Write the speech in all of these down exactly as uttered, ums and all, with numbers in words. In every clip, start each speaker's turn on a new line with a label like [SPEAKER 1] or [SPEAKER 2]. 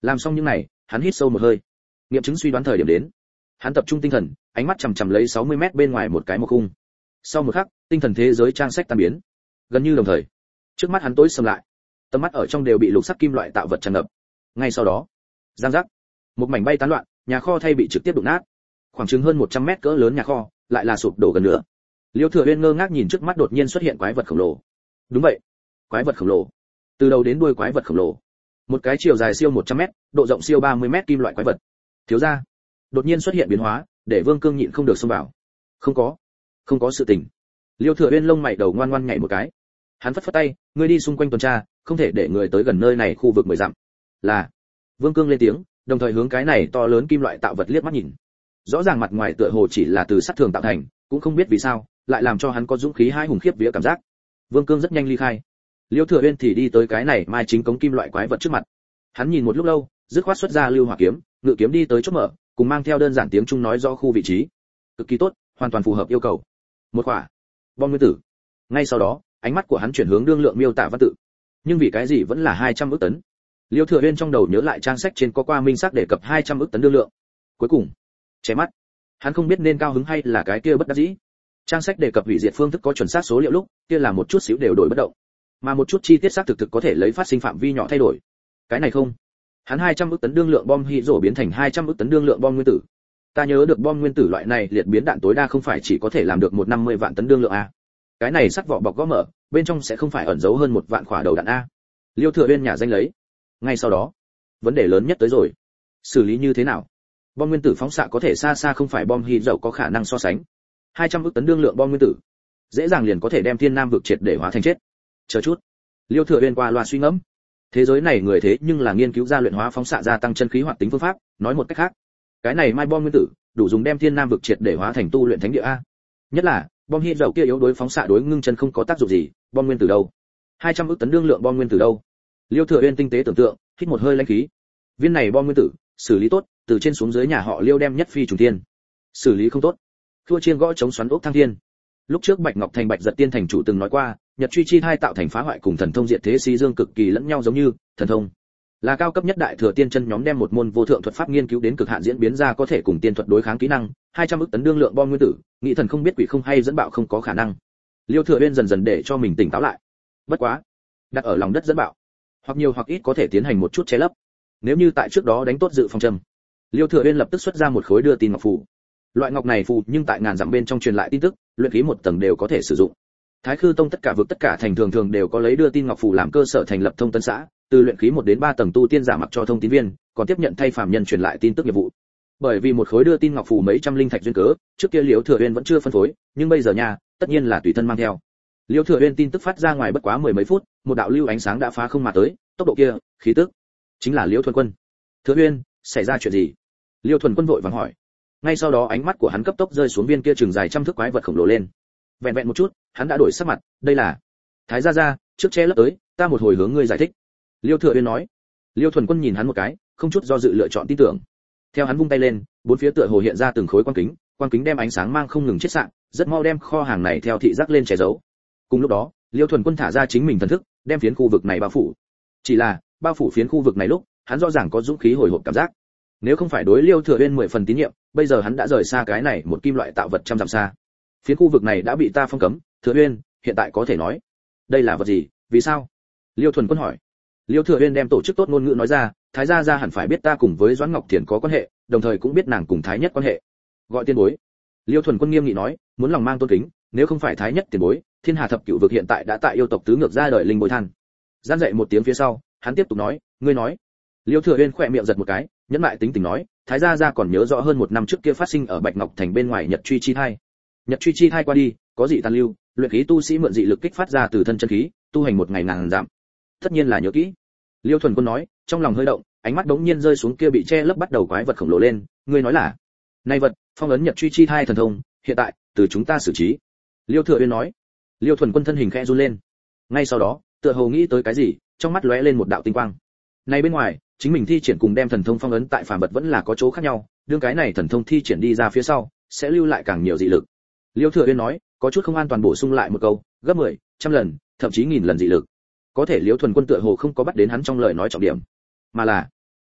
[SPEAKER 1] Làm xong những này, hắn hít sâu một hơi. Nghiệm chứng suy đoán thời điểm đến. Hắn tập trung tinh thần, ánh mắt chằm chằm lấy sáu mươi mét bên ngoài một cái một khung. Sau một khắc, tinh thần thế giới trang sách tan biến. Gần như đồng thời, trước mắt hắn tối sầm lại. Tầm mắt ở trong đều bị lục sắc kim loại tạo vật tràn ngập. Ngay sau đó, giang giác, một mảnh bay tán loạn, nhà kho thay bị trực tiếp đụng nát. Khoảng chừng hơn một trăm mét cỡ lớn nhà kho, lại là sụp đổ gần nữa. Liêu Thừa Uyên ngơ ngác nhìn trước mắt đột nhiên xuất hiện quái vật khổng lồ. Đúng vậy, quái vật khổng lồ. Từ đầu đến đuôi quái vật khổng lồ. Một cái chiều dài siêu một trăm mét, độ rộng siêu ba mươi mét kim loại quái vật. Thiếu gia, đột nhiên xuất hiện biến hóa, để Vương Cương nhịn không được xông vào. Không có, không có sự tình. Liêu Thừa Uyên lông mày đầu ngoan ngoan nhảy một cái. Hắn phất phất tay, ngươi đi xung quanh tuần tra, không thể để người tới gần nơi này khu vực mười dặm. Là. Vương Cương lên tiếng, đồng thời hướng cái này to lớn kim loại tạo vật liếc mắt nhìn. Rõ ràng mặt ngoài tựa hồ chỉ là từ sắt thường tạo thành, cũng không biết vì sao, lại làm cho hắn có dũng khí hai hùng khiếp vía cảm giác. Vương Cương rất nhanh ly khai. Liêu Thừa Uyên thì đi tới cái này mai chính cống kim loại quái vật trước mặt. Hắn nhìn một lúc lâu, dứt khoát xuất ra lưu hỏa kiếm, ngự kiếm đi tới chốt mở, cùng mang theo đơn giản tiếng Trung nói rõ khu vị trí. Cực kỳ tốt, hoàn toàn phù hợp yêu cầu. Một quả bom nguyên tử. Ngay sau đó, ánh mắt của hắn chuyển hướng đương lượng miêu tả văn tự. Nhưng vì cái gì vẫn là hai trăm ức tấn? Liêu Thừa Uyên trong đầu nhớ lại trang sách trên có qua minh xác đề cập hai trăm ức tấn đương lượng. Cuối cùng, chém mắt. Hắn không biết nên cao hứng hay là cái kia bất đắc dĩ. Trang sách đề cập hủy diệt phương thức có chuẩn xác số liệu lúc, kia là một chút xíu đều đổi bất động, mà một chút chi tiết xác thực thực có thể lấy phát sinh phạm vi nhỏ thay đổi. Cái này không. Hắn hai trăm ức tấn đương lượng bom hy rổ biến thành hai trăm ức tấn đương lượng bom nguyên tử. Ta nhớ được bom nguyên tử loại này liệt biến đạn tối đa không phải chỉ có thể làm được một năm mươi vạn tấn đương lượng a. Cái này sắt vỏ bọc gõ mở, bên trong sẽ không phải ẩn giấu hơn một vạn quả đầu đạn a. Liêu Thừa Uyên nhà danh lấy. Ngay sau đó, vấn đề lớn nhất tới rồi. Xử lý như thế nào? Bom nguyên tử phóng xạ có thể xa xa không phải bom hy dầu có khả năng so sánh. hai trăm ức tấn đương lượng bom nguyên tử, dễ dàng liền có thể đem thiên nam vực triệt để hóa thành chết. Chờ chút. Liêu Thừa Uyên qua loa suy ngẫm. Thế giới này người thế nhưng là nghiên cứu ra luyện hóa phóng xạ gia tăng chân khí hoạt tính phương pháp, nói một cách khác, cái này mai bom nguyên tử đủ dùng đem thiên nam vực triệt để hóa thành tu luyện thánh địa a. Nhất là, bom hy dầu kia yếu đối phóng xạ đối ngưng chân không có tác dụng gì, bom nguyên tử đâu? hai trăm ức tấn đương lượng bom nguyên tử đâu? Liêu Thừa Uyên tinh tế tưởng tượng, hít một hơi lãnh khí. Viên này bom nguyên tử, xử lý tốt, từ trên xuống dưới nhà họ Liêu đem nhất phi trùng thiên. Xử lý không tốt, thua chiên gõ chống xoắn ốc thăng thiên. Lúc trước Bạch Ngọc Thành Bạch Giật Tiên thành chủ từng nói qua, Nhật truy chi hai tạo thành phá hoại cùng thần thông diệt thế xí dương cực kỳ lẫn nhau giống như thần thông. Là cao cấp nhất đại thừa tiên chân nhóm đem một môn vô thượng thuật pháp nghiên cứu đến cực hạn diễn biến ra có thể cùng tiên thuật đối kháng kỹ năng, hai trăm ức tấn đương lượng bom nguyên tử, nghĩ thần không biết quỷ không hay dẫn bạo không có khả năng. Liêu Thừa Uyên dần dần để cho mình tỉnh táo lại. Bất quá, đặt ở lòng đất dẫn bạo, hoặc nhiều hoặc ít có thể tiến hành một chút che lấp. Nếu như tại trước đó đánh tốt dự phòng châm, Liêu Thừa Uyên lập tức xuất ra một khối đưa tin ngọc phù. Loại ngọc này phù nhưng tại ngàn dặm bên trong truyền lại tin tức, luyện khí một tầng đều có thể sử dụng. Thái Khư Tông tất cả vực tất cả thành thường thường đều có lấy đưa tin ngọc phù làm cơ sở thành lập thông tấn xã, từ luyện khí một đến ba tầng tu tiên giả mặc cho thông tín viên, còn tiếp nhận thay phàm nhân truyền lại tin tức nghiệp vụ. Bởi vì một khối đưa tin ngọc phù mấy trăm linh thạch duyên cớ, trước kia Liêu Thừa Uyên vẫn chưa phân phối, nhưng bây giờ nha, tất nhiên là tùy thân mang theo. Liêu Thừa Uyên tin tức phát ra ngoài bất quá mười mấy phút, một đạo lưu ánh sáng đã phá không mà tới, tốc độ kia, khí tức, chính là Liêu Thuần Quân. Thừa Uyên, xảy ra chuyện gì? Liêu Thuần Quân vội vàng hỏi. Ngay sau đó ánh mắt của hắn cấp tốc rơi xuống viên kia trường dài trăm thước quái vật khổng lồ lên. Vẹn vẹn một chút, hắn đã đổi sắc mặt, đây là Thái gia gia, trước che lấp tới, ta một hồi hướng ngươi giải thích. Liêu Thừa Uyên nói. Liêu Thuần Quân nhìn hắn một cái, không chút do dự lựa chọn tin tưởng. Theo hắn vung tay lên, bốn phía tựa hồ hiện ra từng khối quang kính, quang kính đem ánh sáng mang không ngừng chiết xạ, rất mau đem kho hàng này theo thị giác lên che giấu. Cùng lúc đó, Liêu Thuần Quân thả ra chính mình thần thức, đem phiến khu vực này bao phủ. Chỉ là, bao phủ phiến khu vực này lúc, hắn rõ ràng có dũng khí hồi hộp cảm giác. Nếu không phải đối Liêu Thừa Uyên mười phần tín nhiệm, bây giờ hắn đã rời xa cái này một kim loại tạo vật trăm dặm xa. Phiến khu vực này đã bị ta phong cấm, Thừa Uyên, hiện tại có thể nói, đây là vật gì, vì sao? Liêu Thuần Quân hỏi. Liêu Thừa Uyên đem tổ chức tốt ngôn ngữ nói ra, Thái gia gia hẳn phải biết ta cùng với Doãn Ngọc Thiền có quan hệ, đồng thời cũng biết nàng cùng Thái Nhất quan hệ. Gọi tiên bối. Liêu Thuần Quân nghiêm nghị nói, muốn lòng mang tôn kính, nếu không phải Thái Nhất tiền bối, Thiên Hà thập cửu vực hiện tại đã tại yêu tộc tứ ngược ra đời linh bồi than. Gian dậy một tiếng phía sau, hắn tiếp tục nói, ngươi nói. Liêu Thừa Uyên khỏe miệng giật một cái, nhẫn lại tính tình nói, Thái gia gia còn nhớ rõ hơn một năm trước kia phát sinh ở Bạch Ngọc Thành bên ngoài Nhật truy chi thai. Nhật truy chi thai qua đi, có dị tàn lưu, luyện khí tu sĩ mượn dị lực kích phát ra từ thân chân khí, tu hành một ngày ngàn giảm. Tất nhiên là nhớ kỹ. Liêu Thuần Quân nói, trong lòng hơi động, ánh mắt đống nhiên rơi xuống kia bị che lấp bắt đầu quái vật khổng lồ lên, ngươi nói là? Này vật, phong ấn Nhật truy chi thai thần thông, hiện tại, từ chúng ta xử trí. Liêu Thừa Uyên nói. Liêu Thuần Quân thân hình khẽ run lên. Ngay sau đó, tựa hồ nghĩ tới cái gì, trong mắt lóe lên một đạo tinh quang. Này bên ngoài, chính mình thi triển cùng đem thần thông phong ấn tại phàm vật vẫn là có chỗ khác nhau, đương cái này thần thông thi triển đi ra phía sau, sẽ lưu lại càng nhiều dị lực. Liêu Thừa Uyên nói, có chút không an toàn bổ sung lại một câu, gấp mười, trăm lần, thậm chí nghìn lần dị lực. Có thể Liêu Thuần Quân tựa hồ không có bắt đến hắn trong lời nói trọng điểm, mà là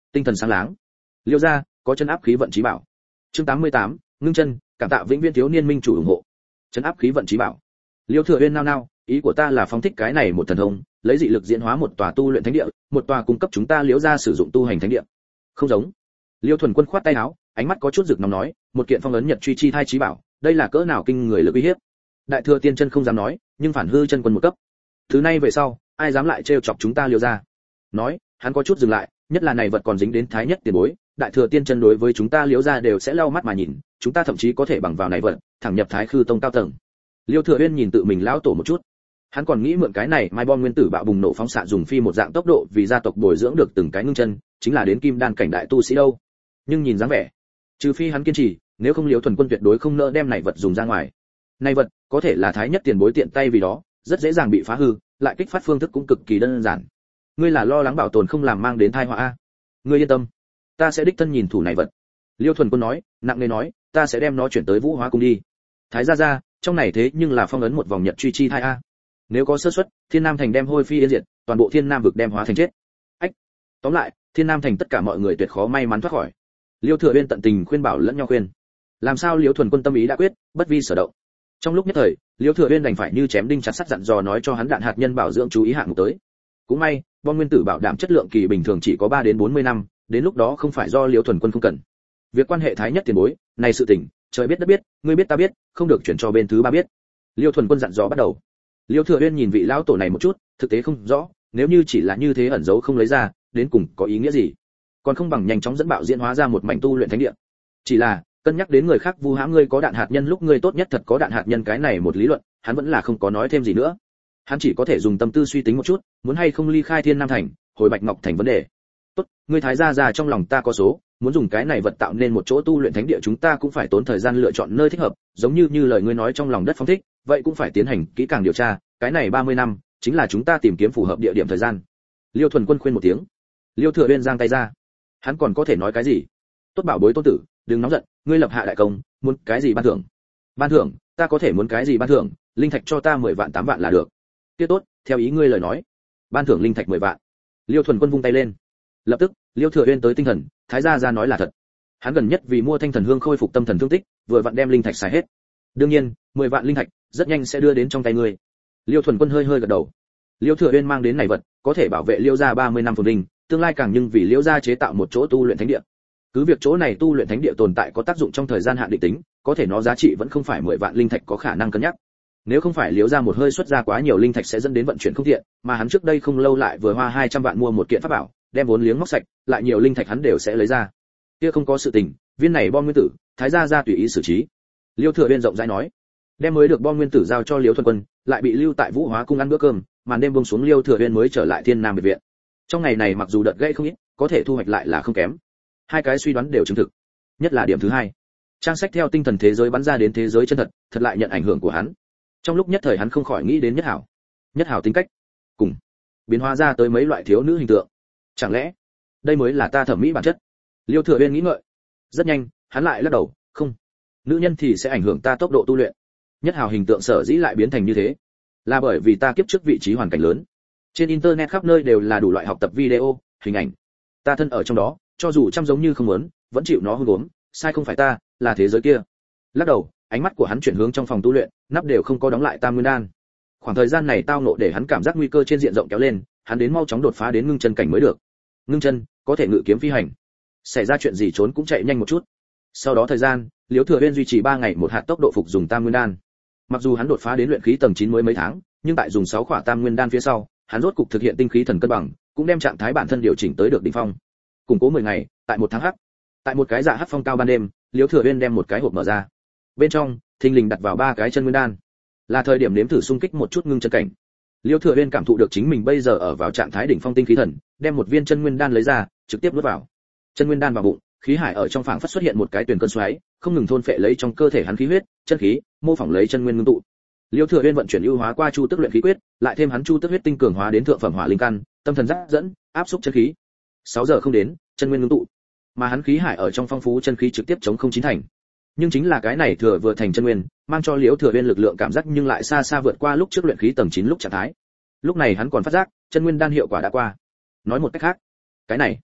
[SPEAKER 1] tinh thần sáng láng. Liêu gia có chân áp khí vận chí bảo. Chương tám mươi tám, ngưng chân, cảm tạ vĩnh viễn thiếu niên minh chủ ủng hộ. Chân áp khí vận chí bảo. Liêu Thừa Uyên nao nao, ý của ta là phóng thích cái này một thần thông, lấy dị lực diễn hóa một tòa tu luyện thánh địa, một tòa cung cấp chúng ta Liêu gia sử dụng tu hành thánh địa. Không giống. Liêu Thuần Quân khoát tay áo, ánh mắt có chút rực nóng nói, một kiện phong ấn nhật truy chi thai chí bảo, đây là cỡ nào kinh người lực uy hiếp. Đại thừa tiên chân không dám nói, nhưng phản hư chân quân một cấp. Thứ này về sau, ai dám lại trêu chọc chúng ta Liêu gia? Nói, hắn có chút dừng lại, nhất là này vật còn dính đến thái nhất tiền bối, đại thừa tiên chân đối với chúng ta Liêu gia đều sẽ lau mắt mà nhìn, chúng ta thậm chí có thể bằng vào này vật, thẳng nhập thái khư tông cao tầng. Liêu Thừa Uyên nhìn tự mình lão tổ một chút, hắn còn nghĩ mượn cái này mai bom nguyên tử bạo bùng nổ phóng xạ dùng phi một dạng tốc độ vì gia tộc bồi dưỡng được từng cái ngưng chân, chính là đến kim đan cảnh đại tu sĩ đâu. Nhưng nhìn dáng vẻ, trừ phi hắn kiên trì, nếu không Liêu Thuần Quân tuyệt đối không nỡ đem này vật dùng ra ngoài. Này vật có thể là thái nhất tiền bối tiện tay vì đó, rất dễ dàng bị phá hư, lại kích phát phương thức cũng cực kỳ đơn giản. Ngươi là lo lắng bảo tồn không làm mang đến tai họa a? Ngươi yên tâm, ta sẽ đích thân nhìn thủ này vật. Liêu Thuần Quân nói, nặng nề nói, ta sẽ đem nó chuyển tới Vũ Hóa cung đi. Thái gia gia, trong này thế nhưng là phong ấn một vòng nhật truy chi thai a. Nếu có sơ suất, Thiên Nam thành đem hôi phi yên diệt, toàn bộ Thiên Nam vực đem hóa thành chết. Ách. Tóm lại, Thiên Nam thành tất cả mọi người tuyệt khó may mắn thoát khỏi. Liêu Thừa Uyên tận tình khuyên bảo lẫn nhau khuyên. Làm sao Liêu Thuần Quân tâm ý đã quyết, bất vi sở động. Trong lúc nhất thời, Liêu Thừa Uyên đành phải như chém đinh chặt sắt dặn dò nói cho hắn đạn hạt nhân bảo dưỡng chú ý hạng mục tới. Cũng may, bom nguyên tử bảo đảm chất lượng kỳ bình thường chỉ có ba đến bốn mươi năm, đến lúc đó không phải do Liêu Thuần Quân không cần. Việc quan hệ thái nhất tiền bối, này sự tình, trời biết đất biết, ngươi biết ta biết, không được chuyển cho bên thứ ba biết. Liêu Thuần Quân dặn dò bắt đầu. Liêu Thừa Uyên nhìn vị lão tổ này một chút, thực tế không rõ, nếu như chỉ là như thế ẩn giấu không lấy ra, đến cùng có ý nghĩa gì? Còn không bằng nhanh chóng dẫn bạo diễn hóa ra một mảnh tu luyện thánh địa. Chỉ là, cân nhắc đến người khác vu hãm ngươi có đạn hạt nhân lúc ngươi tốt nhất thật có đạn hạt nhân cái này một lý luận, hắn vẫn là không có nói thêm gì nữa. Hắn chỉ có thể dùng tâm tư suy tính một chút, muốn hay không ly khai Thiên Nam thành, hồi Bạch Ngọc thành vấn đề. Tốt, ngươi thái gia gia trong lòng ta có số, muốn dùng cái này vật tạo nên một chỗ tu luyện thánh địa chúng ta cũng phải tốn thời gian lựa chọn nơi thích hợp, giống như như lời ngươi nói trong lòng đất phong thích, vậy cũng phải tiến hành kỹ càng điều tra, cái này ba mươi năm, chính là chúng ta tìm kiếm phù hợp địa điểm thời gian. Liêu Thuần Quân khuyên một tiếng. Liêu Thừa Uyên giang tay ra. Hắn còn có thể nói cái gì? Tốt bảo bối tôn tử, đừng nóng giận, ngươi lập hạ đại công, muốn cái gì ban thưởng? Ban thưởng, ta có thể muốn cái gì ban thưởng, linh thạch cho ta mười vạn tám vạn là được. Kia tốt, theo ý ngươi lời nói. Ban thưởng linh thạch mười vạn. Liêu Thuần Quân vung tay lên. Lập tức, Liêu Thừa Uyên tới tinh thần, thái gia gia nói là thật. Hắn gần nhất vì mua thanh thần hương khôi phục tâm thần thương tích, vừa vặn đem linh thạch xài hết. Đương nhiên, mười vạn linh thạch rất nhanh sẽ đưa đến trong tay ngươi. Liêu Thuần Quân hơi hơi gật đầu. Liêu Thừa Uyên mang đến này vật, có thể bảo vệ Liêu gia ba mươi năm phồn vinh, tương lai càng nhưng vì Liêu gia chế tạo một chỗ tu luyện thánh địa. Cứ việc chỗ này tu luyện thánh địa tồn tại có tác dụng trong thời gian hạn định tính, có thể nó giá trị vẫn không phải mười vạn linh thạch có khả năng cân nhắc. Nếu không phải Liêu gia một hơi xuất ra quá nhiều linh thạch sẽ dẫn đến vận chuyển không tiện, mà hắn trước đây không lâu lại vừa hoa hai trăm vạn mua một kiện pháp bảo, đem vốn liếng móc sạch, lại nhiều linh thạch hắn đều sẽ lấy ra. Kia không có sự tình, viên này bom nguyên tử, thái gia gia tùy ý xử trí. Liêu Thừa Uyên rộng rãi nói. Đem mới được bom nguyên tử giao cho Liêu Thuần Quân, lại bị lưu tại Vũ Hóa cung ăn bữa cơm, màn đêm buông xuống Liêu Thừa Uyên mới trở lại Thiên Nam biệt viện. Trong ngày này mặc dù đợt gãy không ít, có thể thu hoạch lại là không kém. Hai cái suy đoán đều chứng thực. Nhất là điểm thứ hai. Trang sách theo tinh thần thế giới bắn ra đến thế giới chân thật, thật lại nhận ảnh hưởng của hắn. Trong lúc nhất thời hắn không khỏi nghĩ đến Nhất Hảo. Nhất Hảo tính cách, cùng biến hóa ra tới mấy loại thiếu nữ hình tượng. Chẳng lẽ, đây mới là ta thẩm mỹ bản chất? Liêu Thừa Uyên nghĩ ngợi. Rất nhanh, hắn lại lắc đầu, không. Nữ nhân thì sẽ ảnh hưởng ta tốc độ tu luyện. Nhất Hảo hình tượng sở dĩ lại biến thành như thế, là bởi vì ta kiếp trước vị trí hoàn cảnh lớn. Trên internet khắp nơi đều là đủ loại học tập video, hình ảnh. Ta thân ở trong đó, cho dù chăm giống như không muốn, vẫn chịu nó hư gốm, sai không phải ta, là thế giới kia. Lắc đầu, ánh mắt của hắn chuyển hướng trong phòng tu luyện, nắp đều không có đóng lại Tam Nguyên Đan. Khoảng thời gian này tao nộ để hắn cảm giác nguy cơ trên diện rộng kéo lên, hắn đến mau chóng đột phá đến ngưng chân cảnh mới được. Ngưng chân, có thể ngự kiếm phi hành. Xảy ra chuyện gì trốn cũng chạy nhanh một chút. Sau đó thời gian, Liễu Thừa Uyên duy trì ba ngày một hạt tốc độ phục dùng Tam Nguyên Đan. Mặc dù hắn đột phá đến luyện khí tầng chín mới mấy tháng, nhưng tại dùng sáu khỏa Tam Nguyên Đan phía sau, hắn rốt cục thực hiện tinh khí thần cân bằng, cũng đem trạng thái bản thân điều chỉnh tới được đỉnh phong. Củng cố mười ngày, tại một tháng hắc. Tại một cái dạ hắc phong cao ban đêm, Liễu Thừa Uyên đem một cái hộp mở ra. Bên trong, thình lình đặt vào ba cái chân nguyên đan. Là thời điểm nếm thử xung kích một chút ngưng chân cảnh. Liễu Thừa Uyên cảm thụ được chính mình bây giờ ở vào trạng thái đỉnh phong tinh khí thần, đem một viên chân nguyên đan lấy ra, trực tiếp nuốt vào. Chân nguyên đan vào bụng, khí hải ở trong phảng phất xuất hiện một cái tuyển cơn xoáy, không ngừng thôn phệ lấy trong cơ thể hắn khí huyết, chân khí, mô phỏng lấy chân nguyên ngưng tụ. Liễu Thừa Uyên vận chuyển ưu hóa qua chu tức luyện khí quyết, lại thêm hắn chu tức huyết tinh cường hóa đến thượng phẩm hỏa linh căn, tâm thần dắt dẫn, áp xúc chân khí. sáu giờ không đến, chân nguyên ngưng tụ. Mà hắn khí hải ở trong phong phú chân khí trực tiếp chống không chín thành. Nhưng chính là cái này thừa vừa thành chân nguyên, mang cho Liễu Thừa Uyên lực lượng cảm giác nhưng lại xa xa vượt qua lúc trước luyện khí tầng chín lúc trạng thái. Lúc này hắn còn phát giác, chân nguyên đan hiệu quả đã qua. Nói một cách khác, cái này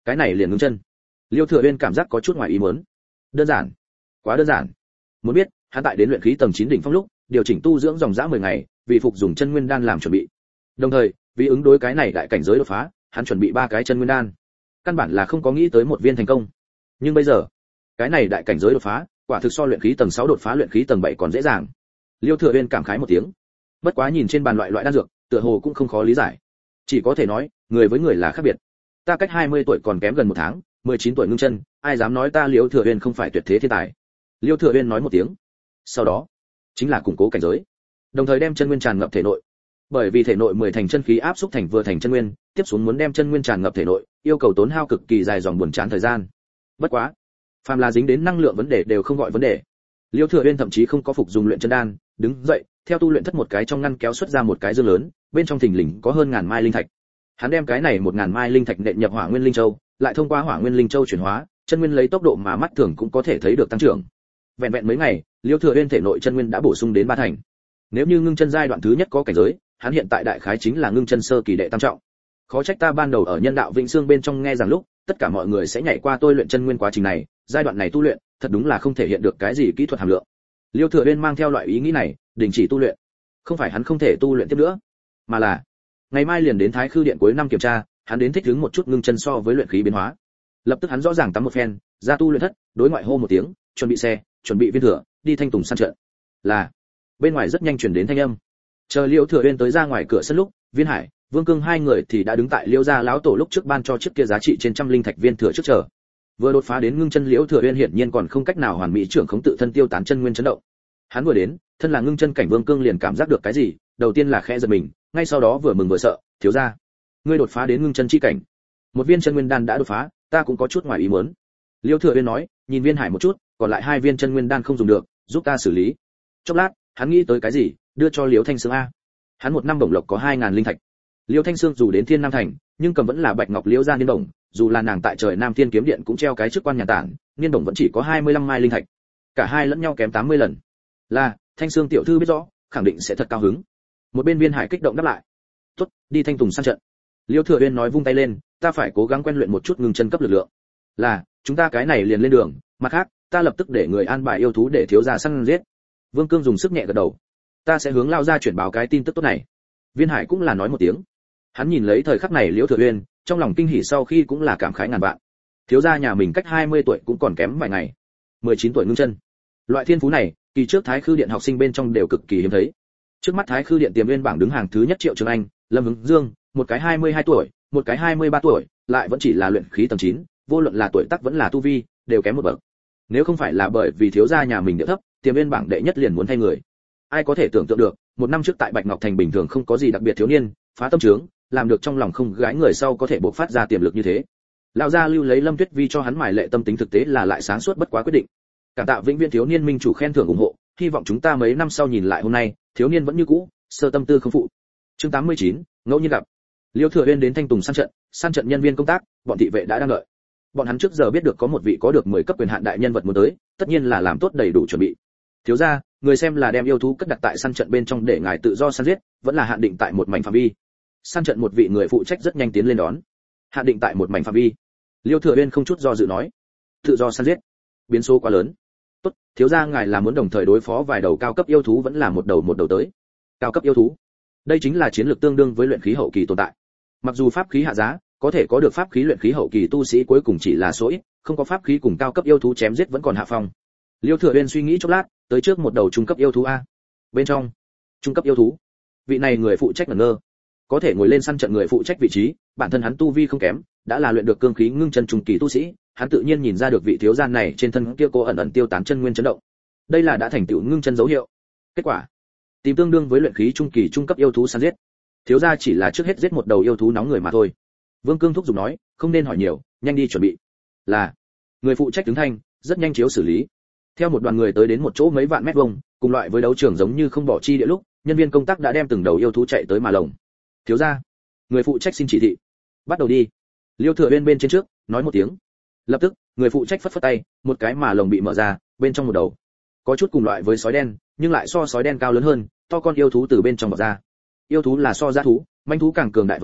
[SPEAKER 1] cái này liền ngưng chân. Liêu Thừa Uyên cảm giác có chút ngoài ý muốn. Đơn giản, quá đơn giản. Muốn biết, hắn tại đến luyện khí tầng chín đỉnh phong lúc, điều chỉnh tu dưỡng dòng dã mười ngày, vì phục dùng chân nguyên đan làm chuẩn bị. Đồng thời, vì ứng đối cái này đại cảnh giới đột phá, hắn chuẩn bị ba cái chân nguyên đan. Căn bản là không có nghĩ tới một viên thành công. Nhưng bây giờ, cái này đại cảnh giới đột phá, quả thực so luyện khí tầng sáu đột phá luyện khí tầng bảy còn dễ dàng. Liêu Thừa Uyên cảm khái một tiếng. Bất quá nhìn trên bàn loại loại đan dược, tựa hồ cũng không khó lý giải. Chỉ có thể nói, người với người là khác biệt. Ta cách hai mươi tuổi còn kém gần một tháng, mười chín tuổi ngưng chân, ai dám nói ta Liêu Thừa Uyên không phải tuyệt thế thiên tài. Liêu Thừa Uyên nói một tiếng. Sau đó, chính là củng cố cảnh giới, đồng thời đem chân nguyên tràn ngập thể nội. Bởi vì thể nội mười thành chân khí áp xúc thành vừa thành chân nguyên, tiếp xuống muốn đem chân nguyên tràn ngập thể nội, yêu cầu tốn hao cực kỳ dài dòng buồn chán thời gian. Bất quá, phàm là dính đến năng lượng vấn đề đều không gọi vấn đề. Liêu Thừa Uyên thậm chí không có phục dùng luyện chân đan, đứng dậy, theo tu luyện thất một cái trong ngăn kéo xuất ra một cái dương lớn, bên trong thình lình có hơn ngàn mai linh thạch. Hắn đem cái này một ngàn mai linh thạch nện nhập Hỏa Nguyên Linh Châu, lại thông qua Hỏa Nguyên Linh Châu chuyển hóa, chân nguyên lấy tốc độ mà mắt thường cũng có thể thấy được tăng trưởng. Vẹn vẹn mấy ngày, Liêu Thừa Uyên thể nội chân nguyên đã bổ sung đến ba thành. Nếu như ngưng chân giai đoạn thứ nhất có cảnh giới, hắn hiện tại đại khái chính là ngưng chân sơ kỳ đệ tam trọng. Khó trách ta ban đầu ở nhân đạo Vĩnh Xương bên trong nghe rằng lúc, tất cả mọi người sẽ nhảy qua tôi luyện chân nguyên quá trình này, giai đoạn này tu luyện, thật đúng là không thể hiện được cái gì kỹ thuật hàm lượng. Liêu Thừa Uyên mang theo loại ý nghĩ này, đình chỉ tu luyện. Không phải hắn không thể tu luyện tiếp nữa, mà là ngày mai liền đến Thái Khư Điện cuối năm kiểm tra, hắn đến thích ứng một chút ngưng chân so với luyện khí biến hóa. Lập tức hắn rõ ràng tắm một phen, ra tu luyện thất, đối ngoại hô một tiếng, chuẩn bị xe, chuẩn bị viên thừa, đi Thanh Tùng săn trận. Là. Bên ngoài rất nhanh truyền đến thanh âm. Chờ Liêu Thừa Uyên tới ra ngoài cửa sân lúc, Viên Hải, Vương Cương hai người thì đã đứng tại Liêu gia lão tổ lúc trước ban cho chiếc kia giá trị trên trăm linh thạch viên thừa trước chờ. Vừa đột phá đến ngưng chân, Liêu Thừa Uyên hiển nhiên còn không cách nào hoàn mỹ trưởng khống tự thân tiêu tán chân nguyên chấn động. Hắn vừa đến, thân là ngưng chân cảnh Vương Cương liền cảm giác được cái gì, đầu tiên là khẽ giật mình, ngay sau đó vừa mừng vừa sợ, thiếu gia, ngươi đột phá đến ngưng chân chi cảnh. Một viên chân nguyên đan đã đột phá, ta cũng có chút ngoài ý muốn. Liêu Thừa Uyên nói, nhìn Viên Hải một chút, còn lại hai viên chân nguyên đan không dùng được, giúp ta xử lý. Chốc lát, hắn nghĩ tới cái gì, đưa cho Liêu Thanh Sương a. Hắn một năm bổng lộc có hai ngàn linh thạch. Liêu Thanh Sương dù đến Thiên Nam thành, nhưng cầm vẫn là Bạch Ngọc Liêu gia niên bổng, dù là nàng tại trời Nam Thiên Kiếm Điện cũng treo cái chức quan nhà tản, niên bổng vẫn chỉ có hai mươi lăm mai linh thạch. Cả hai lẫn nhau kém tám mươi lần. Là, Thanh Sương tiểu thư biết rõ, khẳng định sẽ thật cao hứng. Một bên Viên Hải kích động đáp lại. Tốt, đi Thanh Tùng săn trận. Liêu Thừa Uyên nói vung tay lên, ta phải cố gắng quen luyện một chút ngưng chân cấp lực lượng. Là, chúng ta cái này liền lên đường, mặt khác, ta lập tức để người an bài yêu thú để thiếu gia săn giết. Vương Cương dùng sức nhẹ gật đầu. Ta sẽ hướng lao ra chuyển báo cái tin tức tốt này. Viên Hải cũng là nói một tiếng. Hắn nhìn lấy thời khắc này Liễu Thừa Uyên, trong lòng kinh hỉ sau khi cũng là cảm khái ngàn vạn. Thiếu gia nhà mình cách hai mươi tuổi cũng còn kém vài ngày. mười chín tuổi ngưng chân. Loại thiên phú này, kỳ trước Thái Khư Điện học sinh bên trong đều cực kỳ hiếm thấy. Trước mắt Thái Khư Điện tiềm viên bảng đứng hàng thứ nhất Triệu Trường Anh, Lâm Hướng Dương, một cái hai mươi hai tuổi, một cái hai mươi ba tuổi, lại vẫn chỉ là luyện khí tầng chín, vô luận là tuổi tác vẫn là tu vi, đều kém một bậc. Nếu không phải là bởi vì thiếu gia nhà mình địa thấp, tiềm viên bảng đệ nhất liền muốn thay người. Ai có thể tưởng tượng được, một năm trước tại Bạch Ngọc Thành bình thường không có gì đặc biệt thiếu niên, phá tâm trướng, làm được trong lòng không gái người sau có thể bộc phát ra tiềm lực như thế. Lão gia lưu lấy Lâm Tuyết Vi cho hắn mài lệ tâm tính thực tế là lại sáng suốt bất quá quyết định. Cảm tạ vĩnh viễn thiếu niên minh chủ khen thưởng ủng hộ, hy vọng chúng ta mấy năm sau nhìn lại hôm nay, thiếu niên vẫn như cũ, sơ tâm tư không phụ. Chương tám mươi chín, ngẫu nhiên gặp. Liêu Thừa Uyên đến Thanh Tùng săn trận, săn trận nhân viên công tác, bọn thị vệ đã đang đợi. Bọn hắn trước giờ biết được có một vị có được mười cấp quyền hạn đại nhân vật muốn tới, tất nhiên là làm tốt đầy đủ chuẩn bị. Thiếu gia, người xem là đem yêu thú cất đặt tại săn trận bên trong để ngài tự do săn giết, vẫn là hạn định tại một mảnh phạm vi. Săn trận một vị người phụ trách rất nhanh tiến lên đón. Hạn định tại một mảnh phạm vi. Liêu Thừa Uyên không chút do dự nói, tự do săn giết, biến số quá lớn. Tốt, thiếu gia ngài là muốn đồng thời đối phó vài đầu cao cấp yêu thú vẫn là một đầu một đầu tới. Cao cấp yêu thú, đây chính là chiến lược tương đương với luyện khí hậu kỳ tồn tại. Mặc dù pháp khí hạ giá, có thể có được pháp khí luyện khí hậu kỳ tu sĩ cuối cùng chỉ là số ít, không có pháp khí cùng cao cấp yêu thú chém giết vẫn còn hạ phong. Liêu Thừa Uyên suy nghĩ chốc lát, tới trước một đầu trung cấp yêu thú a. Bên trong, trung cấp yêu thú, vị này người phụ trách ngẩn ngơ, có thể ngồi lên săn trận người phụ trách vị trí, bản thân hắn tu vi không kém, đã là luyện được cương khí ngưng chân trung kỳ tu sĩ, hắn tự nhiên nhìn ra được vị thiếu gia này trên thân kia cô ẩn ẩn tiêu tán chân nguyên chấn động. Đây là đã thành tựu ngưng chân dấu hiệu. Kết quả, tìm tương đương với luyện khí trung kỳ trung cấp yêu thú săn giết. Thiếu gia chỉ là trước hết giết một đầu yêu thú nóng người mà thôi. Vương Cương thúc giục nói, không nên hỏi nhiều, nhanh đi chuẩn bị. Là, người phụ trách đứng thanh, rất nhanh chiếu xử lý. Theo một đoàn người tới đến một chỗ mấy vạn mét vuông, cùng loại với đấu trường giống như không bỏ chi địa lúc, nhân viên công tác đã đem từng đầu yêu thú chạy tới mà lồng. Thiếu gia, người phụ trách xin chỉ thị. Bắt đầu đi. Liêu Thừa Uyên bên trên trước, nói một tiếng. Lập tức, người phụ trách phất phất tay, một cái mà lồng bị mở ra, bên trong một đầu. Có chút cùng loại với sói đen, nhưng lại so sói đen cao lớn hơn, to con yêu thú từ bên trong bò ra. Yêu thú là so dã thú, manh thú càng cường đại vật chủng,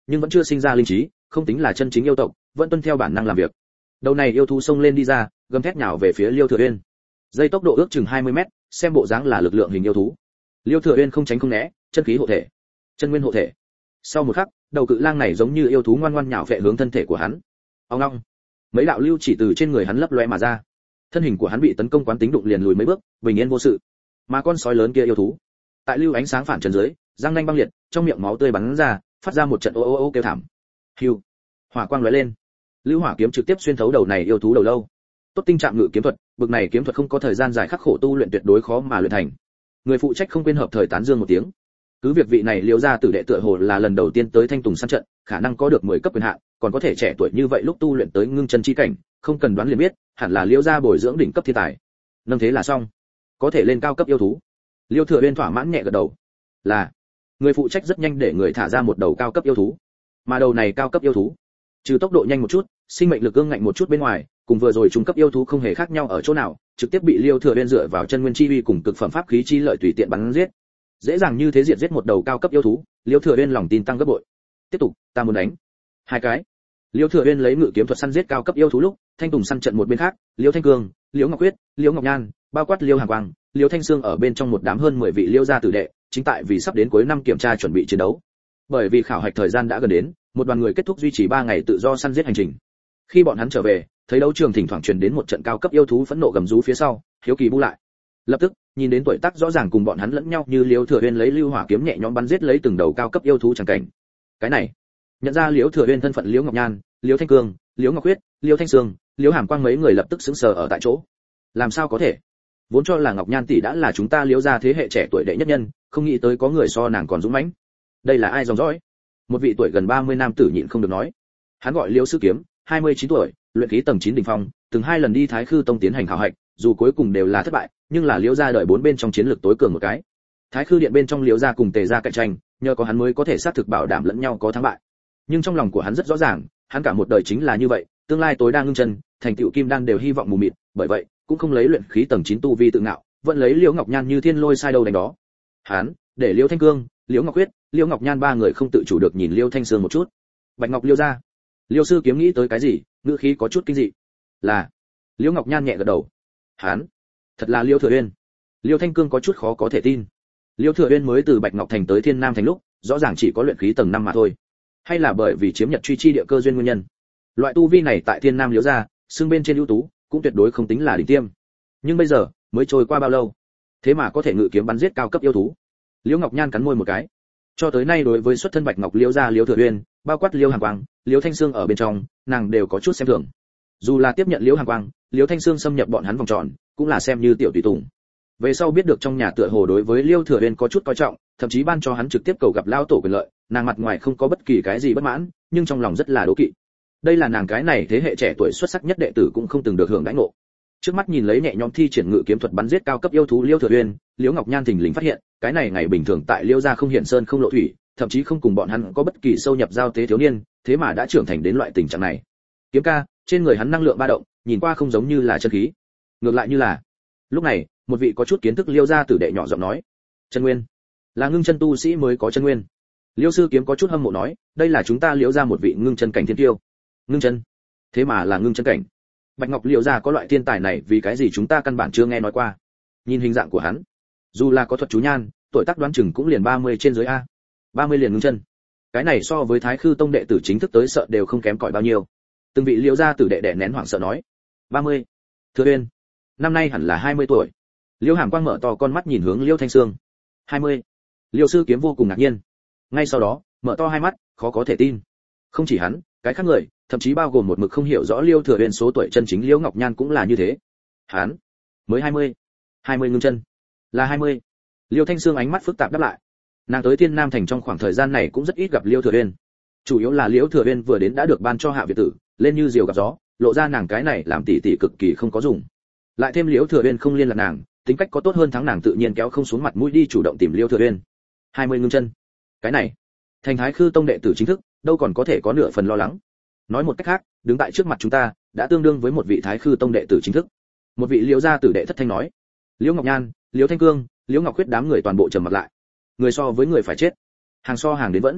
[SPEAKER 1] nhưng vẫn chưa sinh ra linh trí, không tính là chân chính yêu tộc, vẫn tuân theo bản năng làm việc. Đầu này yêu thú xông lên đi ra, gầm thét nhào về phía Liêu Thừa Uyên. Dây tốc độ ước chừng hai mươi mét, xem bộ dáng là lực lượng hình yêu thú. Liêu Thừa Uyên không tránh không né, chân khí hộ thể, chân nguyên hộ thể. Sau một khắc, đầu cự lang này giống như yêu thú ngoan ngoãn nhào về hướng thân thể của hắn. Ong ong, mấy đạo lưu chỉ từ trên người hắn lấp lóe mà ra. Thân hình của hắn bị tấn công quán tính đụng liền lùi mấy bước, bình yên vô sự. Mà con sói lớn kia yêu thú, tại lưu ánh sáng phản trần dưới, răng nanh băng liệt, trong miệng máu tươi bắn ra, phát ra một trận ô ô ô kêu thảm. Hưu, hỏa quang lóe lên, lưu hỏa kiếm trực tiếp xuyên thấu đầu này yêu thú đầu lâu. Tốt tinh trạng ngự kiếm thuật, bực này kiếm thuật không có thời gian dài khắc khổ tu luyện tuyệt đối khó mà luyện thành. Người phụ trách không quên hợp thời tán dương một tiếng. Cứ việc vị này Liêu gia tử đệ tựa hồ là lần đầu tiên tới Thanh Tùng săn trận, khả năng có được mười cấp quyền hạn, còn có thể trẻ tuổi như vậy lúc tu luyện tới ngưng chân chi cảnh, không cần đoán liền biết, hẳn là Liêu gia bồi dưỡng đỉnh cấp thiên tài. Nâng thế là xong, có thể lên cao cấp yêu thú. Liêu Thừa Uyên thỏa mãn nhẹ gật đầu. Là, người phụ trách rất nhanh để người thả ra một đầu cao cấp yêu thú. Mà đầu này cao cấp yêu thú, trừ tốc độ nhanh một chút, sinh mệnh lực ương ngạnh một chút bên ngoài, cùng vừa rồi trung cấp yêu thú không hề khác nhau ở chỗ nào, trực tiếp bị Liêu Thừa Uyên dựa vào chân nguyên chi uy cùng cực phẩm pháp khí chi lợi tùy tiện bắn giết. Dễ dàng như thế diệt giết một đầu cao cấp yêu thú, Liêu Thừa Uyên lòng tin tăng gấp bội. Tiếp tục, ta muốn đánh. Hai cái. Liêu Thừa Uyên lấy ngự kiếm thuật săn giết cao cấp yêu thú lúc, Thanh Tùng săn trận một bên khác, Liêu Thanh Cương, Liêu Ngọc Huyết, Liêu Ngọc Nhan, bao quát Liêu Hàn Quang, Liêu Thanh Sương ở bên trong một đám hơn mười vị Liêu gia tử đệ, chính tại vì sắp đến cuối năm kiểm tra chuẩn bị chiến đấu. Bởi vì khảo hạch thời gian đã gần đến, một đoàn người kết thúc duy trì ba ngày tự do săn giết hành trình. Khi bọn hắn trở về, thấy đấu trường thỉnh thoảng truyền đến một trận cao cấp yêu thú phẫn nộ gầm rú phía sau, hiếu kỳ bu lại. Lập tức, nhìn đến tuổi tác rõ ràng cùng bọn hắn lẫn nhau như Liêu Thừa Uyên lấy lưu hỏa kiếm nhẹ nhõm bắn giết lấy từng đầu cao cấp yêu thú chẳng cảnh. Cái này, nhận ra Liêu Thừa Uyên thân phận Liêu Ngọc Nhan, Liêu Thanh Cương, Liêu Ngọc Huyết, Liêu Thanh Sương, Liêu Hàm Quang mấy người lập tức sững sờ ở tại chỗ. Làm sao có thể? Vốn cho là Ngọc Nhan tỷ đã là chúng ta Liêu gia thế hệ trẻ tuổi đệ nhất nhân, không nghĩ tới có người so nàng còn dũng mãnh. Đây là ai dòng dõi? Một vị tuổi gần ba mươi nam tử nhịn không được nói. Hắn gọi Liêu Sư Kiếm, hai mươi chín tuổi, luyện khí tầng chín đỉnh phong, từng hai lần đi Thái Khư Tông tiến hành khảo hạch, dù cuối cùng đều là thất bại, nhưng là Liêu gia đợi bốn bên trong chiến lược tối cường một cái. Thái Khư điện bên trong Liêu gia cùng Tề gia cạnh tranh, nhờ có hắn mới có thể xác thực bảo đảm lẫn nhau có thắng bại. Nhưng trong lòng của hắn rất rõ ràng, hắn cả một đời chính là như vậy, tương lai tối đa ngưng chân, thành tựu kim đan đều hy vọng mù mịt, bởi vậy, cũng không lấy luyện khí tầng chín tu vi tự ngạo, vẫn lấy Liễu Ngọc Nhan như thiên lôi sai đâu đánh đó. Hắn, để Liễu Thanh Cương, Liễu Ngọc Huyết, Liễu Ngọc Nhan ba người không tự chủ được nhìn Liễu Thanh Sương một chút. Bạch Ngọc Liễu gia. Liễu Sư Kiếm nghĩ tới cái gì, ngữ khí có chút kinh dị. Là. Liễu Ngọc Nhan nhẹ gật đầu. Hắn, thật là Liễu Thừa Uyên. Liễu Thanh Cương có chút khó có thể tin. Liễu Thừa Uyên mới từ Bạch Ngọc thành tới Thiên Nam thành lúc, rõ ràng chỉ có luyện khí tầng năm mà thôi. Hay là bởi vì chiếm Nhật truy chi địa cơ duyên nguyên nhân. Loại tu vi này tại Thiên Nam Liễu gia, xương bên trên ưu tú, cũng tuyệt đối không tính là đỉnh tiêm. Nhưng bây giờ, mới trôi qua bao lâu, thế mà có thể ngự kiếm bắn giết cao cấp yêu thú. Liễu Ngọc Nhan cắn môi một cái. Cho tới nay đối với xuất thân Bạch Ngọc Liễu gia Liễu Thừa Uyên, bao quát Liễu Hàn Quang, Liễu Thanh Sương ở bên trong, nàng đều có chút xem thường. Dù là tiếp nhận Liễu Hàn Quang, Liễu Thanh Sương xâm nhập bọn hắn vòng tròn, cũng là xem như tiểu tùy tùng. Về sau biết được trong nhà tựa hồ đối với Liễu Thừa Uyên có chút coi trọng, thậm chí ban cho hắn trực tiếp cầu gặp lao tổ quyền lợi, nàng mặt ngoài không có bất kỳ cái gì bất mãn, nhưng trong lòng rất là đố kỵ. Đây là nàng cái này thế hệ trẻ tuổi xuất sắc nhất đệ tử cũng không từng được hưởng đãi ngộ. Trước mắt nhìn lấy nhẹ nhõm thi triển ngự kiếm thuật bắn giết cao cấp yêu thú Liêu Thừa Uyên, Liễu Ngọc Nhan thình lình phát hiện, cái này ngày bình thường tại Liêu gia không hiện sơn không lộ thủy, thậm chí không cùng bọn hắn có bất kỳ sâu nhập giao tế thiếu niên, thế mà đã trưởng thành đến loại tình trạng này. Kiếm ca, trên người hắn năng lượng ba động, nhìn qua không giống như là chân khí, ngược lại như là. Lúc này, một vị có chút kiến thức Liêu gia tử đệ nhỏ giọng nói, chân nguyên, là ngưng chân tu sĩ mới có chân nguyên. Liêu Sư Kiếm có chút hâm mộ nói, đây là chúng ta Liễu gia một vị ngưng chân cảnh thiên tiêu. Ngưng chân? Thế mà là ngưng chân cảnh. Bạch Ngọc Liễu gia có loại thiên tài này vì cái gì chúng ta căn bản chưa nghe nói qua. Nhìn hình dạng của hắn, dù là có thuật chú nhan, tuổi tác đoán chừng cũng liền ba mươi trên dưới a. ba mươi liền ngưng chân. Cái này so với Thái Khư Tông đệ tử chính thức tới sợ đều không kém cỏi bao nhiêu. Từng vị Liễu gia tử đệ đè nén hoảng sợ nói, ba mươi. Thừa Uyên, năm nay hẳn là hai mươi tuổi. Liễu Hàm Quang mở to con mắt nhìn hướng Liễu Thanh Sương. hai mươi. Liễu Sư Kiếm vô cùng ngạc nhiên. Ngay sau đó, mở to hai mắt, khó có thể tin. Không chỉ hắn, cái khác người, thậm chí bao gồm một mực không hiểu rõ Liêu Thừa Uyên số tuổi chân chính Liễu Ngọc Nhan cũng là như thế. Hắn, mới hai mươi. hai mươi ngưng chân. Là hai mươi. Liêu Thanh Sương ánh mắt phức tạp đáp lại. Nàng tới Thiên Nam thành trong khoảng thời gian này cũng rất ít gặp Liêu Thừa Uyên. Chủ yếu là Liêu Thừa Uyên vừa đến đã được ban cho hạ việt tử, lên như diều gặp gió, lộ ra nàng cái này làm tỷ tỷ cực kỳ không có dùng. Lại thêm Liêu Thừa Uyên không liên lạc nàng, tính cách có tốt hơn thắng nàng tự nhiên kéo không xuống mặt mũi đi chủ động tìm Liêu Thừa Uyên. hai mươi ngưng chân. Cái này, thành Thái Khư Tông đệ tử chính thức, đâu còn có thể có nửa phần lo lắng. Nói một cách khác, đứng tại trước mặt chúng ta, đã tương đương với một vị Thái Khư Tông đệ tử chính thức. Một vị Liễu gia tử đệ thất thanh nói. Liễu Ngọc Nhan, Liễu Thanh Cương, Liễu Ngọc Huyết đám người toàn bộ trầm mặt lại. Người so với người phải chết, hàng so hàng đến vẫn.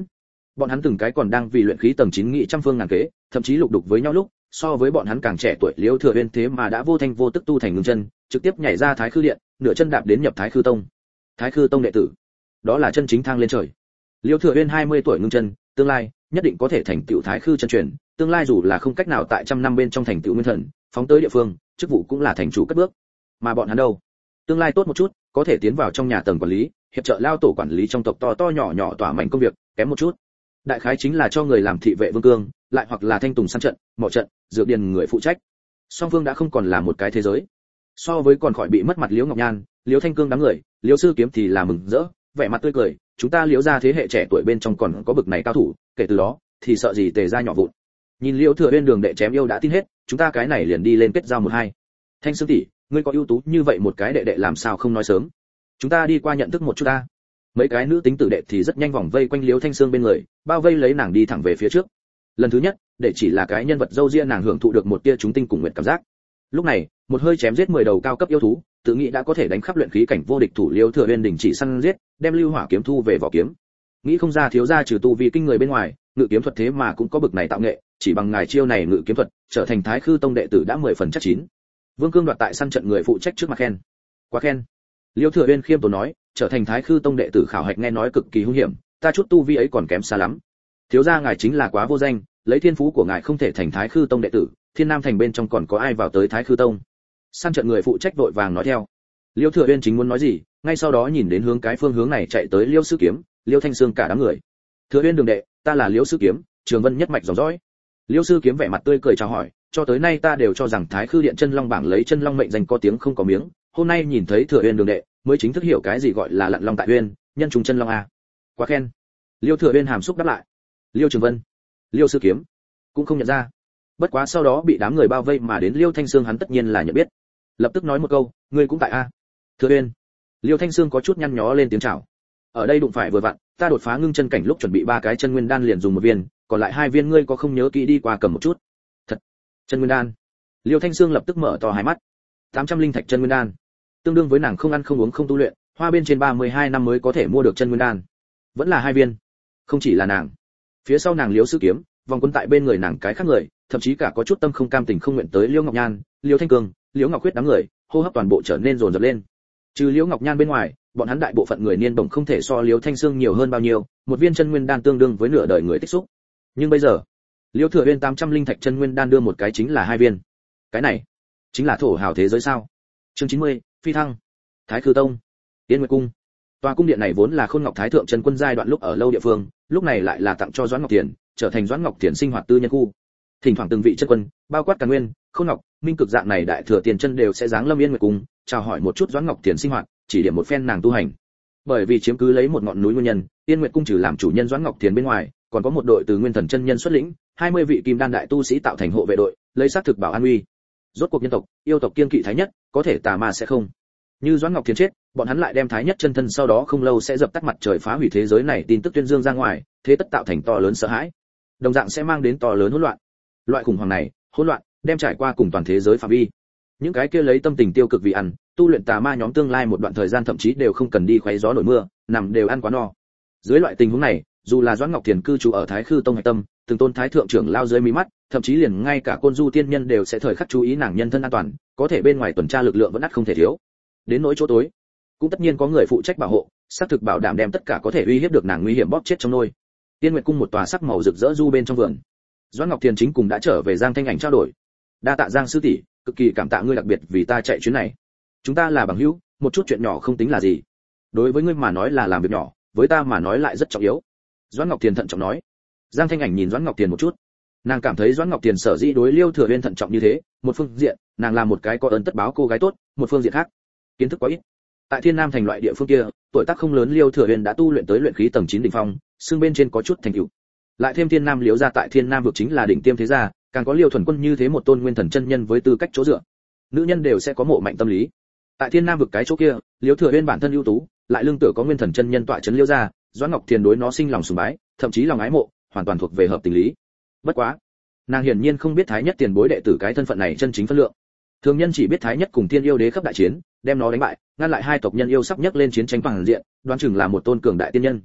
[SPEAKER 1] Bọn hắn từng cái còn đang vì luyện khí tầng chín nghị trăm phương ngàn kế, thậm chí lục đục với nhau lúc, so với bọn hắn càng trẻ tuổi Liêu Thừa Uyên thế mà đã vô thanh vô tức tu thành ngưng chân, trực tiếp nhảy ra Thái Khư điện, nửa chân đạp đến nhập Thái Khư tông. Thái Khư tông đệ tử, đó là chân chính thang lên trời. Liêu Thừa Uyên hai mươi tuổi ngưng chân, tương lai nhất định có thể thành tựu Thái Khư chân truyền, tương lai dù là không cách nào tại trăm năm bên trong thành tựu nguyên thần, phóng tới địa phương, chức vụ cũng là thành chủ cất bước. Mà bọn hắn đâu? Tương lai tốt một chút, có thể tiến vào trong nhà tầng quản lý, hiệp trợ lao tổ quản lý trong tộc to to nhỏ nhỏ tỏa mảnh công việc, kém một chút. Đại khái chính là cho người làm thị vệ vương cương, lại hoặc là thanh tùng săn trận, mỏ trận, dược điền người phụ trách. Song phương đã không còn là một cái thế giới. So với còn khỏi bị mất mặt Liễu Ngọc Nhan, Liễu Thanh Cương đám người, Liễu Sư Kiếm thì là mừng rỡ, vẻ mặt tươi cười, chúng ta Liễu gia thế hệ trẻ tuổi bên trong còn có bực này cao thủ, kể từ đó thì sợ gì Tề gia nhỏ vụn. Nhìn Liễu Thừa Uyên đường đệ chém yêu đã tin hết, chúng ta cái này liền đi lên kết giao một hai. Thanh Sương tỷ, ngươi có ưu tú như vậy một cái đệ đệ làm sao không nói sớm? Chúng ta đi qua nhận thức một chút ta. Mấy cái nữ tính tử đệ thì rất nhanh vòng vây quanh Liễu Thanh Sương bên người, bao vây lấy nàng đi thẳng về phía trước. Lần thứ nhất, để chỉ là cái nhân vật dâu ria nàng hưởng thụ được một tia chúng tinh cùng nguyện cảm giác. Lúc này, một hơi chém giết mười đầu cao cấp yêu thú, tự nghĩ đã có thể đánh khắp luyện khí cảnh vô địch thủ Liễu Thừa Uyên đình chỉ săn giết, đem lưu hỏa kiếm thu về vỏ kiếm. Nghĩ không ra thiếu gia trừ tu vi kinh người bên ngoài, ngự kiếm thuật thế mà cũng có bực này tạo nghệ, chỉ bằng ngài chiêu này ngự kiếm thuật, trở thành Thái Khư tông đệ tử đã mười phần chắc chín. Vương Cương đoạt tại săn trận người phụ trách trước mặt khen. Quá khen. Liễu Thừa Uyên khiêm tốn nói, trở thành Thái Khư tông đệ tử khảo hạch nghe nói cực kỳ hung hiểm, ta chút tu vi ấy còn kém xa lắm. Thiếu gia ngài chính là quá vô danh, lấy thiên phú của ngài không thể thành Thái Khư tông đệ tử, Thiên Nam thành bên trong còn có ai vào tới Thái Khư tông? Săn trận người phụ trách vội vàng nói theo. Liễu Thừa Uyên chính muốn nói gì, ngay sau đó nhìn đến hướng cái phương hướng này chạy tới Liễu Sư Kiếm, Liễu Thanh Sương cả đám người. Thừa Uyên đường đệ, ta là Liễu Sư Kiếm, Trường Vân nhất mạch dòng dõi. Liễu Sư Kiếm vẻ mặt tươi cười chào hỏi, cho tới nay ta đều cho rằng Thái Khư điện chân long bảng lấy chân long mệnh danh có tiếng không có miếng, hôm nay nhìn thấy Thừa Uyên đường đệ, mới chính thức hiểu cái gì gọi là lặn long tại uyên, nhân trùng chân long a. Quá khen. Liễu Thừa Uyên hàm xúc đáp lại. Liễu Trường Vân, Liễu Sư Kiếm cũng không nhận ra. Bất quá sau đó bị đám người bao vây mà đến Liễu Thanh Sương hắn tất nhiên là nhận biết. Lập tức nói một câu, ngươi cũng tại a? Thừa Uyên. Liễu Thanh Sương có chút nhăn nhó lên tiếng chào. Ở đây đụng phải vừa vặn, ta đột phá ngưng chân cảnh lúc chuẩn bị ba cái chân nguyên đan liền dùng một viên, còn lại hai viên ngươi có không nhớ kỹ đi qua cầm một chút. Thật. Chân nguyên đan. Liễu Thanh Sương lập tức mở to hai mắt. tám trăm linh thạch chân nguyên đan, tương đương với nàng không ăn không uống không tu luyện, hoa bên trên ba mươi hai năm mới có thể mua được chân nguyên đan. Vẫn là hai viên. Không chỉ là nàng, phía sau nàng Liễu Sư Kiếm, vòng quân tại bên người nàng cái khác người, thậm chí cả có chút tâm không cam tình không nguyện tới Liễu Ngọc Nhan, Liễu Thanh Cương, Liễu Ngọc Khuyết đám người, hô hấp toàn bộ trở nên dồn dập lên. Trừ Liễu Ngọc Nhan bên ngoài, bọn hắn đại bộ phận người niên bổng không thể so Liễu Thanh Sương nhiều hơn bao nhiêu, một viên chân nguyên đan tương đương với nửa đời người tích xúc. Nhưng bây giờ, Liễu Thừa Uyên tám trăm linh thạch chân nguyên đan đưa một cái chính là hai viên. Cái này, chính là thổ hào thế giới sao? Chương chín mươi, phi thăng. Thái Khư tông, Yên Nguyệt cung. Tòa cung điện này vốn là Khôn Ngọc Thái thượng chân quân giai đoạn lúc ở lâu địa phương, lúc này lại là tặng cho Doãn Ngọc Tiền, trở thành Doãn Ngọc Tiền sinh hoạt tư nhân khu. Thỉnh thoảng từng vị chân quân, bao quát Càn Nguyên, Khôn Ngọc, Minh Cực dạng này đại thừa tiền chân đều sẽ giáng lâm Yên Nguyệt cung, chào hỏi một chút Doãn Ngọc Tiền sinh hoạt, chỉ điểm một phen nàng tu hành. Bởi vì chiếm cứ lấy một ngọn núi nguyên nhân, Yên Nguyệt cung trừ làm chủ nhân Doãn Ngọc Tiền bên ngoài, còn có một đội từ Nguyên Thần chân nhân xuất lĩnh, hai mươi vị kim đan đại tu sĩ tạo thành hộ vệ đội, lấy xác thực bảo an uy. Rốt cuộc nhân tộc, yêu tộc kiên kỵ thái nhất, có thể tà ma sẽ không. Như Doãn Ngọc Thiền chết, bọn hắn lại đem thái nhất chân thân sau đó không lâu sẽ dập tắt mặt trời phá hủy thế giới này tin tức tuyên dương ra ngoài, thế tất tạo thành to lớn sợ hãi. Đồng dạng sẽ mang đến to lớn hỗn loạn. Loại khủng hoảng này, hỗn loạn, đem trải qua cùng toàn thế giới phạm vi. Những cái kia lấy tâm tình tiêu cực vì ăn, tu luyện tà ma nhóm tương lai một đoạn thời gian thậm chí đều không cần đi khoé gió nổi mưa, nằm đều ăn quá no. Dưới loại tình huống này, dù là Doãn Ngọc Thiền cư trú ở Thái Khư tông hạch tâm, từng tôn thái thượng trưởng lao dưới mí mắt, thậm chí liền ngay cả Côn Du tiên nhân đều sẽ thời khắc chú ý nàng nhân thân an toàn, có thể bên ngoài tuần tra lực lượng vẫn ắt không thể thiếu. Đến nỗi chỗ tối, cũng tất nhiên có người phụ trách bảo hộ, xác thực bảo đảm đem tất cả có thể uy hiếp được nàng nguy hiểm bóp chết trong nôi. Tiên Nguyệt cung một tòa sắc màu rực rỡ du bên trong vườn. Doãn Ngọc Thiền chính cùng đã trở về Giang Thanh Ảnh trao đổi. Đa tạ Giang sư tỷ, cực kỳ cảm tạ ngươi đặc biệt vì ta chạy chuyến này. Chúng ta là bằng hữu, một chút chuyện nhỏ không tính là gì. Đối với ngươi mà nói là làm việc nhỏ, với ta mà nói lại rất trọng yếu. Doãn Ngọc Thiền thận trọng nói. Giang Thanh Ảnh nhìn Doãn Ngọc Thiền một chút. Nàng cảm thấy Doãn Ngọc Thiền sở dĩ đối Liêu Thừa Uyên thận trọng như thế, một phương diện, nàng là một cái có ơn tất báo cô gái tốt, một phương diện khác, kiến thức quá ít. Tại Thiên Nam thành loại địa phương kia, tuổi tác không lớn Liêu Thừa Uyên đã tu luyện tới luyện khí tầng chín đỉnh phong, xương bên trên có chút thành tựu. Lại thêm Thiên Nam Liễu gia tại Thiên Nam vực chính là đỉnh tiêm thế gia, càng có Liêu Thuần Quân như thế một tôn nguyên thần chân nhân với tư cách chỗ dựa. Nữ nhân đều sẽ có mộ mạnh tâm lý. Tại Thiên Nam vực cái chỗ kia, Liêu Thừa Uyên bản thân ưu tú, lại lương tựa có nguyên thần chân nhân tọa trấn Liêu gia, Doãn Ngọc Thiền đối nó sinh lòng sùng bái, thậm chí lòng ái mộ, hoàn toàn thuộc về hợp tình lý. Bất quá, nàng hiển nhiên không biết thái nhất tiền bối đệ tử cái thân phận này chân chính phân lượng. Thường nhân chỉ biết thái nhất cùng Thiên yêu đế khắp đại chiến, đem nó đánh bại, ngăn lại hai tộc nhân yêu sắp nhấc lên chiến tranh toàn diện, đoán chừng là một tôn cường đại tiên nhân.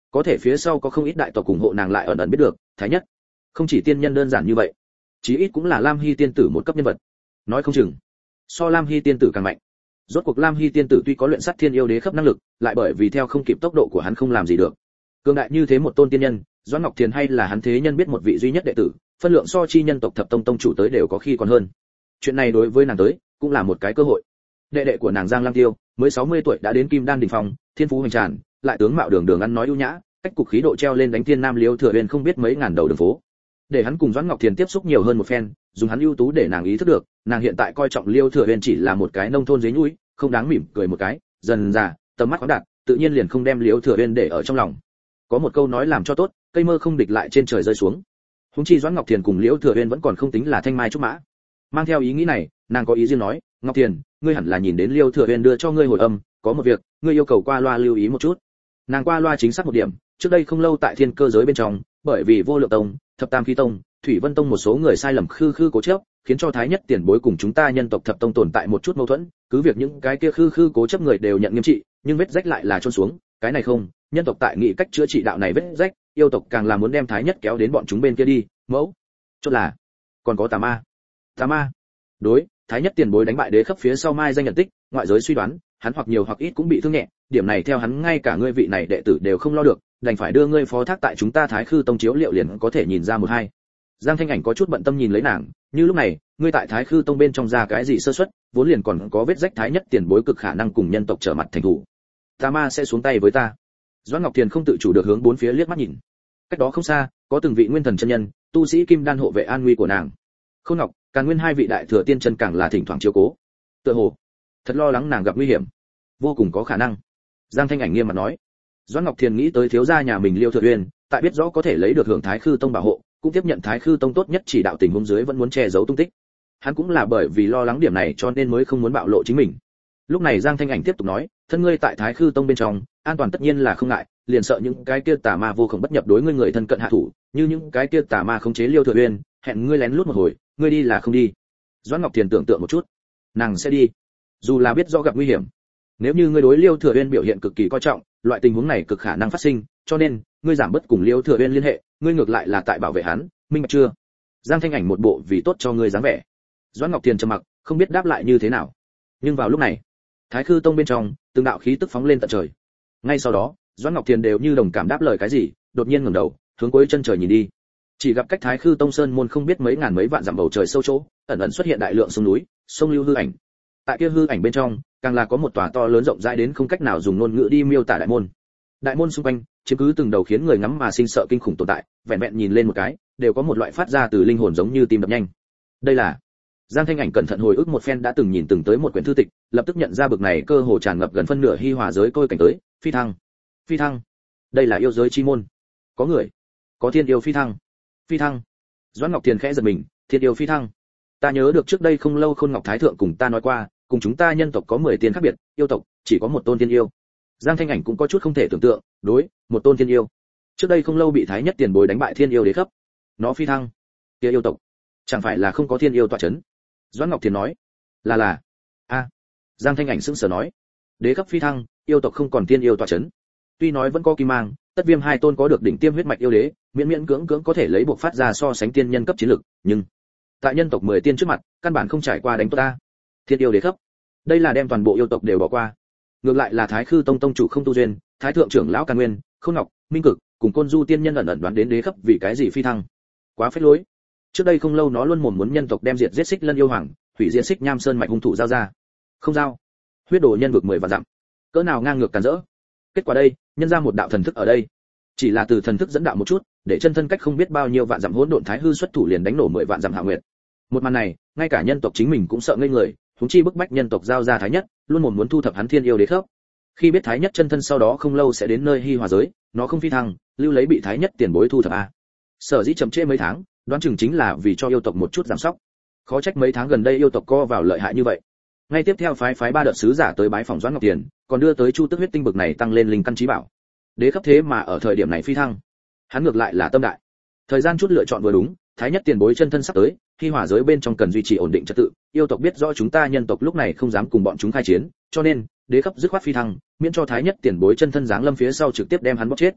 [SPEAKER 1] có thể phía sau có không ít đại tộc ủng hộ nàng lại ẩn ẩn biết được, thái nhất không chỉ tiên nhân đơn giản như vậy, chí ít cũng là Lam Hy tiên tử một cấp nhân vật, nói không chừng so Lam Hy tiên tử càng mạnh. Rốt cuộc Lam Hy tiên tử tuy có luyện sắt thiên yêu đế cấp năng lực, lại bởi vì theo không kịp tốc độ của hắn không làm gì được. Cường đại như thế một tôn tiên nhân, Doãn Ngọc Thiền hay là hắn thế nhân biết một vị duy nhất đệ tử, phân lượng so chi nhân tộc thập tông tông chủ tới đều có khi còn hơn. Chuyện này đối với nàng tới, cũng là một cái cơ hội. Đệ đệ của nàng Giang Lam Tiêu, mới sáu mươi tuổi đã đến Kim Đan đỉnh phong, thiên phú hoành tràn, lại tướng mạo đường đường ăn nói ưu nhã, cách cục khí độ treo lên đánh thiên nam Liêu Thừa Uyên không biết mấy ngàn đầu đường phố. Để hắn cùng Doãn Ngọc Thiền tiếp xúc nhiều hơn một phen, dùng hắn ưu tú để nàng ý thức được, nàng hiện tại coi trọng Liêu Thừa Uyên chỉ là một cái nông thôn dưới núi, không đáng mỉm cười một cái, dần dà, tầm mắt khoáng đạt, tự nhiên liền không đem Liêu Thừa Uyên để ở trong lòng. Có một câu nói làm cho tốt, cây mơ không địch lại trên trời rơi xuống. Huống chi Doãn Ngọc Thiền cùng Liêu Thừa Uyên vẫn còn không tính là thanh mai trúc mã. Mang theo ý nghĩ này, nàng có ý riêng nói, Ngọc Thiền, ngươi hẳn là nhìn đến Liêu Thừa Uyên đưa cho ngươi hồi âm, có một việc, ngươi yêu cầu qua loa lưu ý một chút. Nàng qua loa chính xác một điểm, trước đây không lâu tại thiên cơ giới bên trong, bởi vì Vô Lượng Tông, Thập Tam Khí Tông, Thủy Vân Tông một số người sai lầm khư khư cố chấp, khiến cho thái nhất tiền bối cùng chúng ta nhân tộc thập tông tồn tại một chút mâu thuẫn, cứ việc những cái kia khư khư cố chấp người đều nhận nghiêm trị, nhưng vết rách lại là chôn xuống, cái này không, nhân tộc tại nghị cách chữa trị đạo này vết rách, yêu tộc càng là muốn đem thái nhất kéo đến bọn chúng bên kia đi, mẫu chốt là còn có tà ma. Tà ma? Đối, thái nhất tiền bối đánh bại đế khắp phía sau mai danh nhận tích, ngoại giới suy đoán, hắn hoặc nhiều hoặc ít cũng bị thương nhẹ, điểm này theo hắn ngay cả ngươi vị này đệ tử đều không lo được, đành phải đưa ngươi phó thác tại chúng ta Thái Khư Tông chiếu liệu liền có thể nhìn ra một hai. Giang Thanh Ảnh có chút bận tâm nhìn lấy nàng, như lúc này, ngươi tại Thái Khư Tông bên trong ra cái gì sơ suất, vốn liền còn có vết rách thái nhất tiền bối cực khả năng cùng nhân tộc trở mặt thành thủ. Tà ma sẽ xuống tay với ta. Doãn Ngọc Thiền không tự chủ được hướng bốn phía liếc mắt nhìn. Cách đó không xa, có từng vị nguyên thần chân nhân, tu sĩ kim đan hộ vệ an nguy của nàng. Khôn Ngọc, Càn Nguyên hai vị đại thừa tiên chân càng là thỉnh thoảng chiếu cố. Tựa hồ thật lo lắng nàng gặp nguy hiểm, vô cùng có khả năng. Giang Thanh Ảnh nghiêm mặt nói. Doãn Ngọc Thiền nghĩ tới thiếu gia nhà mình Liêu Thừa Uyên, tại biết rõ có thể lấy được hưởng Thái Khư Tông bảo hộ, cũng tiếp nhận Thái Khư Tông tốt nhất chỉ đạo tình huống dưới vẫn muốn che giấu tung tích. Hắn cũng là bởi vì lo lắng điểm này cho nên mới không muốn bạo lộ chính mình. Lúc này Giang Thanh Ảnh tiếp tục nói, thân ngươi tại Thái Khư Tông bên trong, an toàn tất nhiên là không ngại, liền sợ những cái kia tà ma vô khổng bất nhập đối ngươi người thân cận hạ thủ, như những cái kia tà ma khống chế Liêu Thừa Uyên, hẹn ngươi lén lút một hồi, ngươi đi là không đi. Doãn Ngọc Thiền tưởng tượng một chút, nàng sẽ đi, dù là biết rõ gặp nguy hiểm. Nếu như ngươi đối Liêu Thừa Uyên biểu hiện cực kỳ coi trọng, loại tình huống này cực khả năng phát sinh, cho nên ngươi giảm bớt cùng Liêu Thừa Uyên liên hệ, ngươi ngược lại là tại bảo vệ hắn, minh bạch chưa? Giang Thanh Ảnh một bộ vì tốt cho ngươi dáng vẻ. Doãn Ngọc Thiền trầm mặc, không biết đáp lại như thế nào. Nhưng vào lúc này, Thái Khư Tông bên trong, từng đạo khí tức phóng lên tận trời. Ngay sau đó, Doãn Ngọc Thiền đều như đồng cảm đáp lời cái gì, đột nhiên ngẩng đầu, hướng cuối chân trời nhìn đi. Chỉ gặp cách Thái Khư Tông sơn môn không biết mấy ngàn mấy vạn dặm bầu trời sâu chỗ, ẩn ẩn xuất hiện đại lượng sông núi, sông lưu hư ảnh. Tại kia hư ảnh bên trong, càng là có một tòa to lớn rộng rãi đến không cách nào dùng ngôn ngữ đi miêu tả đại môn. Đại môn xung quanh, chiếm cứ từng đầu khiến người ngắm mà sinh sợ kinh khủng tồn tại, vẹn vẹn nhìn lên một cái, đều có một loại phát ra từ linh hồn giống như tim đập nhanh. Đây là Giang Thanh Ảnh cẩn thận hồi ức một phen đã từng nhìn từng tới một quyển thư tịch, lập tức nhận ra bực này cơ hồ tràn ngập gần phân nửa hi hòa giới tôi cảnh tới, phi thăng. Phi thăng. Đây là yêu giới chi môn. Có người, có thiên yêu phi thăng. Phi thăng. Doãn Ngọc Thiền khẽ giật mình, thiên yêu phi thăng. Ta nhớ được trước đây không lâu Khôn Ngọc Thái thượng cùng ta nói qua, cùng chúng ta nhân tộc có mười tiên khác biệt, yêu tộc chỉ có một tôn tiên yêu. Giang Thanh Ảnh cũng có chút không thể tưởng tượng, đối, một tôn tiên yêu. Trước đây không lâu bị Thái nhất tiền bối đánh bại thiên yêu đế cấp. Nó phi thăng. Kia yêu tộc, chẳng phải là không có thiên yêu tọa chấn? Doãn Ngọc Thiền nói. Là là. A. À. Giang Thanh Ảnh sững sờ nói. Đế cấp phi thăng, yêu tộc không còn tiên yêu tọa chấn. Tuy nói vẫn có Kim Mang, Tất Viêm hai tôn có được đỉnh tiêm huyết mạch yêu đế, miễn miễn cưỡng cưỡng có thể lấy buộc phát ra so sánh tiên nhân cấp chiến lực, nhưng tại nhân tộc mười tiên trước mặt, căn bản không trải qua đánh tốt ta. Thiên yêu đế cấp, đây là đem toàn bộ yêu tộc đều bỏ qua. Ngược lại là Thái Khư Tông tông chủ không tu duyên, Thái thượng trưởng lão Càn Nguyên, Khôn Ngọc, Minh Cực, cùng Côn Du tiên nhân ẩn ẩn đoán đến đế cấp vì cái gì phi thăng. Quá phế lối. Trước đây không lâu nó luôn mồm muốn nhân tộc đem diệt giết Xích Lân yêu hoàng, hủy diệt Xích Nham Sơn mạch hung thủ giao ra. Không giao. Huyết đồ nhân vực mười vạn dặm. Cỡ nào ngang ngược càn rỡ. Kết quả đây, nhân ra một đạo thần thức ở đây. Chỉ là từ thần thức dẫn đạo một chút, để chân thân cách không biết bao nhiêu vạn dặm hỗn độn thái hư xuất thủ liền đánh nổ mười vạn dặm hạ nguyệt. Một màn này, ngay cả nhân tộc chính mình cũng sợ ngây người, huống chi bức bách nhân tộc giao ra thái nhất, luôn mồm muốn thu thập hắn thiên yêu đế khốc. Khi biết thái nhất chân thân sau đó không lâu sẽ đến nơi hi hòa giới, nó không phi thăng, lưu lấy bị thái nhất tiền bối thu thập a. Sở dĩ chậm trễ mấy tháng, đoán chừng chính là vì cho yêu tộc một chút giảm sóc. Khó trách mấy tháng gần đây yêu tộc co vào lợi hại như vậy. Ngay tiếp theo phái phái ba đợt sứ giả tới bái phòng Doãn Ngọc Tiền, còn đưa tới Chu Tức huyết tinh bực này tăng lên linh căn trí bảo. Đế cấp thế mà ở thời điểm này phi thăng, hắn ngược lại là tâm đại. Thời gian chút lựa chọn vừa đúng, thái nhất tiền bối chân thân sắp tới, khi hỏa giới bên trong cần duy trì ổn định trật tự, yêu tộc biết rõ chúng ta nhân tộc lúc này không dám cùng bọn chúng khai chiến, cho nên đế cấp dứt khoát phi thăng, miễn cho thái nhất tiền bối chân thân giáng lâm phía sau trực tiếp đem hắn bóc chết.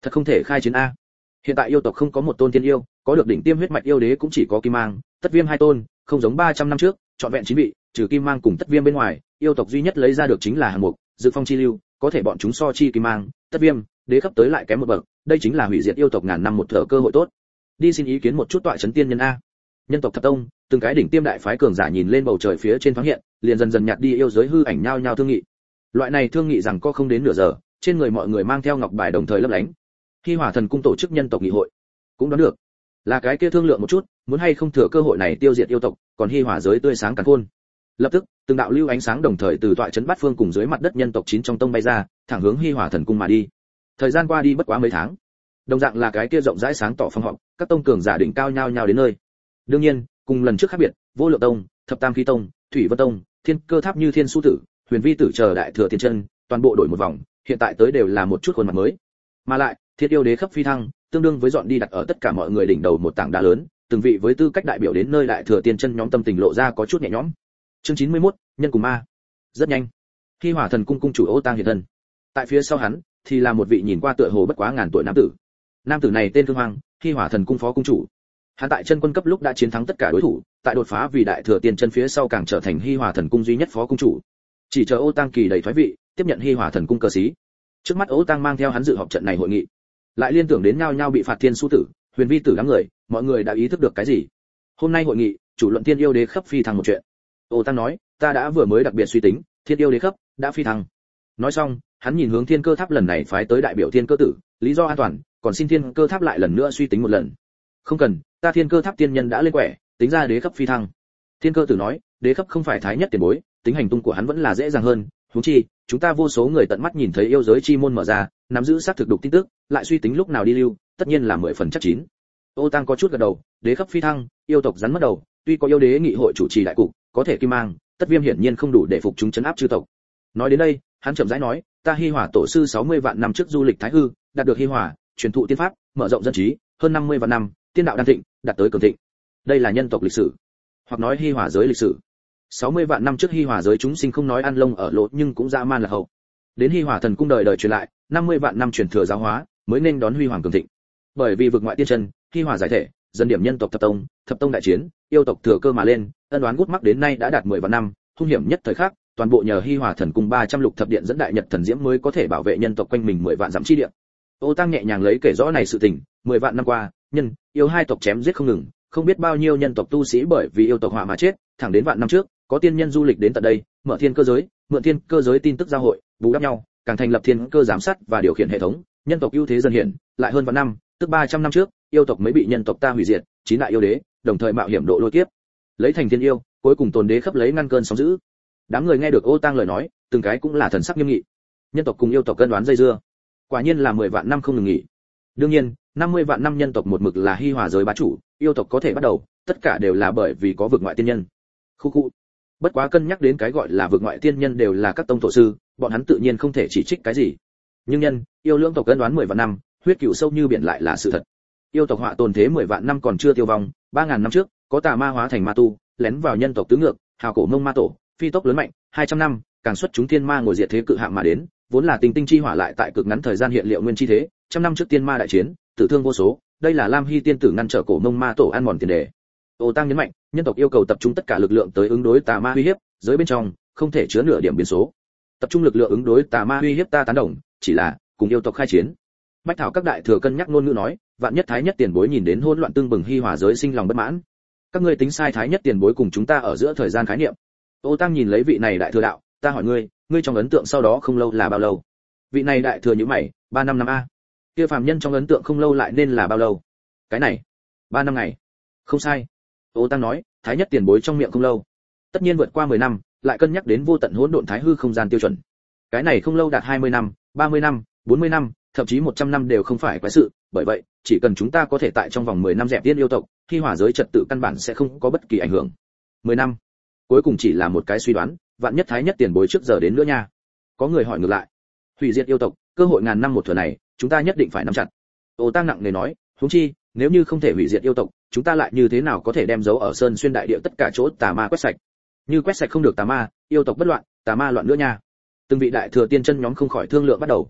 [SPEAKER 1] Thật không thể khai chiến a. Hiện tại yêu tộc không có một tôn tiên yêu, có được đỉnh tiêm huyết mạch yêu đế cũng chỉ có Kim Mang, Tất Viêm hai tôn, không giống ba trăm năm trước, chọn vẹn chín vị, trừ Kim Mang cùng Tất Viêm bên ngoài, yêu tộc duy nhất lấy ra được chính là Hàn Mục, Dự Phong chi lưu, có thể bọn chúng so chi Kim Mang, Tất Viêm, đế cấp tới lại kém một bậc, đây chính là hủy diệt yêu tộc ngàn năm một thở cơ hội tốt. Đi xin ý kiến một chút tọa chấn tiên nhân a. Nhân tộc Thập Tông, từng cái đỉnh tiêm đại phái cường giả nhìn lên bầu trời phía trên thoáng hiện, liền dần dần nhạt đi yêu giới hư ảnh nhao nhao thương nghị. Loại này thương nghị rằng có không đến nửa giờ, trên người mọi người mang theo ngọc bài đồng thời lấp lánh. Khi Hỏa Thần cung tổ chức nhân tộc nghị hội, cũng đoán được là cái kia thương lượng một chút, muốn hay không thừa cơ hội này tiêu diệt yêu tộc, còn Hi Hỏa giới tươi sáng càn khôn. Lập tức, từng đạo lưu ánh sáng đồng thời từ tọa trấn bát phương cùng dưới mặt đất nhân tộc chín trong tông bay ra, thẳng hướng Hi Hỏa Thần cung mà đi. Thời gian qua đi bất quá mấy tháng, đồng dạng là cái kia rộng rãi sáng tỏ phòng họp, các tông cường giả đỉnh cao nhau nhau đến nơi. Đương nhiên, cùng lần trước khác biệt, Vô Lượng tông, Thập Tam Khí tông, Thủy Vân tông, Thiên Cơ tháp như Thiên Su tử, Huyền Vi tử chờ đại thừa tiên chân, toàn bộ đổi một vòng, hiện tại tới đều là một chút khuôn mặt mới. Mà lại, Thiết yêu đế khắp phi thăng, tương đương với dọn đi đặt ở tất cả mọi người đỉnh đầu một tảng đá lớn, từng vị với tư cách đại biểu đến nơi đại thừa tiên chân nhóm tâm tình lộ ra có chút nhẹ nhõm. Chương chín mươi mốt, nhân cùng ma. Rất nhanh, Khi Hỏa Thần cung cung chủ Ô Tang hiện thân. Tại phía sau hắn thì là một vị nhìn qua tựa hồ bất quá ngàn tuổi nam tử. Nam tử này tên Thương Hoàng, Khi Hỏa Thần cung phó cung chủ. Hắn tại chân quân cấp lúc đã chiến thắng tất cả đối thủ, tại đột phá vì đại thừa tiên chân phía sau càng trở thành Hi Hỏa Thần cung duy nhất phó cung chủ. Chỉ chờ Ô Tang kỳ đầy thoái vị, tiếp nhận Hi Hỏa Thần cung cơ sĩ. Trước mắt Ô Tang mang theo hắn dự họp trận này hội nghị, lại liên tưởng đến nhau nhau bị phạt Thiên Su tử, Huyền Vi tử đám người, mọi người đã ý thức được cái gì. Hôm nay hội nghị, chủ luận Thiên yêu đế khắp phi thăng một chuyện. Ô Tang nói, ta đã vừa mới đặc biệt suy tính, Thiên yêu đế khắp đã phi thăng. Nói xong, hắn nhìn hướng Thiên Cơ tháp lần này phái tới đại biểu Thiên Cơ tử, lý do an toàn, còn xin Thiên Cơ tháp lại lần nữa suy tính một lần. Không cần, ta Thiên Cơ tháp tiên nhân đã lên quẻ, tính ra đế khắp phi thăng. Thiên Cơ tử nói, đế khắp không phải thái nhất tiền bối, tính hành tung của hắn vẫn là dễ dàng hơn, huống chi, chúng ta vô số người tận mắt nhìn thấy yêu giới chi môn mở ra, nắm giữ xác thực đục tin tức, lại suy tính lúc nào đi lưu, tất nhiên là mười phần chắc chín. Ô Tang có chút gật đầu, đế khắp phi thăng, yêu tộc rắn mất đầu, tuy có yêu đế nghị hội chủ trì đại cục, có thể Kim Mang, Tất Viêm hiển nhiên không đủ để phục chúng trấn áp chư tộc. Nói đến đây, hắn chậm rãi nói, ta Hi Hỏa tổ sư sáu mươi vạn năm trước du lịch Thái Hư, đạt được Hi Hỏa, truyền thụ tiên pháp, mở rộng dân trí, hơn năm mươi vạn năm, tiên đạo đan thịnh, đạt tới cường thịnh. Đây là nhân tộc lịch sử, hoặc nói Hi Hỏa giới lịch sử. sáu mươi vạn năm trước Hi Hỏa giới chúng sinh không nói ăn lông ở lỗ nhưng cũng dã man là hậu. Đến Hi Hỏa Thần cung đời đời truyền lại, năm mươi vạn năm truyền thừa giáo hóa, mới nên đón huy hoàng cường thịnh. Bởi vì vực ngoại tiên chân, Hi Hỏa giải thể, dân điểm nhân tộc thập tông, thập tông đại chiến, yêu tộc thừa cơ mà lên, ân oán gút mắc đến nay đã đạt mười vạn năm, hung hiểm nhất thời khắc, toàn bộ nhờ Hi Hỏa Thần cung ba trăm lục thập điện dẫn đại nhật thần diễm mới có thể bảo vệ nhân tộc quanh mình mười vạn dặm chi địa. Ô Tang nhẹ nhàng lấy kể rõ này sự tình, mười vạn năm qua, nhân, yêu hai tộc chém giết không ngừng, không biết bao nhiêu nhân tộc tu sĩ bởi vì yêu tộc hỏa mà chết, thẳng đến vạn năm trước, có tiên nhân du lịch đến tận đây, mở thiên cơ giới, mượn thiên cơ giới tin tức giao hội, bù đắp nhau, càng thành lập thiên cơ giám sát và điều khiển hệ thống, nhân tộc ưu thế dần hiện, lại hơn vạn năm, tức ba trăm năm trước, yêu tộc mới bị nhân tộc ta hủy diệt, chín đại yêu đế, đồng thời mạo hiểm độ lôi kiếp, lấy thành thiên yêu, cuối cùng tồn đế khắp lấy ngăn cơn sóng dữ. Đám người nghe được Ô Tang lời nói, từng cái cũng là thần sắc nghiêm nghị. Nhân tộc cùng yêu tộc cân đoán dây dưa, quả nhiên là mười vạn năm không ngừng nghỉ. Đương nhiên, năm mươi vạn năm nhân tộc một mực là Hi Hỏa giới bá chủ, yêu tộc có thể bắt đầu, tất cả đều là bởi vì có vực ngoại tiên nhân. Khu khu. Bất quá cân nhắc đến cái gọi là vực ngoại tiên nhân đều là các tông tổ sư, bọn hắn tự nhiên không thể chỉ trích cái gì. Nhưng nhân, yêu lưỡng tộc cân đoán mười vạn năm, huyết cửu sâu như biển lại là sự thật. Yêu tộc họa tồn thế mười vạn năm còn chưa tiêu vong, ba ngàn năm trước, có tà ma hóa thành ma tu, lén vào nhân tộc tứ ngược, hào cổ mông ma tổ, phi tốc lớn mạnh, hai trăm năm, càng xuất chúng tiên ma ngồi diệt thế cự hạng mà đến, vốn là tinh tinh chi hỏa lại tại cực ngắn thời gian hiện liệu nguyên chi thế, trăm năm trước tiên ma đại chiến, tử thương vô số, đây là Lam Hy tiên tử ngăn trở cổ mông ma tổ ăn mòn tiền đề. Ô Tang nhấn mạnh, nhân tộc yêu cầu tập trung tất cả lực lượng tới ứng đối tà ma uy hiếp, giới bên trong không thể chứa nửa điểm biến số. Tập trung lực lượng ứng đối tà ma uy hiếp ta tán đồng, chỉ là cùng yêu tộc khai chiến. Bách Thảo các đại thừa cân nhắc ngôn ngữ nói, vạn nhất thái nhất tiền bối nhìn đến hỗn loạn tương bừng Hi Hỏa giới sinh lòng bất mãn. Các ngươi tính sai thái nhất tiền bối cùng chúng ta ở giữa thời gian khái niệm. Ô Tang nhìn lấy vị này đại thừa đạo, ta hỏi ngươi, ngươi trong ấn tượng sau đó không lâu là bao lâu? Vị này đại thừa như mày, ba năm năm a. Kia phàm nhân trong ấn tượng không lâu lại nên là bao lâu? Cái này, ba năm ngày. Không sai. Ô Tang nói, thái nhất tiền bối trong miệng không lâu, tất nhiên vượt qua mười năm, lại cân nhắc đến vô tận hỗn độn thái hư không gian tiêu chuẩn. Cái này không lâu đạt hai mươi năm, ba mươi năm, bốn mươi năm, thậm chí một trăm năm đều không phải quái sự, bởi vậy, chỉ cần chúng ta có thể tại trong vòng mười năm dẹp tiên yêu tộc, Hi Hỏa giới trật tự căn bản sẽ không có bất kỳ ảnh hưởng. mười năm. Cuối cùng chỉ là một cái suy đoán, vạn nhất thái nhất tiền bối trước giờ đến nữa nha. Có người hỏi ngược lại, hủy diệt yêu tộc, cơ hội ngàn năm một thừa này, chúng ta nhất định phải nắm chặt. Ô Tang nặng nề nói, huống chi, nếu như không thể hủy diệt yêu tộc, chúng ta lại như thế nào có thể đem dấu ở sơn xuyên đại địa tất cả chỗ tà ma quét sạch? Như quét sạch không được tà ma, yêu tộc bất loạn, tà ma loạn nữa nha. Từng vị đại thừa tiên chân nhóm không khỏi thương lượng bắt đầu.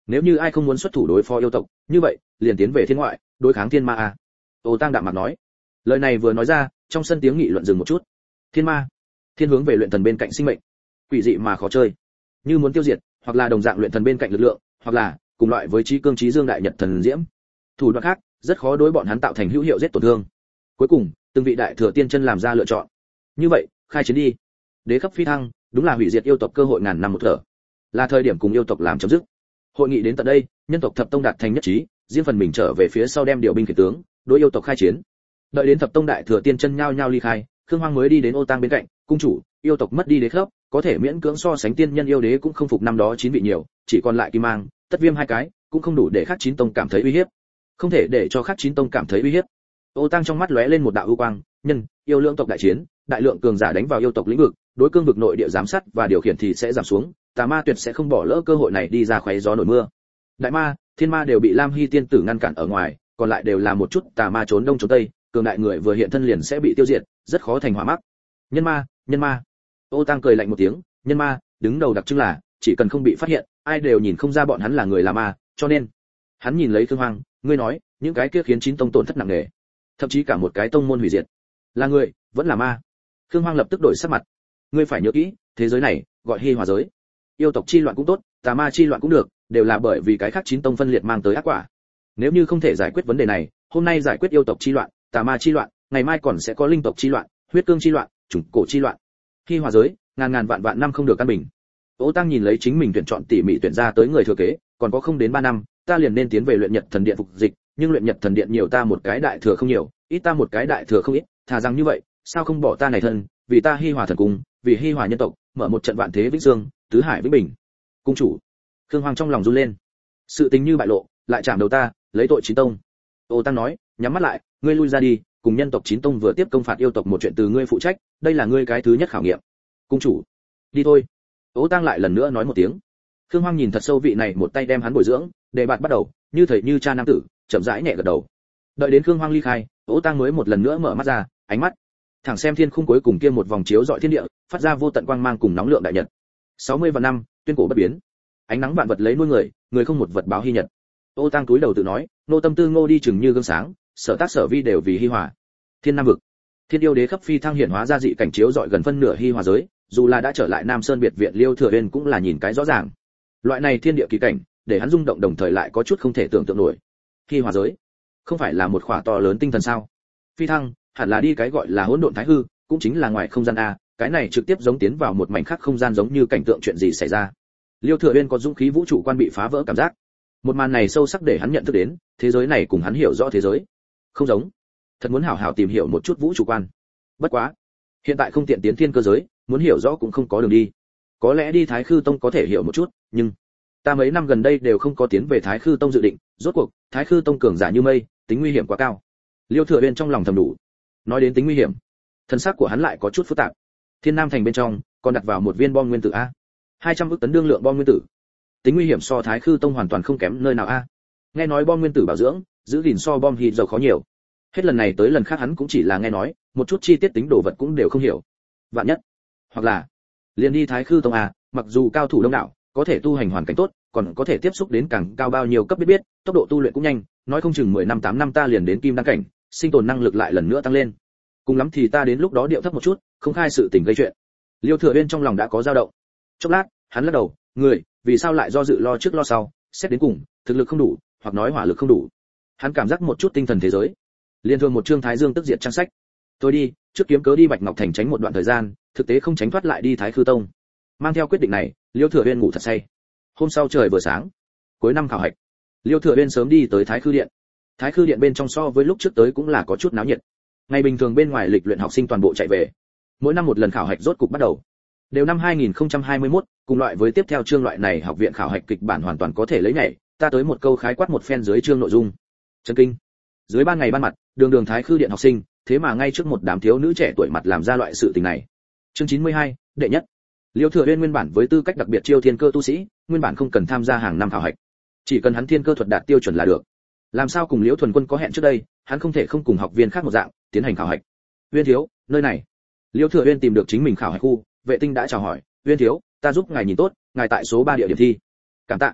[SPEAKER 1] Nếu như ai không muốn xuất thủ đối phó yêu tộc, như vậy liền tiến về thiên ngoại đối kháng thiên ma a. Ô Tăng đạm mạc nói. Lời này vừa nói ra, trong sân tiếng nghị luận dừng một chút. Thiên ma, thiên hướng về luyện thần bên cạnh sinh mệnh, quỷ dị mà khó chơi, như muốn tiêu diệt, hoặc là đồng dạng luyện thần bên cạnh lực lượng, hoặc là cùng loại với trí cương trí dương đại nhật thần diễm. Thủ đoạn khác, rất khó đối bọn hắn tạo thành hữu hiệu giết tổn thương. Cuối cùng, từng vị đại thừa tiên chân làm ra lựa chọn. Như vậy, khai chiến đi. Đế cấp phi thăng, đúng là hủy diệt yêu tộc cơ hội ngàn năm một thở. Là thời điểm cùng yêu tộc làm chấm dứt. Hội nghị đến tận đây, nhân tộc thập tông đạt thành nhất trí, riêng phần mình trở về phía sau đem điều binh khiển tướng, đối yêu tộc khai chiến. Đợi đến thập tông đại thừa tiên chân nhao nhao ly khai, Khương Hoang mới đi đến Ô Tang bên cạnh, cung chủ, yêu tộc mất đi đế cấp, có thể miễn cưỡng so sánh tiên nhân yêu đế cũng không phục năm đó chín vị nhiều, chỉ còn lại Kim Mang, Tất Viêm hai cái, cũng không đủ để khác chín tông cảm thấy uy hiếp. Không thể để cho khác chín tông cảm thấy uy hiếp. Ô Tang trong mắt lóe lên một đạo ưu quang, nhân, yêu lượng tộc đại chiến, đại lượng cường giả đánh vào yêu tộc lĩnh vực, đối cương vực nội địa giám sát và điều khiển thì sẽ giảm xuống, tà ma tuyệt sẽ không bỏ lỡ cơ hội này đi ra khoé gió nổi mưa. Đại ma, thiên ma đều bị Lam Hy tiên tử ngăn cản ở ngoài, còn lại đều là một chút tà ma trốn đông trốn tây, cường đại người vừa hiện thân liền sẽ bị tiêu diệt, rất khó thành hỏa mắc. Nhân ma, nhân ma. Ô Tang cười lạnh một tiếng, nhân ma, đứng đầu đặc trưng là, chỉ cần không bị phát hiện, ai đều nhìn không ra bọn hắn là người là ma, cho nên, hắn nhìn lấy Khương Hoang, ngươi nói, những cái kia khiến chín tông tổn thất nặng nề, thậm chí cả một cái tông môn hủy diệt, là người, vẫn là ma. Khương Hoang lập tức đổi sắc mặt. Ngươi phải nhớ kỹ, thế giới này, gọi Hi Hòa giới. Yêu tộc chi loạn cũng tốt, tà ma chi loạn cũng được, đều là bởi vì cái khác chín tông phân liệt mang tới ác quả. Nếu như không thể giải quyết vấn đề này, hôm nay giải quyết yêu tộc chi loạn, tà ma chi loạn, ngày mai còn sẽ có linh tộc chi loạn, huyết cương chi loạn, chủng cổ chi loạn. Hi Hòa giới, ngàn ngàn vạn vạn năm không được căn bình. Ô Tăng nhìn lấy chính mình tuyển chọn tỉ mỉ tuyển ra tới người thừa kế, còn có không đến ba năm, ta liền nên tiến về luyện Nhật Thần Điện phục dịch, nhưng luyện Nhật Thần Điện nhiều ta một cái đại thừa không nhiều, ít ta một cái đại thừa không ít, thà rằng như vậy, sao không bỏ ta này thân, vì ta Hi Hòa thần cung, vì Hi Hòa nhân tộc, mở một trận vạn thế vĩnh dương, tứ hải vĩnh bình. Cung chủ. Khương Hoang trong lòng run lên. Sự tình như bại lộ, lại chạm đầu ta, lấy tội chín tông. Ô Tăng nói, nhắm mắt lại, ngươi lui ra đi, cùng nhân tộc chín tông vừa tiếp công phạt yêu tộc một chuyện từ ngươi phụ trách, đây là ngươi cái thứ nhất khảo nghiệm. Cung chủ. Đi thôi. Ô Tăng lại lần nữa nói một tiếng. Khương Hoang nhìn thật sâu vị này một tay đem hắn bồi dưỡng, đề bạt bắt đầu, như thầy như cha nam tử, chậm rãi nhẹ gật đầu. Đợi đến Khương Hoang ly khai, Ô Tăng mới một lần nữa mở mắt ra, ánh mắt thẳng xem thiên khung cuối cùng kia một vòng chiếu rọi thiên địa, phát ra vô tận quang mang cùng nóng lượng đại nhật. sáu mươi vạn năm, tuyên cổ bất biến. Ánh nắng vạn vật lấy nuôi người, người không một vật báo hy nhật. Ô Tăng túi đầu tự nói, nô tâm tư ngô đi chừng như gương sáng, sở tác sở vi đều vì Hi Hòa. Thiên Nam vực, Thiên yêu đế khắp phi thăng hiển hóa ra dị cảnh chiếu rọi gần phân nửa Hi Hòa giới, dù là đã trở lại Nam Sơn biệt viện Liêu Thừa Uyên cũng là nhìn cái rõ ràng. Loại này thiên địa kỳ cảnh, để hắn rung động đồng thời lại có chút không thể tưởng tượng nổi. Hi Hòa giới, không phải là một khỏa to lớn tinh thần sao? Phi thăng, hẳn là đi cái gọi là hỗn độn thái hư, cũng chính là ngoài không gian a, cái này trực tiếp giống tiến vào một mảnh khác không gian giống như cảnh tượng chuyện gì xảy ra. Liêu Thừa Uyên có dũng khí vũ trụ quan bị phá vỡ cảm giác. Một màn này sâu sắc để hắn nhận thức đến, thế giới này cùng hắn hiểu rõ thế giới không giống. Thật muốn hảo hảo tìm hiểu một chút vũ trụ quan. Bất quá, hiện tại không tiện tiến thiên cơ giới, muốn hiểu rõ cũng không có đường đi. Có lẽ đi Thái Khư Tông có thể hiểu một chút, nhưng ta mấy năm gần đây đều không có tiến về Thái Khư Tông dự định, rốt cuộc, Thái Khư Tông cường giả như mây, tính nguy hiểm quá cao. Liêu Thừa Uyên trong lòng thầm đủ. Nói đến tính nguy hiểm, thân xác của hắn lại có chút phức tạp. Thiên Nam thành bên trong, còn đặt vào một viên bom nguyên tử a. hai trăm ức tấn đương lượng bom nguyên tử. Tính nguy hiểm so Thái Khư Tông hoàn toàn không kém nơi nào a. Nghe nói bom nguyên tử bảo dưỡng, giữ gìn so bom hít dầu khó nhiều. Hết lần này tới lần khác hắn cũng chỉ là nghe nói, một chút chi tiết tính đồ vật cũng đều không hiểu. Vạn nhất, hoặc là liền đi Thái Khư Tông a, mặc dù cao thủ đông đảo, có thể tu hành hoàn cảnh tốt, còn có thể tiếp xúc đến càng cao bao nhiêu cấp biết biết, tốc độ tu luyện cũng nhanh, nói không chừng mười năm tám năm ta liền đến kim đăng cảnh, sinh tồn năng lực lại lần nữa tăng lên. Cùng lắm thì ta đến lúc đó điệu thấp một chút, không khai sự tình gây chuyện. Liêu Thừa Uyên trong lòng đã có dao động. Chốc lát, hắn lắc đầu, người, vì sao lại do dự lo trước lo sau, xét đến cùng, thực lực không đủ, hoặc nói hỏa lực không đủ. Hắn cảm giác một chút tinh thần thế giới. Liên thường một chương Thái Dương tức diệt trang sách. Tôi đi, trước kiếm cớ đi Bạch Ngọc Thành tránh một đoạn thời gian, thực tế không tránh thoát lại đi Thái Khư Tông. Mang theo quyết định này, Liêu Thừa Uyên ngủ thật say. Hôm sau trời vừa sáng, cuối năm khảo hạch, Liêu Thừa Uyên sớm đi tới Thái Khư Điện. Thái Khư Điện bên trong so với lúc trước tới cũng là có chút náo nhiệt. Ngày bình thường bên ngoài lịch luyện học sinh toàn bộ chạy về. Mỗi năm một lần khảo hạch rốt cục bắt đầu. Đều năm hai nghìn không trăm hai mươi mốt, cùng loại với tiếp theo chương loại này học viện khảo hạch kịch bản hoàn toàn có thể lấy nhảy, ta tới một câu khái quát một phen dưới chương nội dung. Chấn kinh. Dưới ban ngày ban mặt, đường đường Thái Khư Điện học sinh, thế mà ngay trước một đám thiếu nữ trẻ tuổi mặt làm ra loại sự tình này. Chương chín mươi hai, đệ nhất. Liêu Thừa Uyên nguyên bản với tư cách đặc biệt chiêu thiên cơ tu sĩ, nguyên bản không cần tham gia hàng năm khảo hạch, chỉ cần hắn thiên cơ thuật đạt tiêu chuẩn là được. Làm sao cùng Liễu Thuần Quân có hẹn trước đây, hắn không thể không cùng học viên khác một dạng tiến hành khảo hạch. Uyên thiếu, nơi này. Liêu Thừa Uyên tìm được chính mình khảo hạch khu, vệ tinh đã chào hỏi, Uyên thiếu, ta giúp ngài nhìn tốt, ngài tại số ba địa điểm thi. Cảm tạ.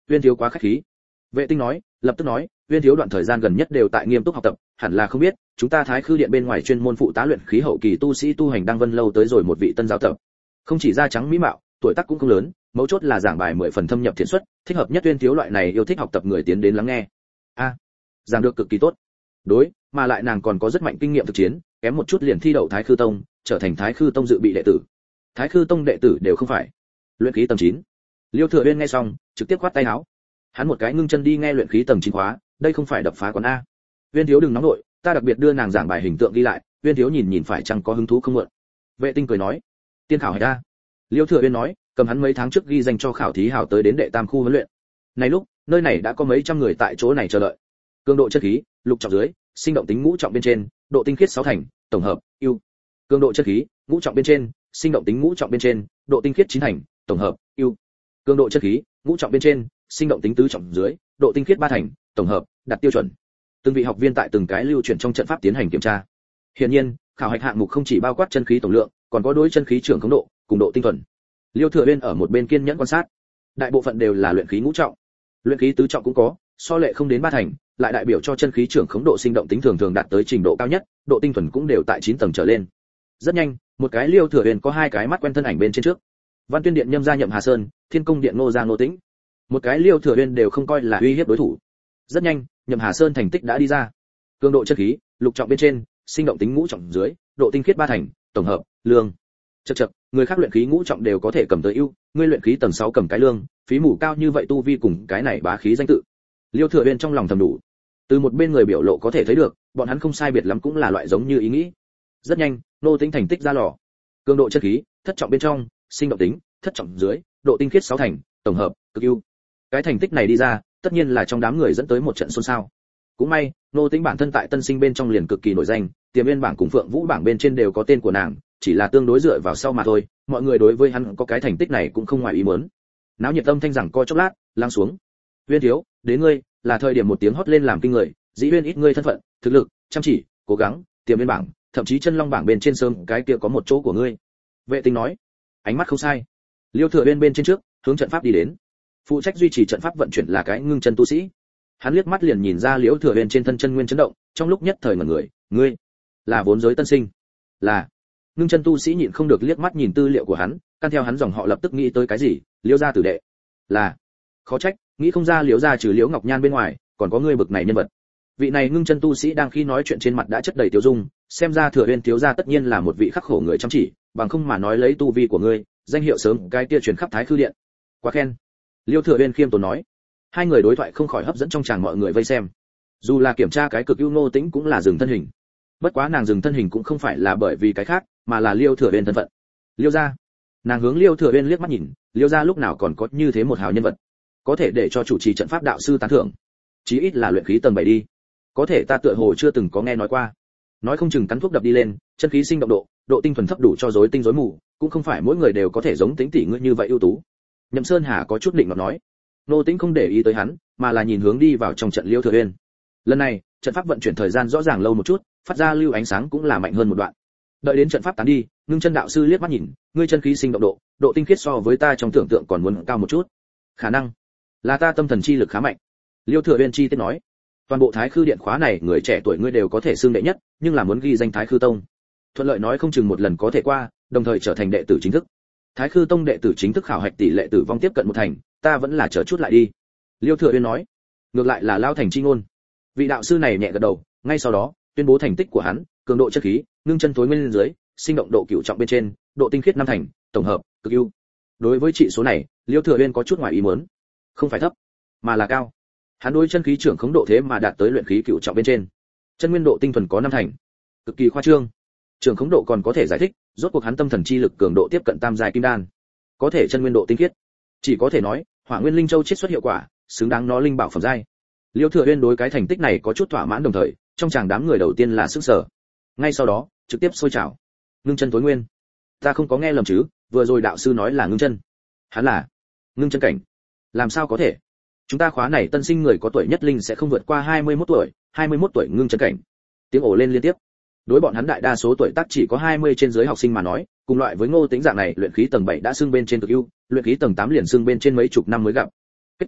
[SPEAKER 1] Uyên thiếu quá khách khí. Vệ Tinh nói, lập tức nói, Uyên thiếu đoạn thời gian gần nhất đều tại nghiêm túc học tập, hẳn là không biết, chúng ta Thái Khư điện bên ngoài chuyên môn phụ tá luyện khí hậu kỳ tu sĩ tu hành đang vân lâu tới rồi một vị tân giáo tập. Không chỉ da trắng mỹ mạo, tuổi tác cũng không lớn, mấu chốt là giảng bài mười phần thâm nhập thiện xuất, thích hợp nhất Uyên thiếu loại này yêu thích học tập người tiến đến lắng nghe. A, à, giảng được cực kỳ tốt. Đối, mà lại nàng còn có rất mạnh kinh nghiệm thực chiến, kém một chút liền thi đậu Thái Khư tông, trở thành Thái Khư tông dự bị đệ tử. Thái Khư tông đệ tử đều không phải. Luyện khí tầng chín. Liêu Thừa Uyên nghe xong, trực tiếp khoát tay áo. Hắn một cái ngưng chân đi nghe luyện khí tầng chín khóa, đây không phải đập phá quán a. Uyên thiếu đừng nóng nội, ta đặc biệt đưa nàng giảng bài hình tượng đi lại, Uyên thiếu nhìn nhìn phải chăng có hứng thú không mượn. Vệ Tinh cười nói, tiên khảo hay ta. Liêu Thừa Uyên nói, cầm hắn mấy tháng trước ghi danh cho khảo thí hảo tới đến đệ tam khu huấn luyện. Này lúc, nơi này đã có mấy trăm người tại chỗ này chờ đợi. Cường độ chất khí, lục trọng dưới, sinh động tính ngũ trọng bên trên, độ tinh khiết sáu thành, tổng hợp, ưu. Cường độ chất khí, ngũ trọng bên trên, sinh động tính ngũ trọng bên trên, độ tinh khiết chín thành, tổng hợp, ưu. Cường độ chất khí, ngũ trọng bên trên, sinh động tính tứ trọng dưới, độ tinh khiết ba thành, tổng hợp, đạt tiêu chuẩn. Từng vị học viên tại từng cái lưu chuyển trong trận pháp tiến hành kiểm tra. Hiển nhiên, khảo hạch hạng mục không chỉ bao quát chân khí tổng lượng, còn có đối chân khí trưởng khống độ, cùng độ tinh thuần. Liêu Thừa Uyên ở một bên kiên nhẫn quan sát. Đại bộ phận đều là luyện khí ngũ trọng. Luyện khí tứ trọng cũng có, so lệ không đến ba thành, lại đại biểu cho chân khí trưởng khống độ sinh động tính thường thường đạt tới trình độ cao nhất, độ tinh thuần cũng đều tại chín tầng trở lên. Rất nhanh, một cái Liêu Thừa Uyên có hai cái mắt quen thân ảnh bên trên trước. Văn Tuyên điện Nhâm gia Nhậm Hà Sơn, Thiên Công điện Ngô gia Ngô Tĩnh. Một cái Liêu Thừa Uyên đều không coi là uy hiếp đối thủ. Rất nhanh, Nhậm Hà Sơn thành tích đã đi ra. Cường độ chân khí, lục trọng bên trên, sinh động tính ngũ trọng dưới, độ tinh khiết ba thành, tổng hợp, lương. Chậc chậc, người khác luyện khí ngũ trọng đều có thể cầm tới ưu, ngươi luyện khí tầng sáu cầm cái lương, phí mù cao như vậy tu vi cùng cái này bá khí danh tự. Liêu Thừa Uyên trong lòng thầm đủ. Từ một bên người biểu lộ có thể thấy được, bọn hắn không sai biệt lắm cũng là loại giống như ý nghĩ. Rất nhanh, Nô Tĩnh thành tích ra lò. Cường độ chân khí, thất trọng bên trong, sinh động tính, thất trọng dưới, độ tinh khiết sáu thành, tổng hợp, cực ưu. Cái thành tích này đi ra, tất nhiên là trong đám người dẫn tới một trận xôn xao. Cũng may, Nô Tĩnh bản thân tại Tân Sinh bên trong liền cực kỳ nổi danh, Tiềm Viên bảng cùng Phượng Vũ bảng bên trên đều có tên của nàng, chỉ là tương đối dựa vào sau mà thôi, mọi người đối với hắn có cái thành tích này cũng không ngoài ý muốn. Náo nhiệt tâm thanh rằng co chốc lát, lắng xuống. Uyên thiếu, đến ngươi, là thời điểm một tiếng hót lên làm kinh người, dĩ Uyên ít ngươi thân phận, thực lực, chăm chỉ, cố gắng, Tiềm Viên bảng, thậm chí chân long bảng bên trên sớm cái kia có một chỗ của ngươi. Vệ Tinh nói, ánh mắt không sai. Liêu Thừa Uyên bên trên trước, hướng trận pháp đi đến. Phụ trách duy trì trận pháp vận chuyển là cái ngưng chân tu sĩ. Hắn liếc mắt liền nhìn ra Liễu Thừa Uyên trên thân chân nguyên chấn động, trong lúc nhất thời ngẩn người, ngươi là vốn giới tân sinh? Là. Ngưng chân tu sĩ nhịn không được liếc mắt nhìn tư liệu của hắn, căn theo hắn dòng họ lập tức nghĩ tới cái gì, Liễu gia tử đệ. Là. Khó trách, nghĩ không ra Liễu gia trừ Liễu Ngọc Nhan bên ngoài, còn có ngươi bực này nhân vật. Vị này ngưng chân tu sĩ đang khi nói chuyện trên mặt đã chất đầy tiêu dung, xem ra Thừa Uyên thiếu gia tất nhiên là một vị khắc khổ người chăm chỉ, bằng không mà nói lấy tu vi của ngươi, danh hiệu sớm cái kia truyền khắp Thái Khư điện. Quá khen. Liêu Thừa Uyên khiêm tốn nói. Hai người đối thoại không khỏi hấp dẫn trong tràng mọi người vây xem. Dù là kiểm tra cái cực ưu Nô Tĩnh cũng là dừng thân hình. Bất quá nàng dừng thân hình cũng không phải là bởi vì cái khác, mà là Liêu Thừa Uyên thân phận. Liêu gia. Nàng hướng Liêu Thừa Uyên liếc mắt nhìn, Liêu gia lúc nào còn có như thế một hào nhân vật, có thể để cho chủ trì trận pháp đạo sư tán thưởng. Chí ít là luyện khí tầng bảy đi. Có thể ta tựa hồ chưa từng có nghe nói qua. Nói không chừng cắn thuốc đập đi lên, chân khí sinh động độ, độ tinh thuần thấp đủ cho rối tinh rối mù, cũng không phải mỗi người đều có thể giống Tĩnh tỷ ngươi như vậy ưu tú. Nhậm Sơn Hà có chút định ngọt nói. Nô Tĩnh không để ý tới hắn, mà là nhìn hướng đi vào trong trận Liêu Thừa Uyên. Lần này, trận pháp vận chuyển thời gian rõ ràng lâu một chút, phát ra lưu ánh sáng cũng là mạnh hơn một đoạn. Đợi đến trận pháp tán đi, Ngưng Chân đạo sư liếc mắt nhìn, ngươi chân khí sinh động độ, độ tinh khiết so với ta trong tưởng tượng còn muốn cao một chút. Khả năng là ta tâm thần chi lực khá mạnh. Liêu Thừa Uyên chi tiết nói, toàn bộ Thái Khư điện khóa này người trẻ tuổi ngươi đều có thể xưng đệ nhất, nhưng là muốn ghi danh Thái Khư tông, thuận lợi nói không chừng một lần có thể qua, đồng thời trở thành đệ tử chính thức. Thái Khư tông đệ tử chính thức khảo hạch tỷ lệ tử vong tiếp cận một thành, ta vẫn là chờ chút lại đi. Liêu Thừa Uyên nói, ngược lại là lao thành chi ngôn. Vị đạo sư này nhẹ gật đầu, ngay sau đó tuyên bố thành tích của hắn, cường độ chất khí, ngưng chân tối nguyên dưới, sinh động độ cửu trọng bên trên, độ tinh khiết năm thành, tổng hợp, cực ưu. Đối với trị số này, Liêu Thừa Uyên có chút ngoài ý muốn, không phải thấp, mà là cao. Hắn đối chân khí trưởng khống độ thế mà đạt tới luyện khí cửu trọng bên trên, chân nguyên độ tinh thuần có năm thành, cực kỳ khoa trương. Trưởng khống độ còn có thể giải thích, rốt cuộc hắn tâm thần chi lực cường độ tiếp cận tam giai kim đan, có thể chân nguyên độ tinh khiết, chỉ có thể nói Hỏa Nguyên Linh Châu chiết xuất hiệu quả, xứng đáng nó linh bảo phẩm giai. Liêu Thừa Uyên đối cái thành tích này có chút thỏa mãn, đồng thời trong chàng đám người đầu tiên là sức sở, ngay sau đó trực tiếp sôi trào. Ngưng chân tối nguyên, ta không có nghe lầm chứ? Vừa rồi đạo sư nói là ngưng chân, hắn là ngưng chân cảnh, làm sao có thể? Chúng ta khóa này tân sinh người có tuổi nhất linh sẽ không vượt qua hai mươi mốt tuổi, hai mươi mốt tuổi ngưng chân cảnh. Tiếng ồ lên liên tiếp. Đối bọn hắn đại đa số tuổi tác chỉ có hai mươi trên dưới học sinh mà nói, cùng loại với Ngô Tĩnh dạng này luyện khí tầng bảy đã xưng bên trên cực ưu, luyện khí tầng tám liền xưng bên trên mấy chục năm mới gặp. Kết quả,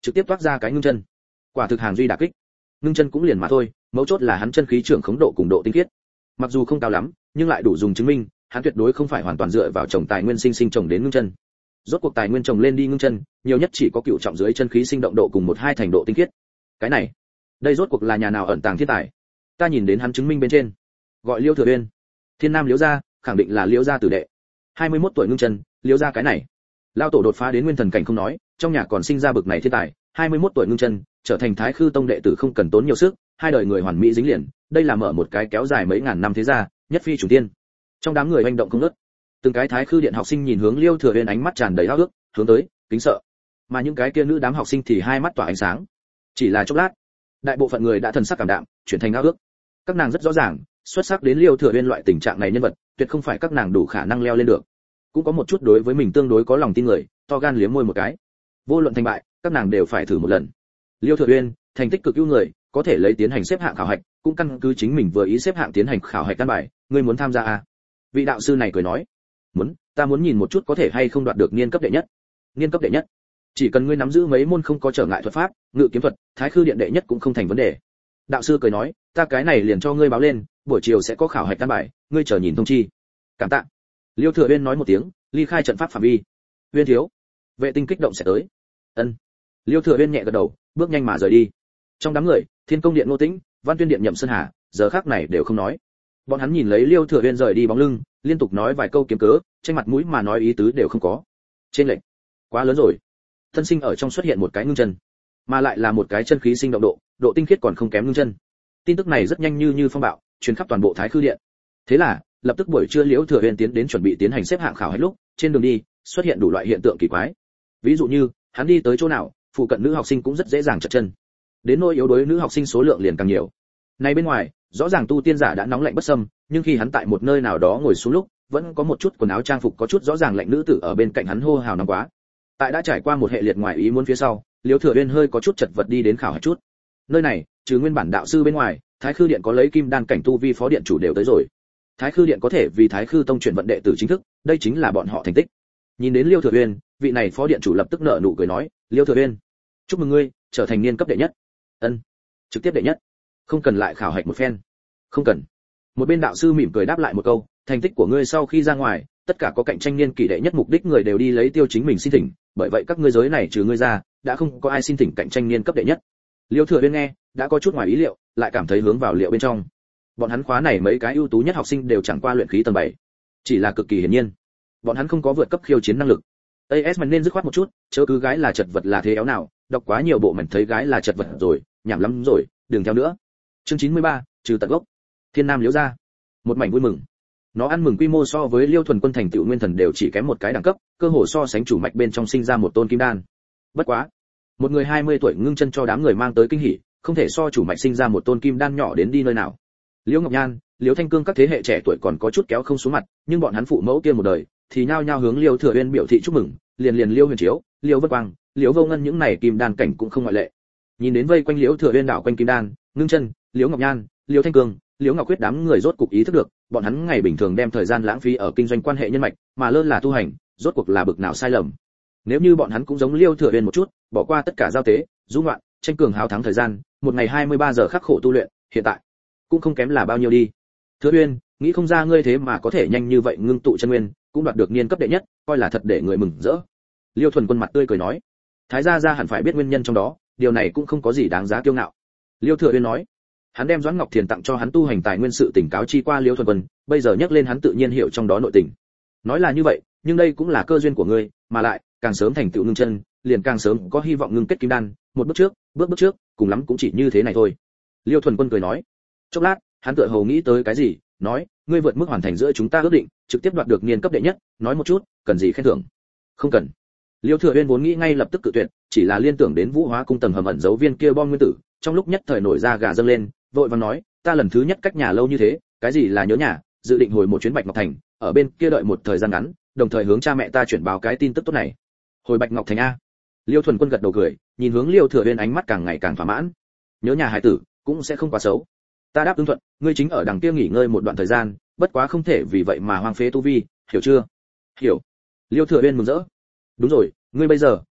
[SPEAKER 1] trực tiếp toát ra cái ngưng chân. Quả thực hàng duy đả kích. Ngưng chân cũng liền mà thôi, mấu chốt là hắn chân khí trưởng khống độ cùng độ tinh khiết. Mặc dù không cao lắm, nhưng lại đủ dùng chứng minh, hắn tuyệt đối không phải hoàn toàn dựa vào trồng tài nguyên sinh sinh trồng đến ngưng chân. Rốt cuộc tài nguyên trồng lên đi ngưng chân, nhiều nhất chỉ có cựu trọng dưới chân khí sinh động độ cùng một hai thành độ tinh khiết. Cái này, đây rốt cuộc là nhà nào ẩn tàng thiên tài? Ta nhìn đến hắn chứng minh bên trên, gọi Liêu Thừa Uyên, Thiên Nam Liễu gia, khẳng định là Liễu gia tử đệ. hai mươi mốt tuổi ngưng chân, Liễu gia cái này, lao tổ đột phá đến nguyên thần cảnh không nói, trong nhà còn sinh ra bực này thiên tài, hai mươi mốt tuổi ngưng chân, trở thành Thái Khư tông đệ tử không cần tốn nhiều sức, hai đời người hoàn mỹ dính liền, đây là mở một cái kéo dài mấy ngàn năm thế gia, nhất phi chủ tiên. Trong đám người hành động không ngớt, từng cái Thái Khư điện học sinh nhìn hướng Liêu Thừa Uyên ánh mắt tràn đầy háo ước, hướng tới, kính sợ. Mà những cái kia nữ đám học sinh thì hai mắt tỏa ánh sáng. Chỉ là chốc lát, đại bộ phận người đã thần sắc cảm đạm, chuyển thành háo ước. Các nàng rất rõ ràng, xuất sắc đến Liêu Thừa Uyên loại tình trạng này nhân vật, tuyệt không phải các nàng đủ khả năng leo lên được. Cũng có một chút đối với mình tương đối có lòng tin người, to gan liếm môi một cái. Vô luận thành bại, các nàng đều phải thử một lần. Liêu Thừa Uyên, thành tích cực ưu người, có thể lấy tiến hành xếp hạng khảo hạch, cũng căn cứ chính mình vừa ý xếp hạng tiến hành khảo hạch căn bài, ngươi muốn tham gia à? Vị đạo sư này cười nói, muốn, ta muốn nhìn một chút có thể hay không đoạt được niên cấp đệ nhất. Niên cấp đệ nhất, chỉ cần ngươi nắm giữ mấy môn không có trở ngại thuật pháp, ngự kiếm thuật, Thái Khư điện đệ nhất cũng không thành vấn đề. Đạo sư cười nói, ta cái này liền cho ngươi báo lên, buổi chiều sẽ có khảo hạch căn bài, ngươi chờ nhìn thông chi. Cảm tạ. Liêu Thừa Uyên nói một tiếng, ly khai trận pháp phạm vi. Uyên thiếu, vệ tinh kích động sẽ tới. Ân. Liêu Thừa Uyên nhẹ gật đầu, bước nhanh mà rời đi. Trong đám người, Thiên Công điện Ngô Tĩnh, Văn Tuyên điện Nhậm Sơn Hà, giờ khắc này đều không nói. Bọn hắn nhìn lấy Liêu Thừa Uyên rời đi bóng lưng, liên tục nói vài câu kiếm cớ, trên mặt mũi mà nói ý tứ đều không có. Trên lệnh, quá lớn rồi. Thân sinh ở trong xuất hiện một cái ngưng chân, mà lại là một cái chân khí sinh động độ, độ tinh khiết còn không kém ngưng chân. Tin tức này rất nhanh như như phong bạo, truyền khắp toàn bộ Thái Khư điện. Thế là, lập tức buổi trưa Liễu Thừa Uyên tiến đến chuẩn bị tiến hành xếp hạng khảo hạch lúc, trên đường đi, xuất hiện đủ loại hiện tượng kỳ quái. Ví dụ như, hắn đi tới chỗ nào, phụ cận nữ học sinh cũng rất dễ dàng trật chân. Đến nỗi yếu đuối nữ học sinh số lượng liền càng nhiều. Này bên ngoài, rõ ràng tu tiên giả đã nóng lạnh bất xâm, nhưng khi hắn tại một nơi nào đó ngồi xuống lúc, vẫn có một chút quần áo trang phục có chút rõ ràng lạnh nữ tử ở bên cạnh hắn hô hào nóng quá. Tại đã trải qua một hệ liệt ngoài ý muốn phía sau, Liễu Thừa Uyên hơi có chút chật vật đi đến khảo hạch chút. Nơi này, trừ nguyên bản đạo sư bên ngoài, Thái Khư điện có lấy kim đan cảnh tu vi phó điện chủ đều tới rồi. Thái Khư điện có thể vì Thái Khư tông chuyển vận đệ tử chính thức, đây chính là bọn họ thành tích. Nhìn đến Liêu Thừa Uyên, vị này phó điện chủ lập tức nở nụ cười nói, "Liêu Thừa Uyên, chúc mừng ngươi, trở thành niên cấp đệ nhất." "Ân, trực tiếp đệ nhất. Không cần lại khảo hạch một phen." "Không cần." Một bên đạo sư mỉm cười đáp lại một câu, "Thành tích của ngươi sau khi ra ngoài, tất cả có cạnh tranh niên kỷ đệ nhất mục đích người đều đi lấy tiêu chính mình xin thỉnh, bởi vậy các ngươi giới này trừ ngươi ra, đã không có ai xin thỉnh cạnh tranh niên cấp đệ nhất." Liêu Thừa Uyên nghe, đã có chút ngoài ý liệu, lại cảm thấy hướng vào liệu bên trong. Bọn hắn khóa này mấy cái ưu tú nhất học sinh đều chẳng qua luyện khí tầng bảy, chỉ là cực kỳ hiển nhiên, bọn hắn không có vượt cấp khiêu chiến năng lực. a ét mình nên dứt khoát một chút, chớ cứ gái là chật vật là thế éo nào, đọc quá nhiều bộ mình thấy gái là chật vật rồi, nhảm lắm rồi, đừng theo nữa. Chương chín mươi ba, trừ tận gốc. Thiên Nam Liễu gia, một mảnh vui mừng. Nó ăn mừng quy mô so với Liêu Thuần Quân thành tựu nguyên thần đều chỉ kém một cái đẳng cấp, cơ hồ so sánh chủ mạch bên trong sinh ra một tôn kim đan. Bất quá, một người hai mươi tuổi ngưng chân cho đám người mang tới kinh hỉ, không thể so chủ mạch sinh ra một tôn kim đan nhỏ đến đi nơi nào. Liễu Ngọc Nhan, Liễu Thanh Cương các thế hệ trẻ tuổi còn có chút kéo không xuống mặt, nhưng bọn hắn phụ mẫu kia một đời thì nhao nhao hướng Liêu Thừa Uyên biểu thị chúc mừng, liền liền Liêu Huyền Chiếu, Liêu Vân Quang, Liễu Vô Ngân những này kim đan cảnh cũng không ngoại lệ. Nhìn đến vây quanh Liễu Thừa Uyên đảo quanh kim đan, ngưng chân, Liễu Ngọc Nhan, Liễu Thanh Cương, Liễu Ngọc Quyết đám người rốt cục ý thức được, bọn hắn ngày bình thường đem thời gian lãng phí ở kinh doanh quan hệ nhân mạch, mà lơ là tu hành, rốt cuộc là bực nào sai lầm. Nếu như bọn hắn cũng giống Liêu Thừa Uyên một chút, bỏ qua tất cả giao tế, du ngoạn, tranh cường háo thắng thời gian, một ngày hai mươi ba giờ khắc khổ tu luyện, hiện tại cũng không kém là bao nhiêu đi. Thừa Uyên, nghĩ không ra ngươi thế mà có thể nhanh như vậy ngưng tụ chân nguyên, cũng đoạt được niên cấp đệ nhất, coi là thật để người mừng rỡ. Liêu Thuần Quân mặt tươi cười nói, Thái gia gia hẳn phải biết nguyên nhân trong đó, điều này cũng không có gì đáng giá kiêu ngạo. Liêu Thừa Uyên nói, hắn đem Doãn Ngọc Thiền tặng cho hắn tu hành tài nguyên sự tỉnh cáo chi qua Liêu Thuần Quân, bây giờ nhắc lên hắn tự nhiên hiểu trong đó nội tình. Nói là như vậy, nhưng đây cũng là cơ duyên của ngươi, mà lại càng sớm thành tựu ngưng chân, liền càng sớm có hy vọng ngưng kết kim đan, một bước trước, bước bước trước, cùng lắm cũng chỉ như thế này thôi. Liêu Thuần Quân cười nói. Chốc lát, hắn tựa hồ nghĩ tới cái gì, nói, ngươi vượt mức hoàn thành giữa chúng ta ước định, trực tiếp đoạt được niên cấp đệ nhất, nói một chút, cần gì khen thưởng? Không cần. Liêu Thừa Uyên vốn nghĩ ngay lập tức cự tuyệt, chỉ là liên tưởng đến Vũ Hóa cung tầng hầm ẩn giấu viên kia bom nguyên tử, trong lúc nhất thời nổi ra gà dâng lên, vội vàng nói, ta lần thứ nhất cách nhà lâu như thế, cái gì là nhớ nhà, dự định hồi một chuyến Bạch Ngọc Thành, ở bên kia đợi một thời gian ngắn, đồng thời hướng cha mẹ ta chuyển báo cái tin tức tốt này. Hồi Bạch Ngọc Thành a. Liêu Thuần Quân gật đầu cười, nhìn hướng Liêu Thừa Uyên ánh mắt càng ngày càng thỏa mãn. Nhớ nhà hải tử, cũng sẽ không quá xấu. Ta đáp ứng thuận, ngươi chính ở đằng kia nghỉ ngơi một đoạn thời gian, bất quá không thể vì vậy mà hoang phế tu vi, hiểu chưa? Hiểu. Liêu Thừa Uyên mừng rỡ. Đúng rồi, ngươi bây giờ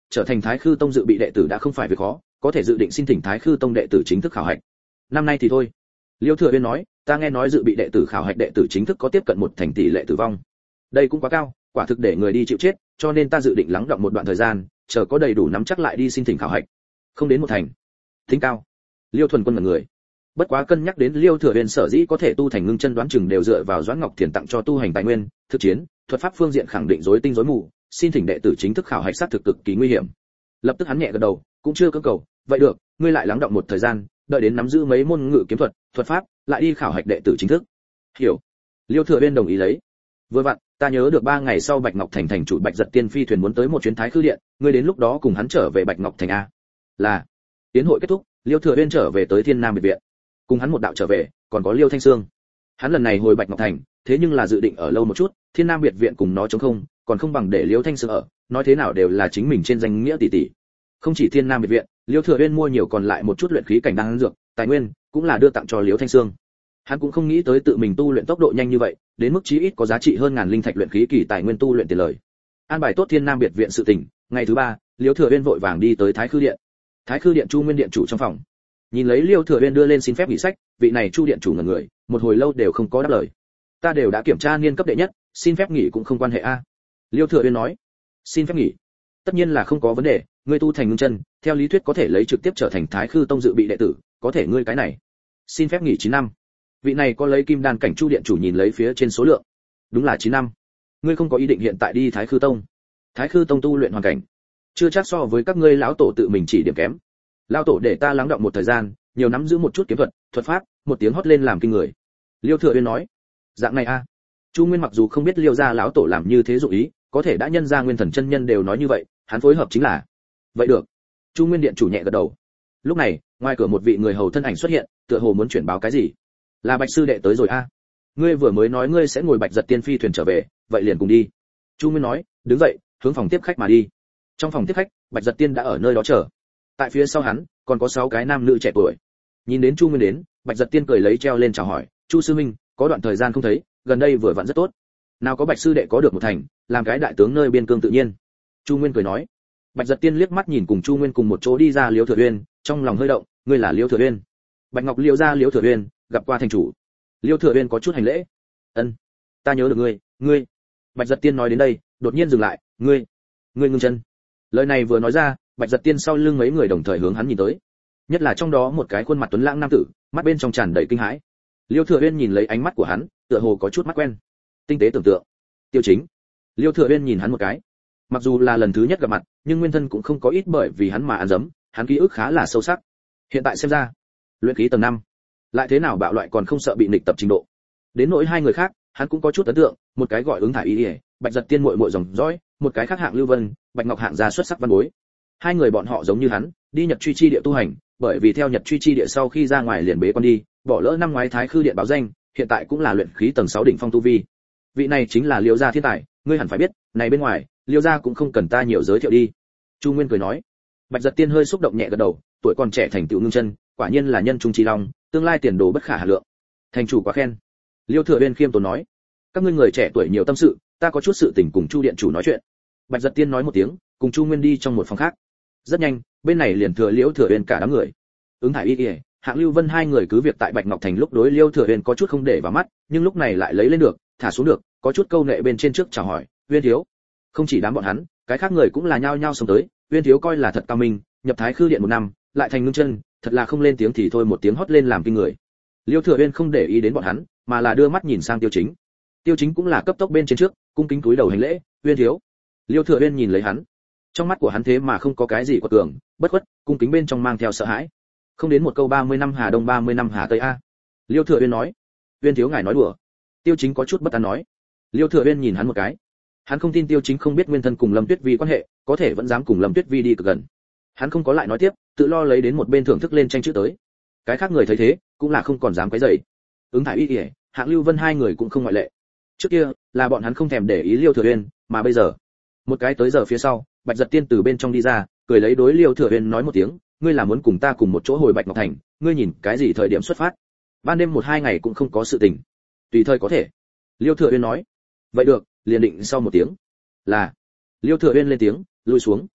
[SPEAKER 1] trở thành Thái Khư Tông dự bị đệ tử đã không phải việc khó, có thể dự định xin thỉnh Thái Khư Tông đệ tử chính thức khảo hạch. Năm nay thì thôi. Liêu Thừa Uyên nói, ta nghe nói dự bị đệ tử khảo hạch đệ tử chính thức có tiếp cận một thành tỷ lệ tử vong. Đây cũng quá cao, quả thực để người đi chịu chết, cho nên ta dự định lắng đọng một đoạn thời gian, chờ có đầy đủ nắm chắc lại đi xin thỉnh khảo hạch. Không đến một thành. Tính cao. Liêu Thuần Quân là người. Bất quá cân nhắc đến Liêu Thừa Uyên sở dĩ có thể tu thành ngưng chân đoán chừng đều dựa vào Doãn Ngọc Thiền tặng cho tu hành tài nguyên, thực chiến, thuật pháp phương diện khẳng định rối tinh rối mù, xin thỉnh đệ tử chính thức khảo hạch sát thực cực kỳ nguy hiểm. Lập tức hắn nhẹ gật đầu, cũng chưa cưỡng cầu, vậy được, ngươi lại lắng đọng một thời gian, đợi đến nắm giữ mấy môn ngự kiếm thuật, thuật pháp, lại đi khảo hạch đệ tử chính thức. Hiểu. Liêu Thừa Uyên đồng ý lấy. Vừa vặn, ta nhớ được ba ngày sau Bạch Ngọc Thành thành chủ Bạch Giật Tiên phi thuyền muốn tới một chuyến Thái Khư Điện, ngươi đến lúc đó cùng hắn trở về Bạch Ngọc Thành a. Là. Tiến hội kết thúc, Liêu Thừa Uyên trở về tới Thiên Nam biệt viện. Cùng hắn một đạo trở về, còn có Liêu Thanh Sương. Hắn lần này hồi Bạch Ngọc Thành, thế nhưng là dự định ở lâu một chút, Thiên Nam biệt viện cùng nó trống không, còn không bằng để Liêu Thanh Sương ở, nói thế nào đều là chính mình trên danh nghĩa tỷ tỷ. Không chỉ Thiên Nam biệt viện, Liêu Thừa Uyên mua nhiều còn lại một chút luyện khí cảnh đan dược, tài nguyên, cũng là đưa tặng cho Liêu Thanh Sương. Hắn cũng không nghĩ tới tự mình tu luyện tốc độ nhanh như vậy, đến mức chí ít có giá trị hơn ngàn linh thạch luyện khí kỳ tài nguyên tu luyện tiền lời. An bài tốt Thiên Nam biệt viện sự tình, ngày thứ ba, Liêu Thừa Uyên vội vàng đi tới Thái Khư Điện. Thái Khư Điện Chu Nguyên điện chủ trong phòng, nhìn lấy Liêu Thừa Uyên đưa lên xin phép nghỉ sách, vị này Chu điện chủ ngẩn người, một hồi lâu đều không có đáp lời. Ta đều đã kiểm tra niên cấp đệ nhất, xin phép nghỉ cũng không quan hệ a. Liêu Thừa Uyên nói, xin phép nghỉ, tất nhiên là không có vấn đề, ngươi tu thành ngưng chân, theo lý thuyết có thể lấy trực tiếp trở thành Thái Khư Tông dự bị đệ tử, có thể ngươi cái này, xin phép nghỉ chín năm. Vị này có lấy kim đan cảnh Chu điện chủ nhìn lấy phía trên số lượng, đúng là chín năm. Ngươi không có ý định hiện tại đi Thái Khư Tông? Thái Khư Tông tu luyện hoàn cảnh, chưa chắc so với các ngươi lão tổ tự mình chỉ điểm kém. Lão tổ để ta lắng đọng một thời gian, nhiều nắm giữ một chút kiếm thuật, thuật pháp, một tiếng hót lên làm kinh người. Liêu Thừa Uyên nói, dạng này a. Chu Nguyên mặc dù không biết Liêu gia lão tổ làm như thế dụng ý, có thể đã nhân ra Nguyên Thần chân nhân đều nói như vậy, hắn phối hợp chính là. Vậy được. Chu Nguyên điện chủ nhẹ gật đầu. Lúc này, ngoài cửa một vị người hầu thân ảnh xuất hiện, tựa hồ muốn chuyển báo cái gì. Là Bạch sư đệ tới rồi a. Ngươi vừa mới nói ngươi sẽ ngồi Bạch Giật Tiên phi thuyền trở về, vậy liền cùng đi. Chu Nguyên nói, đứng dậy, hướng phòng tiếp khách mà đi. Trong phòng tiếp khách, Bạch Giật Tiên đã ở nơi đó chờ. Tại phía sau hắn, còn có sáu cái nam nữ trẻ tuổi. Nhìn đến Chu Nguyên đến, Bạch Giật Tiên cười lấy treo lên chào hỏi, "Chu sư minh, có đoạn thời gian không thấy, gần đây vừa vặn rất tốt. Nào có Bạch sư đệ có được một thành, làm cái đại tướng nơi biên cương tự nhiên." Chu Nguyên cười nói. Bạch Giật Tiên liếc mắt nhìn cùng Chu Nguyên cùng một chỗ đi ra Liêu Thừa Uyên, trong lòng hơi động, "Ngươi là Liêu Thừa Uyên?" Bạch Ngọc Liêu gia Liêu Thừa Uyên, gặp qua thành chủ. Liêu Thừa Uyên có chút hành lễ. "Ân, ta nhớ được ngươi, ngươi." Bạch Giật Tiên nói đến đây, đột nhiên dừng lại, "Ngươi, ngươi ngưng chân." Lời này vừa nói ra, Bạch Giật Tiên sau lưng mấy người đồng thời hướng hắn nhìn tới. Nhất là trong đó một cái khuôn mặt tuấn lãng nam tử, mắt bên trong tràn đầy kinh hãi. Liêu Thừa Uyên nhìn lấy ánh mắt của hắn, tựa hồ có chút mắt quen. Tinh tế tưởng tượng, Tiêu Chính. Liêu Thừa Uyên nhìn hắn một cái. Mặc dù là lần thứ nhất gặp mặt, nhưng nguyên thân cũng không có ít bởi vì hắn mà ăn dấm, hắn ký ức khá là sâu sắc. Hiện tại xem ra, luyện khí tầng năm, lại thế nào bạo loại còn không sợ bị nghịch tập trình độ. Đến nỗi hai người khác, hắn cũng có chút ấn tượng, một cái gọi Ứng Thải Y, Bạch Giật Tiên muội muội dòng dõi, một cái khác hạng Lưu Vân, Bạch Ngọc hạng gia xuất sắc văn bối. Hai người bọn họ giống như hắn, đi Nhật Truy Chi địa tu hành, bởi vì theo Nhật Truy Chi địa sau khi ra ngoài liền bế quan đi, bỏ lỡ năm ngoái Thái Khư Điện báo danh, hiện tại cũng là luyện khí tầng sáu đỉnh phong tu vi. Vị này chính là Liêu gia thiên tài, ngươi hẳn phải biết, này bên ngoài, Liêu gia cũng không cần ta nhiều giới thiệu đi. Chu Nguyên cười nói. Bạch Giật Tiên hơi xúc động nhẹ gật đầu, tuổi còn trẻ thành tựu ngưng chân, quả nhiên là nhân trung chi long, tương lai tiền đồ bất khả hà lượng. Thành chủ quá khen. Liêu Thừa Uyên khiêm tốn nói. Các ngươi người trẻ tuổi nhiều tâm sự, ta có chút sự tình cùng Chu điện chủ nói chuyện. Bạch Giật Tiên nói một tiếng, cùng Chu Nguyên đi trong một phòng khác. Rất nhanh, bên này liền thừa Liêu Thừa Uyên cả đám người. Ứng Thải Y, Y, Hạng Lưu Vân hai người cứ việc tại Bạch Ngọc Thành lúc đối Liêu Thừa Uyên có chút không để vào mắt, nhưng lúc này lại lấy lên được, thả xuống được, có chút câu nệ bên trên trước chào hỏi, "Uyên thiếu." Không chỉ đám bọn hắn, cái khác người cũng là nhao nhao xông tới, Uyên thiếu coi là thật cao minh, nhập Thái Khư Điện một năm, lại thành ngưng chân, thật là không lên tiếng thì thôi một tiếng hót lên làm kinh người. Liêu Thừa Uyên không để ý đến bọn hắn, mà là đưa mắt nhìn sang Tiêu Chính. Tiêu Chính cũng là cấp tốc bên trên trước, cung kính cúi đầu hành lễ, "Uyên thiếu." Liêu Thừa Uyên nhìn lấy hắn, trong mắt của hắn thế mà không có cái gì quật cường, bất khuất, cung kính bên trong mang theo sợ hãi. Không đến một câu ba mươi năm Hà Đông ba mươi năm Hà Tây a. Liêu Thừa Uyên nói. "Uyên thiếu ngài nói đùa." Tiêu Chính có chút bất an nói. Liêu Thừa Uyên nhìn hắn một cái. Hắn không tin Tiêu Chính không biết nguyên thân cùng Lâm Tuyết Vi quan hệ, có thể vẫn dám cùng Lâm Tuyết Vi đi cực gần. Hắn không có lại nói tiếp, tự lo lấy đến một bên thưởng thức lên tranh chữ tới. Cái khác người thấy thế, cũng là không còn dám quấy rầy. Ứng Thải Y, Y, Hạng Lưu Vân hai người cũng không ngoại lệ. Trước kia, là bọn hắn không thèm để ý Liêu Thừa Uyên, mà bây giờ, một cái tới giờ phía sau, Bạch Giật Tiên từ bên trong đi ra, cười lấy đối Liêu Thừa Uyên nói một tiếng, "Ngươi là muốn cùng ta cùng một chỗ hồi Bạch Ngọc Thành, ngươi nhìn cái gì thời điểm xuất phát?" "Ban đêm một hai ngày cũng không có sự tình." "Tùy thời có thể." Liêu Thừa Uyên nói. "Vậy được, liền định sau một tiếng." "Là." Liêu Thừa Uyên lên tiếng, lui xuống.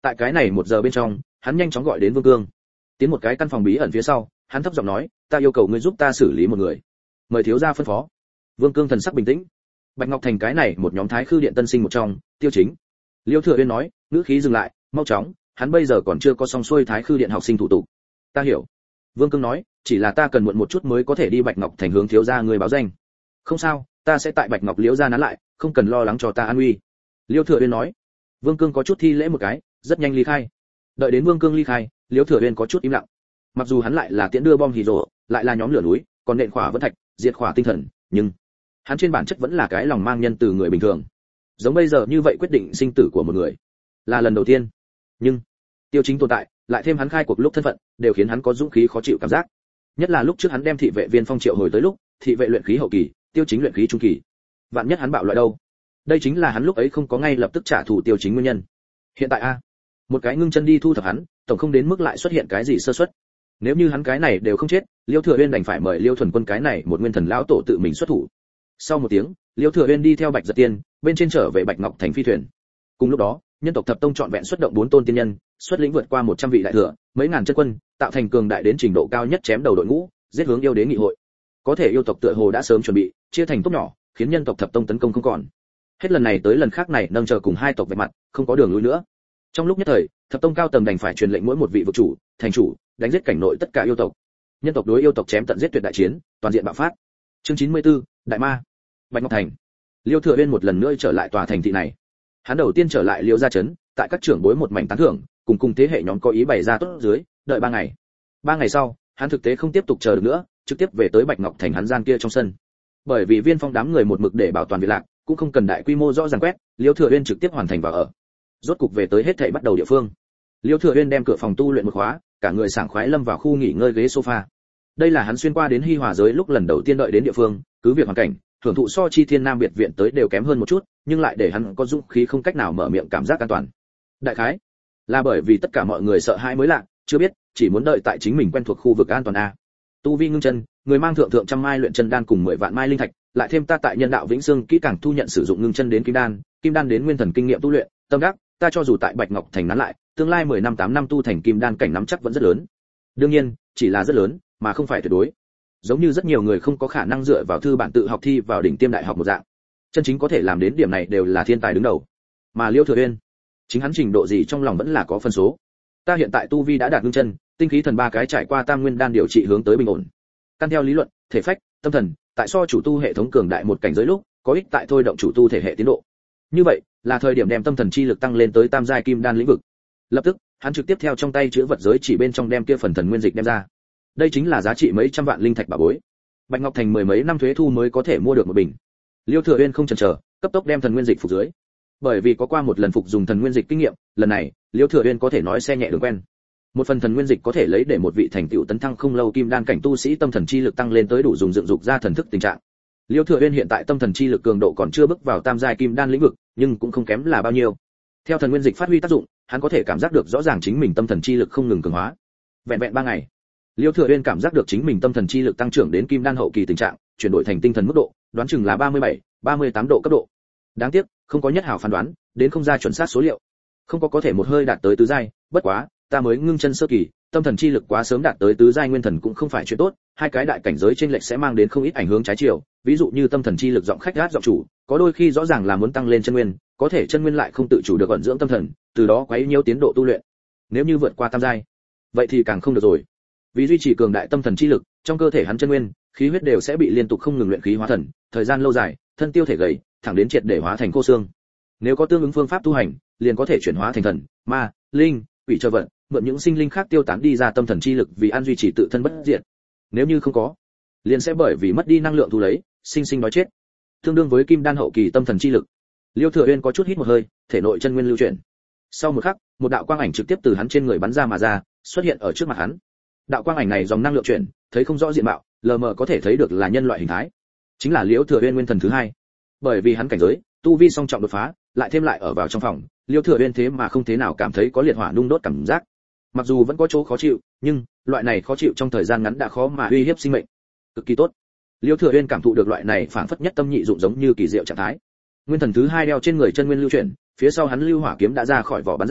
[SPEAKER 1] Tại cái này một giờ bên trong, hắn nhanh chóng gọi đến Vương Cương. Tiến một cái căn phòng bí ẩn phía sau, hắn thấp giọng nói, ta yêu cầu ngươi giúp ta xử lý một người. Mời thiếu gia phân phó. Vương Cương thần sắc bình tĩnh. Bạch Ngọc Thành cái này một nhóm thái khư điện tân sinh một trong, Tiêu Chính. Liêu Thừa Uyên nói, ngữ khí dừng lại, mau chóng, hắn bây giờ còn chưa có xong xuôi thái khư điện học sinh thủ tục. Ta hiểu. Vương Cương nói, chỉ là ta cần muộn một chút mới có thể đi Bạch Ngọc Thành hướng thiếu gia người báo danh. Không sao, ta sẽ tại Bạch Ngọc Liễu gia nán lại, không cần lo lắng cho ta an nguy. Liêu Thừa Uyên nói. Vương Cương có chút thi lễ một cái, rất nhanh ly khai. Đợi đến Vương Cương ly khai, Liêu Thừa Uyên có chút im lặng. Mặc dù hắn lại là tiễn đưa bom hì rồ, lại là nhóm lửa núi, còn nện khỏa vẫn thạch, diệt khỏa tinh thần, nhưng hắn trên bản chất vẫn là cái lòng mang nhân từ người bình thường. Giống bây giờ như vậy quyết định sinh tử của một người, là lần đầu tiên. Nhưng Tiêu Chính tồn tại, lại thêm hắn khai cuộc lúc thân phận, đều khiến hắn có dũng khí khó chịu cảm giác. Nhất là lúc trước hắn đem thị vệ viên Phong triệu hồi tới lúc, thị vệ luyện khí hậu kỳ, Tiêu Chính luyện khí trung kỳ. Vạn nhất hắn bạo loại đâu? Đây chính là hắn lúc ấy không có ngay lập tức trả thù Tiêu Chính nguyên nhân. Hiện tại a, một cái ngưng chân đi thu thập hắn, tổng không đến mức lại xuất hiện cái gì sơ suất. Nếu như hắn cái này đều không chết, Liêu Thừa Uyên đành phải mời Liêu Thuần Quân cái này một nguyên thần lão tổ tự mình xuất thủ. Sau một tiếng, Liêu Thừa Uyên đi theo Bạch Giật Tiên, bên trên trở về Bạch Ngọc Thành phi thuyền. Cùng lúc đó, nhân tộc thập tông chọn vẹn xuất động bốn tôn tiên nhân, xuất lĩnh vượt qua một trăm vị đại thừa, mấy ngàn chân quân, tạo thành cường đại đến trình độ cao nhất chém đầu đội ngũ, giết hướng yêu đế nghị hội. Có thể yêu tộc tựa hồ đã sớm chuẩn bị, chia thành tốc nhỏ, khiến nhân tộc thập tông tấn công không còn. Hết lần này tới lần khác này nâng chờ cùng hai tộc vạch mặt, không có đường lui nữa. Trong lúc nhất thời, thập tông cao tầng đành phải truyền lệnh mỗi một vị vực chủ, thành chủ, đánh giết cảnh nội tất cả yêu tộc. Nhân tộc đối yêu tộc chém tận giết tuyệt đại chiến, toàn diện bạo phát. Chương chín mươi tư, Đại Ma. Bạch Ngọc Thành. Liêu Thừa Uyên một lần nữa trở lại tòa thành thị này. Hắn đầu tiên trở lại Liêu gia trấn, tại các trưởng bối một mảnh tán thưởng, cùng cùng thế hệ nhóm có ý bày ra tốt dưới, đợi ba ngày. Ba ngày sau, hắn thực tế không tiếp tục chờ được nữa, trực tiếp về tới Bạch Ngọc Thành hắn gian kia trong sân. Bởi vì Viên Phong đám người một mực để bảo toàn Việt Lạc, cũng không cần đại quy mô rõ ràng quét, Liêu Thừa Uyên trực tiếp hoàn thành vào ở. Rốt cục về tới hết thảy bắt đầu địa phương. Liêu Thừa Uyên đem cửa phòng tu luyện một khóa, cả người sảng khoái lâm vào khu nghỉ ngơi ghế sofa. Đây là hắn xuyên qua đến Hi Hòa giới lúc lần đầu tiên đợi đến địa phương, cứ việc hoàn cảnh, hưởng thụ so chi Thiên Nam Biệt viện tới đều kém hơn một chút, nhưng lại để hắn có dũng khí không cách nào mở miệng cảm giác an toàn. Đại khái là bởi vì tất cả mọi người sợ hãi mới lạ, chưa biết, chỉ muốn đợi tại chính mình quen thuộc khu vực an toàn a. Tu vi ngưng chân, người mang thượng thượng trăm mai luyện chân đan cùng mười vạn mai linh thạch, lại thêm ta tại nhân đạo vĩnh xương kỹ càng thu nhận sử dụng ngưng chân đến kim đan, kim đan đến nguyên thần kinh nghiệm tu luyện, tâm đắc, ta cho dù tại Bạch Ngọc Thành nán lại, tương lai mười năm tám năm tu thành kim đan cảnh nắm chắc vẫn rất lớn. Đương nhiên, chỉ là rất lớn, mà không phải tuyệt đối. Giống như rất nhiều người không có khả năng dựa vào thư bản tự học thi vào đỉnh tiêm đại học một dạng. Chân chính có thể làm đến điểm này đều là thiên tài đứng đầu. Mà Liêu Thừa Uyên, chính hắn trình độ gì trong lòng vẫn là có phân số. Ta hiện tại tu vi đã đạt ngưng chân, tinh khí thần ba cái trải qua tam nguyên đan điều trị hướng tới bình ổn. Căn theo lý luận, thể phách, tâm thần, tại so chủ tu hệ thống cường đại một cảnh giới lúc, có ích tại thôi động chủ tu thể hệ tiến độ. Như vậy, là thời điểm đem tâm thần chi lực tăng lên tới tam giai kim đan lĩnh vực. Lập tức, hắn trực tiếp theo trong tay chứa vật giới chỉ bên trong đem kia phần thần nguyên dịch đem ra. Đây chính là giá trị mấy trăm vạn linh thạch bảo bối. Bạch Ngọc Thành mười mấy năm thuế thu mới có thể mua được một bình. Liêu Thừa Uyên không chần chờ, cấp tốc đem thần nguyên dịch phục dưới. Bởi vì có qua một lần phục dùng thần nguyên dịch kinh nghiệm, lần này, Liêu Thừa Uyên có thể nói xe nhẹ đường quen. Một phần thần nguyên dịch có thể lấy để một vị thành tựu tấn thăng không lâu kim đan cảnh tu sĩ tâm thần chi lực tăng lên tới đủ dùng dựng dục ra thần thức tình trạng. Liêu Thừa Uyên hiện tại tâm thần chi lực cường độ còn chưa bước vào tam giai kim đan lĩnh vực, nhưng cũng không kém là bao nhiêu. Theo thần nguyên dịch phát huy tác dụng, hắn có thể cảm giác được rõ ràng chính mình tâm thần chi lực không ngừng cường hóa. Vẹn vẹn ba ngày, Liêu Thừa Uyên cảm giác được chính mình tâm thần chi lực tăng trưởng đến kim đan hậu kỳ tình trạng, chuyển đổi thành tinh thần mức độ, đoán chừng là ba mươi bảy, ba mươi tám độ cấp độ. Đáng tiếc, không có nhất hảo phán đoán, đến không ra chuẩn xác số liệu. Không có có thể một hơi đạt tới tứ giai, bất quá, ta mới ngưng chân sơ kỳ, tâm thần chi lực quá sớm đạt tới tứ giai nguyên thần cũng không phải chuyện tốt, hai cái đại cảnh giới trên lệch sẽ mang đến không ít ảnh hưởng trái chiều, ví dụ như tâm thần chi lực giọng khách gát giọng chủ, có đôi khi rõ ràng là muốn tăng lên chân nguyên, có thể chân nguyên lại không tự chủ được ẩn dưỡng tâm thần, từ đó quấy nhiễu tiến độ tu luyện. Nếu như vượt qua tam giai, vậy thì càng không được rồi. Vì duy trì cường đại tâm thần chi lực, trong cơ thể hắn chân nguyên, khí huyết đều sẽ bị liên tục không ngừng luyện khí hóa thần, thời gian lâu dài, thân tiêu thể gầy, thẳng đến triệt để hóa thành khô xương. Nếu có tương ứng phương pháp tu hành, liền có thể chuyển hóa thành thần, ma, linh, quỷ chờ vận, mượn những sinh linh khác tiêu tán đi ra tâm thần chi lực vì an duy trì tự thân bất diệt. Nếu như không có, liền sẽ bởi vì mất đi năng lượng thu lấy, sinh sinh đói chết. Tương đương với kim đan hậu kỳ tâm thần chi lực. Liêu Thừa Uyên có chút hít một hơi, thể nội chân nguyên lưu chuyển. Sau một khắc, một đạo quang ảnh trực tiếp từ hắn trên người bắn ra mà ra, xuất hiện ở trước mặt hắn. Đạo quang ảnh này dòng năng lượng chuyển, thấy không rõ diện mạo, lờ mờ có thể thấy được là nhân loại hình thái. Chính là Liêu Thừa Uyên nguyên thần thứ hai. Bởi vì hắn cảnh giới, tu vi song trọng đột phá, lại thêm lại ở vào trong phòng, Liêu Thừa Uyên thế mà không thế nào cảm thấy có liệt hỏa nung đốt cảm giác. Mặc dù vẫn có chỗ khó chịu, nhưng loại này khó chịu trong thời gian ngắn đã khó mà uy hiếp sinh mệnh, cực kỳ tốt. Liêu Thừa Uyên cảm thụ được loại này phảng phất nhất tâm nhị dụng giống như kỳ diệu trạng thái. Nguyên thần thứ hai đeo trên người chân nguyên lưu chuyển, phía sau hắn lưu hỏa kiếm đã ra khỏi vỏ bắn ra,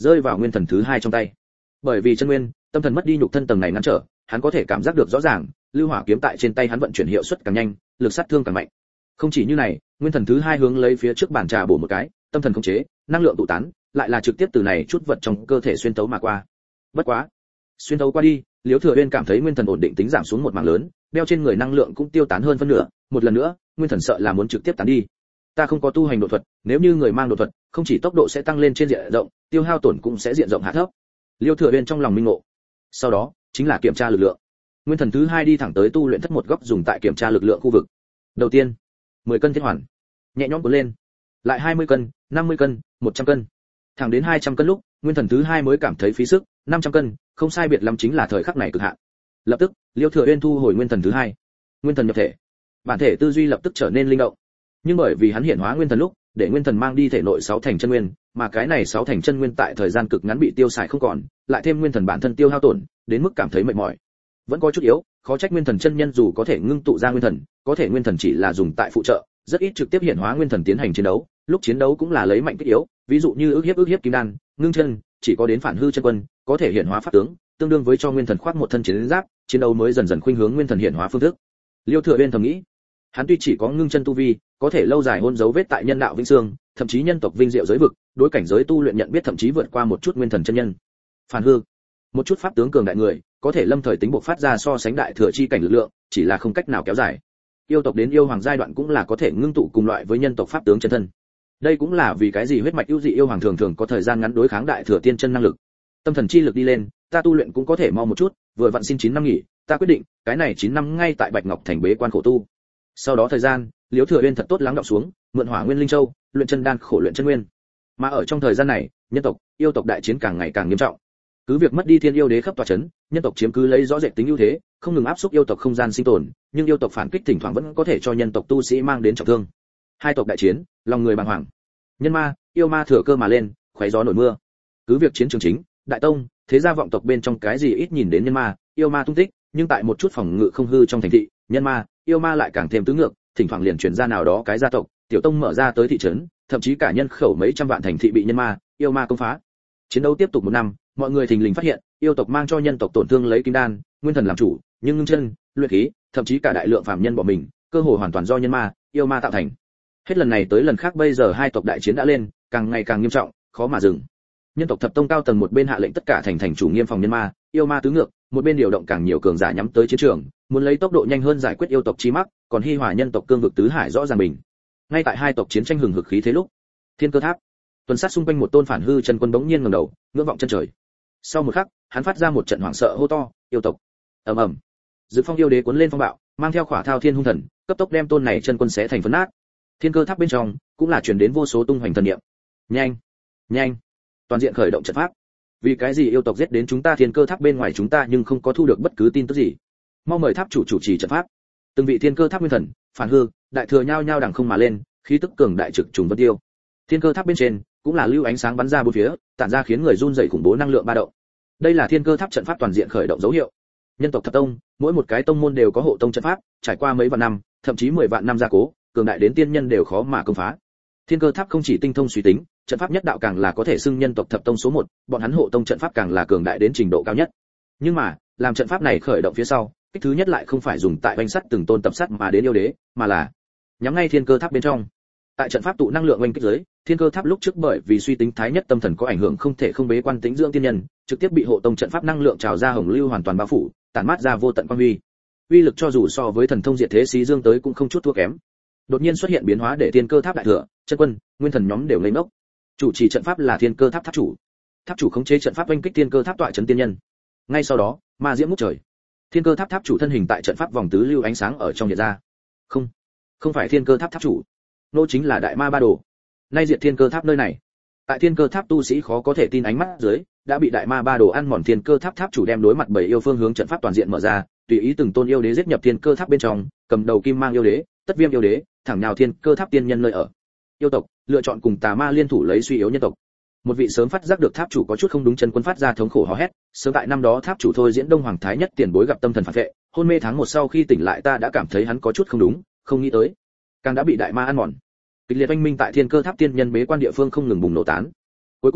[SPEAKER 1] rơi vào nguyên thần thứ hai trong tay. Bởi vì chân nguyên, tâm thần mất đi nhục thân tầng này ngăn trở, hắn có thể cảm giác được rõ ràng, lưu hỏa kiếm tại trên tay hắn vận chuyển hiệu suất càng nhanh, lực sát thương càng mạnh. Không chỉ như này, nguyên thần thứ hai hướng lấy phía trước bàn trà bổ một cái, tâm thần khống chế, năng lượng tụ tán, lại là trực tiếp từ này chút vật trong cơ thể xuyên tấu mà qua. Bất quá, xuyên tấu qua đi, Liễu Thừa Uyên cảm thấy nguyên thần ổn định tính giảm xuống một mảng lớn, đeo trên người năng lượng cũng tiêu tán hơn phân nửa, một lần nữa, nguyên thần sợ là muốn trực tiếp tán đi. Ta không có tu hành độ thuật, nếu như người mang độ thuật, không chỉ tốc độ sẽ tăng lên trên diện rộng, tiêu hao tổn cũng sẽ diện rộng hạ thấp. Liễu Thừa Uyên trong lòng minh ngộ. Sau đó, chính là kiểm tra lực lượng. Nguyên thần thứ hai đi thẳng tới tu luyện thất một góc dùng tại kiểm tra lực lượng khu vực. Đầu tiên, mười cân thiết hoàn, nhẹ nhõm cuốn lên. Lại hai mươi cân, năm mươi cân, một trăm cân. Thẳng đến hai trăm cân lúc, nguyên thần thứ hai mới cảm thấy phí sức, năm trăm cân, không sai biệt lắm chính là thời khắc này cực hạn. Lập tức, Liễu Thừa Uyên thu hồi nguyên thần thứ hai. Nguyên thần nhập thể. Bản thể tư duy lập tức trở nên linh động. Nhưng bởi vì hắn hiện hóa nguyên thần lúc, để nguyên thần mang đi thể nội sáu thành chân nguyên, mà cái này sáu thành chân nguyên tại thời gian cực ngắn bị tiêu xài không còn, lại thêm nguyên thần bản thân tiêu hao tổn, đến mức cảm thấy mệt mỏi. Vẫn có chút yếu, khó trách nguyên thần chân nhân dù có thể ngưng tụ ra nguyên thần, có thể nguyên thần chỉ là dùng tại phụ trợ, rất ít trực tiếp hiện hóa nguyên thần tiến hành chiến đấu, lúc chiến đấu cũng là lấy mạnh kích yếu, ví dụ như ức hiếp ức hiếp kim đan, ngưng chân, chỉ có đến phản hư chân quân, có thể hiện hóa pháp tướng, tương đương với cho nguyên thần khoác một thân chiến giáp, chiến đấu mới dần dần khuynh hướng nguyên thần hiện hóa phương thức. Liêu Thừa Uyên thầm nghĩ, hắn tuy chỉ có ngưng chân tu vi, có thể lâu dài hôn dấu vết tại nhân đạo vĩnh xương, thậm chí nhân tộc vinh diệu giới vực, đối cảnh giới tu luyện nhận biết thậm chí vượt qua một chút nguyên thần chân nhân. Phản hư, một chút pháp tướng cường đại người, có thể lâm thời tính bộc phát ra so sánh đại thừa chi cảnh lực lượng, chỉ là không cách nào kéo dài. Yêu tộc đến yêu hoàng giai đoạn cũng là có thể ngưng tụ cùng loại với nhân tộc pháp tướng chân thân. Đây cũng là vì cái gì huyết mạch ưu dị yêu hoàng thường thường có thời gian ngắn đối kháng đại thừa tiên chân năng lực. Tâm thần chi lực đi lên, ta tu luyện cũng có thể mau một chút, vừa vặn xin chín năm nghỉ, ta quyết định, cái này chín năm ngay tại Bạch Ngọc thành bế quan khổ tu. Sau đó thời gian, Liễu Thừa Uyên thật tốt lắng đọng xuống, mượn Hỏa Nguyên Linh Châu, luyện chân đan khổ luyện chân nguyên. Mà ở trong thời gian này, nhân tộc, yêu tộc đại chiến càng ngày càng nghiêm trọng. Cứ việc mất đi thiên yêu đế khắp tòa chấn, nhân tộc chiếm cứ lấy rõ rệt tính ưu thế, không ngừng áp xúc yêu tộc không gian sinh tồn, nhưng yêu tộc phản kích thỉnh thoảng vẫn có thể cho nhân tộc tu sĩ mang đến trọng thương. Hai tộc đại chiến, lòng người bàng hoàng. Nhân ma, yêu ma thừa cơ mà lên, khoé gió nổi mưa. Cứ việc chiến trường chính, đại tông, thế gia vọng tộc bên trong cái gì ít nhìn đến nhân ma, yêu ma tung tích, nhưng tại một chút phòng ngự không hư trong thành thị, nhân ma, yêu ma lại càng thêm tứ ngược, thỉnh thoảng liền truyền ra nào đó cái gia tộc, tiểu tông mở ra tới thị trấn, thậm chí cả nhân khẩu mấy trăm vạn thành thị bị nhân ma, yêu ma công phá. Chiến đấu tiếp tục một năm, mọi người thình lình phát hiện, yêu tộc mang cho nhân tộc tổn thương lấy kim đan, nguyên thần làm chủ, nhưng ngưng chân, luyện khí, thậm chí cả đại lượng phàm nhân bỏ mình, cơ hội hoàn toàn do nhân ma, yêu ma tạo thành. Hết lần này tới lần khác bây giờ hai tộc đại chiến đã lên, càng ngày càng nghiêm trọng, khó mà dừng. Nhân tộc thập tông cao tầng một bên hạ lệnh tất cả thành thành chủ nghiêm phòng nhân ma, yêu ma tứ ngược, một bên điều động càng nhiều cường giả nhắm tới chiến trường, muốn lấy tốc độ nhanh hơn giải quyết yêu tộc chi mắc, còn hi hòa nhân tộc cương vực tứ hải rõ ràng bình. Ngay tại hai tộc chiến tranh hừng hực khí thế lúc, Thiên Cơ Tháp, tuần sát xung quanh một tôn phản hư chân quân bỗng nhiên ngẩng đầu, ngưỡng vọng chân trời. Sau một khắc, hắn phát ra một trận hoảng sợ hô to, yêu tộc. Ầm ầm. Dực Phong yêu đế cuốn lên phong bạo, mang theo khỏa thao thiên hung thần, cấp tốc đem tôn này chân quân xé thành phấn nát. Thiên Cơ Tháp bên trong cũng là truyền đến vô số tung hoành thần niệm. Nhanh, nhanh, toàn diện khởi động trận pháp. Vì cái gì yêu tộc giết đến chúng ta Thiên Cơ Tháp bên ngoài chúng ta nhưng không có thu được bất cứ tin tức gì. Mau mời tháp chủ chủ trì trận pháp. Từng vị Thiên Cơ Tháp nguyên thần, phản hư, đại thừa nhao nhao đằng không mà lên, khí tức cường đại trực trùng vân tiêu. Thiên Cơ Tháp bên trên cũng là lưu ánh sáng bắn ra bốn phía, tản ra khiến người run rẩy khủng bố năng lượng ba động. Đây là Thiên Cơ Tháp trận pháp toàn diện khởi động dấu hiệu. Nhân tộc thập tông, mỗi một cái tông môn đều có hộ tông trận pháp, trải qua mấy vạn năm, thậm chí mười vạn năm gia cố, cường đại đến tiên nhân đều khó mà công phá. Thiên Cơ Tháp không chỉ tinh thông suy tính, trận pháp nhất đạo càng là có thể xưng nhân tộc thập tông số một, bọn hắn hộ tông trận pháp càng là cường đại đến trình độ cao nhất. Nhưng mà, làm trận pháp này khởi động phía sau, kích thứ nhất lại không phải dùng tại oanh sắt từng tôn tập sắt mà đến yêu đế, mà là nhắm ngay Thiên Cơ Tháp bên trong. Tại trận pháp tụ năng lượng oanh kích dưới, Thiên Cơ Tháp lúc trước bởi vì suy tính thái nhất tâm thần có ảnh hưởng không thể không bế quan tĩnh dưỡng tiên nhân, trực tiếp bị hộ tông trận pháp năng lượng trào ra hồng lưu hoàn toàn bao phủ, tản mát ra vô tận quang huy. Uy lực cho dù so với thần thông diệt thế xí dương tới cũng không chút thua kém. Đột nhiên xuất hiện biến hóa để Thiên Cơ Tháp đại thừa, chân quân, nguyên thần nhóm đều ngây ngốc. Chủ trì trận pháp là Thiên Cơ Tháp tháp chủ. Tháp chủ khống chế trận pháp oanh kích Thiên Cơ Tháp tọa trấn tiên nhân. Ngay sau đó, ma diễm ngút trời. Thiên Cơ Tháp tháp chủ thân hình tại trận pháp vòng tứ lưu ánh sáng ở trong hiện ra. Không, không phải Thiên Cơ Tháp tháp chủ, nô chính là đại ma ba đồ. Nay diệt Thiên Cơ Tháp nơi này, tại Thiên Cơ Tháp tu sĩ khó có thể tin ánh mắt dưới, đã bị đại ma ba đồ ăn mòn. Thiên Cơ Tháp tháp chủ đem đối mặt bảy yêu phương hướng trận pháp toàn diện mở ra, tùy ý từng tôn yêu đế giết nhập Thiên Cơ Tháp bên trong, cầm đầu Kim Mang yêu đế, Tất Viêm yêu đế, thẳng nhào Thiên Cơ Tháp tiên nhân nơi ở. Yêu tộc lựa chọn cùng tà ma liên thủ lấy suy yếu nhân tộc. Một vị sớm phát giác được tháp chủ có chút không đúng chân quân phát ra thống khổ hò hét, sớm tại năm đó tháp chủ thôi diễn Đông Hoàng Thái Nhất tiền bối gặp tâm thần phản vệ, hôn mê tháng một sau khi tỉnh lại ta đã cảm thấy hắn có chút không đúng, không nghĩ tới, càng đã bị đại ma ăn mòn. Kịch liệt oanh minh tại Thiên Cơ Tháp tiên nhân bế quan địa phương không ngừng bùng nổ tán. Cuối cùng,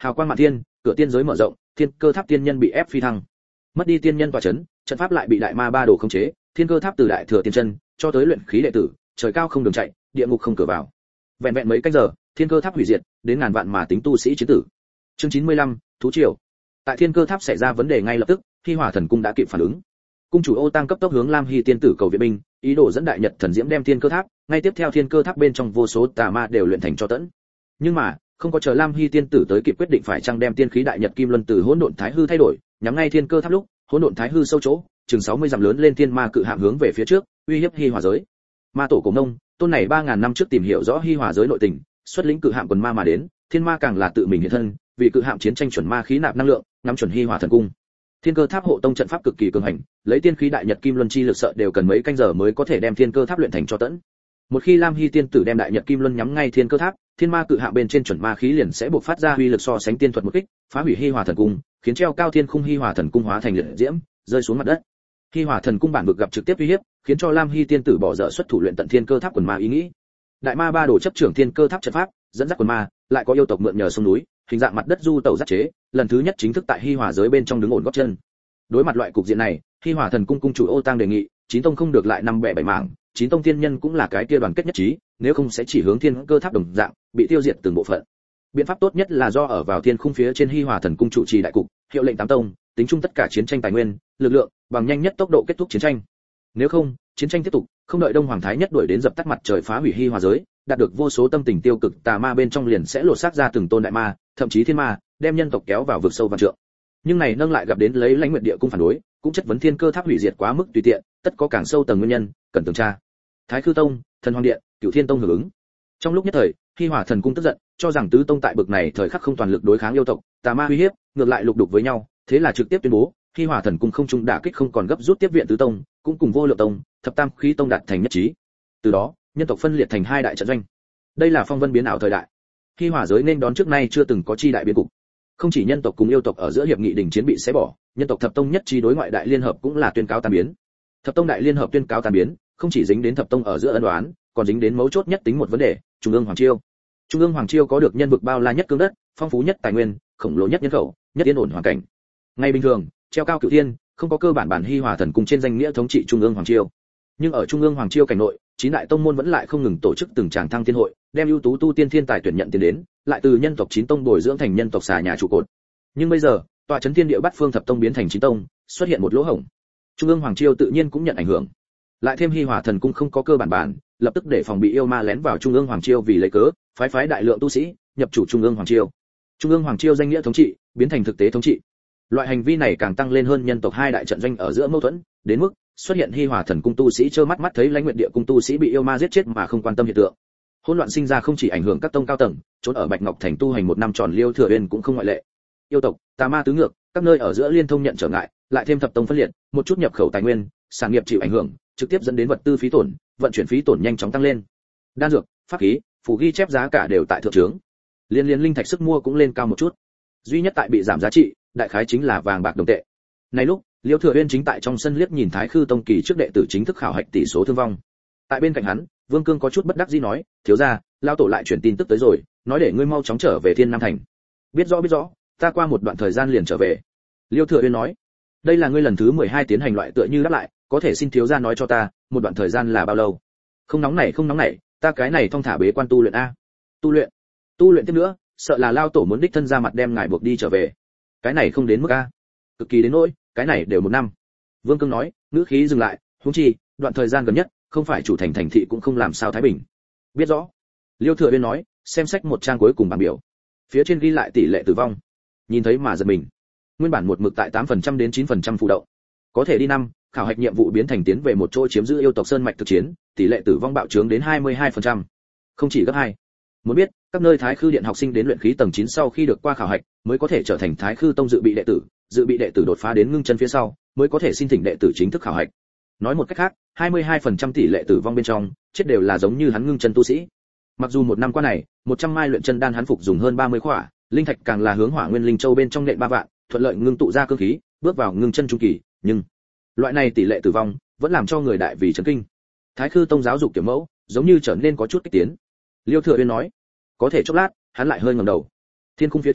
[SPEAKER 1] Hào quang mạn thiên, cửa tiên giới mở rộng, thiên cơ tháp tiên nhân bị ép phi thăng. Mất đi tiên nhân tọa chấn, trận pháp lại bị đại ma ba đồ khống chế, thiên cơ tháp từ đại thừa tiên chân cho tới luyện khí đệ tử, trời cao không đường chạy, địa ngục không cửa vào. Vẹn vẹn mấy canh giờ, thiên cơ tháp hủy diệt, đến ngàn vạn mà tính tu sĩ chiến tử. Chương chín mươi lăm, thú triều. Tại thiên cơ tháp xảy ra vấn đề ngay lập tức, Hy Hỏa Thần cung đã kịp phản ứng. Cung chủ Ô Tăng cấp tốc hướng Lam Hy tiên tử cầu viện binh, ý đồ dẫn đại nhật thần diễm đem thiên cơ tháp, ngay tiếp theo thiên cơ tháp bên trong vô số tà ma đều luyện thành cho tẫn. Nhưng mà, không có chờ Lam Hy tiên tử tới kịp quyết định phải chăng đem tiên khí đại nhật kim luân từ hỗn độn thái hư thay đổi, nhắm ngay thiên cơ tháp lúc, hỗn độn thái hư sâu chỗ, chừng sáu mươi dặm lớn lên thiên ma cự hạm hướng về phía trước, uy hiếp Hy Hỏa giới. Ma tổ Cổ Nông, tôn này ba ngàn năm trước tìm hiểu rõ Hy Hỏa giới nội tình, xuất lĩnh cự hạm quần ma mà đến, thiên ma càng là tự mình hiện thân, vì cự hạm chiến tranh chuẩn ma khí nạp năng lượng, ngắm chuẩn Hy Hỏa thần cung. Thiên cơ tháp hộ tông trận pháp cực kỳ cường hành, lấy tiên khí đại nhật kim luân chi lực sợ đều cần mấy canh giờ mới có thể đem thiên cơ tháp luyện thành cho tẫn. Một khi Lam Hy tiên tử đem đại nhật kim luân nhắm ngay thiên cơ tháp, thiên ma cự hạm bên trên chuẩn ma khí liền sẽ bộc phát ra uy lực so sánh tiên thuật một kích, phá hủy Hy Hỏa thần cung, khiến treo cao thiên khung Hy Hỏa thần cung hóa thành liệt diễm, rơi xuống mặt đất. Hy Hỏa thần cung bản vực gặp trực tiếp uy hiếp, khiến cho Lam Hy tiên tử bỏ dở xuất thủ luyện tận thiên cơ tháp quần ma ý nghĩ. Đại ma ba đồ chấp trưởng thiên cơ tháp trận pháp, dẫn dắt quần ma, lại có yêu tộc mượn nhờ sông núi, hình dạng mặt đất du tẩu dắt chế, lần thứ nhất chính thức tại Hy Hỏa giới bên trong đứng ổn gót chân. Đối mặt loại cục diện này, Hy Hỏa thần cung cung chủ Ô Tăng đề nghị, chín tông không được lại năm bẻ bảy mảng, chín tông tiên nhân cũng là cái kia đoàn kết nhất trí, nếu không sẽ chỉ hướng thiên cơ tháp đồng dạng, bị tiêu diệt từng bộ phận. Biện pháp tốt nhất là do ở vào thiên khung phía trên Hy Hỏa thần cung chủ trì đại cục, hiệu lệnh tám tông, tính chung tất cả chiến tranh tài nguyên, lực lượng, bằng nhanh nhất tốc độ kết thúc chiến tranh. Nếu không, chiến tranh tiếp tục, không đợi Đông Hoàng thái nhất đuổi đến dập tắt mặt trời phá hủy Hy Hỏa giới, đạt được vô số tâm tình tiêu cực tà ma bên trong liền sẽ lột xác ra từng tôn đại ma, thậm chí thiên ma, đem nhân tộc kéo vào vực sâu vạn trượng. Nhưng này nâng lại gặp đến lấy Lãnh Nguyệt Địa cung phản đối, cũng chất vấn thiên cơ tháp hủy diệt quá mức tùy tiện, tất có càng sâu tầng nguyên nhân, cần tường tra. Thái Khư tông, Thần Hoàng điện, Cửu Thiên tông hưởng ứng. Trong lúc nhất thời, Hy Hỏa thần cung tức giận, cho rằng tứ tông tại bực này thời khắc không toàn lực đối kháng yêu tộc, tà ma uy hiếp, ngược lại lục đục với nhau, thế là trực tiếp tuyên bố, Hy Hỏa thần cung không trung đả kích không còn gấp rút tiếp viện tứ tông, cũng cùng Vô Lượng tông, Thập Tam Khí tông đạt thành nhất trí. Từ đó, nhân tộc phân liệt thành hai đại trận doanh. Đây là phong vân biến ảo thời đại. Hy Hỏa giới nên đón trước nay chưa từng có chi đại biến cục. Không chỉ nhân tộc cùng yêu tộc ở giữa hiệp nghị đình chiến bị xé bỏ, nhân tộc thập tông nhất trí đối ngoại đại liên hợp cũng là tuyên cáo tan biến. Thập tông đại liên hợp tuyên cáo tan biến, không chỉ dính đến thập tông ở giữa ân oán, còn dính đến mấu chốt nhất tính một vấn đề, Trung ương Hoàng Chiêu. Trung ương Hoàng Chiêu có được nhân vực bao la nhất cương đất, phong phú nhất tài nguyên, khổng lồ nhất nhân khẩu, nhất yên ổn hoàn cảnh. Ngay bình thường, treo cao cửu thiên, không có cơ bản bản Hy Hỏa thần cung trên danh nghĩa thống trị Trung ương Hoàng Chiêu. Nhưng ở Trung ương Hoàng Chiêu cảnh nội, chín đại tông môn vẫn lại không ngừng tổ chức từng tràng thăng tiên hội, đem ưu tú tu tiên thiên tài tuyển nhận tiền đến, lại từ nhân tộc chín tông bồi dưỡng thành nhân tộc xà nhà trụ cột. Nhưng bây giờ, tọa chấn thiên địa bát phương thập tông biến thành chín tông, xuất hiện một lỗ hổng. Trung ương Hoàng Chiêu tự nhiên cũng nhận ảnh hưởng. Lại thêm Hy Hỏa thần cung không có cơ bản bản, lập tức để phòng bị yêu ma lén vào Trung ương Hoàng Chiêu vì lấy cớ, phái phái đại lượng tu sĩ nhập chủ Trung ương Hoàng Chiêu. Trung ương Hoàng Chiêu danh nghĩa thống trị, biến thành thực tế thống trị. Loại hành vi này càng tăng lên hơn nhân tộc hai đại trận doanh ở giữa mâu thuẫn, đến mức xuất hiện Hy Hỏa thần cung tu sĩ trơ mắt mắt thấy Lãnh Nguyệt Địa cung tu sĩ bị yêu ma giết chết mà không quan tâm hiện tượng. Hỗn loạn sinh ra không chỉ ảnh hưởng các tông cao tầng, trốn ở Bạch Ngọc thành tu hành một năm tròn Liêu Thừa Uyên cũng không ngoại lệ. Yêu tộc, tà ma tứ ngược, các nơi ở giữa liên thông nhận trở ngại, lại thêm thập tông phân liệt, một chút nhập khẩu tài nguyên, sản nghiệp chịu ảnh hưởng, trực tiếp dẫn đến vật tư phí tổn, vận chuyển phí tổn nhanh chóng tăng lên. Đan dược, pháp khí, phù ghi chép giá cả đều tại thượng trướng. Liên liên linh thạch sức mua cũng lên cao một chút. Duy nhất tại bị giảm giá trị, đại khái chính là vàng bạc đồng tệ. Này lúc, Liêu Thừa Uyên chính tại trong sân liếc nhìn Thái Khư tông kỳ trước đệ tử chính thức khảo hạch tỷ số thương vong. Tại bên cạnh hắn, Vương Cương có chút bất đắc dĩ nói, thiếu gia, lao tổ lại truyền tin tức tới rồi, nói để ngươi mau chóng trở về Thiên Nam thành. Biết rõ biết rõ, ta qua một đoạn thời gian liền trở về. Liêu Thừa Uyên nói, đây là ngươi lần thứ mười hai tiến hành loại tựa như đáp lại, có thể xin thiếu gia nói cho ta, một đoạn thời gian là bao lâu? Không nóng này không nóng này, ta cái này thong thả bế quan tu luyện a. Tu luyện? Tu luyện tiếp nữa, sợ là lao tổ muốn đích thân ra mặt đem ngài buộc đi trở về. Cái này không đến mức a. Cực kỳ đến nỗi, cái này đều một năm. Vương Cương nói, ngữ khí dừng lại, huống chi, đoạn thời gian gần nhất, không phải chủ thành thành thị cũng không làm sao thái bình. Biết rõ. Liêu Thừa Uyên nói, xem sách một trang cuối cùng bảng biểu. Phía trên ghi lại tỷ lệ tử vong. Nhìn thấy mà giật mình. Nguyên bản một mực tại tám phần trăm đến chín phần trăm phụ động. Có thể đi năm, khảo hạch nhiệm vụ biến thành tiến về một chỗ chiếm giữ yêu tộc sơn mạch thực chiến, tỷ lệ tử vong bạo trướng đến hai mươi hai phần trăm. Không chỉ gấp hai. Muốn biết, các nơi Thái Khư điện học sinh đến luyện khí tầng chín sau khi được qua khảo hạch, mới có thể trở thành Thái Khư tông dự bị đệ tử, dự bị đệ tử đột phá đến ngưng chân phía sau, mới có thể xin thỉnh đệ tử chính thức khảo hạch. Nói một cách khác, hai mươi hai phần trăm tỷ lệ tử vong bên trong, chết đều là giống như hắn ngưng chân tu sĩ. Mặc dù một năm qua này, một trăm mai luyện chân đan hắn phục dùng hơn ba mươi khỏa, linh thạch càng là hướng Hỏa Nguyên Linh Châu bên trong nện ba vạn, thuận lợi ngưng tụ ra cương khí, bước vào ngưng chân trung kỳ, nhưng loại này tỷ lệ tử vong vẫn làm cho người đại vì chấn kinh. Thái Khư tông giáo dục kiểu mẫu, giống như trở nên có chút kích tiến. Liêu Thừa Uyên nói, có thể chốc lát, hắn lại hơi ngẩng đầu. Thiên khung phía trên,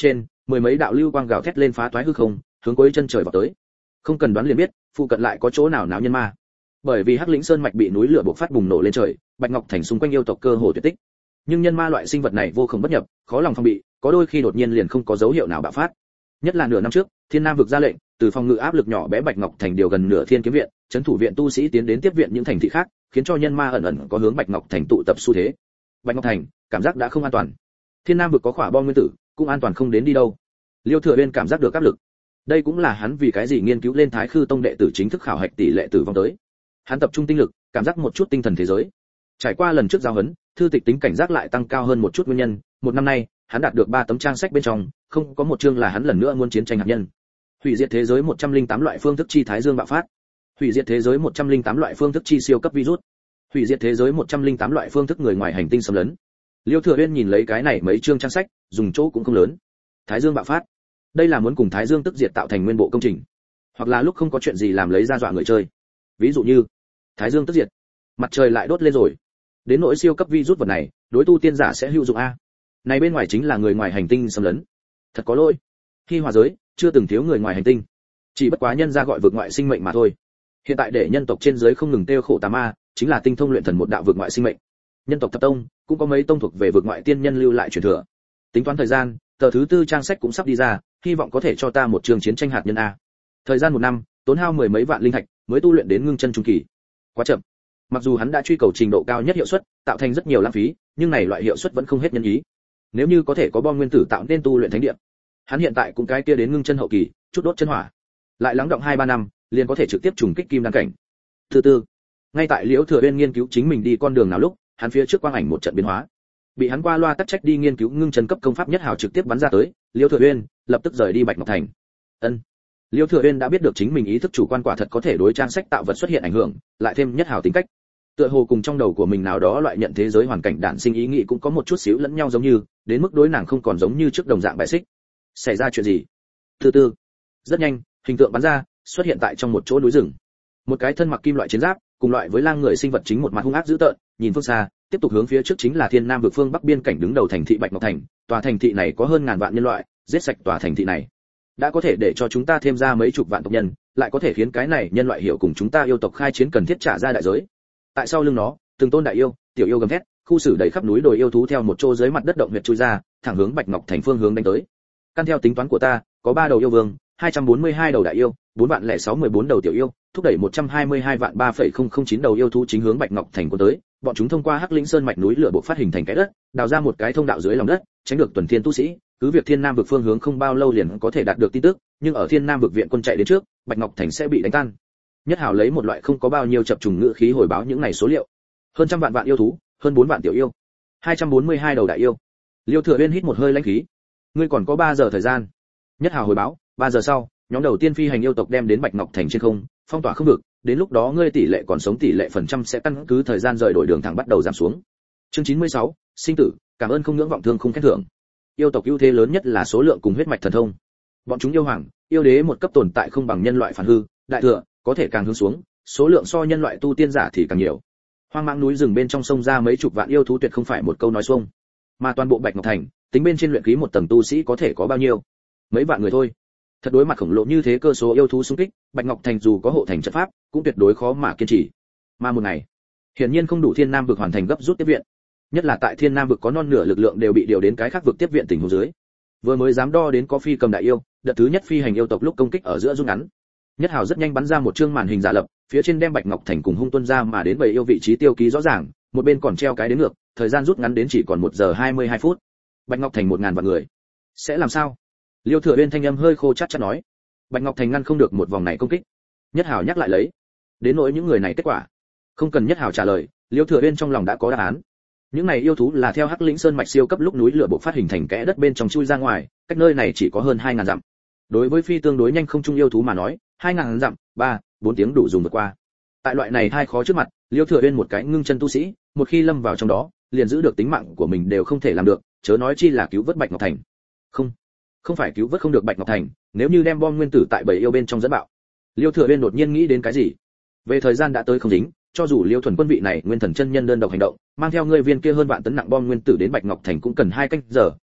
[SPEAKER 1] mười mấy đạo lưu quang gào thét lên phá toái hư không, hướng cuối chân trời vào tới. Không cần đoán liền biết, phụ cận lại có chỗ nào náo nhân ma. Bởi vì Hắc Lĩnh Sơn mạch bị núi lửa bộc phát bùng nổ lên trời, Bạch Ngọc Thành xung quanh yêu tộc cơ hồ tuyệt tích. Nhưng nhân ma loại sinh vật này vô cùng bất nhập, khó lòng phòng bị, có đôi khi đột nhiên liền không có dấu hiệu nào bạo phát. Nhất là nửa năm trước, Thiên Nam vực ra lệnh, từ phòng ngự áp lực nhỏ bé Bạch Ngọc Thành điều gần nửa Thiên Kiếm viện, trấn thủ viện tu sĩ tiến đến tiếp viện những thành thị khác, khiến cho nhân ma ẩn ẩn có hướng Bạch Ngọc Thành tụ tập xu thế. Bạch Ngọc Thành, cảm giác đã không an toàn. Thiên Nam vực có khỏa bom nguyên tử, cũng an toàn không đến đi đâu. Liêu Thừa Uyên cảm giác được áp lực. Đây cũng là hắn vì cái gì nghiên cứu lên Thái Khư Tông đệ tử chính thức khảo hạch tỷ lệ tử vong tới. Hắn tập trung tinh lực, cảm giác một chút tinh thần thế giới. Trải qua lần trước giao huấn, thư tịch tính cảnh giác lại tăng cao hơn một chút nguyên nhân, một năm nay, hắn đạt được ba tấm trang sách bên trong, không có một chương là hắn lần nữa muốn chiến tranh hạt nhân. Hủy diệt thế giới một trăm linh tám loại phương thức chi thái dương bạo phát. Hủy diệt thế giới một trăm linh tám loại phương thức chi siêu cấp virus. Hủy diệt thế giới một trăm linh tám loại phương thức người ngoài hành tinh xâm lấn. Liêu Thừa Uyên nhìn lấy cái này mấy chương trang sách, dùng chỗ cũng không lớn. Thái dương bạo phát. Đây là muốn cùng Thái dương tức diệt tạo thành nguyên bộ công trình, hoặc là lúc không có chuyện gì làm lấy ra dọa người chơi. Ví dụ như, Thái dương tức diệt, mặt trời lại đốt lên rồi. Đến nỗi siêu cấp virus vật này, đối tu tiên giả sẽ hữu dụng a. Này bên ngoài chính là người ngoài hành tinh xâm lấn. Thật có lỗi. Khi hòa giới, chưa từng thiếu người ngoài hành tinh. Chỉ bất quá nhân ra gọi vực ngoại sinh mệnh mà thôi. Hiện tại để nhân tộc trên dưới không ngừng tiêu khổ tà ma, chính là tinh thông luyện thần một đạo vực ngoại sinh mệnh. Nhân tộc thập tông cũng có mấy tông thuộc về vực ngoại tiên nhân lưu lại truyền thừa. Tính toán thời gian, tờ thứ tư trang sách cũng sắp đi ra, hy vọng có thể cho ta một trường chiến tranh hạt nhân a. Thời gian một năm, tốn hao mười mấy vạn linh thạch mới tu luyện đến ngưng chân trung kỳ. Quá chậm. Mặc dù hắn đã truy cầu trình độ cao nhất hiệu suất, tạo thành rất nhiều lãng phí, nhưng này loại hiệu suất vẫn không hết nhân ý. Nếu như có thể có bom nguyên tử tạo nên tu luyện thánh địa, hắn hiện tại cũng cái kia đến ngưng chân hậu kỳ, chút đốt chân hỏa, lại lắng động hai ba năm, liền có thể trực tiếp trùng kích kim đan cảnh. Thứ tư, ngay tại Liễu Thừa Uyên nghiên cứu chính mình đi con đường nào lúc, hắn phía trước quang ảnh một trận biến hóa, bị hắn qua loa tắc trách đi nghiên cứu ngưng chân cấp công pháp nhất hào trực tiếp bắn ra tới. Liễu Thừa Uyên lập tức rời đi Bạch Ngọc Thành. Ân, Liễu Thừa Uyên đã biết được chính mình ý thức chủ quan quả thật có thể đối trang sách tạo vật xuất hiện ảnh hưởng, lại thêm nhất hào tính cách, tựa hồ cùng trong đầu của mình nào đó loại nhận thế giới hoàn cảnh đản sinh ý nghĩ cũng có một chút xíu lẫn nhau giống như, đến mức đối nàng không còn giống như trước đồng dạng bài xích. Xảy ra chuyện gì? Thứ tư, rất nhanh, hình tượng bắn ra, xuất hiện tại trong một chỗ núi rừng. Một cái thân mặc kim loại chiến giáp, cùng loại với lang người sinh vật chính một mặt hung ác dữ tợn, nhìn phương xa, tiếp tục hướng phía trước chính là Thiên Nam vực phương bắc biên cảnh đứng đầu thành thị Bạch Ngọc Thành. Tòa thành thị này có hơn ngàn vạn nhân loại, giết sạch tòa thành thị này, đã có thể để cho chúng ta thêm ra mấy chục vạn tộc nhân, lại có thể khiến cái này nhân loại hiểu cùng chúng ta yêu tộc khai chiến cần thiết trả ra đại giới. Tại sau lưng nó, từng tôn đại yêu, tiểu yêu gầm thét, khu xử đầy khắp núi đồi yêu thú theo một chỗ dưới mặt đất động huyệt chui ra, thẳng hướng Bạch Ngọc Thành phương hướng đánh tới. Căn theo tính toán của ta, có ba đầu yêu vương, hai trăm bốn mươi hai đầu đại yêu, bốn vạn lẻ sáu mươi bốn đầu tiểu yêu, thúc đẩy một trăm hai mươi hai vạn ba phẩy không không chín đầu yêu thú chính hướng Bạch Ngọc Thành của tới. Bọn chúng thông qua Hắc Lĩnh Sơn mạch núi lửa bộc phát hình thành cái đất, đào ra một cái thông đạo dưới lòng đất, tránh được tuần thiên tu sĩ. Cứ việc Thiên Nam vực phương hướng không bao lâu liền có thể đạt được tin tức, nhưng ở Thiên Nam vực viện quân chạy đến trước, Bạch Ngọc Thành sẽ bị đánh tan. Nhất Hảo lấy một loại không có bao nhiêu chập trùng ngữ khí hồi báo những này số liệu. Hơn trăm vạn vạn yêu thú, hơn bốn vạn tiểu yêu, hai trăm bốn mươi hai đầu đại yêu. Liêu Thừa Uyên hít một hơi lãnh khí. Ngươi còn có ba giờ thời gian. Nhất Hảo hồi báo, ba giờ sau, nhóm đầu tiên phi hành yêu tộc đem đến Bạch Ngọc Thành trên không, phong tỏa không được, đến lúc đó ngươi tỷ lệ còn sống tỷ lệ phần trăm sẽ căn cứ thời gian rời đổi đường thẳng bắt đầu giảm xuống. Chương chín mươi sáu, sinh tử, cảm ơn không ngưỡng vọng thương không khen thưởng. Yêu tộc ưu thế lớn nhất là số lượng cùng huyết mạch thần thông. Bọn chúng yêu hoàng, yêu đế một cấp tồn tại không bằng nhân loại phản hư, đại thừa, có thể càng hướng xuống, số lượng so nhân loại tu tiên giả thì càng nhiều. Hoang mãng núi rừng bên trong sông ra mấy chục vạn yêu thú tuyệt không phải một câu nói xuông, mà toàn bộ Bạch Ngọc Thành, tính bên trên luyện khí một tầng tu sĩ có thể có bao nhiêu? Mấy vạn người thôi. Thật đối mặt khổng lồ như thế cơ số yêu thú xung kích, Bạch Ngọc Thành dù có hộ thành trận pháp, cũng tuyệt đối khó mà kiên trì. Mà một ngày, hiển nhiên không đủ Thiên Nam vực hoàn thành gấp rút tiếp viện, nhất là tại Thiên Nam vực có non nửa lực lượng đều bị điều đến cái khác vực tiếp viện tình huống dưới. Vừa mới dám đo đến có phi cầm đại yêu, đợt thứ nhất phi hành yêu tộc lúc công kích ở giữa rút ngắn. Nhất Hào rất nhanh bắn ra một chương màn hình giả lập, phía trên đem Bạch Ngọc Thành cùng hung tuân ra mà đến bảy yêu vị trí tiêu ký rõ ràng, một bên còn treo cái đến ngược, thời gian rút ngắn đến chỉ còn một giờ hai mươi hai phút. Bạch Ngọc Thành một ngàn vạn người, sẽ làm sao? Liêu Thừa Uyên thanh âm hơi khô chát chát nói. Bạch Ngọc Thành ngăn không được một vòng này công kích. Nhất Hào nhắc lại lấy, đến nỗi những người này kết quả, không cần Nhất Hào trả lời, Liêu Thừa Uyên trong lòng đã có đáp án. Những này yêu thú là theo Hắc Lĩnh Sơn mạch siêu cấp lúc núi lửa bộc phát hình thành kẽ đất bên trong chui ra ngoài, cách nơi này chỉ có hơn hai ngàn dặm. Đối với phi tương đối nhanh không trung yêu thú mà nói, hai ngàn dặm, ba, bốn tiếng đủ dùng vượt qua. Tại loại này hai khó trước mặt, Liêu Thừa Uyên một cái ngưng chân tu sĩ, một khi lâm vào trong đó, liền giữ được tính mạng của mình đều không thể làm được, chớ nói chi là cứu vớt Bạch Ngọc Thành. Không, không phải cứu vớt không được Bạch Ngọc Thành, nếu như đem bom nguyên tử tại bảy yêu bên trong dẫn bạo. Liêu Thừa Uyên đột nhiên nghĩ đến cái gì? Về thời gian đã tới không dính, cho dù Liêu Thuần Quân vị này nguyên thần chân nhân đơn độc hành động, mang theo người viên kia hơn vạn tấn nặng bom nguyên tử đến Bạch Ngọc Thành cũng cần hai canh giờ,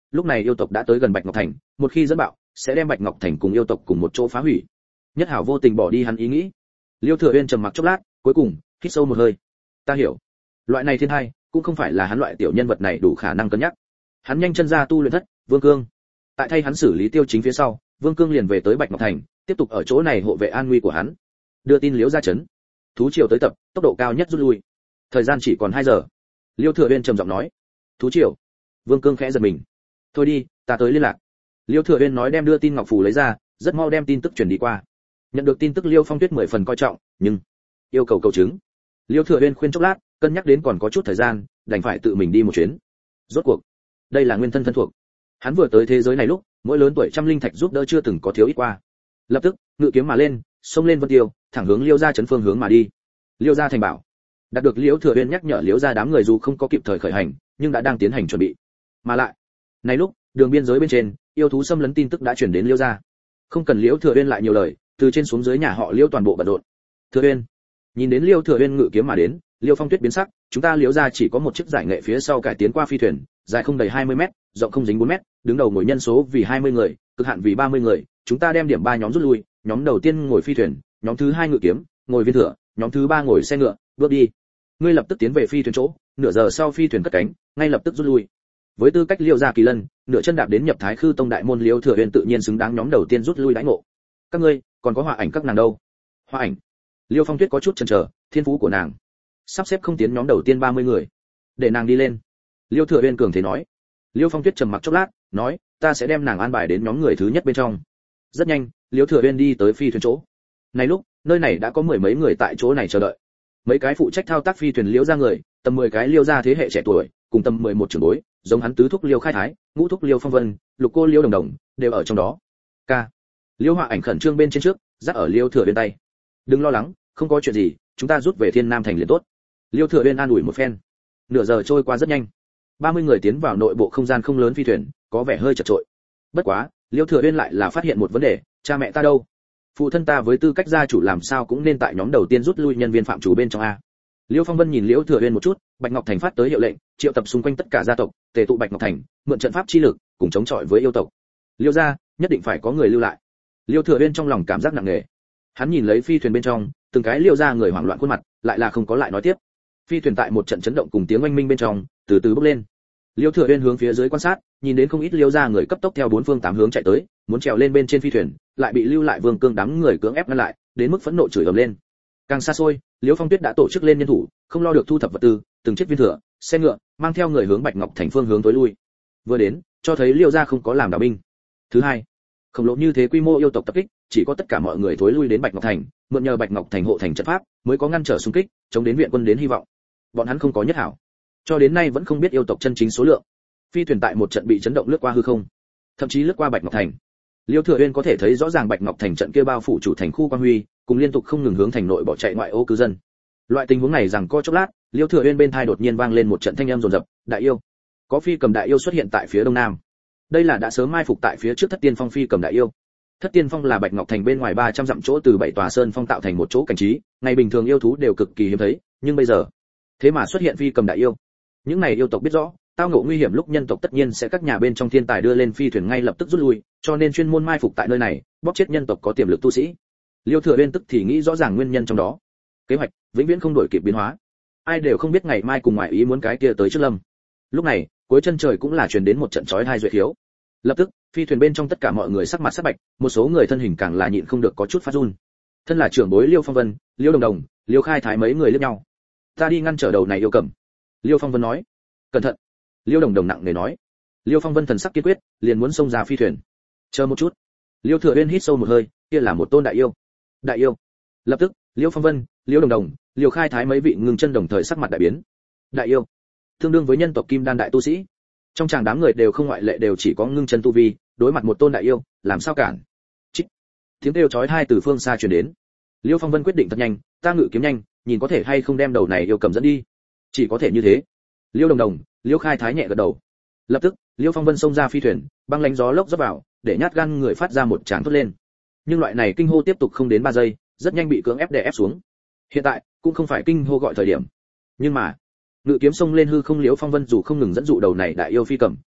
[SPEAKER 1] lúc này yêu tộc đã tới gần Bạch Ngọc Thành, một khi dẫn bạo sẽ đem Bạch Ngọc Thành cùng yêu tộc cùng một chỗ phá hủy. Nhất Hảo vô tình bỏ đi hắn ý nghĩ. Liêu Thừa Uyên trầm mặc chốc lát, cuối cùng hít sâu một hơi. Ta hiểu, loại này thiên hai cũng không phải là hắn loại tiểu nhân vật này đủ khả năng cân nhắc. Hắn nhanh chân ra tu luyện thất, Vương Cương tại thay hắn xử lý Tiêu Chính phía sau, Vương Cương liền về tới Bạch Ngọc Thành, tiếp tục ở chỗ này hộ vệ an nguy của hắn. Đưa tin Liễu gia trấn, thú triều tới tập, tốc độ cao nhất rút lui. Thời gian chỉ còn hai giờ. Liêu Thừa Uyên trầm giọng nói. Thú triều. Vương Cương khẽ giật mình. Thôi đi, ta tới liên lạc. Liêu Thừa Uyên nói đem đưa tin ngọc phù lấy ra, rất mau đem tin tức truyền đi qua. Nhận được tin tức Liêu Phong Tuyết mười phần coi trọng, nhưng yêu cầu cầu chứng. Liêu Thừa Uyên khuyên chốc lát, cân nhắc đến còn có chút thời gian, đành phải tự mình đi một chuyến. Rốt cuộc, đây là nguyên thân thân thuộc. Hắn vừa tới thế giới này lúc, mỗi lớn tuổi trăm linh thạch giúp đỡ chưa từng có thiếu ít qua. Lập tức, ngự kiếm mà lên, xông lên Vân Tiêu, thẳng hướng Liêu gia trấn phương hướng mà đi. Liêu gia thành bảo. Đạt được Liễu Thừa Uyên nhắc nhở Liễu gia đám người dù không có kịp thời khởi hành, nhưng đã đang tiến hành chuẩn bị. Mà lại, này lúc, đường biên giới bên trên, yêu thú xâm lấn tin tức đã truyền đến Liễu gia. Không cần Liễu Thừa Uyên lại nhiều lời, từ trên xuống dưới nhà họ Liễu toàn bộ bận rộn. Thừa Uyên, nhìn đến Liêu Thừa Uyên ngự kiếm mà đến, Liêu Phong Tuyết biến sắc, chúng ta Liễu gia chỉ có một chiếc giải nghệ phía sau cải tiến qua phi thuyền, dài không đầy hai mươi mét, rộng không dính bốn mét, đứng đầu ngồi nhân số vì hai mươi người, cực hạn vì ba mươi người, chúng ta đem điểm ba nhóm rút lui, nhóm đầu tiên ngồi phi thuyền, nhóm thứ hai ngự kiếm, ngồi viên thừa, nhóm thứ ba ngồi xe ngựa, bước đi. Ngươi lập tức tiến về phi thuyền chỗ, nửa giờ sau phi thuyền cất cánh, ngay lập tức rút lui. Với tư cách Liêu gia kỳ lân, nửa chân đạp đến nhập Thái Khư Tông đại môn Liêu Thừa Uyên tự nhiên xứng đáng nhóm đầu tiên rút lui đãi ngộ. Các ngươi, còn có Hỏa Ảnh các nàng đâu? Hỏa Ảnh. Liêu Phong Tuyết có chút chần chờ, thiên phú của nàng sắp xếp không tiến nhóm đầu tiên ba mươi người, để nàng đi lên. Liêu Thừa Uyên cường thế nói. Liêu Phong Tuyết trầm mặc chốc lát, nói, ta sẽ đem nàng an bài đến nhóm người thứ nhất bên trong. Rất nhanh, Liêu Thừa Uyên đi tới phi thuyền chỗ. Này lúc, nơi này đã có mười mấy người tại chỗ này chờ đợi. Mấy cái phụ trách thao tác phi thuyền Liêu gia người, tầm mười cái Liêu gia thế hệ trẻ tuổi, cùng tầm mười một trưởng bối, giống hắn tứ thúc Liêu Khai Thái, ngũ thúc Liêu Phong Vân, lục cô Liêu Đồng Đồng, đều ở trong đó. Ca. Liêu Hỏa Ảnh khẩn trương bên trên trước, dắt ở Liêu Thừa Uyên tay. Đừng lo lắng, không có chuyện gì, chúng ta rút về Thiên Nam thành liền tốt. Liêu Thừa Uyên an ủi một phen. Nửa giờ trôi qua rất nhanh. ba mươi người tiến vào nội bộ không gian không lớn phi thuyền, có vẻ hơi chật chội. Bất quá, Liêu Thừa Uyên lại là phát hiện một vấn đề, cha mẹ ta đâu? Phụ thân ta với tư cách gia chủ làm sao cũng nên tại nhóm đầu tiên rút lui nhân viên phạm chủ bên trong a. Liêu Phong Vân nhìn Liêu Thừa Uyên một chút, Bạch Ngọc Thành phát tới hiệu lệnh, triệu tập xung quanh tất cả gia tộc, tề tụ Bạch Ngọc Thành, mượn trận pháp chi lực, cùng chống chọi với yêu tộc. Liêu gia, nhất định phải có người lưu lại. Liêu Thừa Uyên trong lòng cảm giác nặng nề. Hắn nhìn lấy phi thuyền bên trong, từng cái Liêu gia người hoảng loạn khuôn mặt, lại là không có lại nói tiếp. Phi thuyền tại một trận chấn động cùng tiếng oanh minh bên trong, từ từ bốc lên. Liêu Thừa Uyên hướng phía dưới quan sát, nhìn đến không ít Liêu gia người cấp tốc theo bốn phương tám hướng chạy tới, muốn trèo lên bên trên phi thuyền, lại bị lưu lại Vương Cương đám người cưỡng ép ngăn lại, đến mức phẫn nộ chửi ầm lên. Càng xa xôi, Liêu Phong Tuyết đã tổ chức lên nhân thủ, không lo được thu thập vật tư, từng chiếc viên thừa, xe ngựa, mang theo người hướng Bạch Ngọc Thành phương hướng tối lui. Vừa đến, cho thấy Liêu gia không có làm đạo binh. Thứ hai, khổng lồ như thế quy mô yêu tộc tập kích, chỉ có tất cả mọi người thối lui đến Bạch Ngọc Thành, mượn nhờ Bạch Ngọc Thành hộ thành trận pháp, mới có ngăn trở xung kích, chống đến viện quân đến hy vọng. Bọn hắn không có nhất hảo, cho đến nay vẫn không biết yêu tộc chân chính số lượng. Phi thuyền tại một trận bị chấn động lướt qua hư không, thậm chí lướt qua Bạch Ngọc Thành. Liêu Thừa Uyên có thể thấy rõ ràng Bạch Ngọc Thành trận kia bao phủ chủ thành khu quan huy, cùng liên tục không ngừng hướng thành nội bỏ chạy ngoại ô cư dân. Loại tình huống này rằng co chốc lát, Liêu Thừa Uyên bên tai đột nhiên vang lên một trận thanh âm rồn rập, đại yêu. Có phi cầm đại yêu xuất hiện tại phía đông nam. Đây là đã sớm mai phục tại phía trước Thất Tiên Phong phi cầm đại yêu. Thất Tiên Phong là Bạch Ngọc Thành bên ngoài ba trăm dặm chỗ từ bảy tòa sơn phong tạo thành một chỗ cảnh trí, ngày bình thường yêu thú đều cực kỳ hiếm thấy, nhưng bây giờ, thế mà xuất hiện phi cầm đại yêu. Những này yêu tộc biết rõ, tao ngộ nguy hiểm lúc nhân tộc tất nhiên sẽ các nhà bên trong thiên tài đưa lên phi thuyền ngay lập tức rút lui, cho nên chuyên môn mai phục tại nơi này, bóp chết nhân tộc có tiềm lực tu sĩ. Liêu Thừa Uyên tức thì nghĩ rõ ràng nguyên nhân trong đó. Kế hoạch vĩnh viễn không đổi kịp biến hóa. Ai đều không biết ngày mai cùng ngoại ý muốn cái kia tới trước lâm. Lúc này, cuối chân trời cũng là truyền đến một trận chói tai duệ khiếu. Lập tức, phi thuyền bên trong tất cả mọi người sắc mặt sắc bạch, một số người thân hình càng là nhịn không được có chút phát run. Thân là trưởng bối Liêu Phong Vân, Liêu Đồng Đồng, Liêu Khai Thái mấy người liếc nhau. Ta đi ngăn trở đầu này yêu cầm. Liêu Phong Vân nói. Cẩn thận. Liêu Đồng Đồng nặng nề nói. Liêu Phong Vân thần sắc kiên quyết, liền muốn xông ra phi thuyền. Chờ một chút. Liêu Thừa Uyên hít sâu một hơi, kia là một tôn đại yêu. Đại yêu. Lập tức, Liêu Phong Vân, Liêu Đồng Đồng, Liêu Khai Thái mấy vị ngừng chân đồng thời sắc mặt đại biến. Đại yêu, tương đương với nhân tộc kim đan đại tu sĩ. Trong chàng đám người đều không ngoại lệ đều chỉ có ngưng chân tu vi, đối mặt một tôn đại yêu, làm sao cản? Chích. Tiếng kêu chói tai từ phương xa truyền đến. Liêu Phong Vân quyết định thật nhanh, ta ngự kiếm nhanh, nhìn có thể hay không đem đầu này yêu cầm dẫn đi. Chỉ có thể như thế. Liêu Đồng Đồng, Liêu Khai Thái nhẹ gật đầu. Lập tức, Liêu Phong Vân xông ra phi thuyền, băng lánh gió lốc rót vào, để nhát gan người phát ra một tràng thốt lên. Nhưng loại này kinh hô tiếp tục không đến ba giây, rất nhanh bị cưỡng ép đè ép xuống. Hiện tại, cũng không phải kinh hô gọi thời điểm. Nhưng mà, ngự kiếm xông lên hư không Liêu Phong Vân dù không ngừng dẫn dụ đầu này đại yêu phi cầm,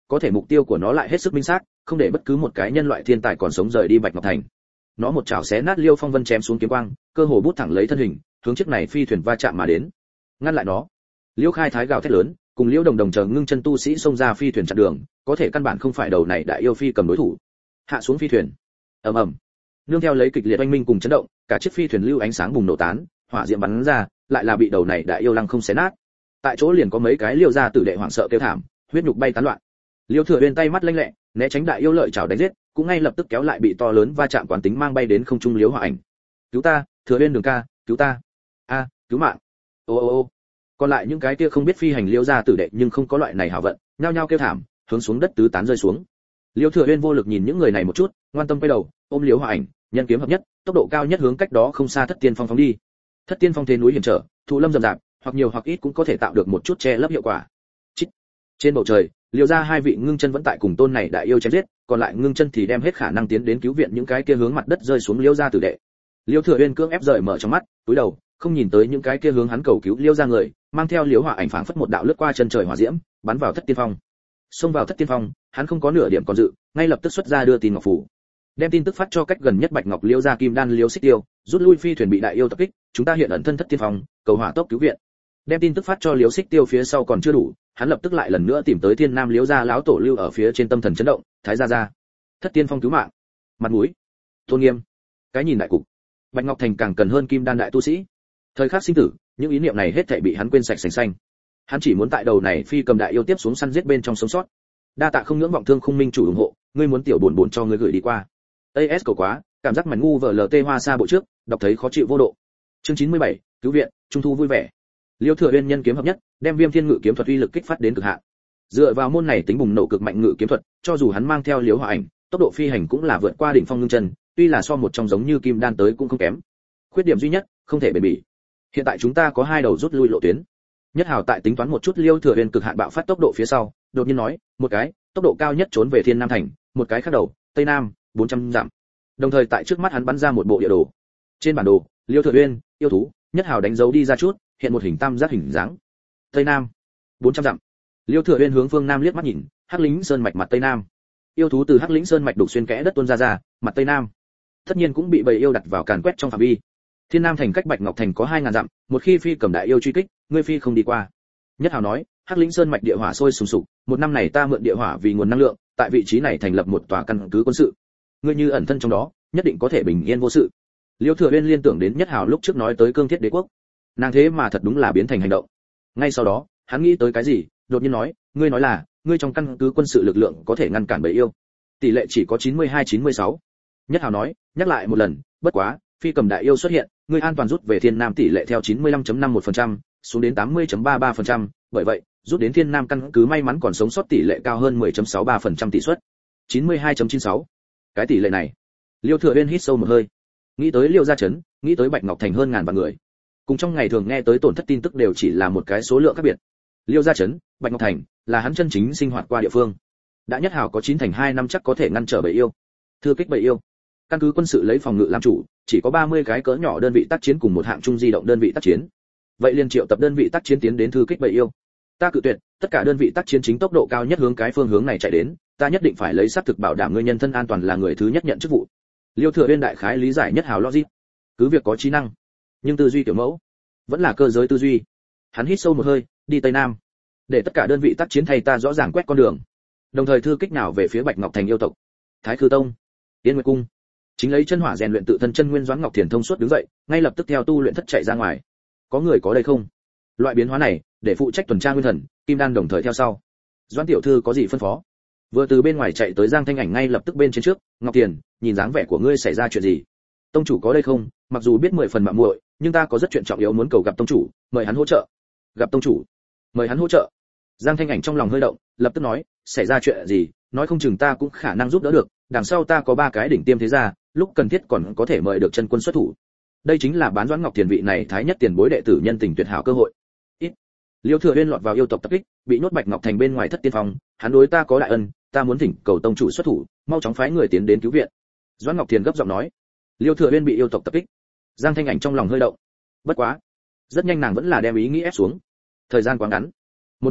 [SPEAKER 1] có thể mục tiêu của nó lại hết sức minh xác, không để bất cứ một cái nhân loại thiên tài còn sống rời đi Bạch Ngọc Thành. Nó một chảo xé nát Liêu Phong Vân chém xuống kiếm quang, cơ hồ bút thẳng lấy thân hình, hướng chiếc này phi thuyền va chạm mà đến. Ngăn lại nó. Liêu Khai Thái gào thét lớn, cùng Liêu Đồng Đồng chờ ngưng chân tu sĩ xông ra phi thuyền chặn đường, có thể căn bản không phải đầu này đại yêu phi cầm đối thủ. Hạ xuống phi thuyền. Ầm ầm. Nương theo lấy kịch liệt oanh minh cùng chấn động, cả chiếc phi thuyền lưu ánh sáng bùng nổ tán, hỏa diễm bắn ra, lại là bị đầu này đại yêu lăng không xé nát. Tại chỗ liền có mấy cái Liêu gia tử đệ hoảng sợ kêu thảm, huyết nhục bay tán loạn. Liêu Thừa Uyên tay mắt lanh lẹ, né tránh đại yêu lợi chảo đánh giết, cũng ngay lập tức kéo lại bị to lớn va chạm quán tính mang bay đến không trung Liêu Hỏa Ảnh. "Cứu ta, Thừa Uyên Đường ca, cứu ta. A, cứu mạng." Ô ô ô. Còn lại những cái kia không biết phi hành Liêu gia tử đệ nhưng không có loại này hảo vận, nhao nhao kêu thảm, hướng xuống đất tứ tán rơi xuống. Liêu Thừa Uyên vô lực nhìn những người này một chút, ngoan tâm quay đầu, ôm Liêu Hỏa Ảnh, nhân kiếm hợp nhất, tốc độ cao nhất hướng cách đó không xa Thất Tiên Phong phóng đi. Thất Tiên Phong thế núi hiểm trở, thụ lâm rậm rạp, hoặc nhiều hoặc ít cũng có thể tạo được một chút che lấp hiệu quả. Chích. Trên bầu trời, Liêu gia hai vị ngưng chân vẫn tại cùng tôn này đại yêu chém giết, còn lại ngưng chân thì đem hết khả năng tiến đến cứu viện những cái kia hướng mặt đất rơi xuống Liêu gia tử đệ. Liêu Thừa Uyên cưỡng ép rời mở trong mắt, cúi đầu, không nhìn tới những cái kia hướng hắn cầu cứu Liêu gia người, mang theo Liêu Hỏa Ảnh phảng phất một đạo lướt qua chân trời hỏa diễm, bắn vào Thất Tiên Phong. Xông vào Thất Tiên Phong, hắn không có nửa điểm còn dự, ngay lập tức xuất ra đưa tin ngọc phủ, đem tin tức phát cho cách gần nhất Bạch Ngọc Liêu gia Kim Đan Liêu Xích Tiêu, rút lui phi thuyền bị đại yêu tập kích, chúng ta hiện ẩn thân Thất Tiên Phong, cầu hỏa tốc cứu viện. Đem tin tức phát cho Liêu Xích Tiêu phía sau còn chưa đủ, hắn lập tức lại lần nữa tìm tới Thiên Nam Liêu gia lão tổ lưu ở phía trên, tâm thần chấn động, thái gia gia, Thất Tiên Phong cứu mạng, mặt mũi, tôn nghiêm, cái nhìn đại cục. Bạch Ngọc Thành càng cần hơn Kim Đan đại tu sĩ. Thời khắc sinh tử, những ý niệm này hết thảy bị hắn quên sạch sành xanh. Hắn chỉ muốn tại đầu này phi cầm đại yêu tiếp xuống săn giết bên trong sống sót. Đa tạ không ngưỡng vọng thương khung minh chủ ủng hộ, ngươi muốn tiểu buồn buồn cho ngươi gửi đi qua. a ét cầu quá, cảm giác mảnh ngu vờ lờ tê hoa xa bộ trước, đọc thấy khó chịu vô độ. Chương chín mươi bảy, cứu viện, trung thu vui vẻ. Liêu Thừa Uyên nhân kiếm hợp nhất, đem Viêm Thiên Ngự kiếm thuật uy lực kích phát đến cực hạn. Dựa vào môn này tính bùng nổ cực mạnh ngự kiếm thuật, cho dù hắn mang theo Liêu Hỏa Ảnh, tốc độ phi hành cũng là vượt qua đỉnh phong ngưng chân, tuy là so một trong giống như Kim Đan tới cũng không kém. Khuyết điểm duy nhất, không thể bền bỉ. Hiện tại chúng ta có hai đầu rút lui lộ tuyến. Nhất Hào tại tính toán một chút Liêu Thừa Uyên cực hạn bạo phát tốc độ phía sau, đột nhiên nói, một cái, tốc độ cao nhất trốn về Thiên Nam thành, một cái khác đầu, Tây Nam, bốn trăm dặm. Đồng thời tại trước mắt hắn bắn ra một bộ địa đồ. Trên bản đồ, Liêu Thừa Uyên, yêu thú, Nhất Hào đánh dấu đi ra chút, hiện một hình tam giác hình dáng. Tây Nam, bốn trăm dặm. Liêu Thừa Uyên hướng phương nam liếc mắt nhìn, Hắc Lĩnh Sơn mạch mặt Tây Nam. Yêu thú từ Hắc Lĩnh Sơn mạch đục xuyên kẽ đất tuôn ra ra, mặt Tây Nam. Tất nhiên cũng bị bầy yêu đặt vào càn quét trong phạm vi. Thiên Nam thành cách Bạch Ngọc thành có hai ngàn dặm, một khi phi cầm đại yêu truy kích, ngươi phi không đi qua. Nhất Hào nói, Hắc Lĩnh Sơn mạch địa hỏa sôi sùng sục, một năm này ta mượn địa hỏa vì nguồn năng lượng, tại vị trí này thành lập một tòa căn cứ quân sự. Ngươi như ẩn thân trong đó, nhất định có thể bình yên vô sự. Liêu Thừa Uyên liên tưởng đến Nhất Hào lúc trước nói tới Cương Thiết Đế quốc, nàng thế mà thật đúng là biến thành hành động. Ngay sau đó, hắn nghĩ tới cái gì, đột nhiên nói, ngươi nói là, ngươi trong căn cứ quân sự lực lượng có thể ngăn cản bầy yêu. Tỷ lệ chỉ có chín mươi hai chín mươi sáu. Nhất Hào nói, nhắc lại một lần, bất quá, phi cầm đại yêu xuất hiện, ngươi an toàn rút về Thiên Nam tỷ lệ theo chín mươi lăm phẩy năm mươi mốt phần trăm, xuống đến tám mươi phẩy ba mươi ba phần trăm, bởi vậy, rút đến Thiên Nam căn cứ may mắn còn sống sót tỷ lệ cao hơn mười phẩy sáu mươi ba phần trăm tỷ suất. chín mươi hai phẩy chín mươi sáu. Cái tỷ lệ này. Liêu Thừa Uyên hít sâu một hơi. Nghĩ tới Liêu gia trấn, nghĩ tới Bạch Ngọc thành hơn ngàn vạn người. Cùng trong ngày thường nghe tới tổn thất tin tức đều chỉ là một cái số lượng khác biệt. Liêu gia trấn, Bạch Ngọc thành là hắn chân chính sinh hoạt qua địa phương. Đã Nhất Hào có chín thành hai năm chắc có thể ngăn trở bầy yêu. Thưa kích bầy yêu. Căn cứ quân sự lấy phòng ngự làm chủ, chỉ có ba mươi cái cỡ nhỏ đơn vị tác chiến cùng một hạng trung di động đơn vị tác chiến. Vậy liền triệu tập đơn vị tác chiến tiến đến thư kích bầy yêu. Ta cự tuyệt, tất cả đơn vị tác chiến chính tốc độ cao nhất hướng cái phương hướng này chạy đến, ta nhất định phải lấy xác thực bảo đảm người nhân thân an toàn là người thứ nhất nhận chức vụ. Liêu Thừa Uyên đại khái lý giải Nhất Hào logic, cứ việc có trí năng, nhưng tư duy kiểu mẫu vẫn là cơ giới tư duy. Hắn hít sâu một hơi, đi Tây Nam, để tất cả đơn vị tác chiến thay ta rõ ràng quét con đường, đồng thời thư kích nào về phía Bạch Ngọc thành yêu tộc, Thái Khư Tông, Yên Nguyệt Cung. Chính lấy chân hỏa rèn luyện tự thân chân nguyên Doãn Ngọc Thiền thông suốt đứng dậy, ngay lập tức theo tu luyện thất chạy ra ngoài. Có người có đây không? Loại biến hóa này, để phụ trách tuần tra nguyên thần, Kim Đan đồng thời theo sau. Doãn tiểu thư có gì phân phó? Vừa từ bên ngoài chạy tới Giang Thanh Ảnh ngay lập tức bên trên trước, Ngọc Thiền, nhìn dáng vẻ của ngươi xảy ra chuyện gì? Tông chủ có đây không? Mặc dù biết mười phần mạo muội, nhưng ta có rất chuyện trọng yếu muốn cầu gặp tông chủ, mời hắn hỗ trợ. Gặp tông chủ? Mời hắn hỗ trợ? Giang Thanh Ảnh trong lòng hơi động, lập tức nói, xảy ra chuyện gì, nói không chừng ta cũng khả năng giúp đỡ được, đằng sau ta có ba cái đỉnh tiêm thế gia, lúc cần thiết còn có thể mời được chân quân xuất thủ. Đây chính là bán Doãn Ngọc Thiền vị này thái nhất tiền bối đệ tử nhân tình tuyệt hảo cơ hội. Ít. Liêu Thừa Uyên lọt vào yêu tộc tập kích, bị nhốt Bạch Ngọc thành bên ngoài Thất Tiên Phong, hắn đối ta có đại ân, ta muốn thỉnh cầu tông chủ xuất thủ, mau chóng phái người tiến đến cứu viện. Doãn Ngọc Thiền gấp giọng nói. Liêu Thừa Uyên bị yêu tộc tập kích. Giang Thanh Ảnh trong lòng hơi động. Bất quá, rất nhanh nàng vẫn là đem ý nghĩ ép xuống. Thời gian quá ngắn. Một năm,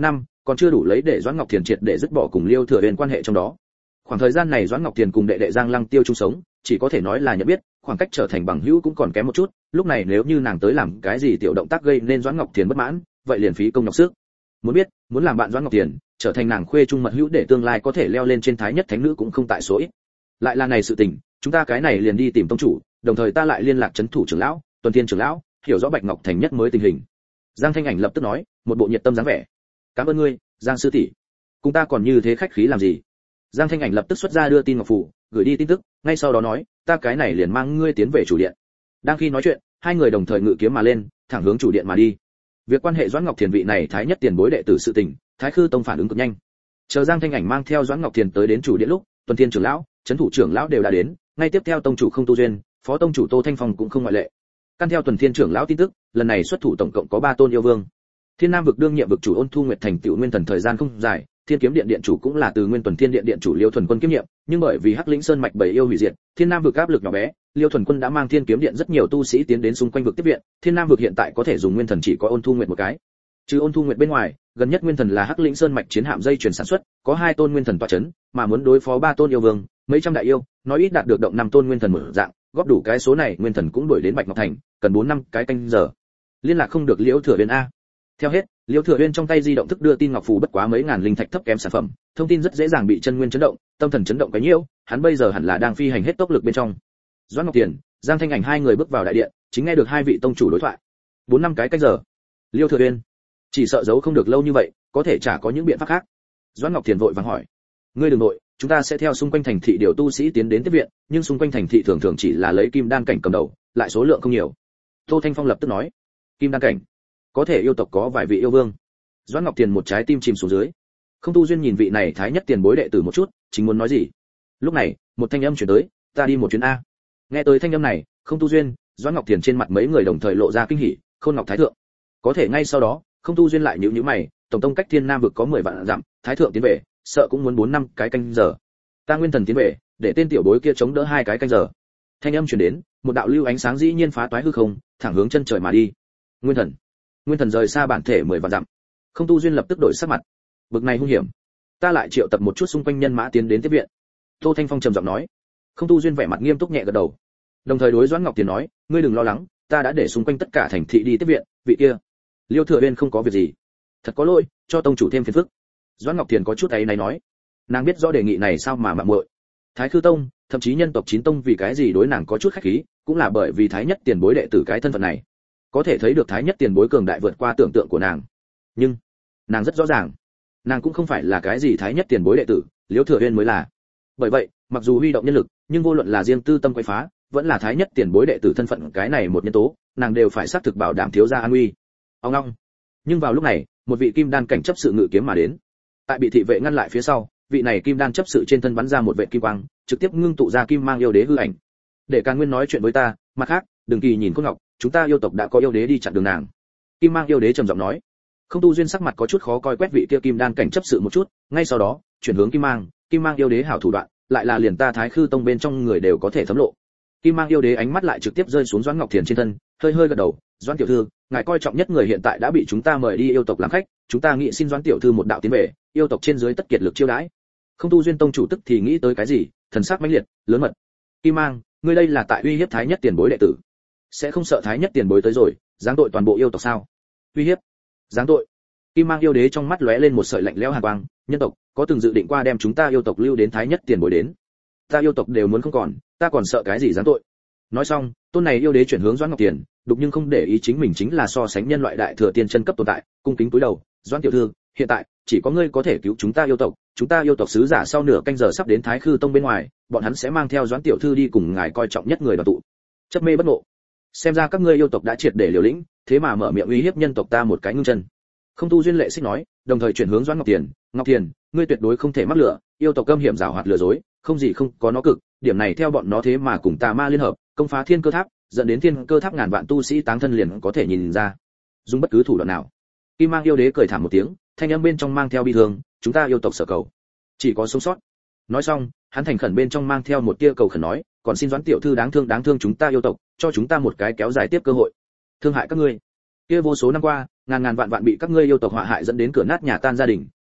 [SPEAKER 1] còn chưa đủ lấy để Doãn Ngọc Thiền triệt để dứt bỏ cùng Liêu Thừa Uyên quan hệ trong đó. Khoảng thời gian này Doãn Ngọc Thiền cùng đệ đệ Giang Lăng Tiêu chung sống, chỉ có thể nói là nhận biết, khoảng cách trở thành bằng hữu cũng còn kém một chút, lúc này nếu như nàng tới làm cái gì tiểu động tác gây nên Doãn Ngọc Thiền bất mãn, vậy liền phí công nhọc sức. Muốn biết, muốn làm bạn Doãn Ngọc Thiền, trở thành nàng khuê trung mật hữu để tương lai có thể leo lên trên thái nhất thánh nữ cũng không tại số ít. Lại là này sự tình, chúng ta cái này liền đi tìm tông chủ, đồng thời ta lại liên lạc trấn thủ trưởng lão, tuần thiên trưởng lão, hiểu rõ Bạch Ngọc Thành nhất mới tình hình. Giang Thanh Ảnh lập tức nói, một bộ nhiệt tâm dáng vẻ. Cảm ơn ngươi, Giang sư tỷ. Cùng ta còn như thế khách khí làm gì? Giang Thanh Ảnh lập tức xuất ra đưa tin ngọc phù, gửi đi tin tức, ngay sau đó nói, ta cái này liền mang ngươi tiến về chủ điện. Đang khi nói chuyện, hai người đồng thời ngự kiếm mà lên, thẳng hướng chủ điện mà đi. Việc quan hệ Doãn Ngọc Thiền vị này thái nhất tiền bối đệ tử sự tình, Thái Khư Tông phản ứng cực nhanh. Chờ Giang Thanh Ảnh mang theo Doãn Ngọc Thiền tới đến chủ điện lúc, tuần thiên trưởng lão, trấn thủ trưởng lão đều đã đến, ngay tiếp theo tông chủ Không Tu Duyên, phó tông chủ Tô Thanh Phong cũng không ngoại lệ. Căn theo tuần thiên trưởng lão tin tức, lần này xuất thủ tổng cộng có ba tôn yêu vương. Thiên Nam vực đương nhiệm vực chủ Ôn Thu Nguyệt thành tựu nguyên thần thời gian không dài, Thiên Kiếm Điện điện chủ cũng là từ Nguyên Tuần Thiên Điện điện chủ Liêu Thuần Quân kiêm nhiệm, nhưng bởi vì Hắc Lĩnh Sơn mạch bảy yêu hủy diệt, Thiên Nam vực áp lực nhỏ bé, Liêu Thuần Quân đã mang Thiên Kiếm Điện rất nhiều tu sĩ tiến đến xung quanh vực tiếp viện, Thiên Nam vực hiện tại có thể dùng nguyên thần chỉ có Ôn Thu Nguyệt một cái. Trừ Ôn Thu Nguyệt bên ngoài, gần nhất nguyên thần là Hắc Lĩnh Sơn mạch chiến hạm dây chuyển sản xuất, có hai tôn nguyên thần tọa chấn, mà muốn đối phó ba tôn yêu vương, mấy trăm đại yêu, nói ít đạt được động năm tôn nguyên thần mở dạng, góp đủ cái số này nguyên thần cũng đuổi đến Bạch Ngọc Thành, cần bốn năm cái canh giờ. Liên lạc không được Liễu Thừa Uyên a. Theo hết, Liễu Thừa Uyên trong tay di động thức đưa tin ngọc phù bất quá mấy ngàn linh thạch thấp kém sản phẩm, thông tin rất dễ dàng bị chân nguyên chấn động, tâm thần chấn động cái nhiễu, hắn bây giờ hẳn là đang phi hành hết tốc lực bên trong. Doãn Ngọc Tiền, Giang Thanh Ảnh hai người bước vào đại điện, chính nghe được hai vị tông chủ đối thoại. Bốn năm cái canh giờ. Liễu Thừa Uyên, chỉ sợ giấu không được lâu như vậy, có thể chả có những biện pháp khác. Doãn Ngọc Tiền vội vàng hỏi, ngươi đừng nội, chúng ta sẽ theo xung quanh thành thị điều tu sĩ tiến đến tiếp viện, nhưng xung quanh thành thị thường thường chỉ là lấy kim đan cảnh cầm đầu, lại số lượng không nhiều. Tô Thanh Phong lập tức nói, kim đan cảnh, có thể yêu tộc có vài vị yêu vương. Doãn Ngọc Tiền một trái tim chìm xuống dưới. Không Tu Duyên nhìn vị này thái nhất tiền bối đệ tử một chút, chính muốn nói gì. Lúc này, một thanh âm truyền tới, ta đi một chuyến a. Nghe tới thanh âm này, Không Tu Duyên, Doãn Ngọc Tiền trên mặt mấy người đồng thời lộ ra kinh hỉ, Khôn Ngọc Thái thượng. Có thể ngay sau đó, Không Tu Duyên lại nhíu nhíu mày, tổng tông cách Thiên Nam vực có mười vạn dặm, Thái thượng tiến về, sợ cũng muốn bốn năm cái canh giờ. Ta nguyên thần tiến về, để tên tiểu bối kia chống đỡ hai cái canh giờ. Thanh âm truyền đến, một đạo lưu ánh sáng dĩ nhiên phá toái hư không, thẳng hướng chân trời mà đi. Nguyên thần, nguyên thần rời xa bản thể mười vạn dặm. Không Tu Duyên lập tức đổi sắc mặt. Bực này hung hiểm, ta lại triệu tập một chút xung quanh nhân mã tiến đến tiếp viện. Tô Thanh Phong trầm giọng nói. Không Tu Duyên vẻ mặt nghiêm túc nhẹ gật đầu. Đồng thời đối Doãn Ngọc Tiền nói, ngươi đừng lo lắng, ta đã để xung quanh tất cả thành thị đi tiếp viện, vị kia, Liêu Thừa Uyên không có việc gì. Thật có lỗi, cho tông chủ thêm phiền phức. Doãn Ngọc Tiền có chút ấy này nói, nàng biết rõ đề nghị này sao mà mạo muội. Thái Khư Tông, thậm chí nhân tộc chín tông vì cái gì đối nàng có chút khách khí, cũng là bởi vì thái nhất tiền bối đệ tử cái thân phận này. Có thể thấy được thái nhất tiền bối cường đại vượt qua tưởng tượng của nàng. Nhưng, nàng rất rõ ràng, nàng cũng không phải là cái gì thái nhất tiền bối đệ tử, Liễu Thừa Uyên mới là. Bởi vậy, mặc dù huy động nhân lực, nhưng vô luận là riêng tư tâm quấy phá, vẫn là thái nhất tiền bối đệ tử thân phận cái này một nhân tố, nàng đều phải xác thực bảo đảm thiếu gia an nguy. Ông long. Nhưng vào lúc này, một vị kim đan cảnh chấp sự ngự kiếm mà đến. Tại bị thị vệ ngăn lại phía sau, vị này kim đan chấp sự trên thân bắn ra một vệt kim quang, trực tiếp ngưng tụ ra kim mang yêu đế hư ảnh. Để Càn Nguyên nói chuyện với ta, mặt khác, đừng kỳ nhìn Khôn Ngọc, chúng ta yêu tộc đã có yêu đế đi chặn đường nàng. Kim mang yêu đế trầm giọng nói. Không Tu Duyên sắc mặt có chút khó coi quét vị kia kim đan cảnh chấp sự một chút, ngay sau đó, chuyển hướng kim mang, kim mang yêu đế hảo thủ đoạn, lại là liền ta Thái Khư Tông bên trong người đều có thể thấm lộ. Kim mang yêu đế ánh mắt lại trực tiếp rơi xuống Doãn Ngọc Thiền trên thân, hơi hơi gật đầu, Doãn tiểu thư, ngài coi trọng nhất người hiện tại đã bị chúng ta mời đi yêu tộc làm khách, chúng ta nghĩ xin Doãn tiểu thư một đạo tiến về, yêu tộc trên dưới tất kiệt lực chiêu đãi. Không Tu Duyên tông chủ tức thì nghĩ tới cái gì, thần sắc mãnh liệt, lớn mật. Kim mang, ngươi đây là tại uy hiếp thái nhất tiền bối đệ tử, sẽ không sợ thái nhất tiền bối tới rồi, giáng tội toàn bộ yêu tộc sao? Uy hiếp? Giáng tội? Kim mang yêu đế trong mắt lóe lên một sợi lạnh lẽo hàn quang, nhân tộc có từng dự định qua đem chúng ta yêu tộc lưu đến thái nhất tiền bối đến, ta yêu tộc đều muốn không còn, ta còn sợ cái gì giáng tội? Nói xong, tôn này yêu đế chuyển hướng Doãn Ngọc Tiền, đục nhưng không để ý chính mình chính là so sánh nhân loại đại thừa tiên chân cấp tồn tại, cung kính cúi đầu, Doãn tiểu thư, hiện tại chỉ có ngươi có thể cứu chúng ta yêu tộc, chúng ta yêu tộc sứ giả sau nửa canh giờ sắp đến Thái Khư Tông bên ngoài, bọn hắn sẽ mang theo Doãn tiểu thư đi cùng ngài coi trọng nhất người đoàn tụ. Chấp mê bất ngộ, xem ra các ngươi yêu tộc đã triệt để liều lĩnh, thế mà mở miệng uy hiếp nhân tộc ta một cái ngưng chân. Không Tu Duyên lệ xích nói, đồng thời chuyển hướng Doãn Ngọc Tiền, Ngọc Tiền, ngươi tuyệt đối không thể mắc lừa, yêu tộc câm hiểm giảo hoạt lừa dối, không gì không có nó cực, điểm này theo bọn nó thế mà cùng tà ma liên hợp, công phá thiên cơ tháp, dẫn đến thiên cơ tháp ngàn vạn tu sĩ táng thân liền có thể nhìn ra. Dùng bất cứ thủ đoạn nào. Kim mang yêu đế cười thảm một tiếng, thanh âm bên trong mang theo bi thương, chúng ta yêu tộc sở cầu, chỉ có sống sót. Nói xong, hắn thành khẩn bên trong mang theo một tia cầu khẩn nói, còn xin Doãn tiểu thư đáng thương đáng thương chúng ta yêu tộc, cho chúng ta một cái kéo dài tiếp cơ hội. Thương hại các ngươi. Kia vô số năm qua, ngàn ngàn vạn vạn bị các ngươi yêu tộc họa hại dẫn đến cửa nát nhà tan gia đình,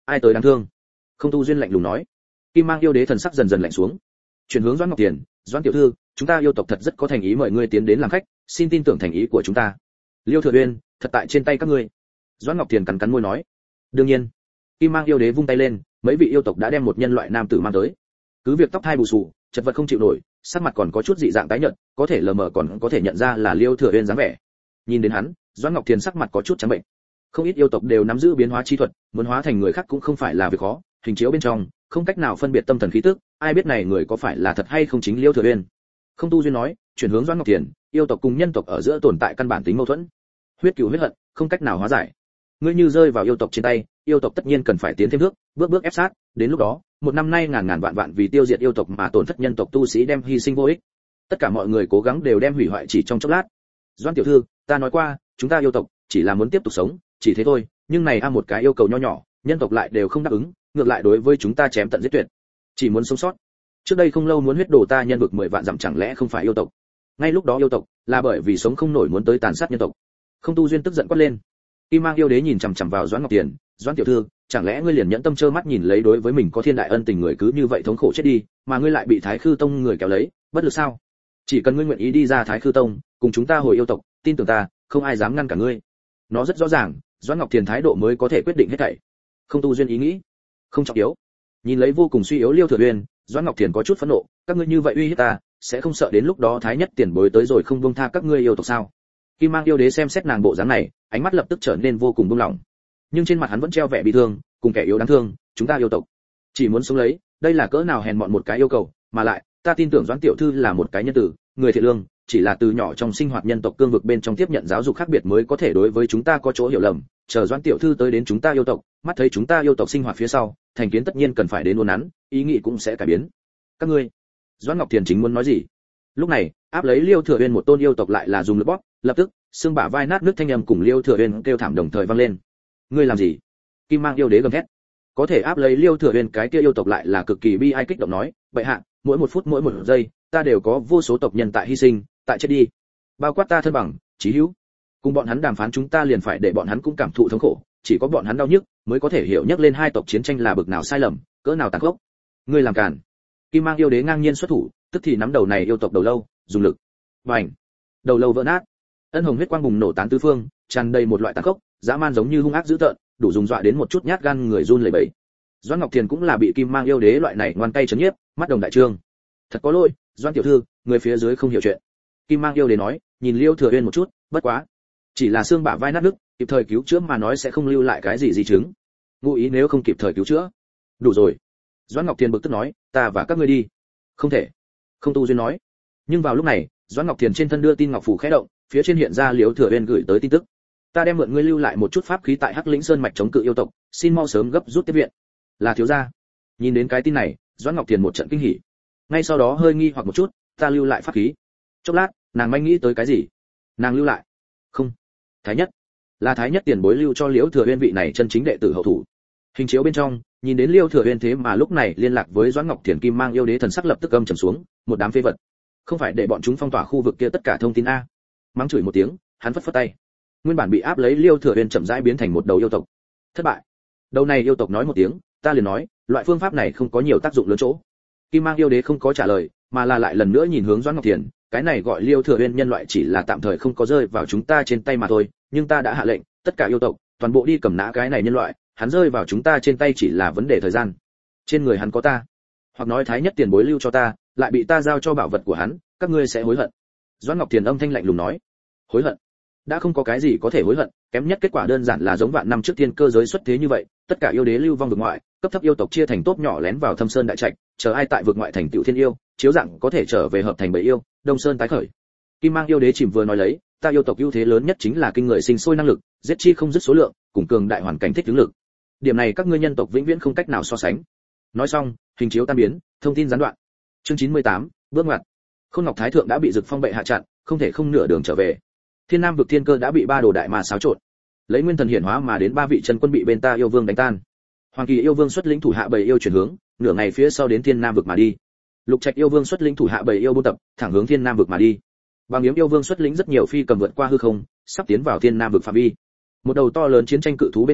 [SPEAKER 1] ai tới đáng thương. Không Tu Duyên lạnh lùng nói. Kim Mang yêu đế thần sắc dần dần lạnh xuống, chuyển hướng Doãn Ngọc Tiền, Doãn tiểu thư, chúng ta yêu tộc thật rất có thành ý mời ngươi tiến đến làm khách, xin tin tưởng thành ý của chúng ta. Liêu Thừa Uyên, thật tại trên tay các ngươi. Doãn Ngọc Tiền cắn cắn môi nói. Đương nhiên. Kim Mang yêu đế vung tay lên, mấy vị yêu tộc đã đem một nhân loại nam tử mang tới. Cứ việc tóc hai bù xù, chật vật không chịu nổi, sắc mặt còn có chút dị dạng tái nhợt, có thể lờ mờ còn có thể nhận ra là Liêu Thừa Uyên dáng vẻ. Nhìn đến hắn, Doãn Ngọc Tiền sắc mặt có chút trắng bệnh. Không ít yêu tộc đều nắm giữ biến hóa chi thuật, muốn hóa thành người khác cũng không phải là việc khó, hình chiếu bên trong, không cách nào phân biệt tâm thần khí tức, ai biết này người có phải là thật hay không chính Liêu Thừa Uyên. Không Tu Duyên nói, chuyển hướng Doãn Ngọc Tiền, yêu tộc cùng nhân tộc ở giữa tồn tại căn bản tính mâu thuẫn, huyết cừu huyết hận, không cách nào hóa giải. Ngươi như rơi vào yêu tộc trên tay, yêu tộc tất nhiên cần phải tiến thêm bước, bước bước ép sát, đến lúc đó, một năm nay ngàn ngàn vạn vạn vì tiêu diệt yêu tộc mà tổn thất nhân tộc tu sĩ đem hy sinh vô ích. Tất cả mọi người cố gắng đều đem hủy hoại chỉ trong chốc lát. Doãn tiểu thư, ta nói qua, chúng ta yêu tộc chỉ là muốn tiếp tục sống, chỉ thế thôi, nhưng này a một cái yêu cầu nho nhỏ, nhân tộc lại đều không đáp ứng, ngược lại đối với chúng ta chém tận giết tuyệt. Chỉ muốn sống sót. Trước đây không lâu muốn huyết đổ ta nhân vực mười vạn dặm chẳng lẽ không phải yêu tộc? Ngay lúc đó yêu tộc là bởi vì sống không nổi muốn tới tàn sát nhân tộc. Không Tu Duyên tức giận quát lên. Kim Mang yêu đế nhìn chằm chằm vào Doãn Ngọc Tiền, Doãn tiểu thư, chẳng lẽ ngươi liền nhẫn tâm trơ mắt nhìn lấy đối với mình có thiên đại ân tình người cứ như vậy thống khổ chết đi, mà ngươi lại bị Thái Khư Tông người kéo lấy, bất lực sao? Chỉ cần ngươi nguyện ý đi ra Thái Khư Tông, cùng chúng ta hồi yêu tộc, tin tưởng ta, không ai dám ngăn cả ngươi. Nó rất rõ ràng, Doãn Ngọc Tiền thái độ mới có thể quyết định hết thảy. Không Tu Duyên ý nghĩ, không trọng yếu. Nhìn lấy vô cùng suy yếu Liêu Thừa Uyên, Doãn Ngọc Tiền có chút phẫn nộ, các ngươi như vậy uy hiếp ta, sẽ không sợ đến lúc đó Thái Nhất tiền bối tới rồi không buông tha các ngươi yêu tộc sao? Kim Mang yêu đế xem xét nàng bộ dáng này, ánh mắt lập tức trở nên vô cùng buông lỏng. Nhưng trên mặt hắn vẫn treo vẻ bi thương, cùng kẻ yếu đáng thương, chúng ta yêu tộc chỉ muốn sống lấy, đây là cỡ nào hèn mọn một cái yêu cầu, mà lại, ta tin tưởng Doãn tiểu thư là một cái nhân tử, người thiện lương, chỉ là từ nhỏ trong sinh hoạt nhân tộc cương vực bên trong tiếp nhận giáo dục khác biệt mới có thể đối với chúng ta có chỗ hiểu lầm, chờ Doãn tiểu thư tới đến chúng ta yêu tộc, mắt thấy chúng ta yêu tộc sinh hoạt phía sau, thành kiến tất nhiên cần phải đến uốn nắn, ý nghĩ cũng sẽ cải biến. Các ngươi, Doãn Ngọc Tiền chính muốn nói gì? Lúc này, áp lấy Liêu Thừa Uyên một tôn yêu tộc lại là dùng lực bóp, lập tức, xương bả vai nát nước thanh âm cùng Liêu Thừa Uyên kêu thảm đồng thời vang lên. Ngươi làm gì? Kim Mang yêu đế gầm thét. Có thể áp lấy Liêu Thừa Uyên cái kia yêu tộc lại là cực kỳ bi ai kích động nói, bệ hạ, mỗi một phút mỗi một giây, ta đều có vô số tộc nhân tại hy sinh, tại chết đi. Bao quát ta thân bằng, chí hữu. Cùng bọn hắn đàm phán chúng ta liền phải để bọn hắn cũng cảm thụ thống khổ, chỉ có bọn hắn đau nhức mới có thể hiểu nhắc lên hai tộc chiến tranh là bực nào sai lầm, cỡ nào tàn khốc. Ngươi làm cản. Kim Mang yêu đế ngang nhiên xuất thủ, tức thì nắm đầu này yêu tộc đầu lâu, dùng lực. Bành. Đầu lâu vỡ nát. Ân hồng huyết quang bùng nổ tán tứ phương, tràn đầy một loại tàn khốc, dã man giống như hung ác dữ tợn, đủ dùng dọa đến một chút nhát gan người run lẩy bẩy. Doãn Ngọc Thiền cũng là bị Kim Mang yêu đế loại này ngoan tay chấn nhiếp, mắt đồng đại trương. Thật có lỗi, Doãn tiểu thư, người phía dưới không hiểu chuyện. Kim Mang yêu đế nói, nhìn Liêu Thừa Uyên một chút, bất quá, chỉ là xương bả vai nát nứt, kịp thời cứu chữa mà nói sẽ không lưu lại cái gì di chứng. Ngụ ý nếu không kịp thời cứu chữa. Đủ rồi. Doãn Ngọc Thiền bực tức nói, ta và các ngươi đi. Không thể. Không Tu Duyên nói. Nhưng vào lúc này, Doãn Ngọc Thiền trên thân đưa tin ngọc phù khẽ động, phía trên hiện ra Liêu Thừa Uyên gửi tới tin tức. Ta đem mượn ngươi lưu lại một chút pháp khí tại Hắc Lĩnh Sơn mạch chống cự yêu tộc, xin mau sớm gấp rút tiếp viện. Là thiếu gia. Nhìn đến cái tin này, Doãn Ngọc Thiền một trận kinh hỉ. Ngay sau đó hơi nghi hoặc một chút, ta lưu lại pháp khí. Chốc lát, nàng manh nghĩ tới cái gì? Nàng lưu lại? Không, Thái Nhất. Là Thái Nhất tiền bối lưu cho Liễu Thừa Uyên vị này chân chính đệ tử hậu thủ. Hình chiếu bên trong, nhìn đến Liêu Thừa Uyên thế mà lúc này liên lạc với Doãn Ngọc Thiền Kim Mang yêu đế thần sắc lập tức âm trầm xuống, một đám phế vật. Không phải để bọn chúng phong tỏa khu vực kia tất cả thông tin a. Mắng chửi một tiếng, hắn phất phất tay. Nguyên bản bị áp lấy Liêu Thừa Uyên chậm rãi biến thành một đầu yêu tộc. Thất bại. Đầu này yêu tộc nói một tiếng, ta liền nói, loại phương pháp này không có nhiều tác dụng lớn chỗ. Kim Mang yêu đế không có trả lời, mà là lại lần nữa nhìn hướng Doãn Ngọc Thiền, cái này gọi Liêu Thừa Uyên nhân loại chỉ là tạm thời không có rơi vào chúng ta trên tay mà thôi, nhưng ta đã hạ lệnh, tất cả yêu tộc, toàn bộ đi cầm nã cái này nhân loại, hắn rơi vào chúng ta trên tay chỉ là vấn đề thời gian. Trên người hắn có ta, hoặc nói Thái Nhất tiền bối lưu cho ta, lại bị ta giao cho bảo vật của hắn, các ngươi sẽ hối hận. Doãn Ngọc Thiền âm thanh lạnh lùng nói, hối hận? Đã không có cái gì có thể hối hận, kém nhất kết quả đơn giản là giống vạn năm trước thiên cơ giới xuất thế như vậy, tất cả yêu đế lưu vong vực ngoại, cấp thấp yêu tộc chia thành tốp nhỏ lén vào Thâm Sơn đại trạch, chờ ai tại vực ngoại thành tựu thiên yêu, chiếu dạng có thể trở về hợp thành bảy yêu, Đông Sơn tái khởi. Kim Mang yêu đế chìm vừa nói lấy, ta yêu tộc ưu thế lớn nhất chính là kinh người sinh sôi năng lực, giết chi không dứt số lượng, cùng cường đại hoàn cảnh thích ứng lực. Điểm này các ngươi nhân tộc vĩnh viễn không cách nào so sánh. Nói xong, hình chiếu tan biến, thông tin gián đoạn. Chương chín mươi tám, bước ngoặt. Khôn Ngọc Thái thượng đã bị Dực Phong bệ hạ chặn, không thể không nửa đường trở về. Thiên Nam vực thiên cơ đã bị ba đồ đại mà xáo trộn. Lấy nguyên thần hiển hóa mà đến ba vị chân quân bị bên ta yêu vương đánh tan. Hoàng Kỳ yêu vương xuất lĩnh thủ hạ bảy yêu chuyển hướng, nửa ngày phía sau đến Thiên Nam vực mà đi. Lục Trạch yêu vương xuất lĩnh thủ hạ bảy yêu buôn tập, thẳng hướng Thiên Nam vực mà đi. Bàng Yếm yêu vương xuất lĩnh rất nhiều phi cầm vượt qua hư không, sắp tiến vào Thiên Nam vực phạm vi. Một đầu to lớn chiến tranh cự thú bên trên,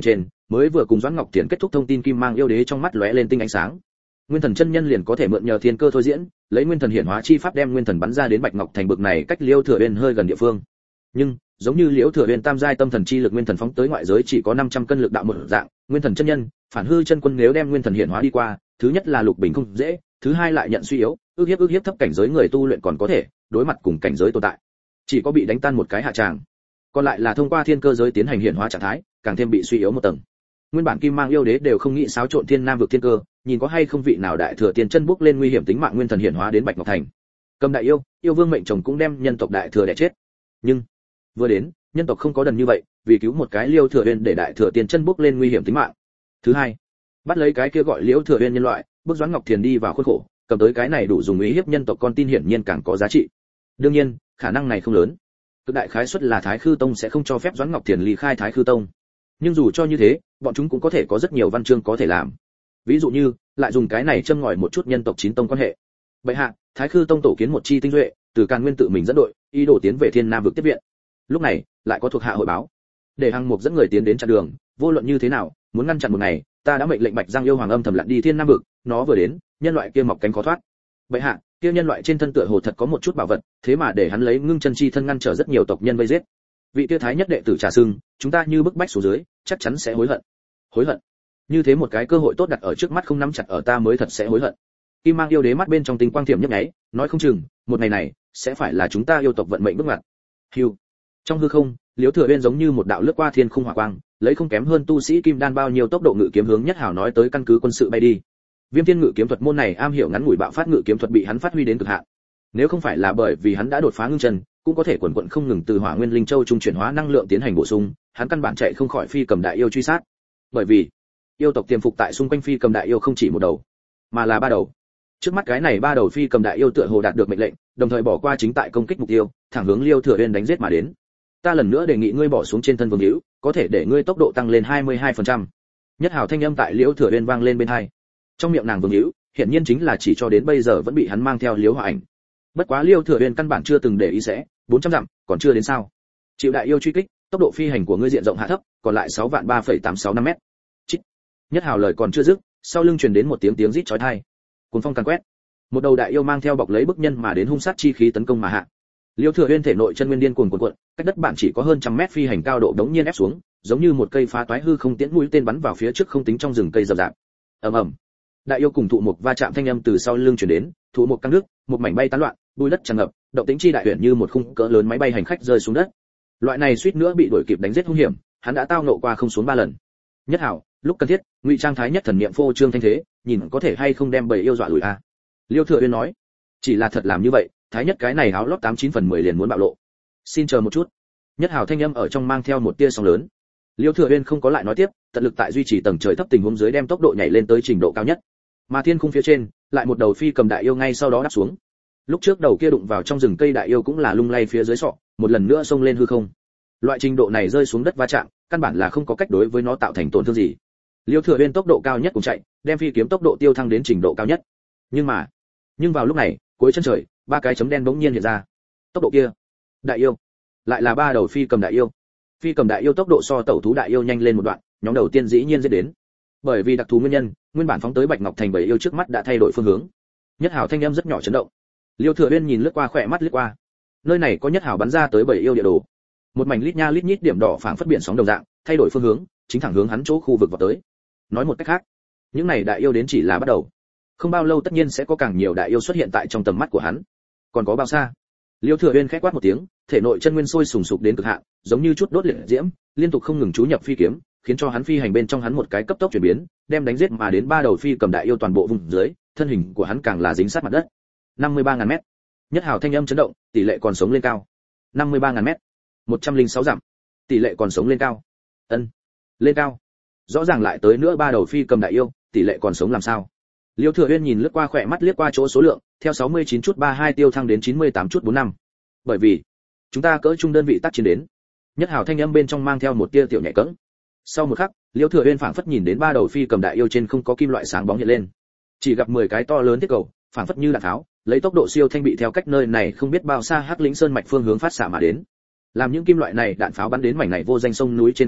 [SPEAKER 1] mới vừa cùng Doãn Ngọc Thiền kết thúc thông tin kim mang yêu đế trong mắt lóe lên tinh ánh sáng. Nguyên thần chân nhân liền có thể mượn nhờ thiên cơ thôi diễn, lấy nguyên thần hiển hóa chi pháp đem nguyên thần bắn ra đến Bạch Ngọc Thành bực này cách Liêu Thừa Uyên hơi gần địa phương. Nhưng, giống như Liễu Thừa Uyên tam giai tâm thần chi lực nguyên thần phóng tới ngoại giới chỉ có năm trăm cân lực đạo một dạng, nguyên thần chân nhân, phản hư chân quân nếu đem nguyên thần hiển hóa đi qua, thứ nhất là lục bình không dễ, thứ hai lại nhận suy yếu, ước hiếp ước hiếp thấp cảnh giới người tu luyện còn có thể, đối mặt cùng cảnh giới tồn tại, chỉ có bị đánh tan một cái hạ tràng. Còn lại là thông qua thiên cơ giới tiến hành hiển hóa trạng thái, càng thêm bị suy yếu một tầng. Nguyên bản kim mang yêu đế đều không nghĩ xáo trộn thiên nam vực thiên cơ, nhìn có hay không vị nào đại thừa tiên chân bước lên nguy hiểm tính mạng nguyên thần hiển hóa đến Bạch Ngọc Thành. Cầm đại yêu, yêu vương mệnh chồng cũng đem nhân tộc đại thừa đè chết. Nhưng vừa đến, nhân tộc không có đần như vậy, vì cứu một cái Liêu Thừa Uyên để đại thừa tiên chân bước lên nguy hiểm tính mạng. Thứ hai, bắt lấy cái kia gọi Liễu Thừa Uyên nhân loại, bước Doãn Ngọc Thiền đi vào khuôn khổ, cầm tới cái này đủ dùng ý hiếp nhân tộc con tin hiển nhiên càng có giá trị. Đương nhiên, khả năng này không lớn. Cực đại khái suất là Thái Khư Tông sẽ không cho phép Doãn Ngọc Thiền ly khai Thái Khư Tông. Nhưng dù cho như thế, bọn chúng cũng có thể có rất nhiều văn chương có thể làm. Ví dụ như, lại dùng cái này châm ngòi một chút nhân tộc chín tông quan hệ. Bệ hạ, Thái Khư Tông tổ kiến một chi tinh duệ, từ Càn Nguyên tự mình dẫn đội, ý đồ tiến về Thiên Nam vực tiếp viện. Lúc này, lại có thuộc hạ hội báo, để Hằng Mục dẫn người tiến đến chặn đường, vô luận như thế nào, muốn ngăn chặn một ngày, ta đã mệnh lệnh Bạch Giang yêu hoàng âm thầm lặn đi Thiên Nam vực, nó vừa đến, nhân loại kia mọc cánh khó thoát. Bệ hạ, kia nhân loại trên thân tựa hồ thật có một chút bảo vật, thế mà để hắn lấy ngưng chân chi thân ngăn trở rất nhiều tộc nhân vây giết. Vị kia thái nhất đệ tử Trà Sưng, chúng ta như bức bách xuống dưới, chắc chắn sẽ hối hận. Hối hận? Như thế một cái cơ hội tốt đặt ở trước mắt không nắm chặt ở ta mới thật sẽ hối hận. Kim Mang yêu đế mắt bên trong tinh quang thiểm nhấp nháy, nói không chừng, một ngày này sẽ phải là chúng ta yêu tộc vận mệnh bước ngoặt. Hưu. Trong hư không, Liễu Thừa Uyên giống như một đạo lướt qua thiên khung hỏa quang, lấy không kém hơn tu sĩ kim đan bao nhiêu tốc độ ngự kiếm hướng Nhất Hảo nói tới căn cứ quân sự bay đi. Viêm Thiên Ngự kiếm thuật môn này am hiểu ngắn ngủi bạo phát ngự kiếm thuật bị hắn phát huy đến cực hạn. Nếu không phải là bởi vì hắn đã đột phá ngưng chân, cũng có thể quần quật không ngừng từ Hỏa Nguyên Linh Châu trung chuyển hóa năng lượng tiến hành bổ sung, hắn căn bản chạy không khỏi phi cầm đại yêu truy sát. Bởi vì, yêu tộc tiềm phục tại xung quanh phi cầm đại yêu không chỉ một đầu, mà là ba đầu. Trước mắt cái này ba đầu phi cầm đại yêu tựa hồ đạt được mệnh lệnh, đồng thời bỏ qua chính tại công kích mục tiêu, thẳng hướng Liêu Thừa Uyên đánh giết mà đến. Ta lần nữa đề nghị ngươi bỏ xuống trên thân Vương Hữu, có thể để ngươi tốc độ tăng lên hai mươi hai phần trăm. Nhất Hảo thanh âm tại Liễu Thừa Uyên vang lên bên tai. Trong miệng nàng Vương Hữu, hiện nhiên chính là chỉ cho đến bây giờ vẫn bị hắn mang theo Liễu Hỏa Ảnh. Bất quá Liêu Thừa Uyên căn bản chưa từng để ý sẽ, bốn trăm dặm, còn chưa đến sao? Chịu đại yêu truy kích, tốc độ phi hành của ngươi diện rộng hạ thấp, còn lại sáu vạn ba phẩy tám sáu năm mét. Chích. Nhất Hảo lời còn chưa dứt, sau lưng truyền đến một tiếng tiếng rít chói tai. Cuồng phong càn quét. Một đầu đại yêu mang theo bọc lấy bức nhân mà đến hung sát chi khí tấn công mà hạ. Liêu Thừa Uyên thể nội chân nguyên điên cuồng cuộn cuộn, cách đất bạn chỉ có hơn trăm mét phi hành cao độ đống nhiên ép xuống, giống như một cây phá toái hư không tiễn mũi tên bắn vào phía trước không tính trong rừng cây rậm rạp. Ầm ầm. Đại yêu cùng thụ mục va chạm thanh âm từ sau lưng truyền đến, thụ mục căng nước, một mảnh bay tán loạn, bụi đất tràn ngập, động tĩnh chi đại huyền như một khung cỡ lớn máy bay hành khách rơi xuống đất. Loại này suýt nữa bị đuổi kịp đánh giết hung hiểm, hắn đã tao nộ qua không xuống ba lần. Nhất Hảo, lúc cần thiết, ngụy trang thái nhất thần niệm phô trương thanh thế, nhìn có thể hay không đem bầy yêu dọa lùi a. Liêu Thừa Uyên nói, chỉ là thật làm như vậy, thái nhất cái này áo lót tám chín phần mười liền muốn bạo lộ. Xin chờ một chút. Nhất Hảo thanh âm ở trong mang theo một tia sóng lớn. Liêu Thừa Uyên không có lại nói tiếp, tận lực tại duy trì tầng trời thấp tình huống dưới đem tốc độ nhảy lên tới trình độ cao nhất. Mà thiên khung phía trên, lại một đầu phi cầm đại yêu ngay sau đó đáp xuống. Lúc trước đầu kia đụng vào trong rừng cây đại yêu cũng là lung lay phía dưới sọ, một lần nữa xông lên hư không. Loại trình độ này rơi xuống đất va chạm, căn bản là không có cách đối với nó tạo thành tổn thương gì. Liêu Thừa Uyên tốc độ cao nhất cùng chạy, đem phi kiếm tốc độ tiêu thăng đến trình độ cao nhất. Nhưng mà, nhưng vào lúc này, cuối chân trời, ba cái chấm đen bỗng nhiên hiện ra. Tốc độ kia, đại yêu, lại là ba đầu phi cầm đại yêu. Phi cầm đại yêu tốc độ so tẩu thú đại yêu nhanh lên một đoạn, nhóm đầu tiên dĩ nhiên sẽ đến. Bởi vì đặc thù nguyên nhân, nguyên bản phóng tới Bạch Ngọc Thành bảy yêu trước mắt đã thay đổi phương hướng. Nhất Hảo thanh âm rất nhỏ chấn động. Liêu Thừa Uyên nhìn lướt qua khỏe mắt lướt qua. Nơi này có Nhất Hảo bắn ra tới bảy yêu địa đồ. Một mảnh lít nha lít nhít điểm đỏ phảng phất biển sóng đồng dạng, thay đổi phương hướng, chính thẳng hướng hắn chỗ khu vực vào tới. Nói một cách khác, những này đại yêu đến chỉ là bắt đầu. Không bao lâu tất nhiên sẽ có càng nhiều đại yêu xuất hiện tại trong tầm mắt của hắn. Còn có bao xa? Liêu Thừa Uyên khẽ quát một tiếng, thể nội chân nguyên sôi sùng sục đến cực hạn, giống như chút đốt liệt diễm, liên tục không ngừng chú nhập phi kiếm, khiến cho hắn phi hành bên trong hắn một cái cấp tốc chuyển biến, đem đánh giết mà đến ba đầu phi cầm đại yêu toàn bộ vùng dưới, thân hình của hắn càng là dính sát mặt đất. năm mươi ba ngàn mét. Nhất Hảo thanh âm chấn động, tỷ lệ còn sống lên cao. năm mươi ba ngàn mét. một trăm lẻ sáu dặm. Tỷ lệ còn sống lên cao. Ân. Lên cao. Rõ ràng lại tới nữa ba đầu phi cầm đại yêu, tỷ lệ còn sống làm sao? Liêu Thừa Uyên nhìn lướt qua khỏe mắt liếc qua chỗ số lượng, theo sáu mươi chín chút ba hai tiêu thăng đến chín mươi tám chút bốn năm. Bởi vì, chúng ta cỡ trung đơn vị tác chiến đến. Nhất Hảo thanh âm bên trong mang theo một tia tiểu nhẹ cẫng. Sau một khắc, Liêu Thừa Uyên phảng phất nhìn đến ba đầu phi cầm đại yêu trên không có kim loại sáng bóng hiện lên. Chỉ gặp mười cái to lớn thiết cầu, phảng phất như đạn tháo, lấy tốc độ siêu thanh bị theo cách nơi này không biết bao xa Hắc Lĩnh Sơn mạch phương hướng phát xạ mà đến. Làm những kim loại này đạn pháo bắn đến mảnh này vô danh sông núi trên không lúc,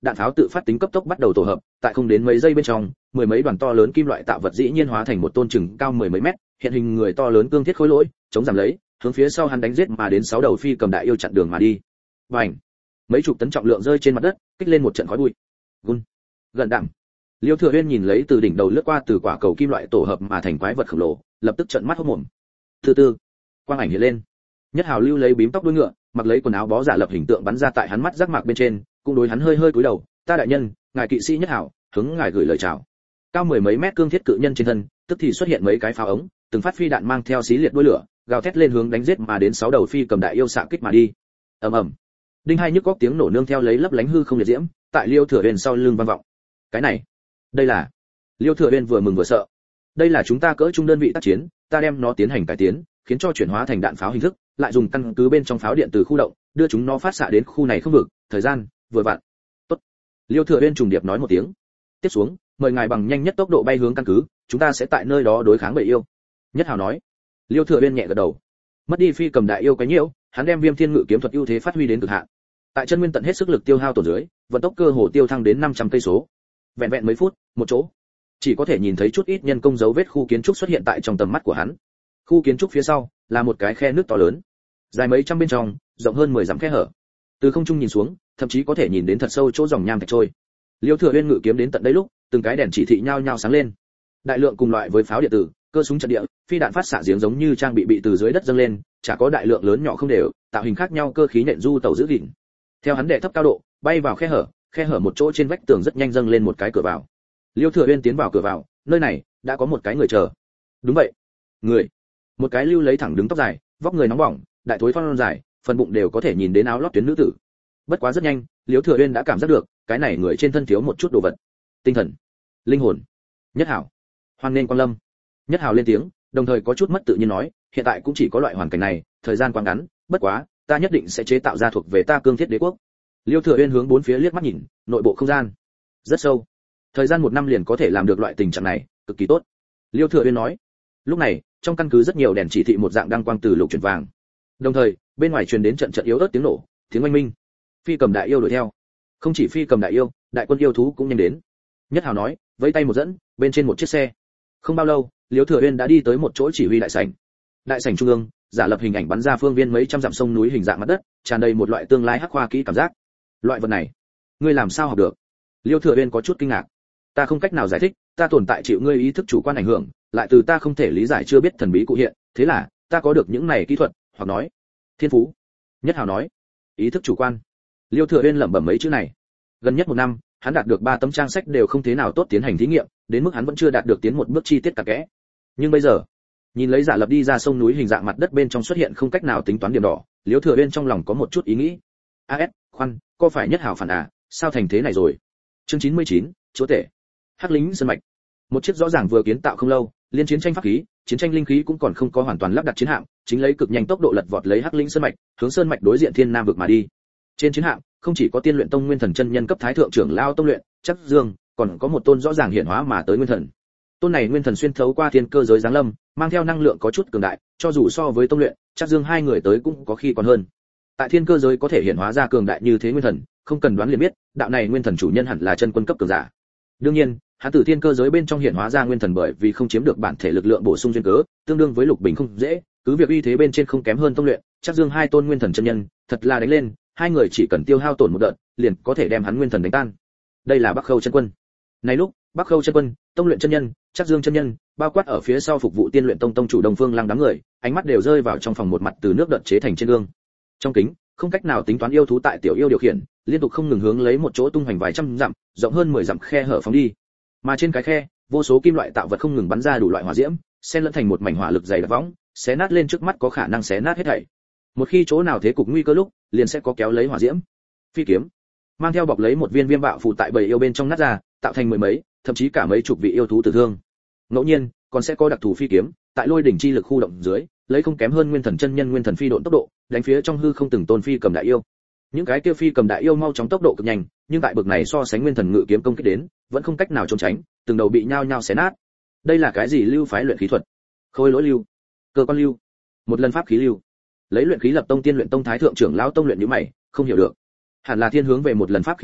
[SPEAKER 1] đạn pháo tự phát tính cấp tốc bắt đầu tổ hợp, tại không đến mấy giây bên trong, mười mấy đoàn to lớn kim loại tạo vật dĩ nhiên hóa thành một tôn chừng cao mười mấy mét, hiện hình người to lớn cương thiết khối lỗi, chống giảm lấy, hướng phía sau hắn đánh giết mà đến sáu đầu phi cầm đại yêu chặn đường mà đi. Bành! Mấy chục tấn trọng lượng rơi trên mặt đất, kích lên một trận khói bụi. Gun! Gần đạm. Liêu Thừa Uyên nhìn lấy từ đỉnh đầu lướt qua từ quả cầu kim loại tổ hợp mà thành quái vật khổng lồ, lập tức trợn mắt hốt mồm. Từ từ, quang ảnh hiện lên. Nhất Hào lưu lấy bím tóc đuôi ngựa, mặc lấy quần áo bó giả lập hình tượng bắn ra tại hắn mắt rắc mạc bên trên, cũng đối hắn hơi hơi cúi đầu, "Ta đại nhân, ngài kỵ sĩ Nhất Hào, hướng ngài gửi lời chào." Cao mười mấy mét cương thiết cự nhân trên thân, tức thì xuất hiện mấy cái pháo ống, từng phát phi đạn mang theo xí liệt đuôi lửa, gào thét lên hướng đánh giết mà đến sáu đầu phi cầm đại yêu xạ kích mà đi. Ầm ầm. Đinh hai nhức góc tiếng nổ nương theo lấy lấp lánh hư không liệt diễm, tại Liêu Thừa Uyên sau lưng vang vọng. Cái này, đây là... Liêu Thừa Uyên vừa mừng vừa sợ. Đây là chúng ta cỡ trung đơn vị tác chiến, ta đem nó tiến hành cải tiến, khiến cho chuyển hóa thành đạn pháo hình thức, lại dùng căn cứ bên trong pháo điện từ khu động, đưa chúng nó phát xạ đến khu này không vực, thời gian vừa vặn. Tốt. Liêu Thừa Uyên trùng điệp nói một tiếng. Tiếp xuống, mời ngài bằng nhanh nhất tốc độ bay hướng căn cứ, chúng ta sẽ tại nơi đó đối kháng bầy yêu. Nhất Hào nói. Liêu Thừa Uyên nhẹ gật đầu. Mất đi phi cầm đại yêu cái nhiễu, hắn đem Viêm Thiên Ngự kiếm thuật ưu thế phát huy đến cực hạn. Tại chân nguyên tận hết sức lực tiêu hao tổn dưới, vận tốc cơ hồ tiêu thăng đến năm trăm cây số. Vẹn vẹn mấy phút, một chỗ, chỉ có thể nhìn thấy chút ít nhân công dấu vết khu kiến trúc xuất hiện tại trong tầm mắt của hắn. Khu kiến trúc phía sau là một cái khe nước to lớn, dài mấy trăm bên trong, rộng hơn mười dặm khe hở. Từ không trung nhìn xuống, thậm chí có thể nhìn đến thật sâu chỗ dòng nham thạch trôi. Liêu Thừa Uyên ngự kiếm đến tận đây lúc, từng cái đèn chỉ thị nhao nhao sáng lên. Đại lượng cùng loại với pháo điện tử, cơ súng trận địa, phi đạn phát xạ giếng giống như trang bị bị từ dưới đất dâng lên, chả có đại lượng lớn nhỏ không đều, tạo hình khác nhau cơ khí nện du tàu giữ gìn. Theo hắn đệ thấp cao độ, bay vào khe hở, khe hở một chỗ trên vách tường rất nhanh dâng lên một cái cửa vào. Liêu Thừa Uyên tiến vào cửa vào, nơi này đã có một cái người chờ. Đúng vậy, người. Một cái lưu lấy thẳng đứng tóc dài, vóc người nóng bỏng, đại thối phong dài, phần bụng đều có thể nhìn đến áo lót tuyến nữ tử. Bất quá rất nhanh, Liêu Thừa Uyên đã cảm giác được, cái này người trên thân thiếu một chút đồ vật. Tinh thần, linh hồn. Nhất Hảo, hoan nên Quang Lâm. Nhất Hảo lên tiếng, đồng thời có chút mất tự nhiên nói, hiện tại cũng chỉ có loại hoàn cảnh này, thời gian quá ngắn, bất quá, ta nhất định sẽ chế tạo ra thuộc về ta cương thiết đế quốc. Liêu Thừa Uyên hướng bốn phía liếc mắt nhìn, nội bộ không gian rất sâu, thời gian một năm liền có thể làm được loại tình trạng này, cực kỳ tốt. Liêu Thừa Uyên nói. Lúc này, trong căn cứ rất nhiều đèn chỉ thị một dạng đăng quang từ lục chuyển vàng. Đồng thời, bên ngoài truyền đến trận trận yếu ớt tiếng nổ, tiếng oanh minh. Phi cầm đại yêu đuổi theo. Không chỉ phi cầm đại yêu, đại quân yêu thú cũng nhanh đến. Nhất Hào nói, vẫy tay một dẫn, bên trên một chiếc xe. Không bao lâu, Liêu Thừa Uyên đã đi tới một chỗ chỉ huy đại sảnh. Đại sảnh trung ương, giả lập hình ảnh bắn ra phương viên mấy trăm dặm sông núi hình dạng mặt đất, tràn đầy một loại tương lai hắc khoa kỹ cảm giác. Loại vật này, ngươi làm sao học được? Liêu Thừa Uyên có chút kinh ngạc. Ta không cách nào giải thích, ta tồn tại chịu ngươi ý thức chủ quan ảnh hưởng, lại từ ta không thể lý giải chưa biết thần bí cụ hiện, thế là ta có được những này kỹ thuật, hoặc nói thiên phú. Nhất Hào nói, ý thức chủ quan. Liêu Thừa Uyên lẩm bẩm mấy chữ này. Gần nhất một năm, hắn đạt được ba tấm trang sách đều không thế nào tốt tiến hành thí nghiệm, đến mức hắn vẫn chưa đạt được tiến một bước chi tiết cả kẽ. Nhưng bây giờ, nhìn lấy giả lập đi ra sông núi hình dạng mặt đất bên trong xuất hiện không cách nào tính toán điểm đỏ, Liêu Thừa Uyên trong lòng có một chút ý nghĩ. A S, khoan, có phải Nhất Hào phản à, sao thành thế này rồi? Chương chín mươi chín, chúa tể. Hắc lính sơn mạch. Một chiếc rõ ràng vừa kiến tạo không lâu, liên chiến tranh pháp khí, chiến tranh linh khí cũng còn không có hoàn toàn lắp đặt chiến hạm, chính lấy cực nhanh tốc độ lật vọt lấy Hắc lính sơn mạch, hướng sơn mạch đối diện Thiên Nam vực mà đi. Trên chiến hạm, không chỉ có Tiên luyện tông nguyên thần chân nhân cấp thái thượng trưởng lao tông luyện, Chắc Dương, còn có một tôn rõ ràng hiển hóa mà tới nguyên thần. Tôn này nguyên thần xuyên thấu qua thiên cơ giới giáng lâm, mang theo năng lượng có chút cường đại, cho dù so với tông luyện, Chắc Dương hai người tới cũng có khi còn hơn. Tại thiên cơ giới có thể hiển hóa ra cường đại như thế nguyên thần, không cần đoán liền biết, đạo này nguyên thần chủ nhân hẳn là chân quân cấp cường giả. Đương nhiên, hắn từ thiên cơ giới bên trong hiển hóa ra nguyên thần bởi vì không chiếm được bản thể lực lượng bổ sung duyên cớ, tương đương với lục bình không dễ, cứ việc uy thế bên trên không kém hơn tông luyện, Chắc Dương hai tôn nguyên thần chân nhân, thật là đánh lên, hai người chỉ cần tiêu hao tổn một đợt, liền có thể đem hắn nguyên thần đánh tan. Đây là Bắc Khâu chân quân. Này lúc, Bắc Khâu chân quân, tông luyện chân nhân, Chắc Dương chân nhân, bao quát ở phía sau phục vụ Tiên luyện tông tông chủ Đông Phương Lăng đám người, ánh mắt đều rơi vào trong phòng một mặt từ nước đợt chế thành trên gương. Trong kính, không cách nào tính toán yêu thú tại tiểu yêu điều khiển, liên tục không ngừng hướng lấy một chỗ tung hoành vài trăm dặm, rộng hơn mười dặm khe hở phóng đi. Mà trên cái khe, vô số kim loại tạo vật không ngừng bắn ra đủ loại hỏa diễm, xen lẫn thành một mảnh hỏa lực dày đặc võng, xé nát lên trước mắt có khả năng xé nát hết thảy. Một khi chỗ nào thế cục nguy cơ lúc, liền sẽ có kéo lấy hỏa diễm. Phi kiếm, mang theo bọc lấy một viên viêm bạo phù tại bầy yêu bên trong nát ra, tạo thành mười mấy, thậm chí cả mấy chục vị yêu thú tử thương. Ngẫu nhiên, còn sẽ có đặc thù phi kiếm, tại lôi đỉnh chi lực khu động dưới, lấy không kém hơn nguyên thần chân nhân nguyên thần phi độn tốc độ, đánh phía trong hư không từng tôn phi cầm đại yêu. Những cái kia phi cầm đại yêu mau chóng tốc độ cực nhanh, nhưng tại bực này so sánh nguyên thần ngự kiếm công kích đến, vẫn không cách nào trốn tránh, từng đầu bị nhao nhao xé nát. Đây là cái gì lưu phái luyện khí thuật? Khôi lỗi lưu, cơ quan lưu, một lần pháp khí lưu. Lấy luyện khí lập tông Tiên luyện tông thái thượng trưởng lão tông luyện như mày, không hiểu được. Hẳn là thiên hướng về một lần pháp khí lưu,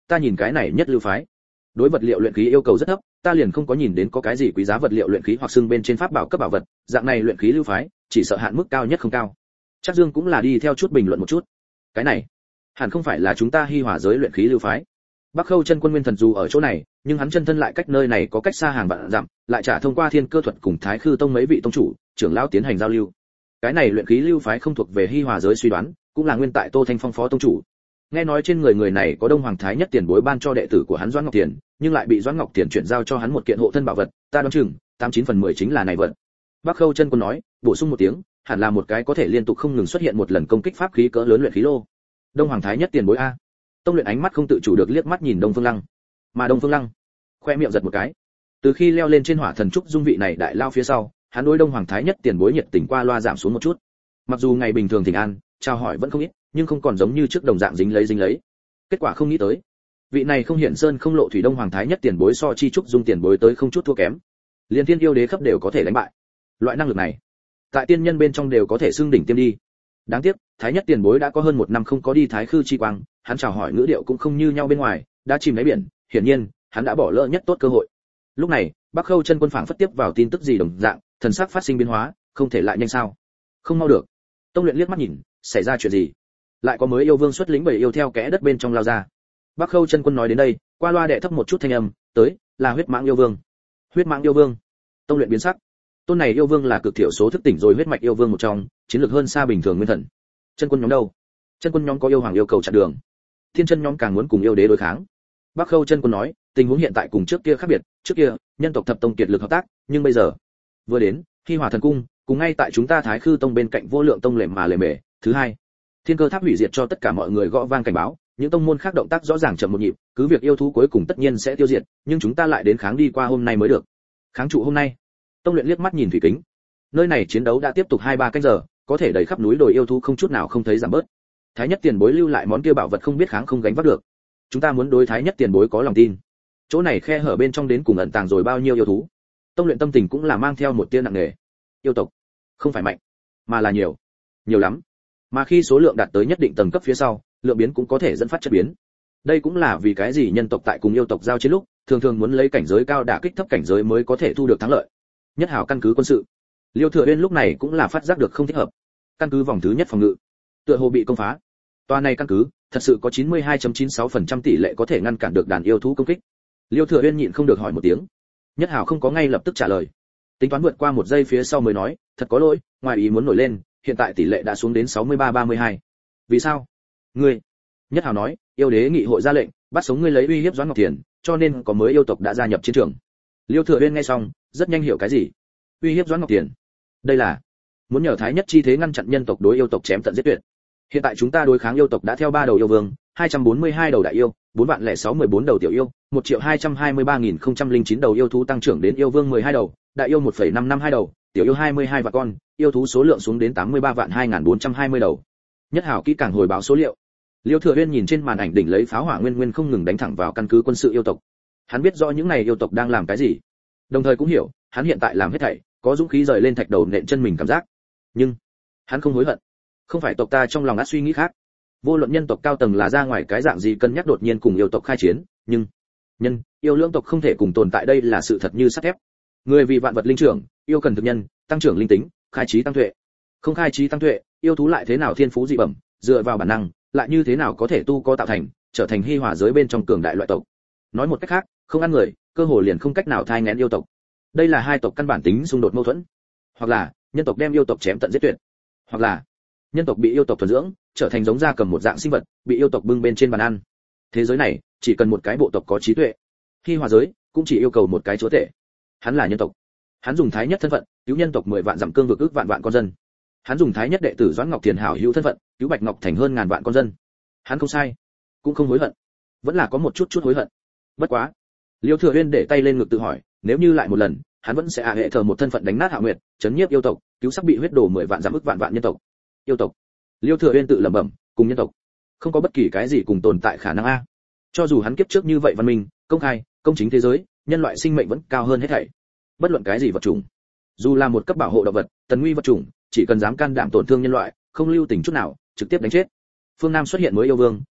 [SPEAKER 1] ta nhìn cái này nhất lưu phái đối vật liệu luyện khí yêu cầu rất thấp, ta liền không có nhìn đến có cái gì quý giá vật liệu luyện khí hoặc xưng bên trên pháp bảo cấp bảo vật, dạng này luyện khí lưu phái chỉ sợ hạn mức cao nhất không cao. Chắc Dương cũng là đi theo chút bình luận một chút. Cái này hẳn không phải là chúng ta Hi Hòa giới luyện khí lưu phái. Bắc Khâu chân quân nguyên thần dù ở chỗ này, nhưng hắn chân thân lại cách nơi này có cách xa hàng vạn dặm, lại trả thông qua Thiên Cơ thuật cùng Thái Khư tông mấy vị tông chủ, trưởng lão tiến hành giao lưu. Cái này luyện khí lưu phái không thuộc về Hi Hòa giới suy đoán, cũng là nguyên tại Tô Thanh Phong phó tông chủ. Nghe nói trên người người này có Đông Hoàng Thái Nhất tiền bối ban cho đệ tử của hắn Doãn Ngọc Tiền, nhưng lại bị Doãn Ngọc Tiền chuyển giao cho hắn một kiện hộ thân bảo vật, ta đoán chừng tám chín phần mười chính là này vật. Bắc Khâu chân quân nói, bổ sung một tiếng, hẳn là một cái có thể liên tục không ngừng xuất hiện một lần công kích pháp khí cỡ lớn luyện khí lô. Đông Hoàng Thái Nhất tiền bối a. Tông luyện ánh mắt không tự chủ được liếc mắt nhìn Đông Phương Lăng, mà Đông Phương Lăng khoe miệng giật một cái. Từ khi leo lên trên hỏa thần trúc dung vị này đại lao phía sau, hắn đối Đông Hoàng Thái Nhất tiền bối nhiệt tình qua loa giảm xuống một chút. Mặc dù ngày bình thường thỉnh an, chào hỏi vẫn không ít, nhưng không còn giống như trước đồng dạng dính lấy dính lấy. Kết quả không nghĩ tới, vị này không hiện sơn không lộ thủy Đông Hoàng Thái Nhất tiền bối so chi trúc dung tiền bối tới không chút thua kém, liên thiên yêu đế cấp đều có thể đánh bại. Loại năng lực này, tại tiên nhân bên trong đều có thể xưng đỉnh tiêm đi. Đáng tiếc, Thái Nhất tiền bối đã có hơn một năm không có đi Thái Khư chi quang, hắn chào hỏi ngữ điệu cũng không như nhau bên ngoài, đã chìm đáy biển, hiển nhiên, hắn đã bỏ lỡ nhất tốt cơ hội. Lúc này, Bắc Khâu chân quân phảng phất tiếp vào tin tức gì đồng dạng, thần sắc phát sinh biến hóa, không thể lại nhanh sao? Không mau được. Tông luyện liếc mắt nhìn, xảy ra chuyện gì? Lại có mới yêu vương xuất lĩnh bầy yêu theo kẽ đất bên trong lao ra. Bắc Khâu chân quân nói đến đây, qua loa đệ thấp một chút thanh âm, tới, là huyết mãng yêu vương. Huyết mãng yêu vương. Tông luyện biến sắc. Tôn này yêu vương là cực thiểu số thức tỉnh rồi huyết mạch yêu vương một trong, chiến lược hơn xa bình thường nguyên thần. Chân quân nhóm đâu? Chân quân nhóm có yêu hoàng yêu cầu chặn đường. Thiên chân nhóm càng muốn cùng yêu đế đối kháng. Bắc Khâu chân quân nói, tình huống hiện tại cùng trước kia khác biệt, trước kia, nhân tộc thập tông kiệt lực hợp tác, nhưng bây giờ, vừa đến, Hi Hòa thần cung, cùng ngay tại chúng ta Thái Khư tông bên cạnh vô lượng tông lệ mà lề mề. Thứ hai, Thiên Cơ tháp hủy diệt cho tất cả mọi người gõ vang cảnh báo, những tông môn khác động tác rõ ràng chậm một nhịp, cứ việc yêu thú cuối cùng tất nhiên sẽ tiêu diệt, nhưng chúng ta lại đến kháng đi qua hôm nay mới được. Kháng trụ hôm nay. Tông luyện liếc mắt nhìn thủy kính. Nơi này chiến đấu đã tiếp tục hai ba canh giờ, có thể đẩy khắp núi đồi yêu thú không chút nào không thấy giảm bớt. Thái Nhất tiền bối lưu lại món kia bảo vật không biết kháng không gánh vác được. Chúng ta muốn đối Thái Nhất tiền bối có lòng tin. Chỗ này khe hở bên trong đến cùng ẩn tàng rồi bao nhiêu yêu thú. Tông luyện tâm tình cũng là mang theo một tia nặng nề. Yêu tộc không phải mạnh, mà là nhiều, nhiều lắm. Mà khi số lượng đạt tới nhất định tầng cấp phía sau, lượng biến cũng có thể dẫn phát chất biến. Đây cũng là vì cái gì nhân tộc tại cùng yêu tộc giao chiến lúc, thường thường muốn lấy cảnh giới cao đả kích thấp cảnh giới mới có thể thu được thắng lợi. Nhất hảo căn cứ quân sự. Liêu Thừa Uyên lúc này cũng là phát giác được không thích hợp. Căn cứ vòng thứ nhất phòng ngự, tựa hồ bị công phá. Tòa này căn cứ, thật sự có chín mươi hai phẩy chín sáu phần trăm tỷ lệ có thể ngăn cản được đàn yêu thú công kích. Liêu Thừa Uyên nhịn không được hỏi một tiếng. Nhất hảo không có ngay lập tức trả lời. Tính toán vượt qua một giây phía sau mới nói, thật có lỗi, ngoài ý muốn nổi lên, hiện tại tỷ lệ đã xuống đến sáu mươi ba ba mươi hai. Vì sao? Ngươi. Nhất hảo nói, yêu đế nghị hội ra lệnh, bắt sống ngươi lấy uy hiếp Doãn Ngọc Tiền, cho nên có mới yêu tộc đã gia nhập chiến trường. Liêu Thừa Uyên nghe xong, rất nhanh hiểu cái gì. Uy hiếp Doãn Ngọc Tiền. Đây là muốn nhờ Thái Nhất chi thế ngăn chặn nhân tộc đối yêu tộc chém tận giết tuyệt. Hiện tại chúng ta đối kháng yêu tộc đã theo ba đầu yêu vương, hai trăm bốn mươi hai đầu đại yêu, bốn vạn lẻ sáu mươi bốn đầu tiểu yêu, một triệu hai trăm hai mươi ba nghìn không trăm lẻ chín đầu yêu thú tăng trưởng đến yêu vương mười hai đầu, đại yêu một phẩy năm năm hai đầu, tiểu yêu hai mươi hai vạn con, yêu thú số lượng xuống đến tám mươi ba vạn hai nghìn bốn trăm hai mươi đầu. Nhất hảo kỹ càng hồi báo số liệu. Liêu Thừa Uyên nhìn trên màn ảnh đỉnh lấy pháo hỏa nguyên nguyên không ngừng đánh thẳng vào căn cứ quân sự yêu tộc. Hắn biết rõ những này yêu tộc đang làm cái gì, đồng thời cũng hiểu, hắn hiện tại làm hết thảy, có dũng khí rời lên thạch đầu nện chân mình cảm giác. Nhưng, hắn không hối hận. Không phải tộc ta trong lòng ác suy nghĩ khác. Vô luận nhân tộc cao tầng là ra ngoài cái dạng gì cân nhắc đột nhiên cùng yêu tộc khai chiến, nhưng nhân, yêu lưỡng tộc không thể cùng tồn tại, đây là sự thật như sắt thép. Người vì vạn vật linh trưởng, yêu cần thực nhân, tăng trưởng linh tính, khai trí tăng tuệ. Không khai trí tăng tuệ, yêu thú lại thế nào thiên phú dị bẩm, dựa vào bản năng, lại như thế nào có thể tu có tạo thành, trở thành Hi Hòa giới bên trong cường đại loại tộc. Nói một cách khác, không ăn người, cơ hồ liền không cách nào thai nghén yêu tộc. Đây là hai tộc căn bản tính xung đột mâu thuẫn. Hoặc là, nhân tộc đem yêu tộc chém tận giết tuyệt. Hoặc là, nhân tộc bị yêu tộc thuần dưỡng, trở thành giống gia cầm một dạng sinh vật, bị yêu tộc bưng bên trên bàn ăn. Thế giới này, chỉ cần một cái bộ tộc có trí tuệ. Hi Hòa giới cũng chỉ yêu cầu một cái chúa tể. Hắn là nhân tộc. Hắn dùng Thái Nhất thân phận, cứu nhân tộc mười vạn dặm cương vực ước vạn vạn con dân. Hắn dùng Thái Nhất đệ tử Doãn Ngọc Tiền hảo hữu thân phận, cứu Bạch Ngọc Thành hơn ngàn vạn con dân. Hắn không sai, cũng không hối hận, vẫn là có một chút chút hối hận. Bất quá, Liêu Thừa Uyên để tay lên ngực tự hỏi, nếu như lại một lần, hắn vẫn sẽ à hệ thờ một thân phận đánh nát Hạ Nguyệt, chấn nhiếp yêu tộc, cứu sắc bị huyết đổ mười vạn giảm ức vạn vạn nhân tộc. Yêu tộc. Liêu Thừa Uyên tự lẩm bẩm, cùng nhân tộc, không có bất kỳ cái gì cùng tồn tại khả năng a. Cho dù hắn kiếp trước như vậy văn minh, công khai, công chính thế giới, nhân loại sinh mệnh vẫn cao hơn hết thảy. Bất luận cái gì vật chủng, dù là một cấp bảo hộ động vật, tần nguy vật chủng, chỉ cần dám can đảm tổn thương nhân loại, không lưu tình chút nào, trực tiếp đánh chết. Phương Nam xuất hiện mới yêu vương,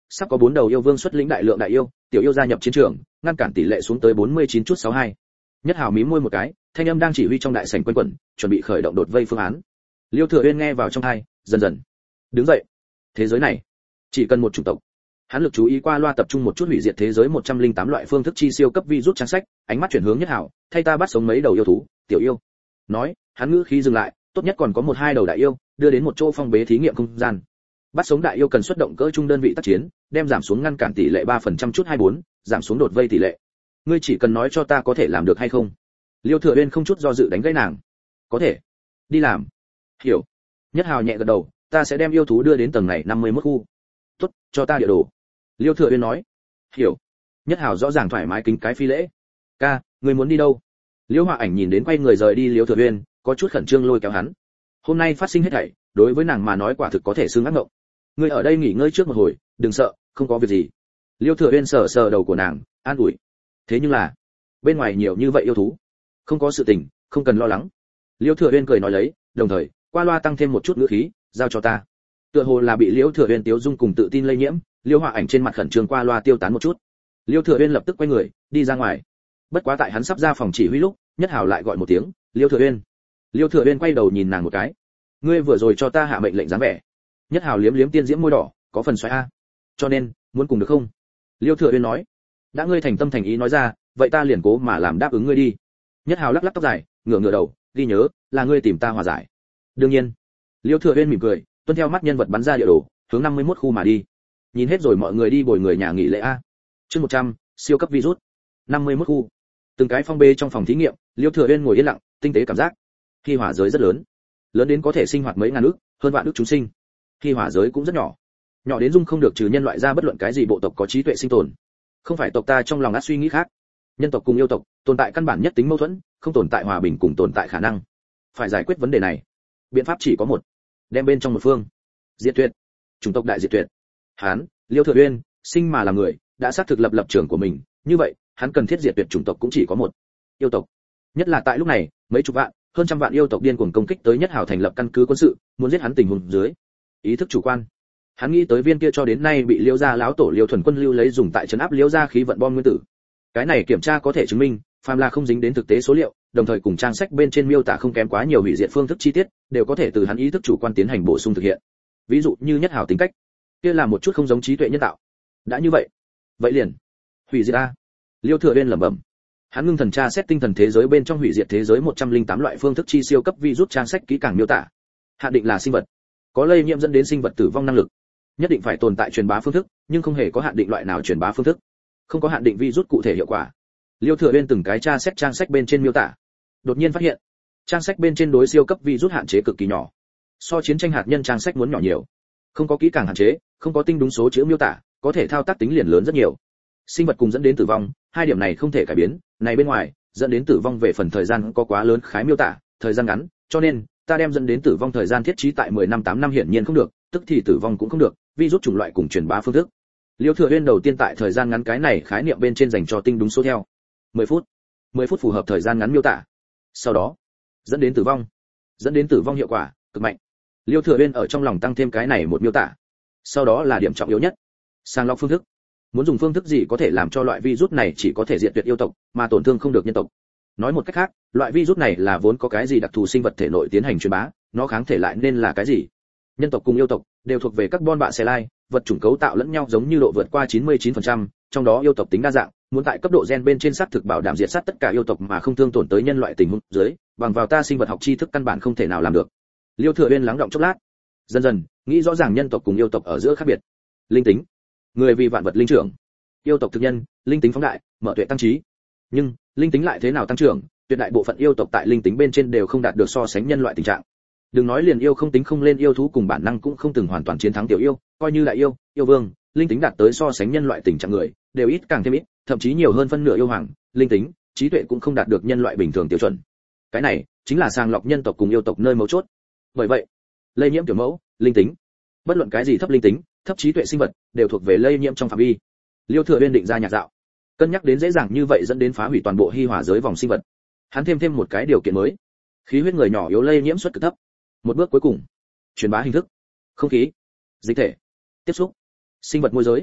[SPEAKER 1] sắp có bốn đầu yêu vương xuất lĩnh đại lượng đại yêu, tiểu yêu gia nhập chiến trường, ngăn cản tỷ lệ xuống tới bốn mươi chín chút sáu hai. Nhất Hào mím môi một cái, thanh âm đang chỉ huy trong đại sảnh quanh quẩn, chuẩn bị khởi động đột vây phương án. Liêu Thừa Uyên nghe vào trong tai, dần dần đứng dậy. Thế giới này, chỉ cần một chủng tộc. Hắn lực chú ý qua loa tập trung một chút hủy diệt thế giới một trăm lẻ tám loại phương thức chi siêu cấp virus trang sách, ánh mắt chuyển hướng Nhất Hào, thay ta bắt sống mấy đầu yêu thú, tiểu yêu. Nói, hắn ngữ khí dừng lại, tốt nhất còn có một hai đầu đại yêu, đưa đến một chỗ phong bế thí nghiệm không gian. Bắt sống đại yêu cần xuất động cỡ trung đơn vị tác chiến, đem giảm xuống ngăn cản tỷ lệ ba phần trăm chút hai mươi bốn, giảm xuống đột vây tỷ lệ. Ngươi chỉ cần nói cho ta có thể làm được hay không? Liêu Thừa Uyên không chút do dự đánh gãy nàng. Có thể. Đi làm. Hiểu. Nhất Hào nhẹ gật đầu, ta sẽ đem yêu thú đưa đến tầng này năm mươi mốt khu. Tốt, cho ta địa đồ. Liêu Thừa Uyên nói. Hiểu. Nhất Hào rõ ràng thoải mái kính cái phi lễ. Ca, ngươi muốn đi đâu? Liêu Họa Ảnh nhìn đến quay người rời đi Liêu Thừa Uyên, có chút khẩn trương lôi kéo hắn. Hôm nay phát sinh hết thảy, đối với nàng mà nói quả thực có thể xương ác mộng. Ngươi ở đây nghỉ ngơi trước một hồi, đừng sợ, không có việc gì. Liêu Thừa Uyên sờ sờ đầu của nàng, an ủi. Thế nhưng là, bên ngoài nhiều như vậy yêu thú, không có sự tình, không cần lo lắng. Liêu Thừa Uyên cười nói lấy, đồng thời, qua loa tăng thêm một chút ngữ khí, giao cho ta. Tựa hồ là bị Liêu Thừa Uyên tiếu dung cùng tự tin lây nhiễm, Liêu Họa Ảnh trên mặt khẩn trương qua loa tiêu tán một chút. Liêu Thừa Uyên lập tức quay người, đi ra ngoài. Bất quá tại hắn sắp ra phòng chỉ huy lúc, Nhất Hào lại gọi một tiếng, Liêu Thừa Uyên. Liêu Thừa Uyên quay đầu nhìn nàng một cái. Ngươi vừa rồi cho ta hạ mệnh lệnh dáng vẻ. Nhất Hào liếm liếm tiên diễm môi đỏ, có phần xoáy a. Cho nên, muốn cùng được không? Liêu Thừa Uyên nói. Đã ngươi thành tâm thành ý nói ra, vậy ta liền cố mà làm đáp ứng ngươi đi. Nhất Hào lắc lắc tóc dài, ngửa ngửa đầu, ghi nhớ, là ngươi tìm ta hòa giải. Đương nhiên. Liêu Thừa Uyên mỉm cười, tuân theo mắt nhân vật bắn ra địa đồ, hướng năm mươi mốt khu mà đi. Nhìn hết rồi mọi người đi bồi người nhà nghỉ lễ a. Chương một trăm, siêu cấp virus. năm mươi mốt khu. Từng cái phong bê trong phòng thí nghiệm, Liêu Thừa Uyên ngồi yên lặng, tinh tế cảm giác. Khi hỏa giới rất lớn, lớn đến có thể sinh hoạt mấy ngàn ức, hơn vạn ức chúng sinh. Khi hỏa giới cũng rất nhỏ, nhỏ đến dung không được trừ nhân loại ra bất luận cái gì bộ tộc có trí tuệ sinh tồn. Không phải tộc ta trong lòng ác suy nghĩ khác. Nhân tộc cùng yêu tộc tồn tại căn bản nhất tính mâu thuẫn, không tồn tại hòa bình cùng tồn tại khả năng. Phải giải quyết vấn đề này, biện pháp chỉ có một, đem bên trong một phương diệt tuyệt, chủng tộc đại diệt tuyệt. Hán, Liêu Thừa Uyên, sinh mà là người, đã xác thực lập lập trường của mình, như vậy, hắn cần thiết diệt tuyệt chủng tộc cũng chỉ có một, yêu tộc. Nhất là tại lúc này, mấy chục vạn, hơn trăm vạn yêu tộc điên cuồng công kích tới Nhất Hào thành lập căn cứ quân sự, muốn giết hắn tình huống dưới. Ý thức chủ quan. Hắn nghĩ tới viên kia cho đến nay bị Liêu gia lão tổ Liêu Thuần Quân lưu lấy dùng tại trấn áp Liêu gia khí vận bom nguyên tử. Cái này kiểm tra có thể chứng minh, phàm là không dính đến thực tế số liệu, đồng thời cùng trang sách bên trên miêu tả không kém quá nhiều hủy diệt phương thức chi tiết, đều có thể từ hắn ý thức chủ quan tiến hành bổ sung thực hiện. Ví dụ như Nhất Hào tính cách, kia là một chút không giống trí tuệ nhân tạo. Đã như vậy, vậy liền hủy diệt a. Liêu Thừa Uyên lẩm bẩm. Hắn ngưng thần tra xét tinh thần thế giới bên trong hủy diệt thế giới một trăm lẻ tám loại phương thức chi siêu cấp virus trang sách kỹ càng miêu tả. Hạn định là sinh vật, có lây nhiễm dẫn đến sinh vật tử vong năng lực. Nhất định phải tồn tại truyền bá phương thức, nhưng không hề có hạn định loại nào truyền bá phương thức. Không có hạn định virus cụ thể hiệu quả. Liêu Thừa Uyên từng cái tra xét trang sách bên trên miêu tả. Đột nhiên phát hiện, trang sách bên trên đối siêu cấp virus hạn chế cực kỳ nhỏ. So chiến tranh hạt nhân trang sách muốn nhỏ nhiều. Không có kỹ càng hạn chế, không có tinh đúng số chữ miêu tả, có thể thao tác tính liền lớn rất nhiều. Sinh vật cùng dẫn đến tử vong, hai điểm này không thể cải biến, này bên ngoài, dẫn đến tử vong về phần thời gian có quá lớn khái miêu tả, thời gian ngắn, cho nên ta đem dẫn đến tử vong thời gian thiết trí tại mười năm tám năm hiển nhiên không được, tức thì tử vong cũng không được, virus chủng loại cùng truyền bá phương thức. Liêu Thừa Uyên đầu tiên tại thời gian ngắn cái này khái niệm bên trên dành cho tinh đúng số theo. mười phút. mười phút phù hợp thời gian ngắn miêu tả. Sau đó, dẫn đến tử vong. Dẫn đến tử vong hiệu quả cực mạnh. Liêu Thừa Uyên ở trong lòng tăng thêm cái này một miêu tả. Sau đó là điểm trọng yếu nhất. Sàng lọc phương thức. Muốn dùng phương thức gì có thể làm cho loại virus này chỉ có thể diệt tuyệt yêu tộc, mà tổn thương không được nhân tộc. Nói một cách khác, loại virus này là vốn có cái gì đặc thù sinh vật thể nội tiến hành truyền bá, nó kháng thể lại nên là cái gì? Nhân tộc cùng yêu tộc đều thuộc về carbon bạ xe lai, vật chủng cấu tạo lẫn nhau giống như độ vượt qua chín mươi chín phần trăm, trong đó yêu tộc tính đa dạng, muốn tại cấp độ gen bên trên xác thực bảo đảm diệt sát tất cả yêu tộc mà không thương tổn tới nhân loại tình huống dưới, bằng vào ta sinh vật học tri thức căn bản không thể nào làm được. Liêu Thừa Uyên lắng động chốc lát, dần dần nghĩ rõ ràng nhân tộc cùng yêu tộc ở giữa khác biệt. Linh tính, người vì vạn vật linh trưởng, yêu tộc thực nhân, linh tính phóng đại, mở tuệ tăng trí. Nhưng linh tính lại thế nào tăng trưởng, tuyệt đại bộ phận yêu tộc tại linh tính bên trên đều không đạt được so sánh nhân loại tình trạng. Đừng nói liền yêu không tính không lên yêu thú cùng bản năng cũng không từng hoàn toàn chiến thắng tiểu yêu, coi như đại yêu, yêu vương, linh tính đạt tới so sánh nhân loại tình trạng người, đều ít càng thêm ít, thậm chí nhiều hơn phân nửa yêu hoàng, linh tính, trí tuệ cũng không đạt được nhân loại bình thường tiêu chuẩn. Cái này chính là sàng lọc nhân tộc cùng yêu tộc nơi mấu chốt. Bởi vậy, lây nhiễm tiểu mẫu, linh tính, bất luận cái gì thấp linh tính, thấp trí tuệ sinh vật, đều thuộc về lây nhiễm trong phạm vi. Liêu Thừa Uyên định ra nhạc dạo, cân nhắc đến dễ dàng như vậy dẫn đến phá hủy toàn bộ hi hòa giới vòng sinh vật. Hắn thêm thêm một cái điều kiện mới, khí huyết người nhỏ yếu lây nhiễm suất cực thấp. Một bước cuối cùng, truyền bá hình thức, không khí, dịch thể, tiếp xúc, sinh vật môi giới,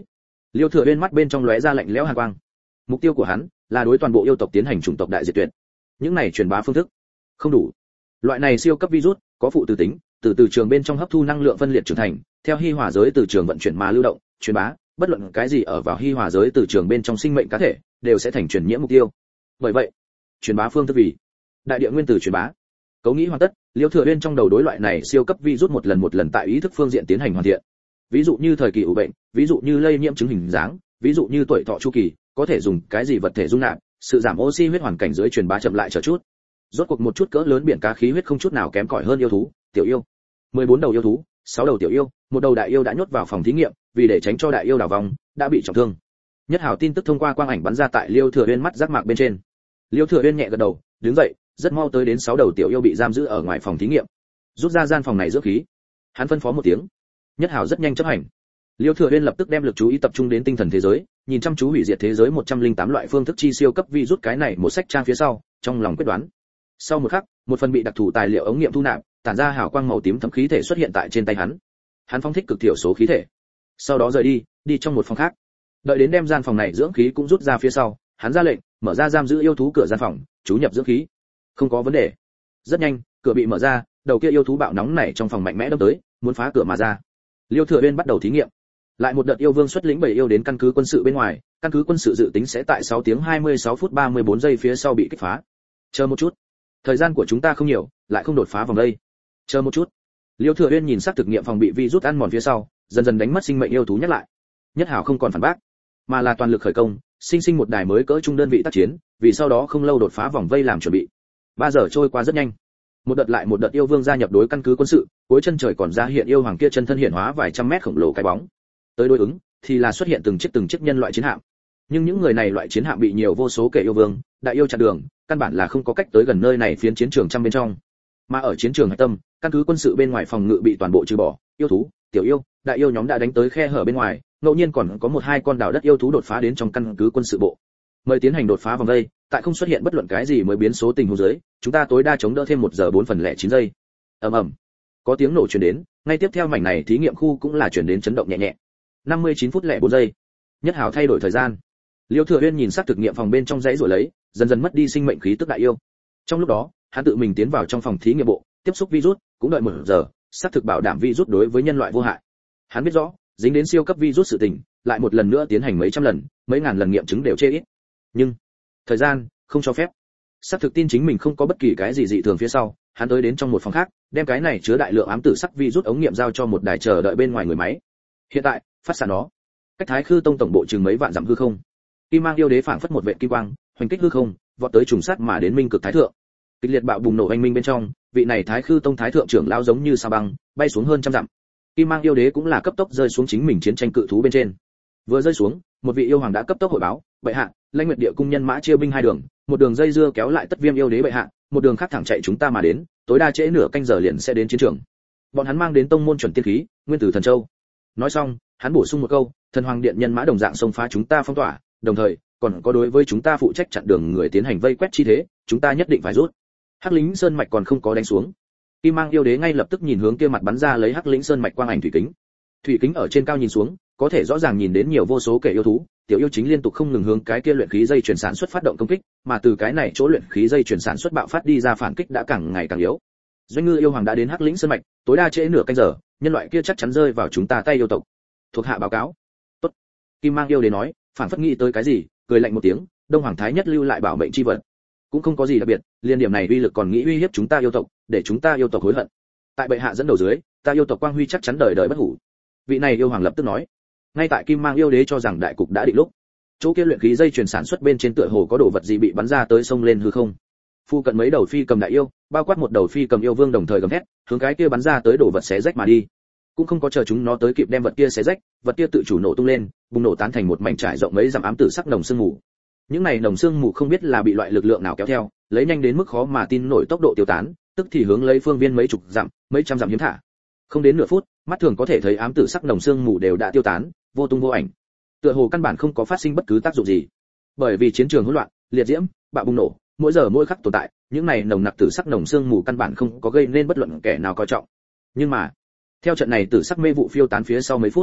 [SPEAKER 1] Liêu Thừa Uyên mắt bên trong lóe ra lạnh lẽo hàn quang. Mục tiêu của hắn là đối toàn bộ yêu tộc tiến hành chủng tộc đại diệt tuyệt. Những này truyền bá phương thức không đủ. Loại này siêu cấp virus có phụ từ tính, từ từ trường bên trong hấp thu năng lượng phân liệt trưởng thành, theo hi hòa giới từ trường vận chuyển mà lưu động, truyền bá, bất luận cái gì ở vào hi hòa giới từ trường bên trong sinh mệnh cá thể, đều sẽ thành truyền nhiễm mục tiêu. Bởi vậy, truyền bá phương thức vì đại địa nguyên tử truyền bá. Cấu nghĩ hoàn tất, Liêu Thừa Uyên trong đầu đối loại này siêu cấp virus một lần một lần tại ý thức phương diện tiến hành hoàn thiện. Ví dụ như thời kỳ ủ bệnh, ví dụ như lây nhiễm chứng hình dáng, ví dụ như tuổi thọ chu kỳ, có thể dùng cái gì vật thể dung nạp, sự giảm oxy huyết hoàn cảnh dưới truyền bá chậm lại chờ chút. Rốt cuộc một chút cỡ lớn biển cá khí huyết không chút nào kém cỏi hơn yêu thú, tiểu yêu. mười bốn đầu yêu thú, sáu đầu tiểu yêu, một đầu đại yêu đã nhốt vào phòng thí nghiệm, vì để tránh cho đại yêu đảo vòng, đã bị trọng thương. Nhất hào tin tức thông qua quang ảnh bắn ra tại Liêu Thừa Uyên mắt giác mạc bên trên. Liêu Thừa Uyên nhẹ gật đầu, đứng dậy, rất mau tới đến sáu đầu tiểu yêu bị giam giữ ở ngoài phòng thí nghiệm. Rút ra gian phòng này dưỡng khí. Hắn phân phó một tiếng. Nhất hào rất nhanh chấp hành. Liêu Thừa Uyên lập tức đem lực chú ý tập trung đến tinh thần thế giới, nhìn chăm chú hủy diệt thế giới một trăm lẻ tám loại phương thức chi siêu cấp virus cái này một sách trang phía sau, trong lòng quyết đoán. Sau một khắc, một phần bị đặc thù tài liệu ống nghiệm thu nạp, tản ra hào quang màu tím thấm khí thể xuất hiện tại trên tay hắn. Hắn phóng thích cực thiểu số khí thể. Sau đó rời đi, đi trong một phòng khác. Đợi đến đem gian phòng này dưỡng khí cũng rút ra phía sau, hắn ra lệnh, mở ra giam giữ yêu thú cửa gian phòng, chú nhập dưỡng khí. Không có vấn đề. Rất nhanh, cửa bị mở ra, đầu kia yêu thú bạo nóng này trong phòng mạnh mẽ đâm tới, muốn phá cửa mà ra. Liêu Thừa Uyên bắt đầu thí nghiệm. Lại một đợt yêu vương xuất lĩnh bảy yêu đến căn cứ quân sự bên ngoài, căn cứ quân sự dự tính sẽ tại sáu tiếng hai mươi sáu phút ba mươi bốn giây phía sau bị kích phá. Chờ một chút, thời gian của chúng ta không nhiều, lại không đột phá vòng đây. Chờ một chút. Liêu Thừa Uyên nhìn xác thực nghiệm phòng bị virus ăn mòn phía sau, dần dần đánh mất sinh mệnh yêu thú nhắc lại. Nhất Hào không còn phản bác, mà là toàn lực khởi công, sinh sinh một đài mới cỡ trung đơn vị tác chiến, vì sau đó không lâu đột phá vòng vây làm chuẩn bị. Ba giờ trôi qua rất nhanh. Một đợt lại một đợt yêu vương gia nhập đối căn cứ quân sự, cuối chân trời còn ra hiện yêu hoàng kia chân thân hiện hóa vài trăm mét khổng lồ cái bóng. Tới đối ứng thì là xuất hiện từng chiếc từng chiếc nhân loại chiến hạm. Nhưng những người này loại chiến hạm bị nhiều vô số kẻ yêu vương, đại yêu chặn đường, căn bản là không có cách tới gần nơi này phiến chiến trường trăm bên trong. Mà ở chiến trường hải tâm, căn cứ quân sự bên ngoài phòng ngự bị toàn bộ trừ bỏ, yêu thú, tiểu yêu, đại yêu nhóm đã đánh tới khe hở bên ngoài, ngẫu nhiên còn có một hai con đào đất yêu thú đột phá đến trong căn cứ quân sự bộ. Mời tiến hành đột phá vòng đây, tại không xuất hiện bất luận cái gì mới biến số tình huống dưới, chúng ta tối đa chống đỡ thêm một giờ bốn phần lẻ chín giây. Ầm ầm. Có tiếng nổ truyền đến, ngay tiếp theo mảnh này thí nghiệm khu cũng là truyền đến chấn động nhẹ nhẹ. năm mươi chín phút lẻ bốn giây. Nhất Hào thay đổi thời gian. Liêu Thừa Uyên nhìn sát thực nghiệm phòng bên trong dãy rồi lấy, dần dần mất đi sinh mệnh khí tức đại yêu. Trong lúc đó, hắn tự mình tiến vào trong phòng thí nghiệm bộ, tiếp xúc virus, cũng đợi một giờ, sát thực bảo đảm virus đối với nhân loại vô hại. Hắn biết rõ, dính đến siêu cấp virus sự tình, lại một lần nữa tiến hành mấy trăm lần, mấy ngàn lần nghiệm chứng đều chê ít. Nhưng thời gian không cho phép. Sát thực tin chính mình không có bất kỳ cái gì dị thường phía sau, hắn tới đến trong một phòng khác, đem cái này chứa đại lượng ám tử sắc virus ống nghiệm giao cho một đài chờ đợi bên ngoài người máy. Hiện tại, phát xạ nó. Cách Thái Khư Tông tổng bộ chừng mấy vạn dặm hư không. Kim Mang yêu đế phảng phất một vệt kim quang, hoành kích hư không, vọt tới trùng sát mà đến Minh Cực Thái Thượng. Kịch liệt bạo bùng nổ oanh minh bên trong, vị này Thái Khư Tông Thái Thượng trưởng lão giống như sao băng, bay xuống hơn trăm dặm. Kim Mang yêu đế cũng là cấp tốc rơi xuống chính mình chiến tranh cự thú bên trên. Vừa rơi xuống, một vị yêu hoàng đã cấp tốc hội báo, bệ hạ, Lãnh Nguyệt Địa cung nhân mã chia binh hai đường, một đường dây dưa kéo lại Tất Viêm yêu đế bệ hạ, một đường khác thẳng chạy chúng ta mà đến, tối đa trễ nửa canh giờ liền sẽ đến chiến trường. Bọn hắn mang đến tông môn chuẩn tiên khí, nguyên tử thần châu. Nói xong, hắn bổ sung một câu, thần hoàng điện nhân mã đồng dạng xông phá chúng ta phong tỏa, đồng thời còn có đối với chúng ta phụ trách chặn đường người tiến hành vây quét chi thế, chúng ta nhất định phải rút. Hắc Lĩnh Sơn mạch còn không có đánh xuống. Kim Mang yêu đế ngay lập tức nhìn hướng kia mặt bắn ra lấy Hắc Lĩnh Sơn mạch quang ảnh thủy kính. Thủy kính ở trên cao nhìn xuống, có thể rõ ràng nhìn đến nhiều vô số kẻ yêu thú, tiểu yêu chính liên tục không ngừng hướng cái kia luyện khí dây chuyển sản xuất phát động công kích, mà từ cái này chỗ luyện khí dây chuyển sản xuất bạo phát đi ra phản kích đã càng ngày càng yếu. Doanh Ngư yêu hoàng đã đến Hắc Lĩnh Sơn mạch, tối đa trễ nửa canh giờ, nhân loại kia chắc chắn rơi vào chúng ta tay yêu tộc. Thuộc hạ báo cáo. Tốt. Kim Mang yêu đế nói, phản phất nghĩ tới cái gì, cười lạnh một tiếng, Đông Hoàng Thái nhất lưu lại bảo mệnh chi vật, cũng không có gì đặc biệt, liên điểm này uy lực còn nghĩ uy hiếp chúng ta yêu tộc, để chúng ta yêu tộc hối hận. Tại bệ hạ dẫn đầu dưới, ta yêu tộc quang huy chắc chắn đời đời bất hủ. Vị này yêu hoàng lập tức nói. Ngay tại Kim Mang yêu đế cho rằng đại cục đã định lúc, chỗ kia luyện khí dây chuyển sản xuất bên trên tựa hồ có đồ vật gì bị bắn ra tới sông lên hư không. Phu cận mấy đầu phi cầm đại yêu, bao quát một đầu phi cầm yêu vương đồng thời gầm thét, hướng cái kia bắn ra tới đồ vật xé rách mà đi. Cũng không có chờ chúng nó tới kịp đem vật kia xé rách, vật kia tự chủ nổ tung lên, bùng nổ tán thành một mảnh trải rộng mấy dặm ám tử sắc nồng sương mù. Những này nồng sương mù không biết là bị loại lực lượng nào kéo theo, lấy nhanh đến mức khó mà tin nổi tốc độ tiêu tán, tức thì hướng lấy phương viên mấy chục dặm, mấy trăm dặm hiếm thả. Không đến nửa phút, mắt thường có thể thấy ám tử sắc nồng sương mù đều đã tiêu tán, vô tung vô ảnh. Tựa hồ căn bản không có phát sinh bất cứ tác dụng gì. Bởi vì chiến trường hỗn loạn, liệt diễm, bạo bùng nổ, mỗi giờ mỗi khắc tồn tại, những này nồng nặc tử sắc nồng sương mù căn bản không có gây nên bất luận kẻ nào coi trọng. Nhưng mà, theo trận này tử sắc mê vụ phiêu tán phía sau mấy phút,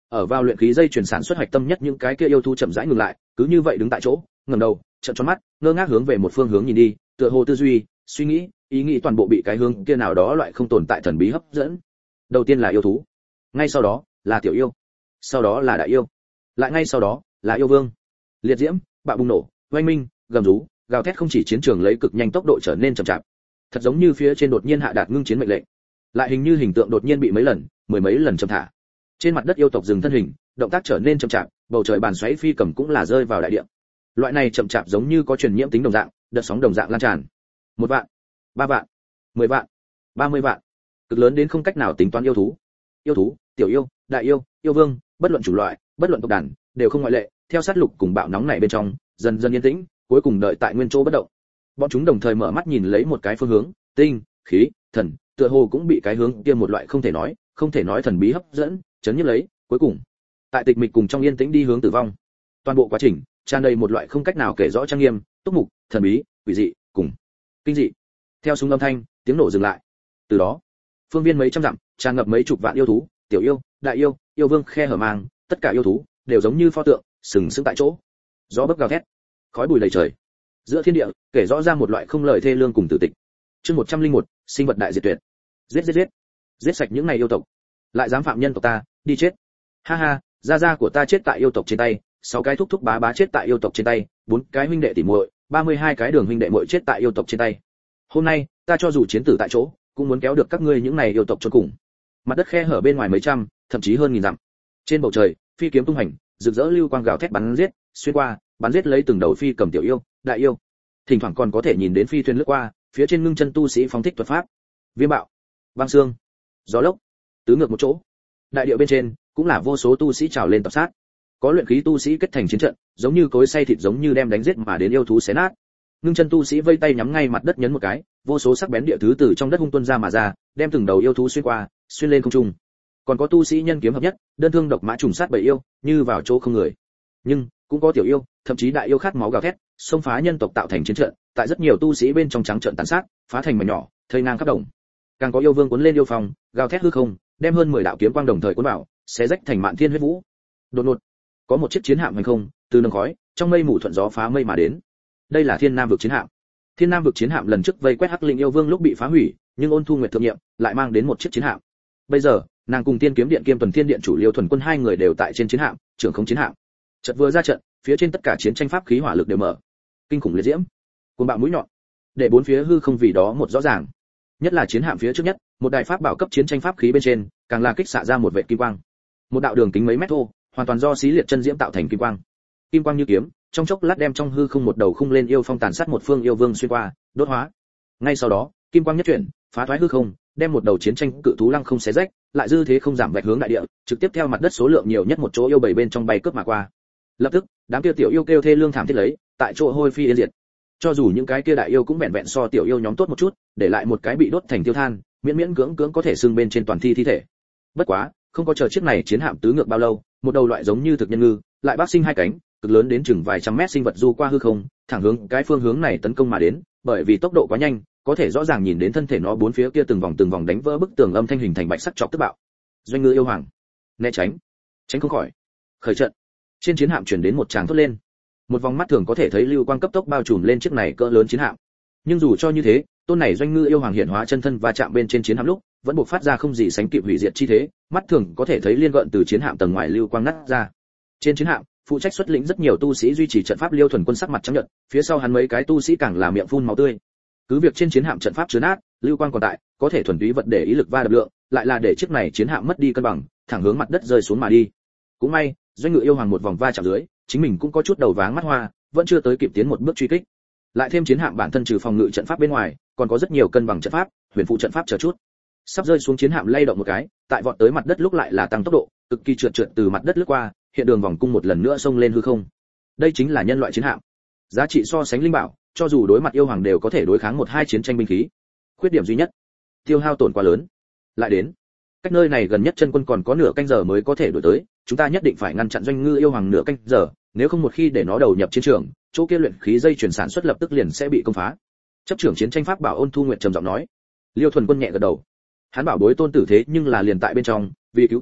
[SPEAKER 1] Ở vào luyện khí dây chuyển sản xuất hoạch tâm nhất những cái kia yêu thú chậm rãi ngừng lại, cứ như vậy đứng tại chỗ, ngẩng đầu, trợn tròn mắt, ngơ ngác hướng về một phương hướng nhìn đi, tựa hồ tư duy, suy nghĩ, ý nghĩ toàn bộ bị cái hướng kia nào đó loại không tồn tại thần bí hấp dẫn. Đầu tiên là yêu thú, ngay sau đó là tiểu yêu, sau đó là đại yêu, lại ngay sau đó là yêu vương. Liệt diễm, bạo bùng nổ, oanh minh, gầm rú, gào thét không chỉ chiến trường lấy cực nhanh tốc độ trở nên chậm chạp, thật giống như phía trên đột nhiên hạ đạt ngưng chiến mệnh lệnh, lại hình như hình tượng đột nhiên bị mấy lần, mười mấy lần chậm thả. Trên mặt đất yêu tộc dừng thân hình, động tác trở nên chậm chạp, bầu trời bàn xoáy phi cầm cũng là rơi vào đại địa. Loại này chậm chạp giống như có truyền nhiễm tính đồng dạng, đợt sóng đồng dạng lan tràn. Một vạn, ba vạn, mười vạn, ba mươi vạn, cực lớn đến không cách nào tính toán yêu thú. Yêu thú, tiểu yêu, đại yêu, yêu vương, bất luận chủng loại, bất luận tộc đàn, đều không ngoại lệ, theo sát lục cùng bạo nóng này bên trong, dần dần yên tĩnh, cuối cùng đợi tại nguyên chỗ bất động. Bọn chúng đồng thời mở mắt nhìn lấy một cái phương hướng, tinh, khí, thần, tựa hồ cũng bị cái hướng kia một loại không thể nói, không thể nói thần bí hấp dẫn, chấn nhiếp lấy, cuối cùng, tại tịch mịch cùng trong yên tĩnh đi hướng tử vong. Toàn bộ quá trình tràn đầy một loại không cách nào kể rõ trang nghiêm, túc mục, thần bí, quỷ dị, cùng kinh dị. Theo súng âm thanh, tiếng nổ dừng lại. Từ đó, phương viên mấy trăm dặm, tràn ngập mấy chục vạn yêu thú, tiểu yêu, đại yêu, yêu vương khe hở mang, tất cả yêu thú đều giống như pho tượng, sừng sững tại chỗ. Gió bấc gào thét, khói bụi đầy trời. Giữa thiên địa, kể rõ ra một loại không lời thê lương cùng tử tịch. Chương một trăm linh một, sinh vật đại diệt tuyệt. Giết giết giết. Giết sạch những này yêu tộc. Lại dám phạm nhân tộc ta, đi chết. Ha ha, gia gia của ta chết tại yêu tộc trên tay, sáu cái thúc thúc bá bá chết tại yêu tộc trên tay, bốn cái huynh đệ tỷ muội, ba mươi hai cái đường huynh đệ muội chết tại yêu tộc trên tay. Hôm nay, ta cho dù chiến tử tại chỗ, cũng muốn kéo được các ngươi những này yêu tộc chôn cùng. Mặt đất khe hở bên ngoài mấy trăm, thậm chí hơn nghìn dặm. Trên bầu trời, phi kiếm tung hành, rực rỡ lưu quang gào thét bắn giết, xuyên qua, bắn giết lấy từng đầu phi cầm tiểu yêu, đại yêu. Thỉnh thoảng còn có thể nhìn đến phi thuyền lướt qua, phía trên ngưng chân tu sĩ phóng thích thuật pháp. Viêm bạo, băng xương, gió lốc, tứ ngược một chỗ. Đại địa bên trên cũng là vô số tu sĩ trào lên tập sát. Có luyện khí tu sĩ kết thành chiến trận, giống như cối xay thịt giống như đem đánh giết mà đến yêu thú xé nát. Ngưng chân tu sĩ vây tay nhắm ngay mặt đất nhấn một cái, vô số sắc bén địa thứ từ trong đất hung tuôn ra mà ra, đem từng đầu yêu thú xuyên qua, xuyên lên không trung. Còn có tu sĩ nhân kiếm hợp nhất, đơn thương độc mã trùng sát bầy yêu, như vào chỗ không người. Nhưng cũng có tiểu yêu, thậm chí đại yêu khát máu gào thét, xông phá nhân tộc tạo thành chiến trận, tại rất nhiều tu sĩ bên trong trắng trợn tàn sát, phá thành mảnh nhỏ, thây ngang khắp đồng. Càng có yêu vương cuốn lên yêu phong, gào thét hư không, đem hơn mười đạo kiếm quang đồng thời cuốn vào, xé rách thành mạn thiên huyết vũ. Đột ngột, có một chiếc chiến hạm hành không, từ nâng khói, trong mây mù thuận gió phá mây mà đến. Đây là Thiên Nam vực chiến hạm. Thiên Nam vực chiến hạm lần trước vây quét Hắc Linh yêu vương lúc bị phá hủy, nhưng Ôn Thu Nguyệt thượng nhiệm, lại mang đến một chiếc chiến hạm. Bây giờ, nàng cùng Tiên Kiếm Điện kiêm Tuần Thiên Điện chủ Liêu Thuần Quân hai người đều tại trên chiến hạm, trưởng khống chiến hạm. Chợt vừa ra trận, phía trên tất cả chiến tranh pháp khí hỏa lực đều mở. Kinh khủng liệt diễm, cuồng bạo mũi nhọn, để bốn phía hư không vì đó một rõ ràng. Nhất là chiến hạm phía trước nhất, một đại pháp bảo cấp chiến tranh pháp khí bên trên, càng là kích xạ ra một vệt kim quang. Một đạo đường kính mấy mét thô, hoàn toàn do xí liệt chân diễm tạo thành kim quang. Kim quang như kiếm, trong chốc lát đem trong hư không một đầu khung lên yêu phong tàn sát một phương yêu vương xuyên qua, đốt hóa. Ngay sau đó, kim quang nhất chuyển, phá thoái hư không, đem một đầu chiến tranh cự thú lăng không xé rách, lại dư thế không giảm vạch hướng đại địa, trực tiếp theo mặt đất số lượng nhiều nhất một chỗ yêu bảy bên trong bay cướp mà qua. Lập tức, đám kia tiểu yêu kêu thê lương thảm thiết lấy, tại chỗ hôi phi yên diệt. Cho dù những cái kia đại yêu cũng vẹn vẹn so tiểu yêu nhóm tốt một chút, để lại một cái bị đốt thành tiêu than, miễn miễn cưỡng cưỡng có thể xưng bên trên toàn thi thi thể. Bất quá, không có chờ chiếc này chiến hạm tứ ngược bao lâu, một đầu loại giống như thực nhân ngư, lại bác sinh hai cánh, cực lớn đến chừng vài trăm mét sinh vật du qua hư không, thẳng hướng cái phương hướng này tấn công mà đến, bởi vì tốc độ quá nhanh, có thể rõ ràng nhìn đến thân thể nó bốn phía kia từng vòng từng vòng đánh vỡ bức tường âm thanh hình thành bạch sắc chọc tức bạo. Doanh ngư yêu hoàng, né tránh, tránh không khỏi. Khởi trận. Trên chiến hạm truyền đến một tràng thốt lên. Một vòng mắt thường có thể thấy lưu quang cấp tốc bao trùm lên chiếc này cỡ lớn chiến hạm. Nhưng dù cho như thế, tôn này doanh ngư yêu hoàng hiện hóa chân thân và chạm bên trên chiến hạm lúc, vẫn buộc phát ra không gì sánh kịp hủy diệt chi thế, mắt thường có thể thấy liên gợn từ chiến hạm tầng ngoài lưu quang nát ra. Trên chiến hạm, phụ trách xuất lĩnh rất nhiều tu sĩ duy trì trận pháp Liêu Thuần Quân sắc mặt trắng nhợt, phía sau hắn mấy cái tu sĩ càng là miệng phun máu tươi. Cứ việc trên chiến hạm trận pháp chứa nát, lưu quang còn tại, có thể thuần túy vật để ý lực va đập lượng, lại là để chiếc này chiến hạm mất đi cân bằng, thẳng hướng mặt đất rơi xuống mà đi. Cũng may, doanh ngự yêu hoàng một vòng va chạm dưới, chính mình cũng có chút đầu váng mắt hoa, vẫn chưa tới kịp tiến một bước truy kích. Lại thêm chiến hạm bản thân trừ phòng ngự trận pháp bên ngoài, còn có rất nhiều cân bằng trận pháp, huyền phụ trận pháp chờ chút. Sắp rơi xuống chiến hạm lay động một cái, tại vọt tới mặt đất lúc lại là tăng tốc độ, cực kỳ trượt trượt từ mặt đất lướt qua, hiện đường vòng cung một lần nữa xông lên hư không. Đây chính là nhân loại chiến hạm. Giá trị so sánh linh bảo, cho dù đối mặt yêu hoàng đều có thể đối kháng một hai chiến tranh binh khí. Khuyết điểm duy nhất, tiêu hao tổn quá lớn. Lại đến, cách nơi này gần nhất chân quân còn có nửa canh giờ mới có thể đuổi tới, chúng ta nhất định phải ngăn chặn doanh ngư yêu hoàng nửa canh giờ, nếu không một khi để nó đầu nhập chiến trường, chỗ kia luyện khí dây chuyển sản xuất lập tức liền sẽ bị công phá. Chấp trưởng chiến tranh pháp bảo Ôn Thu Nguyệt trầm giọng nói. Liêu Thuần Quân nhẹ gật đầu. Hắn bảo bối tôn tử thế nhưng là liền tại bên trong, vì cứu tôn tử,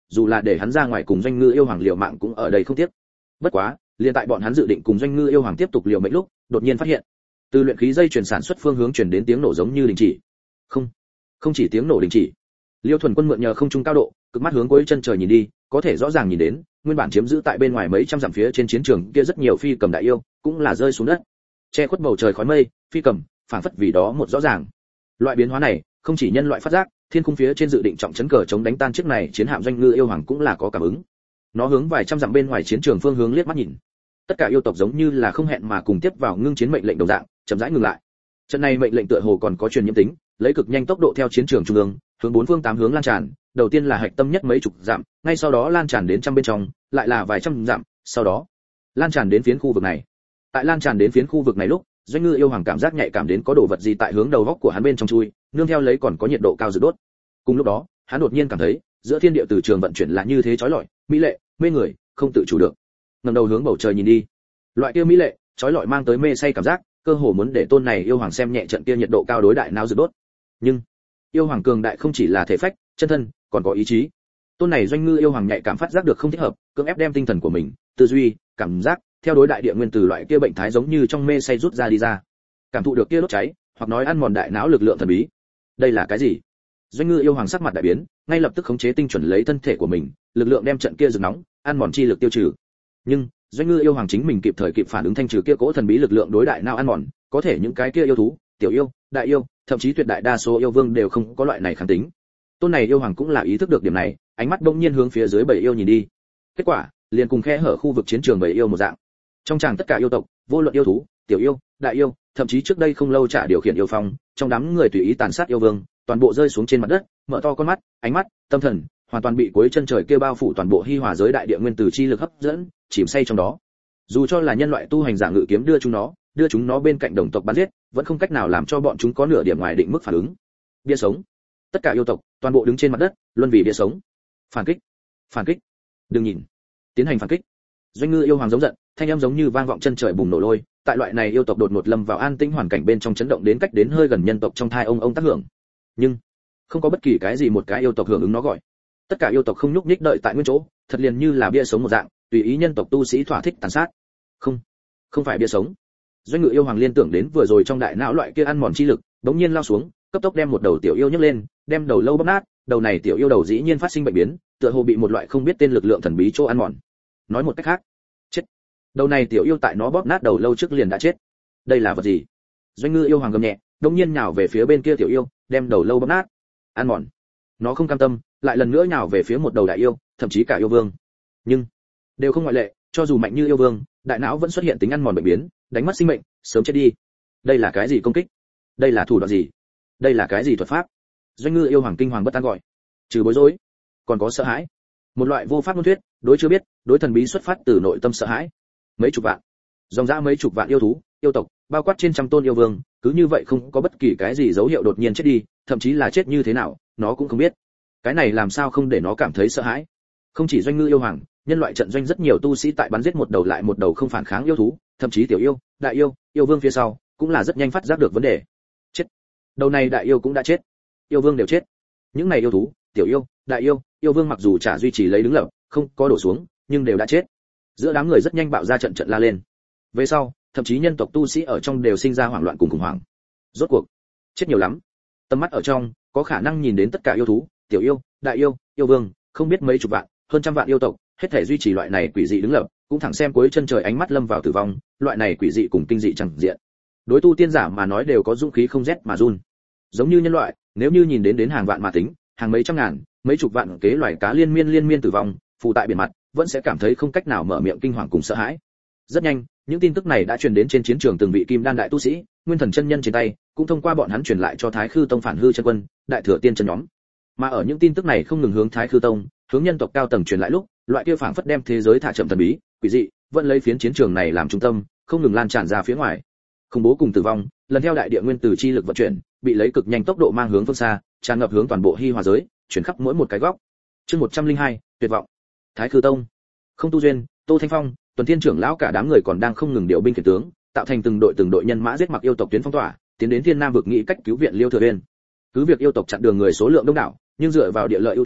[SPEAKER 1] dù là để hắn ra ngoài cùng Doanh Ngư yêu hoàng liều mạng cũng ở đây không tiếc. Bất quá, liền tại bọn hắn dự định cùng Doanh Ngư yêu hoàng tiếp tục liều mệnh lúc, đột nhiên phát hiện, từ luyện khí dây chuyển sản xuất phương hướng truyền đến tiếng nổ giống như đình chỉ. Không, không chỉ tiếng nổ đình chỉ. Liêu Thuần Quân mượn nhờ không trung cao độ, cực mắt hướng cuối chân trời nhìn đi, có thể rõ ràng nhìn đến, nguyên bản chiếm giữ tại bên ngoài mấy trăm dặm phía trên chiến trường kia rất nhiều phi cầm đại yêu, cũng là rơi xuống đất. Che khuất bầu trời khói mây, phi cầm, phảng phất vì đó một rõ ràng. Loại biến hóa này, không chỉ nhân loại phát giác, thiên cung phía trên dự định trọng chấn cờ chống đánh tan chiếc này chiến hạm Doanh Ngư yêu hoàng cũng là có cảm ứng. Nó hướng vài trăm dặm bên ngoài chiến trường phương hướng liếc mắt nhìn. Tất cả yêu tộc giống như là không hẹn mà cùng tiếp vào ngưng chiến mệnh lệnh đồng dạng, chậm rãi ngừng lại. Trận này mệnh lệnh tựa hồ còn có truyền nhiễm tính, lấy cực nhanh tốc độ theo chiến trường trung ương, hướng bốn phương tám hướng lan tràn, đầu tiên là hạch tâm nhất mấy chục dặm, ngay sau đó lan tràn đến trăm bên trong, lại là vài trăm dặm, sau đó lan tràn đến phiến khu vực này. Tại lan tràn đến phiến khu vực này lúc, Doanh Ngư yêu hoàng cảm giác nhạy cảm đến có đồ vật gì tại hướng đầu góc của hắn bên trong chui, nương theo lấy còn có nhiệt độ cao rực đốt. Cùng lúc đó, hắn đột nhiên cảm thấy, giữa thiên địa từ trường vận chuyển là như thế chói lọi, mỹ lệ, mê người, không tự chủ được. Ngẩng đầu hướng bầu trời nhìn đi. Loại kia mỹ lệ, chói lọi mang tới mê say cảm giác, cơ hồ muốn để tôn này yêu hoàng xem nhẹ trận kia nhiệt độ cao đối đại não rực đốt. Nhưng, yêu hoàng cường đại không chỉ là thể phách, chân thân, còn có ý chí. Tôn này Doanh Ngư yêu hoàng nhạy cảm phát giác được không thích hợp, cưỡng ép đem tinh thần của mình, tư duy, cảm giác, theo đối đại địa nguyên từ loại kia bệnh thái giống như trong mê say rút ra đi ra. Cảm thụ được kia đốt cháy, hoặc nói ăn mòn đại não lực lượng thần bí. Đây là cái gì? Doanh Ngư yêu hoàng sắc mặt đại biến, ngay lập tức khống chế tinh chuẩn lấy thân thể của mình, lực lượng đem trận kia rực nóng, ăn mòn chi lực tiêu trừ. Nhưng, Doanh Ngư yêu hoàng chính mình kịp thời kịp phản ứng thanh trừ kia cỗ thần bí lực lượng đối đại não ăn mòn, có thể những cái kia yêu thú, tiểu yêu, đại yêu, thậm chí tuyệt đại đa số yêu vương đều không có loại này kháng tính. Tôn này yêu hoàng cũng là ý thức được điểm này, ánh mắt bỗng nhiên hướng phía dưới bầy yêu nhìn đi. Kết quả, liền cùng khe hở khu vực chiến trường bầy yêu một dạng. Trong tràng tất cả yêu tộc, vô luận yêu thú, tiểu yêu, đại yêu, thậm chí trước đây không lâu trả điều khiển yêu phong, trong đám người tùy ý tàn sát yêu vương, toàn bộ rơi xuống trên mặt đất, mở to con mắt, ánh mắt, tâm thần, hoàn toàn bị cuối chân trời kia bao phủ toàn bộ hi hòa giới đại địa nguyên tử chi lực hấp dẫn, chìm say trong đó. Dù cho là nhân loại tu hành giả ngự kiếm đưa chúng nó, đưa chúng nó bên cạnh đồng tộc bắn giết, vẫn không cách nào làm cho bọn chúng có nửa điểm ngoài định mức phản ứng. Bia sống. Tất cả yêu tộc, toàn bộ đứng trên mặt đất, luân vì bia sống. Phản kích, phản kích. Đừng nhìn, tiến hành phản kích. Doanh Ngư yêu hoàng giống giận, thanh âm giống như vang vọng chân trời bùng nổ lôi, tại loại này yêu tộc đột ngột lâm vào an tĩnh hoàn cảnh bên trong chấn động đến cách đến hơi gần nhân tộc trong thai ông ông tác hưởng. Nhưng không có bất kỳ cái gì một cái yêu tộc hưởng ứng nó gọi. Tất cả yêu tộc không nhúc nhích đợi tại nguyên chỗ, thật liền như là bia sống một dạng, tùy ý nhân tộc tu sĩ thỏa thích tàn sát. Không, không phải bia sống. Doanh Ngự yêu hoàng liên tưởng đến vừa rồi trong đại não loại kia ăn mòn chi lực, bỗng nhiên lao xuống, cấp tốc đem một đầu tiểu yêu nhấc lên, đem đầu lâu bóp nát, đầu này tiểu yêu đầu dĩ nhiên phát sinh bệnh biến, tựa hồ bị một loại không biết tên lực lượng thần bí chỗ ăn mòn. Nói một cách khác, chết. Đầu này tiểu yêu tại nó bóp nát đầu lâu trước liền đã chết. Đây là vật gì? Doanh Ngư yêu hoàng gầm nhẹ, đột nhiên nhào về phía bên kia tiểu yêu, đem đầu lâu bóp nát. Ăn mòn. Nó không cam tâm, lại lần nữa nhào về phía một đầu đại yêu, thậm chí cả yêu vương. Nhưng đều không ngoại lệ, cho dù mạnh như yêu vương, đại não vẫn xuất hiện tính ăn mòn bệnh biến, đánh mất sinh mệnh, sớm chết đi. Đây là cái gì công kích? Đây là thủ đoạn gì? Đây là cái gì thuật pháp? Doanh Ngư yêu hoàng kinh hoàng bất an gọi. Trừ bối rối, còn có sợ hãi. Một loại vô pháp ngôn thuyết, đối chưa biết, đối thần bí xuất phát từ nội tâm sợ hãi. Mấy chục vạn, dòng dã mấy chục vạn yêu thú, yêu tộc, bao quát trên trăm tôn yêu vương, cứ như vậy không có bất kỳ cái gì dấu hiệu đột nhiên chết đi, thậm chí là chết như thế nào, nó cũng không biết. Cái này làm sao không để nó cảm thấy sợ hãi? Không chỉ Doanh Ngư yêu hoàng, nhân loại trận doanh rất nhiều tu sĩ tại bắn giết một đầu lại một đầu không phản kháng yêu thú, thậm chí tiểu yêu, đại yêu, yêu vương phía sau, cũng là rất nhanh phát giác được vấn đề. Chết. Đầu này đại yêu cũng đã chết, yêu vương đều chết. Những này yêu thú, tiểu yêu, đại yêu, yêu vương mặc dù chả duy trì lấy đứng lập, không có đổ xuống, nhưng đều đã chết. Giữa đám người rất nhanh bạo ra trận trận la lên. Về sau, thậm chí nhân tộc tu sĩ ở trong đều sinh ra hoảng loạn cùng khủng hoảng. Rốt cuộc, chết nhiều lắm. Tầm mắt ở trong, có khả năng nhìn đến tất cả yêu thú, tiểu yêu, đại yêu, yêu vương, không biết mấy chục vạn, hơn trăm vạn yêu tộc, hết thể duy trì loại này quỷ dị đứng lập, cũng thẳng xem cuối chân trời ánh mắt lâm vào tử vong, loại này quỷ dị cùng kinh dị chẳng diện. Đối tu tiên giả mà nói đều có dũng khí không rét mà run. Giống như nhân loại, nếu như nhìn đến đến hàng vạn mà tính, hàng mấy trăm ngàn, mấy chục vạn kế loài cá liên miên liên miên tử vong, phù tại biển mặt, vẫn sẽ cảm thấy không cách nào mở miệng kinh hoàng cùng sợ hãi. Rất nhanh, những tin tức này đã truyền đến trên chiến trường từng vị kim đan đại tu sĩ, nguyên thần chân nhân trên tay, cũng thông qua bọn hắn truyền lại cho Thái Khư Tông phản hư chân quân, đại thừa tiên chân nhóm. Mà ở những tin tức này không ngừng hướng Thái Khư Tông, hướng nhân tộc cao tầng truyền lại lúc, loại kia phảng phất đem thế giới thả chậm thần bí, quỷ dị, vẫn lấy phiến chiến trường này làm trung tâm, không ngừng lan tràn ra phía ngoài. Khủng bố cùng tử vong, lần theo đại địa nguyên tử chi lực vận chuyển, bị lấy cực nhanh tốc độ mang hướng phương xa, tràn ngập hướng toàn bộ hi hòa giới, chuyển khắp mỗi một cái góc. Chương một trăm lẻ hai, tuyệt vọng. Thái Khư Tông. Không tu duyên, Tô Thanh Phong, Tuần Thiên trưởng lão cả đám người còn đang không ngừng điều binh khiển tướng, tạo thành từng đội từng đội nhân mã giết mặc yêu tộc tuyến phong tỏa, tiến đến Thiên Nam vực nghĩ cách cứu viện Liêu Thừa Uyên. Cứ việc yêu tộc chặn đường người số lượng đông đảo, nhưng dựa vào địa lợi ưu thế,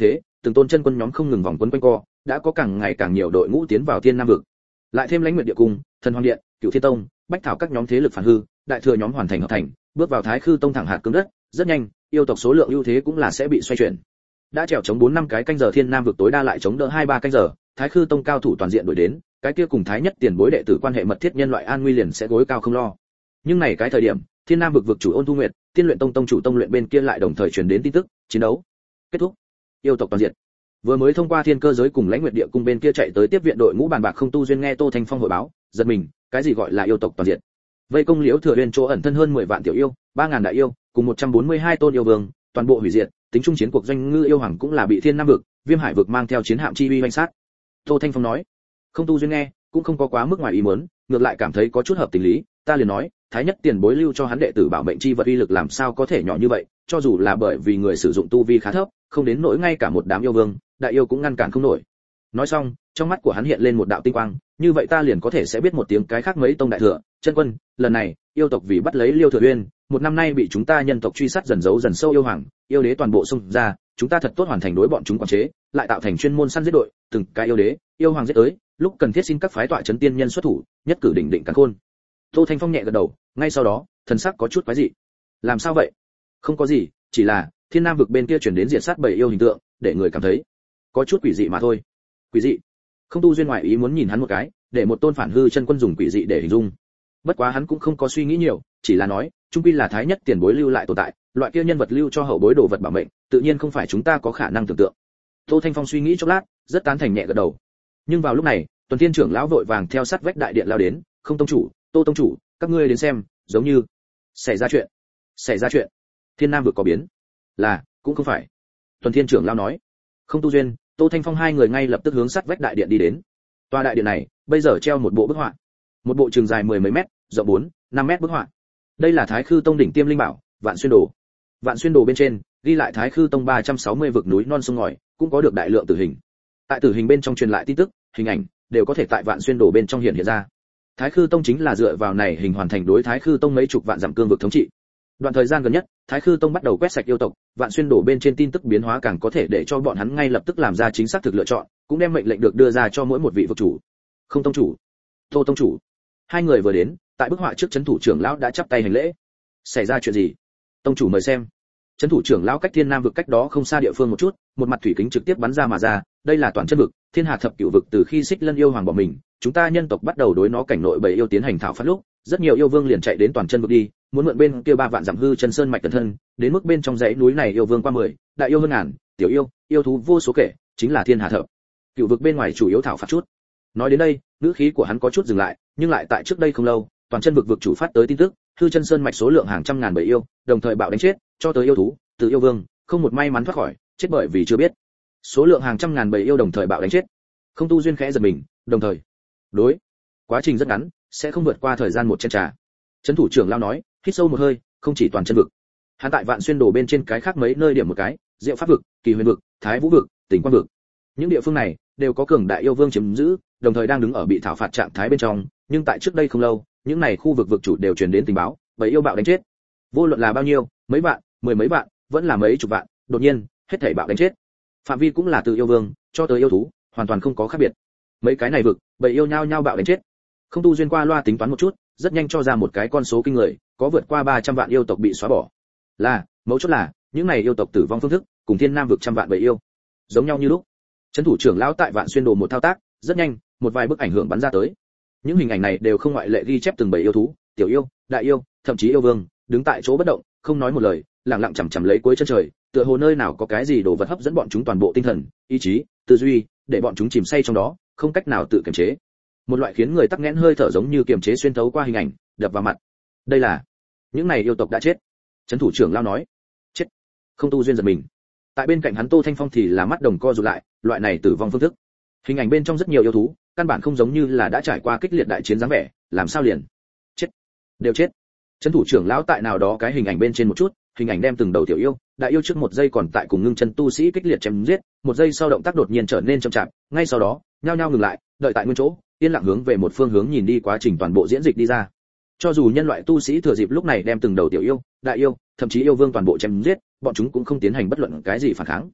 [SPEAKER 1] từng tôn chân quân nhóm không ngừng vòng quấn quanh co, đã có càng ngày càng nhiều đội ngũ tiến vào Thiên Nam vực. Lại thêm Lãnh Nguyệt Địa Cung, Thần Hoàng Điện, Cửu Thiên Tông, Bách Thảo các nhóm thế lực phản hư, đại thừa nhóm hoàn thành hợp thành, bước vào Thái Khư Tông thẳng hạt cứng đất, rất nhanh, yêu tộc số lượng ưu thế cũng là sẽ bị xoay chuyển. Đã trèo chống bốn năm cái canh giờ Thiên Nam vực tối đa lại chống đỡ hai ba canh giờ, Thái Khư Tông cao thủ toàn diện đuổi đến, cái kia cùng Thái Nhất tiền bối đệ tử quan hệ mật thiết nhân loại an nguy liền sẽ gối cao không lo. Nhưng này cái thời điểm, Thiên Nam vực vực chủ Ôn Thu Nguyệt, Tiên Luyện Tông tông chủ Tông Luyện bên kia lại đồng thời truyền đến tin tức, chiến đấu kết thúc, yêu tộc toàn diện. Vừa mới thông qua Thiên Cơ giới cùng Lãnh Nguyệt Địa Cung bên kia chạy tới tiếp viện đội ngũ bàn bạc Không Tu Duyên nghe Tô Thanh Phong hội báo, giật mình, cái gì gọi là yêu tộc toàn diện? Vây công Liễu Thừa Uyên chỗ ẩn thân hơn mười vạn tiểu yêu, ba ngàn đại yêu, cùng một trăm bốn mươi hai tôn yêu vương, toàn bộ hủy diệt, tính chung chiến cuộc doanh ngư yêu hoàng cũng là bị Thiên Nam vực, Viêm Hải vực mang theo chiến hạm chi uy oanh sát. Tô Thanh Phong nói, Không Tu Duyên nghe, cũng không có quá mức ngoài ý muốn, ngược lại cảm thấy có chút hợp tình lý, ta liền nói, Thái Nhất tiền bối lưu cho hắn đệ tử bảo mệnh chi vật uy lực làm sao có thể nhỏ như vậy, cho dù là bởi vì người sử dụng tu vi khá thấp, không đến nỗi ngay cả một đám yêu vương, đại yêu cũng ngăn cản không nổi. Nói xong, trong mắt của hắn hiện lên một đạo tinh quang, như vậy ta liền có thể sẽ biết một tiếng cái khác mấy tông đại thừa, chân quân, lần này, yêu tộc vì bắt lấy Liêu Thừa Uyên, một năm nay bị chúng ta nhân tộc truy sát dần giấu dần sâu yêu hoàng, yêu đế toàn bộ xông ra, chúng ta thật tốt hoàn thành đối bọn chúng quản chế, lại tạo thành chuyên môn săn giết đội, từng cái yêu đế, yêu hoàng giết tới, lúc cần thiết xin các phái tọa trấn tiên nhân xuất thủ, nhất cử đỉnh định càn khôn. Tô Thanh Phong nhẹ gật đầu, ngay sau đó, thần sắc có chút quái dị. Làm sao vậy? Không có gì, chỉ là Thiên Nam vực bên kia truyền đến diện sát bảy yêu hình tượng, để người cảm thấy có chút quỷ dị mà thôi. Quỷ dị? Không Tu Duyên ngoại ý muốn nhìn hắn một cái, để một tôn phản hư chân quân dùng quỷ dị để hình dung. Bất quá hắn cũng không có suy nghĩ nhiều, chỉ là nói, trung quy là Thái Nhất tiền bối lưu lại tồn tại, loại kia nhân vật lưu cho hậu bối đồ vật bảo mệnh, tự nhiên không phải chúng ta có khả năng tưởng tượng. Tô Thanh Phong suy nghĩ chốc lát, rất tán thành nhẹ gật đầu. Nhưng vào lúc này, Tuần Thiên trưởng lão vội vàng theo sát vách đại điện lao đến, "Không tông chủ, Tô tông chủ, các ngươi đến xem, giống như xảy ra chuyện." "Xảy ra chuyện?" Thiên Nam vực có biến? "Là, cũng không phải." Tuần Thiên trưởng lão nói. Không Tu Duyên, Tô Thanh Phong hai người ngay lập tức hướng sát vách đại điện đi đến. Tòa đại điện này, bây giờ treo một bộ bức họa. Một bộ trường dài mười mấy mét, rộng bốn, năm mét bức họa. Đây là Thái Khư Tông đỉnh tiêm linh bảo, Vạn Xuyên Đồ. Vạn Xuyên Đồ bên trên, ghi lại Thái Khư Tông ba trăm sáu mươi vực núi non sông ngòi, cũng có được đại lượng tử hình. Tại tử hình bên trong truyền lại tin tức, hình ảnh đều có thể tại Vạn Xuyên Đồ bên trong hiện hiện ra. Thái Khư Tông chính là dựa vào này hình hoàn thành đối Thái Khư Tông mấy chục vạn dặm cương vực thống trị. Đoạn thời gian gần nhất, Thái Khư Tông bắt đầu quét sạch yêu tộc, Vạn Xuyên Đồ bên trên tin tức biến hóa càng có thể để cho bọn hắn ngay lập tức làm ra chính xác thực lựa chọn, cũng đem mệnh lệnh được đưa ra cho mỗi một vị vực chủ. Không tông chủ, Tô tông chủ. Hai người vừa đến, tại bức họa trước trấn thủ trưởng lão đã chắp tay hành lễ. Xảy ra chuyện gì? Tông chủ mời xem. Trấn thủ trưởng lão cách Thiên Nam vực cách đó không xa địa phương một chút, một mặt thủy kính trực tiếp bắn ra mà ra, đây là toàn chân vực, Thiên Hà thập cửu vực từ khi Xích Lân yêu hoàng bỏ mình, chúng ta nhân tộc bắt đầu đối nó cảnh nội bầy yêu tiến hành thảo phạt lúc, rất nhiều yêu vương liền chạy đến toàn chân vực đi, muốn mượn bên kia ba vạn dặm hư chân sơn mạch cẩn thân, đến mức bên trong dãy núi này yêu vương qua mười, đại yêu hơn ngàn, tiểu yêu, yêu thú vô số kể, chính là Thiên Hà thập cửu vực bên ngoài chủ yếu thảo phạt chút. Nói đến đây, ngữ khí của hắn có chút dừng lại, nhưng lại tại trước đây không lâu, toàn chân vực vực chủ phát tới tin tức, hư chân sơn mạch số lượng hàng trăm ngàn bầy yêu, đồng thời bạo đánh chết, cho tới yêu thú, từ yêu vương, không một may mắn thoát khỏi, chết bởi vì chưa biết. Số lượng hàng trăm ngàn bầy yêu đồng thời bạo đánh chết. Không Tu Duyên khẽ giật mình, đồng thời. Đối, quá trình rất ngắn, sẽ không vượt qua thời gian một chén trà. Trấn thủ trưởng lão nói, hít sâu một hơi, không chỉ toàn chân vực. Hắn tại Vạn Xuyên Đồ bên trên cái khác mấy nơi điểm một cái, Diệu Pháp vực, Kỳ Huyền vực, Thái Vũ vực, Tỉnh Quan vực. Những địa phương này đều có cường đại yêu vương chiếm giữ, đồng thời đang đứng ở bị thảo phạt trạng thái bên trong, nhưng tại trước đây không lâu, những này khu vực vực chủ đều truyền đến tình báo, bầy yêu bạo đánh chết. Vô luận là bao nhiêu, mấy vạn, mười mấy vạn, vẫn là mấy chục vạn, đột nhiên, hết thảy bạo đánh chết. Phạm vi cũng là từ yêu vương cho tới yêu thú, hoàn toàn không có khác biệt. Mấy cái này vực, bầy yêu nhau nhau bạo đánh chết. Không Tu Duyên qua loa tính toán một chút, rất nhanh cho ra một cái con số kinh người, có vượt qua ba trăm vạn yêu tộc bị xóa bỏ. Là, mấu chốt là, những này yêu tộc tử vong phương thức, cùng Thiên Nam vực trăm vạn bầy yêu, giống nhau như lúc. Trấn thủ trưởng lão tại Vạn Xuyên Đồ một thao tác, rất nhanh, một vài bức ảnh hưởng bắn ra tới. Những hình ảnh này đều không ngoại lệ ghi chép từng bầy yêu thú, tiểu yêu, đại yêu, thậm chí yêu vương, đứng tại chỗ bất động, không nói một lời, lặng lặng chằm chằm lấy cuối chân trời, tựa hồ nơi nào có cái gì đồ vật hấp dẫn bọn chúng toàn bộ tinh thần, ý chí, tư duy, để bọn chúng chìm say trong đó, không cách nào tự kiềm chế. Một loại khiến người tắc nghẽn hơi thở giống như kiềm chế xuyên thấu qua hình ảnh, đập vào mặt. Đây là, những này yêu tộc đã chết. Trấn thủ trưởng lão nói. Chết. Không Tu Duyên giật mình. Tại bên cạnh hắn Tô Thanh Phong thì là mắt đồng co rụt lại, loại này tử vong phương thức. Hình ảnh bên trong rất nhiều yêu thú, căn bản không giống như là đã trải qua kích liệt đại chiến dáng vẻ, làm sao liền chết, đều chết. Trấn thủ trưởng lão tại nào đó cái hình ảnh bên trên một chút, hình ảnh đem từng đầu tiểu yêu, đại yêu trước một giây còn tại cùng ngưng chân tu sĩ kích liệt chém giết, một giây sau động tác đột nhiên trở nên chậm chạp, ngay sau đó, nhao nhao ngừng lại, đợi tại nguyên chỗ, yên lặng hướng về một phương hướng nhìn đi, quá trình toàn bộ diễn dịch đi ra. Cho dù nhân loại tu sĩ thừa dịp lúc này đem từng đầu tiểu yêu, đại yêu, thậm chí yêu vương toàn bộ chém giết, bọn chúng cũng không tiến hành bất luận cái gì phản kháng.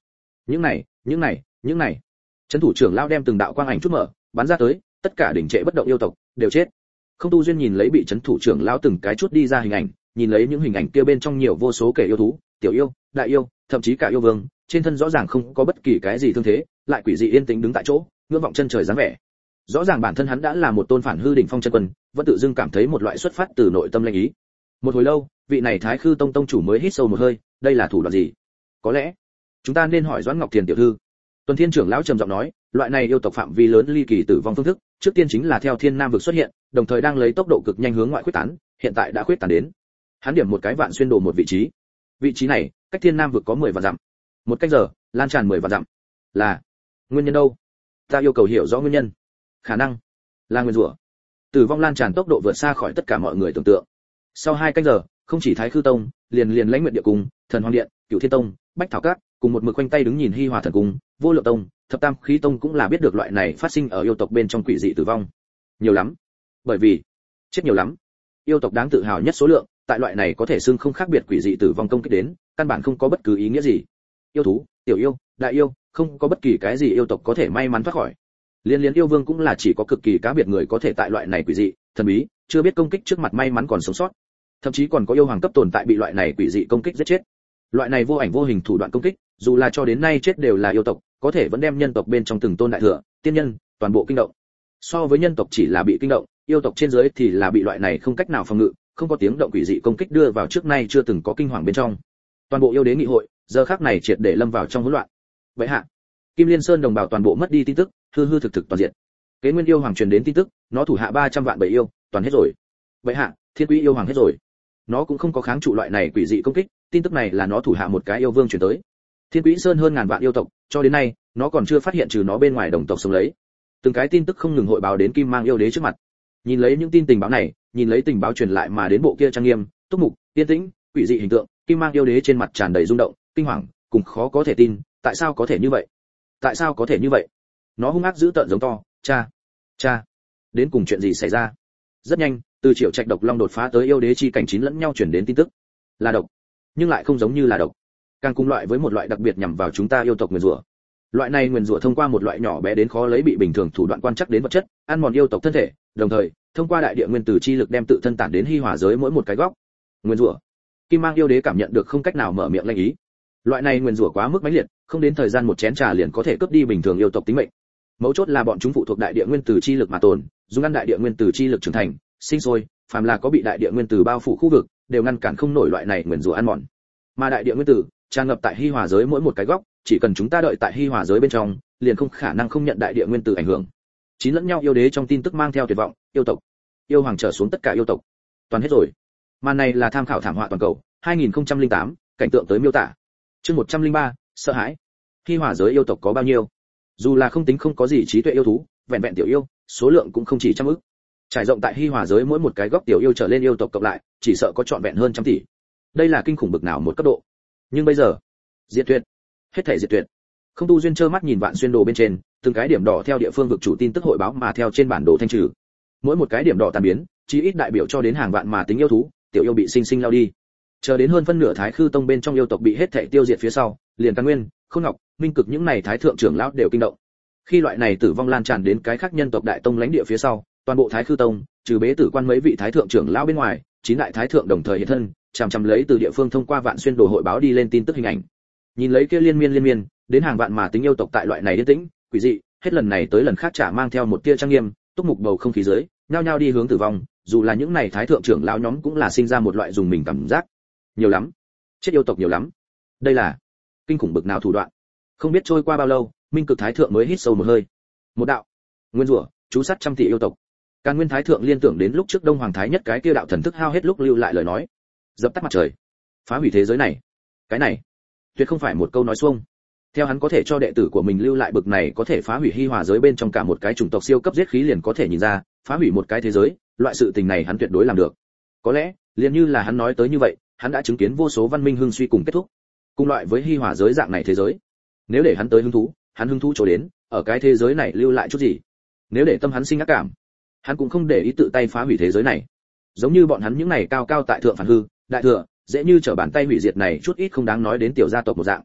[SPEAKER 1] Những này, những này, những này. Trấn thủ trưởng lão đem từng đạo quang ảnh chút mở, bắn ra tới, tất cả đỉnh trệ bất động yêu tộc đều chết. Không Tu Duyên nhìn lấy bị trấn thủ trưởng lão từng cái chút đi ra hình ảnh, nhìn lấy những hình ảnh kia bên trong nhiều vô số kẻ yêu thú, tiểu yêu, đại yêu, thậm chí cả yêu vương, trên thân rõ ràng không có bất kỳ cái gì thương thế, lại quỷ dị yên tĩnh đứng tại chỗ, ngưỡng vọng chân trời dáng vẻ. Rõ ràng bản thân hắn đã là một tôn phản hư đỉnh phong chân quân, vẫn tự dưng cảm thấy một loại xuất phát từ nội tâm linh ý. Một hồi lâu, vị này Thái Khư Tông tông chủ mới hít sâu một hơi, đây là thủ đoạn gì? Có lẽ chúng ta nên hỏi Doãn Ngọc Thiền tiểu thư. Tuần Thiên trưởng lão trầm giọng nói, loại này yêu tộc phạm vi lớn ly kỳ tử vong phương thức, trước tiên chính là theo Thiên Nam vực xuất hiện, đồng thời đang lấy tốc độ cực nhanh hướng ngoại khuyết tán, hiện tại đã khuyết tán đến. Hắn điểm một cái vạn xuyên đồ một vị trí. Vị trí này, cách Thiên Nam vực có mười vạn dặm. Một cách giờ, lan tràn mười vạn dặm. Là nguyên nhân đâu? Ta yêu cầu hiểu rõ nguyên nhân. Khả năng là nguyên rủa. Tử vong lan tràn tốc độ vượt xa khỏi tất cả mọi người tưởng tượng. Sau hai canh giờ, không chỉ Thái Khư Tông, liền liền Lãnh Nguyệt Địa Cung, Thần Hoàng Điện, Cửu Thiên Tông, Bách Thảo Các, cùng một mực quanh tay đứng nhìn Hi Hòa Thần Cung, Vô Lượng Tông, Thập Tam Khí Tông cũng là biết được loại này phát sinh ở yêu tộc bên trong quỷ dị tử vong. Nhiều lắm. Bởi vì chết nhiều lắm. Yêu tộc đáng tự hào nhất số lượng, tại loại này có thể xưng không khác biệt quỷ dị tử vong công kích đến, căn bản không có bất cứ ý nghĩa gì. Yêu thú, tiểu yêu, đại yêu, không có bất kỳ cái gì yêu tộc có thể may mắn thoát khỏi. Liên liên yêu vương cũng là chỉ có cực kỳ cá biệt người có thể tại loại này quỷ dị, thần bí, chưa biết công kích trước mặt may mắn còn sống sót. Thậm chí còn có yêu hoàng cấp tồn tại bị loại này quỷ dị công kích giết chết. Loại này vô ảnh vô hình thủ đoạn công kích, dù là cho đến nay chết đều là yêu tộc, có thể vẫn đem nhân tộc bên trong từng tôn đại thừa, tiên nhân, toàn bộ kinh động. So với nhân tộc chỉ là bị kinh động, yêu tộc trên dưới thì là bị loại này không cách nào phòng ngự, không có tiếng động quỷ dị công kích đưa vào trước nay chưa từng có kinh hoàng bên trong. Toàn bộ yêu đế nghị hội, giờ khắc này triệt để lâm vào trong hỗn loạn. Vậy hạ, Kim Liên Sơn đồng bào toàn bộ mất đi tin tức, hư hư thực thực toàn diện. Kế Nguyên yêu hoàng truyền đến tin tức, nó thủ hạ ba trăm vạn bầy yêu, toàn hết rồi. Vậy hạ, Thiên Quý yêu hoàng hết rồi. Nó cũng không có kháng trụ loại này quỷ dị công kích, tin tức này là nó thủ hạ một cái yêu vương truyền tới. Thiên Quý Sơn hơn ngàn vạn yêu tộc, cho đến nay, nó còn chưa phát hiện trừ nó bên ngoài đồng tộc sống lấy. Từng cái tin tức không ngừng hội báo đến Kim Mang yêu đế trước mặt. Nhìn lấy những tin tình báo này, nhìn lấy tình báo truyền lại mà đến bộ kia trang nghiêm, túc mục, yên tĩnh, quỷ dị hình tượng, Kim Mang yêu đế trên mặt tràn đầy rung động, kinh hoàng, cùng khó có thể tin, tại sao có thể như vậy? Tại sao có thể như vậy? Nó hung ác dữ tợn giống to, cha, cha, đến cùng chuyện gì xảy ra? Rất nhanh, từ Triệu Trạch độc long đột phá tới yêu đế chi cảnh chín lẫn nhau truyền đến tin tức, là độc, nhưng lại không giống như là độc, càng cùng loại với một loại đặc biệt nhằm vào chúng ta yêu tộc nguyền rủa. Loại này nguyền rủa thông qua một loại nhỏ bé đến khó lấy bị bình thường thủ đoạn quan trắc đến vật chất, ăn mòn yêu tộc thân thể, đồng thời thông qua đại địa nguyên tử chi lực đem tự thân tản đến Hi Hòa giới mỗi một cái góc. Nguyền rủa. Kim Mang yêu đế cảm nhận được không cách nào mở miệng lanh ý. Loại này nguyền rủa quá mức mãnh liệt, không đến thời gian một chén trà liền có thể cướp đi bình thường yêu tộc tính mệnh. Mấu chốt là bọn chúng phụ thuộc đại địa nguyên tử chi lực mà tồn, dùng ăn đại địa nguyên tử chi lực trưởng thành, sinh sôi, phàm là có bị đại địa nguyên tử bao phủ khu vực, đều ngăn cản không nổi loại này nguyền rủa ăn mòn. Mà đại địa nguyên tử tràn ngập tại Hi Hòa giới mỗi một cái góc, chỉ cần chúng ta đợi tại Hi Hòa giới bên trong, liền không khả năng không nhận đại địa nguyên tử ảnh hưởng. Chín lẫn nhau yêu đế trong tin tức mang theo tuyệt vọng, yêu tộc, yêu hoàng trở xuống tất cả yêu tộc, toàn hết rồi. Màn này là tham khảo thảm họa toàn cầu hai nghìn không trăm lẻ tám, cảnh tượng tới miêu tả. Chương một trăm lẻ ba, sợ hãi. Hi Hòa giới yêu tộc có bao nhiêu? Dù là không tính không có gì trí tuệ yêu thú, vẹn vẹn tiểu yêu, số lượng cũng không chỉ trăm ức. Trải rộng tại Hi Hòa giới mỗi một cái góc tiểu yêu trở lên yêu tộc cộng lại, chỉ sợ có trọn vẹn hơn trăm tỷ. Đây là kinh khủng bực nào một cấp độ. Nhưng bây giờ, diệt tuyệt, hết thảy diệt tuyệt. Không Tu Duyên trơ mắt nhìn vạn xuyên đồ bên trên, từng cái điểm đỏ theo địa phương vực chủ tin tức hội báo mà theo trên bản đồ thanh trừ. Mỗi một cái điểm đỏ tan biến, chí ít đại biểu cho đến hàng vạn mà tính yêu thú, tiểu yêu bị sinh sinh lao đi. Chờ đến hơn phân nửa Thái Khư Tông bên trong yêu tộc bị hết thảy tiêu diệt phía sau, liền Căn Nguyên, Khôn Ngọc, Minh Cực những này thái thượng trưởng lão đều kinh động. Khi loại này tử vong lan tràn đến cái khác nhân tộc đại tông lãnh địa phía sau, toàn bộ Thái Khư Tông, trừ bế tử quan mấy vị thái thượng trưởng lão bên ngoài, chín đại thái thượng đồng thời hiện thân, chằm chằm lấy từ địa phương thông qua vạn xuyên đồ hội báo đi lên tin tức hình ảnh. Nhìn lấy kia liên miên liên miên, đến hàng vạn mà tính yêu tộc tại loại này yên tĩnh, quỷ dị, hết lần này tới lần khác chả mang theo một tia trang nghiêm, túc mục bầu không khí dưới, nhao nhao đi hướng tử vong, dù là những này thái thượng trưởng lão nhóm cũng là sinh ra một loại dùng mình cảm giác. Nhiều lắm, chết yêu tộc nhiều lắm. Đây là kinh khủng bực nào thủ đoạn. Không biết trôi qua bao lâu, Minh Cực thái thượng mới hít sâu một hơi. Một đạo, nguyên rủa, chú sát trăm tỷ yêu tộc. Càn Nguyên thái thượng liên tưởng đến lúc trước Đông Hoàng thái nhất cái kia đạo thần thức hao hết lúc lưu lại lời nói, dập tắt mặt trời, phá hủy thế giới này. Cái này, tuyệt không phải một câu nói xuông. Theo hắn có thể cho đệ tử của mình lưu lại bực này có thể phá hủy Hi Hòa giới bên trong cả một cái chủng tộc siêu cấp giết khí liền có thể nhìn ra, phá hủy một cái thế giới, loại sự tình này hắn tuyệt đối làm được. Có lẽ, liền như là hắn nói tới như vậy, hắn đã chứng kiến vô số văn minh hưng suy cùng kết thúc. Cùng loại với Hi Hòa giới dạng này thế giới, nếu để hắn tới hứng thú, hắn hứng thú chỗ đến, ở cái thế giới này lưu lại chút gì? Nếu để tâm hắn sinh ác cảm, hắn cũng không để ý tự tay phá hủy thế giới này. Giống như bọn hắn những này cao cao tại thượng phản hư, đại thừa, dễ như trở bàn tay hủy diệt này chút ít không đáng nói đến tiểu gia tộc một dạng.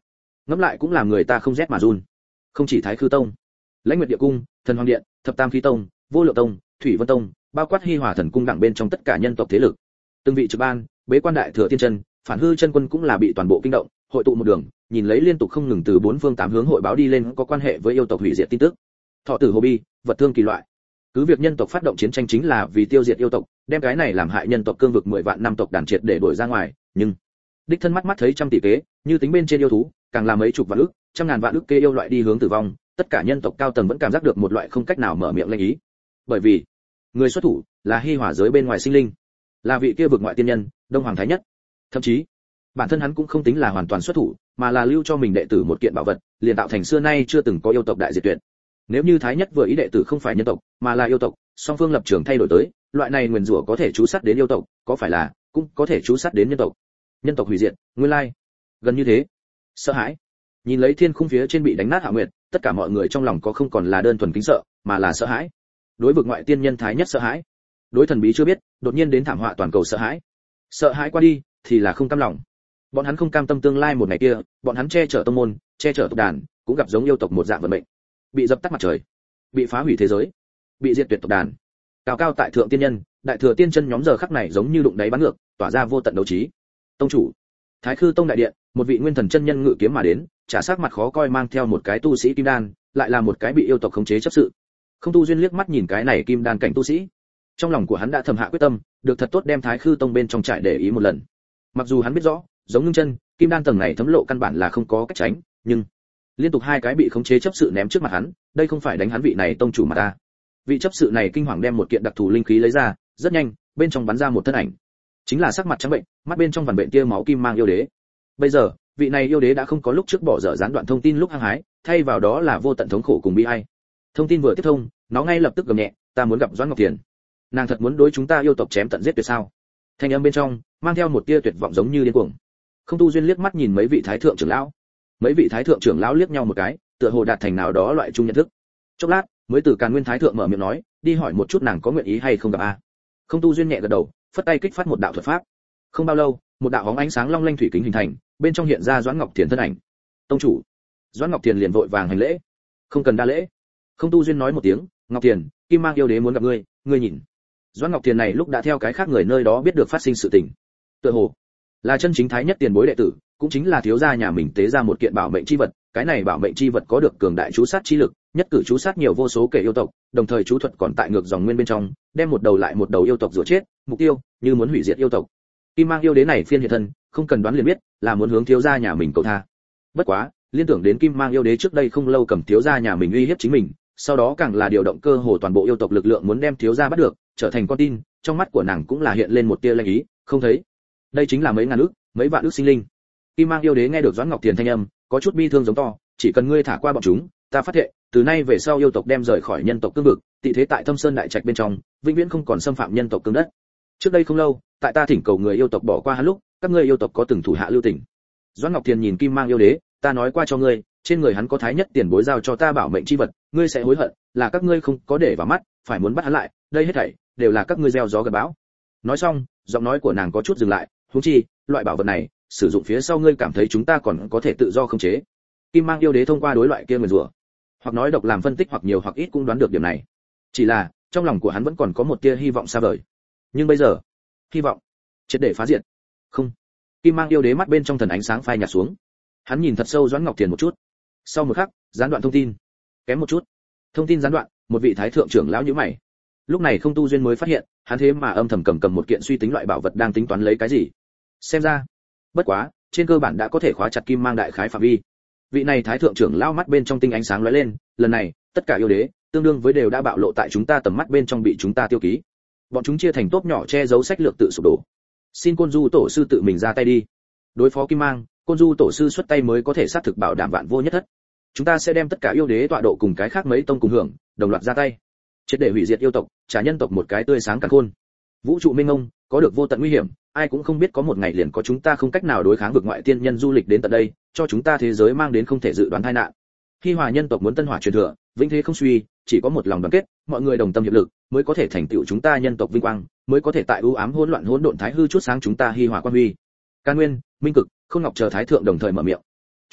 [SPEAKER 1] ngẫm lại cũng làm người ta không rét mà run. Không chỉ Thái Khư Tông, Lãnh Nguyệt Địa Cung, Thần Hoàng Điện, Thập Tam Khí Tông, Vô Lượng Tông, Thủy Vân Tông, bao quát Hi Hòa Thần Cung đẳng bên trong tất cả nhân tộc thế lực, từng vị trực ban, bế quan đại thừa tiên chân, phản hư chân quân cũng là bị toàn bộ kinh động, hội tụ một đường, nhìn lấy liên tục không ngừng từ bốn phương tám hướng hội báo đi lên có quan hệ với yêu tộc hủy diệt tin tức. Thọ tử hồ bi, vật thương kỳ loại. Cứ việc nhân tộc phát động chiến tranh chính là vì tiêu diệt yêu tộc, đem cái này làm hại nhân tộc cương vực mười vạn năm tộc đàn triệt để đuổi ra ngoài, nhưng đích thân mắt mắt thấy trăm tỷ kế, như tính bên trên yêu thú, càng là mấy chục vạn ức, trăm ngàn vạn ức kê yêu loại đi hướng tử vong, tất cả nhân tộc cao tầng vẫn cảm giác được một loại không cách nào mở miệng lệnh ý. Bởi vì, người xuất thủ là Hi Hòa giới bên ngoài sinh linh, là vị kia vực ngoại tiên nhân, Đông Hoàng Thái Nhất. Thậm chí, bản thân hắn cũng không tính là hoàn toàn xuất thủ, mà là lưu cho mình đệ tử một kiện bảo vật, liền tạo thành xưa nay chưa từng có yêu tộc đại diệt tuyệt. Nếu như Thái Nhất vừa ý đệ tử không phải nhân tộc, mà là yêu tộc, song phương lập trường thay đổi tới, loại này nguyền rủa có thể chú sát đến yêu tộc, có phải là cũng có thể chú sát đến nhân tộc. Nhân tộc hủy diệt, nguyên lai gần như thế. Sợ hãi. Nhìn lấy thiên khung phía trên bị đánh nát Hạ Nguyệt, tất cả mọi người trong lòng có không còn là đơn thuần kính sợ, mà là sợ hãi. Đối vực ngoại tiên nhân Thái Nhất sợ hãi, đối thần bí chưa biết, đột nhiên đến thảm họa toàn cầu sợ hãi. Sợ hãi qua đi, thì là không cam lòng. Bọn hắn không cam tâm tương lai một ngày kia, bọn hắn che chở tông môn, che chở tộc đàn, cũng gặp giống yêu tộc một dạng vận mệnh, bị dập tắt mặt trời, bị phá hủy thế giới, bị diệt tuyệt tộc đàn. Cao cao tại thượng tiên nhân, đại thừa tiên chân nhóm giờ khắc này giống như đụng đáy bắn ngược, tỏa ra vô tận đấu trí. Tông chủ, Thái Khư Tông đại điện, một vị nguyên thần chân nhân ngự kiếm mà đến, trả sắc mặt khó coi mang theo một cái tu sĩ kim đan, lại là một cái bị yêu tộc khống chế chấp sự. Không Tu duyên liếc mắt nhìn cái này kim đan cảnh tu sĩ, trong lòng của hắn đã thầm hạ quyết tâm, được thật tốt đem Thái Khư Tông bên trong trại để ý một lần. Mặc dù hắn biết rõ, giống ngưng chân, kim đan tầng này thấm lộ căn bản là không có cách tránh, nhưng liên tục hai cái bị khống chế chấp sự ném trước mặt hắn, đây không phải đánh hắn vị này tông chủ mà ta. Vị chấp sự này kinh hoàng đem một kiện đặc thù linh khí lấy ra, rất nhanh, bên trong bắn ra một thân ảnh, chính là sắc mặt trắng bệnh, mắt bên trong vằn bệnh tia máu kim mang yêu đế. Bây giờ, vị này yêu đế đã không có lúc trước bỏ dở gián đoạn thông tin lúc hăng hái, thay vào đó là vô tận thống khổ cùng bi ai. Thông tin vừa tiếp thông, nó ngay lập tức gầm nhẹ, ta muốn gặp Doãn Ngọc Thiền. Nàng thật muốn đối chúng ta yêu tộc chém tận giết tuyệt sao? Thanh âm bên trong mang theo một tia tuyệt vọng giống như điên cuồng. Không Tu duyên liếc mắt nhìn mấy vị thái thượng trưởng lão, mấy vị thái thượng trưởng lão liếc nhau một cái, tựa hồ đạt thành nào đó loại chung nhận thức. Chốc lát, mới từ Càn Nguyên thái thượng mở miệng nói, đi hỏi một chút nàng có nguyện ý hay không gặp a. Không Tu duyên nhẹ gật đầu, phất tay kích phát một đạo thuật pháp. Không bao lâu, một đạo bóng ánh sáng long lanh thủy kính hình thành, bên trong hiện ra Doãn Ngọc Thiền thân ảnh. Tông chủ. Doãn Ngọc Thiền liền vội vàng hành lễ. Không cần đa lễ. Không Tu duyên nói một tiếng, Ngọc Thiền, Kim Mang yêu đế muốn gặp ngươi, ngươi nhìn. Doãn Ngọc Thiền này lúc đã theo cái khác người nơi đó biết được phát sinh sự tình. Tựa hồ là chân chính thái nhất tiền bối đệ tử, cũng chính là thiếu gia nhà mình tế ra một kiện bảo mệnh chi vật, cái này bảo mệnh chi vật có được cường đại chú sát chi lực, nhất cử chú sát nhiều vô số kẻ yêu tộc, đồng thời chú thuật còn tại ngược dòng nguyên bên trong, đem một đầu lại một đầu yêu tộc rửa chết, mục tiêu như muốn hủy diệt yêu tộc. Kim Mang yêu đế này phiên hiện thân, không cần đoán liền biết, là muốn hướng thiếu gia nhà mình cầu tha. Bất quá, liên tưởng đến Kim Mang yêu đế trước đây không lâu cầm thiếu gia nhà mình uy hiếp chính mình, sau đó càng là điều động cơ hồ toàn bộ yêu tộc lực lượng muốn đem thiếu gia bắt được, trở thành con tin, trong mắt của nàng cũng là hiện lên một tia lanh ý, không thấy. Đây chính là mấy ngàn ức, mấy vạn ức sinh linh. Kim Mang yêu đế nghe được Doãn Ngọc Thiền thanh âm, có chút bi thương giống to, chỉ cần ngươi thả qua bọn chúng, ta phát thệ, từ nay về sau yêu tộc đem rời khỏi nhân tộc cương vực, tị thế tại Thâm Sơn đại trạch bên trong, vĩnh viễn không còn xâm phạm nhân tộc cương đất. Trước đây không lâu, tại ta thỉnh cầu người yêu tộc bỏ qua hắn lúc, các ngươi yêu tộc có từng thủ hạ lưu tình. Doãn Ngọc Thiền nhìn Kim Mang yêu đế, ta nói qua cho ngươi, trên người hắn có thái nhất tiền bối giao cho ta bảo mệnh chi vật, ngươi sẽ hối hận, là các ngươi không có để vào mắt, phải muốn bắt hắn lại, đây hết thảy đều là các ngươi gieo gió gặt bão. Nói xong, giọng nói của nàng có chút dừng lại, huống chi, loại bảo vật này, sử dụng phía sau ngươi cảm thấy chúng ta còn có thể tự do khống chế. Kim Mang yêu đế thông qua đối loại kia nguyền rủa, hoặc nói độc làm phân tích hoặc nhiều hoặc ít cũng đoán được điểm này. Chỉ là, trong lòng của hắn vẫn còn có một tia hy vọng xa vời. Nhưng bây giờ, hy vọng triệt để phá diệt. Không. Kim Mang yêu đế mắt bên trong thần ánh sáng phai nhạt xuống. Hắn nhìn thật sâu Doãn Ngọc Thiền một chút. Sau một khắc, gián đoạn thông tin. Kém một chút. Thông tin gián đoạn, một vị thái thượng trưởng lão nhíu mày. Lúc này Không Tu duyên mới phát hiện, hắn thế mà âm thầm cầm cầm một kiện suy tính loại bảo vật đang tính toán lấy cái gì. Xem ra, bất quá, trên cơ bản đã có thể khóa chặt Kim Mang đại khái phạm vi. Vị này thái thượng trưởng lão mắt bên trong tinh ánh sáng lóe lên, lần này, tất cả yêu đế, tương đương với đều đã bạo lộ tại chúng ta tầm mắt bên trong bị chúng ta tiêu ký. Bọn chúng chia thành tốp nhỏ che giấu sách lược tự sụp đổ. Xin Côn Du tổ sư tự mình ra tay đi. Đối phó Kim Mang, Côn Du tổ sư xuất tay mới có thể xác thực bảo đảm vạn vô nhất thất. Chúng ta sẽ đem tất cả yêu đế tọa độ cùng cái khác mấy tông cùng hưởng, đồng loạt ra tay. Triệt để hủy diệt yêu tộc, trả nhân tộc một cái tươi sáng càn khôn. Vũ trụ mênh mông, có được vô tận nguy hiểm, ai cũng không biết có một ngày liền có chúng ta không cách nào đối kháng vực ngoại tiên nhân du lịch đến tận đây, cho chúng ta thế giới mang đến không thể dự đoán tai nạn. Hi Hòa nhân tộc muốn tân hỏa truyền thừa, vĩnh thế không suy, chỉ có một lòng đoàn kết, mọi người đồng tâm hiệp lực, mới có thể thành tựu chúng ta nhân tộc vinh quang, mới có thể tại ưu ám hỗn loạn hỗn độn thái hư chút sáng chúng ta Hi Hòa quan huy. Ca Nguyên, Minh Cực, Khôn Ngọc chờ thái thượng đồng thời mở miệng.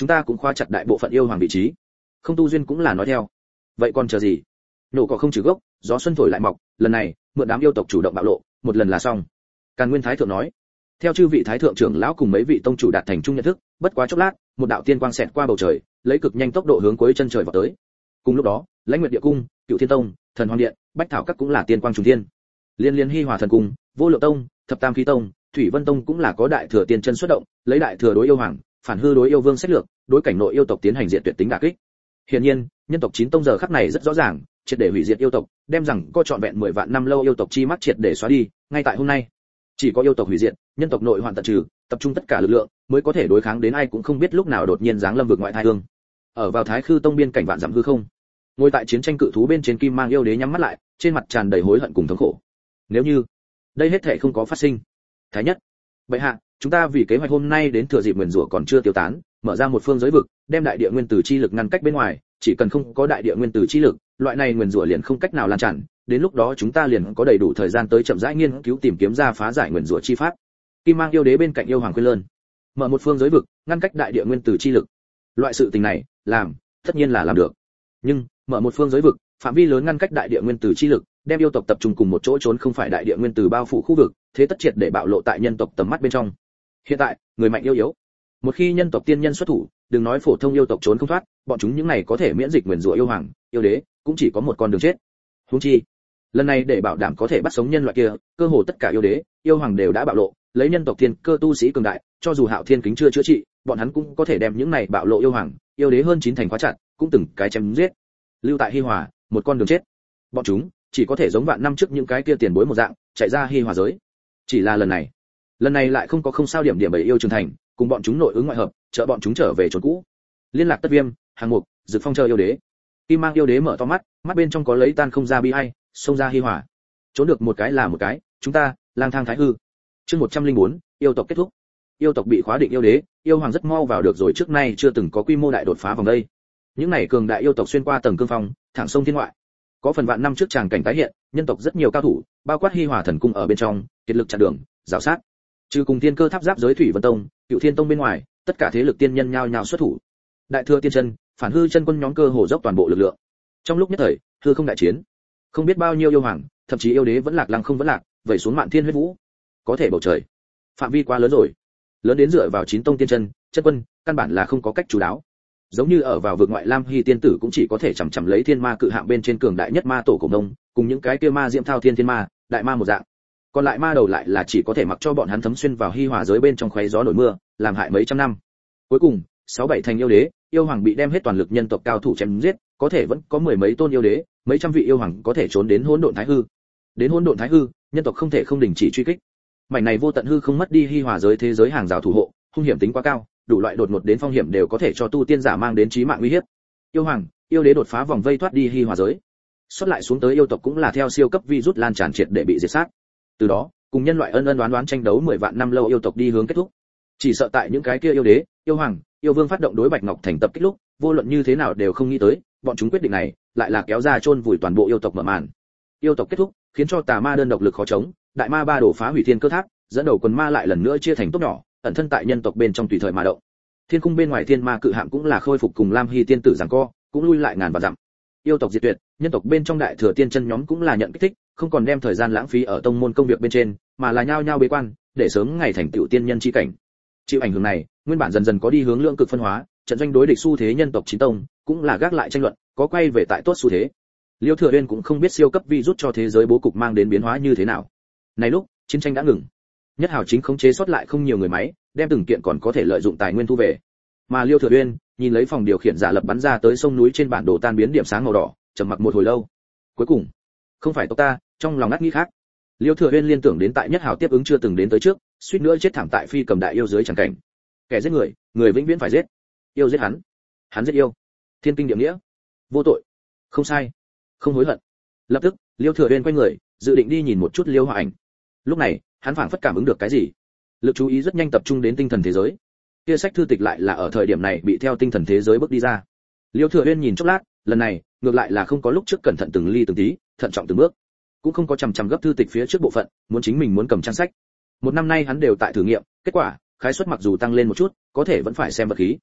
[SPEAKER 1] chúng ta cũng khóa chặt đại bộ phận yêu hoàng vị trí. Không Tu Duyên cũng là nói theo. Vậy còn chờ gì? Nổ cỏ không trừ gốc, gió xuân thổi lại mọc, lần này, mượn đám yêu tộc chủ động bạo lộ, một lần là xong. Càn Nguyên Thái thượng nói. Theo chư vị thái thượng trưởng lão cùng mấy vị tông chủ đạt thành chung nhận thức, bất quá chốc lát, một đạo tiên quang xẹt qua bầu trời, lấy cực nhanh tốc độ hướng cuối chân trời vọt tới. Cùng lúc đó, Lãnh Nguyệt Địa Cung, Cựu Thiên Tông, Thần Hoàng Điện, Bách Thảo Các cũng là tiên quang trùng thiên. Liên Liên Hi Hòa Thần Cung, Vô Lượng Tông, Thập Tam Khí Tông, Thủy Vân Tông cũng là có đại thừa tiên chân xuất động, lấy đại thừa đối yêu hoàng, phản hư đối yêu vương sách lược, đối cảnh nội yêu tộc tiến hành diện tuyệt tính đả kích. Hiển nhiên, nhân tộc chín tông giờ khắc này rất rõ ràng, triệt để hủy diệt yêu tộc, đem rằng có trọn vẹn mười vạn năm lâu yêu tộc chi mắc triệt để xóa đi, ngay tại hôm nay. Chỉ có yêu tộc hủy diệt, nhân tộc nội hoàn tận trừ, tập trung tất cả lực lượng, mới có thể đối kháng đến ai cũng không biết lúc nào đột nhiên giáng lâm vực ngoại thái hương. Ở vào Thái Khư Tông biên cảnh vạn dặm hư không, ngồi tại chiến tranh cự thú bên trên Kim Mang yêu đế nhắm mắt lại, trên mặt tràn đầy hối hận cùng thống khổ. Nếu như đây hết thảy không có phát sinh, Thái nhất, bệ hạ, chúng ta vì kế hoạch hôm nay đến thừa dịp nguyền rủa còn chưa tiêu tán, mở ra một phương giới vực, đem đại địa nguyên tử chi lực ngăn cách bên ngoài, chỉ cần không có đại địa nguyên tử chi lực, loại này nguyền rủa liền không cách nào lan tràn, đến lúc đó chúng ta liền có đầy đủ thời gian tới chậm rãi nghiên cứu tìm kiếm ra phá giải nguyền rủa chi pháp. Kim Mang yêu đế bên cạnh yêu hoàng khuyên lơn, mở một phương giới vực, ngăn cách đại địa nguyên tử chi lực. Loại sự tình này, làm, tất nhiên là làm được. Nhưng, mở một phương giới vực, phạm vi lớn ngăn cách đại địa nguyên tử chi lực, đem yêu tộc tập trung cùng một chỗ trốn không phải đại địa nguyên tử bao phủ khu vực, thế tất triệt để bạo lộ tại nhân tộc tầm mắt bên trong. Hiện tại, người mạnh yêu yếu. Một khi nhân tộc tiên nhân xuất thủ, đừng nói phổ thông yêu tộc trốn không thoát, bọn chúng những này có thể miễn dịch nguyền rủa yêu hoàng, yêu đế, cũng chỉ có một con đường chết. Huống chi, lần này để bảo đảm có thể bắt sống nhân loại kia, cơ hồ tất cả yêu đế, yêu hoàng đều đã bạo lộ, lấy nhân tộc thiên cơ tu sĩ cường đại, cho dù Hạo Thiên kính chưa chữa trị, bọn hắn cũng có thể đem những này bạo lộ yêu hoàng, yêu đế hơn chín thành khóa chặt, cũng từng cái chém giết. Lưu tại Hi Hòa, một con đường chết. Bọn chúng chỉ có thể giống vạn năm trước những cái kia tiền bối một dạng, chạy ra Hi Hòa giới. Chỉ là lần này, lần này lại không có không sao điểm điểm bảy yêu trưởng thành, cùng bọn chúng nội ứng ngoại hợp, trợ bọn chúng trở về chốn cũ. Liên lạc Tất Viêm, Hàng Mục, Dực Phong chờ yêu đế. Kim Mang yêu đế mở to mắt, mắt bên trong có lấy tan không ra bi ai, xông ra Hi Hòa. Trốn được một cái là một cái, chúng ta lang thang thái hư. Chương một trăm linh bốn, yêu tộc kết thúc. Yêu tộc bị khóa định yêu đế, yêu hoàng rất mau vào được rồi, trước nay chưa từng có quy mô đại đột phá vòng đây. Những này cường đại yêu tộc xuyên qua tầng cương phong, thẳng sông thiên ngoại. Có phần vạn năm trước tràng cảnh tái hiện, nhân tộc rất nhiều cao thủ, bao quát Hi Hòa thần cung ở bên trong, kiệt lực chặn đường, rào sát. Trừ cùng tiên cơ tháp giáp giới Thủy Vân Tông, Cựu Thiên Tông bên ngoài, tất cả thế lực tiên nhân nhao nhao xuất thủ. Đại thừa tiên chân, phản hư chân quân nhóm cơ hồ dốc toàn bộ lực lượng. Trong lúc nhất thời, hư không đại chiến. Không biết bao nhiêu yêu hoàng, thậm chí yêu đế vẫn lạc lăng không vẫn lạc, vẩy xuống mạn thiên huyết vũ. Có thể bầu trời, phạm vi quá lớn rồi. Lớn đến dựa vào chín tông tiên chân, chân quân, căn bản là không có cách chủ đáo. Giống như ở vào vực ngoại Lam Hy tiên tử cũng chỉ có thể chằm chằm lấy thiên ma cự hạng bên trên cường đại nhất ma tổ cổ nông, cùng những cái kia ma diễm thao thiên thiên ma, đại ma một dạng. Còn lại ma đầu lại là chỉ có thể mặc cho bọn hắn thấm xuyên vào Hi Hòa giới bên trong khoé gió nổi mưa, làm hại mấy trăm năm. Cuối cùng, sáu bảy thành yêu đế, yêu hoàng bị đem hết toàn lực nhân tộc cao thủ chém giết, có thể vẫn có mười mấy tôn yêu đế, mấy trăm vị yêu hoàng có thể trốn đến hỗn độn thái hư. Đến hỗn độn thái hư, nhân tộc không thể không đình chỉ truy kích. Mảnh này vô tận hư không mất đi Hi Hòa giới thế giới hàng rào thủ hộ, hung hiểm tính quá cao, đủ loại đột ngột đến phong hiểm đều có thể cho tu tiên giả mang đến chí mạng nguy hiểm. Yêu hoàng, yêu đế đột phá vòng vây thoát đi Hi Hòa giới. Xuất lại xuống tới yêu tộc cũng là theo siêu cấp virus lan tràn triệt để bị diệt sát. Từ đó, cùng nhân loại ân ân đoán đoán tranh đấu mười vạn năm lâu yêu tộc đi hướng kết thúc. Chỉ sợ tại những cái kia yêu đế, yêu hoàng, yêu vương phát động đối Bạch Ngọc Thành tập kích lúc, vô luận như thế nào đều không nghĩ tới, bọn chúng quyết định này lại là kéo ra chôn vùi toàn bộ yêu tộc mở màn. Yêu tộc kết thúc, khiến cho tà ma đơn độc lực khó chống, đại ma ba đổ phá hủy thiên cơ tháp, dẫn đầu quần ma lại lần nữa chia thành tốt nhỏ, ẩn thân tại nhân tộc bên trong tùy thời mà động. Thiên cung bên ngoài thiên ma cự hạm cũng là khôi phục cùng Lam Hy tiên tử giằng co, cũng lui lại ngàn vạn dặm. Yêu tộc diệt tuyệt, nhân tộc bên trong đại thừa tiên chân nhóm cũng là nhận kích thích, không còn đem thời gian lãng phí ở tông môn công việc bên trên, mà là nhao nhao bế quan, để sớm ngày thành tựu tiên nhân chi cảnh. Chịu ảnh hưởng này, nguyên bản dần dần có đi hướng lượng cực phân hóa, trận doanh đối địch xu thế nhân tộc chín tông, cũng là gác lại tranh luận, có quay về tại tốt xu thế. Liêu Thừa Uyên cũng không biết siêu cấp virus cho thế giới bố cục mang đến biến hóa như thế nào. Này lúc, chiến tranh đã ngừng. Nhất Hào chính khống chế sót lại không nhiều người máy, đem từng kiện còn có thể lợi dụng tài nguyên thu về. Mà Liêu Thừa Uyên, nhìn lấy phòng điều khiển giả lập bắn ra tới sông núi trên bản đồ tan biến điểm sáng màu đỏ, trầm mặc một hồi lâu. Cuối cùng, không phải tộc ta, trong lòng ngắt nghĩ khác. Liêu Thừa Uyên liên tưởng đến tại Nhất Hào tiếp ứng chưa từng đến tới trước, suýt nữa chết thảm tại phi cầm đại yêu dưới chẳng cảnh. Kẻ giết người, người vĩnh viễn phải giết. Yêu giết hắn, hắn giết yêu. Thiên kinh địa nghĩa. Vô tội. Không sai. Không hối hận. Lập tức, Liêu Thừa Uyên quay người, dự định đi nhìn một chút Liêu Hòa Ảnh. Lúc này, hắn phảng phất cảm ứng được cái gì. Lực chú ý rất nhanh tập trung đến tinh thần thế giới. Kia sách thư tịch lại là ở thời điểm này bị theo tinh thần thế giới bước đi ra. Liêu Thừa Uyên nhìn chốc lát, lần này, ngược lại là không có lúc trước cẩn thận từng ly từng tí, thận trọng từng bước, cũng không có chằm chằm gấp thư tịch phía trước bộ phận, muốn chính mình muốn cầm trang sách. Một năm nay hắn đều tại thử nghiệm, kết quả, khái suất mặc dù tăng lên một chút, có thể vẫn phải xem vật khí.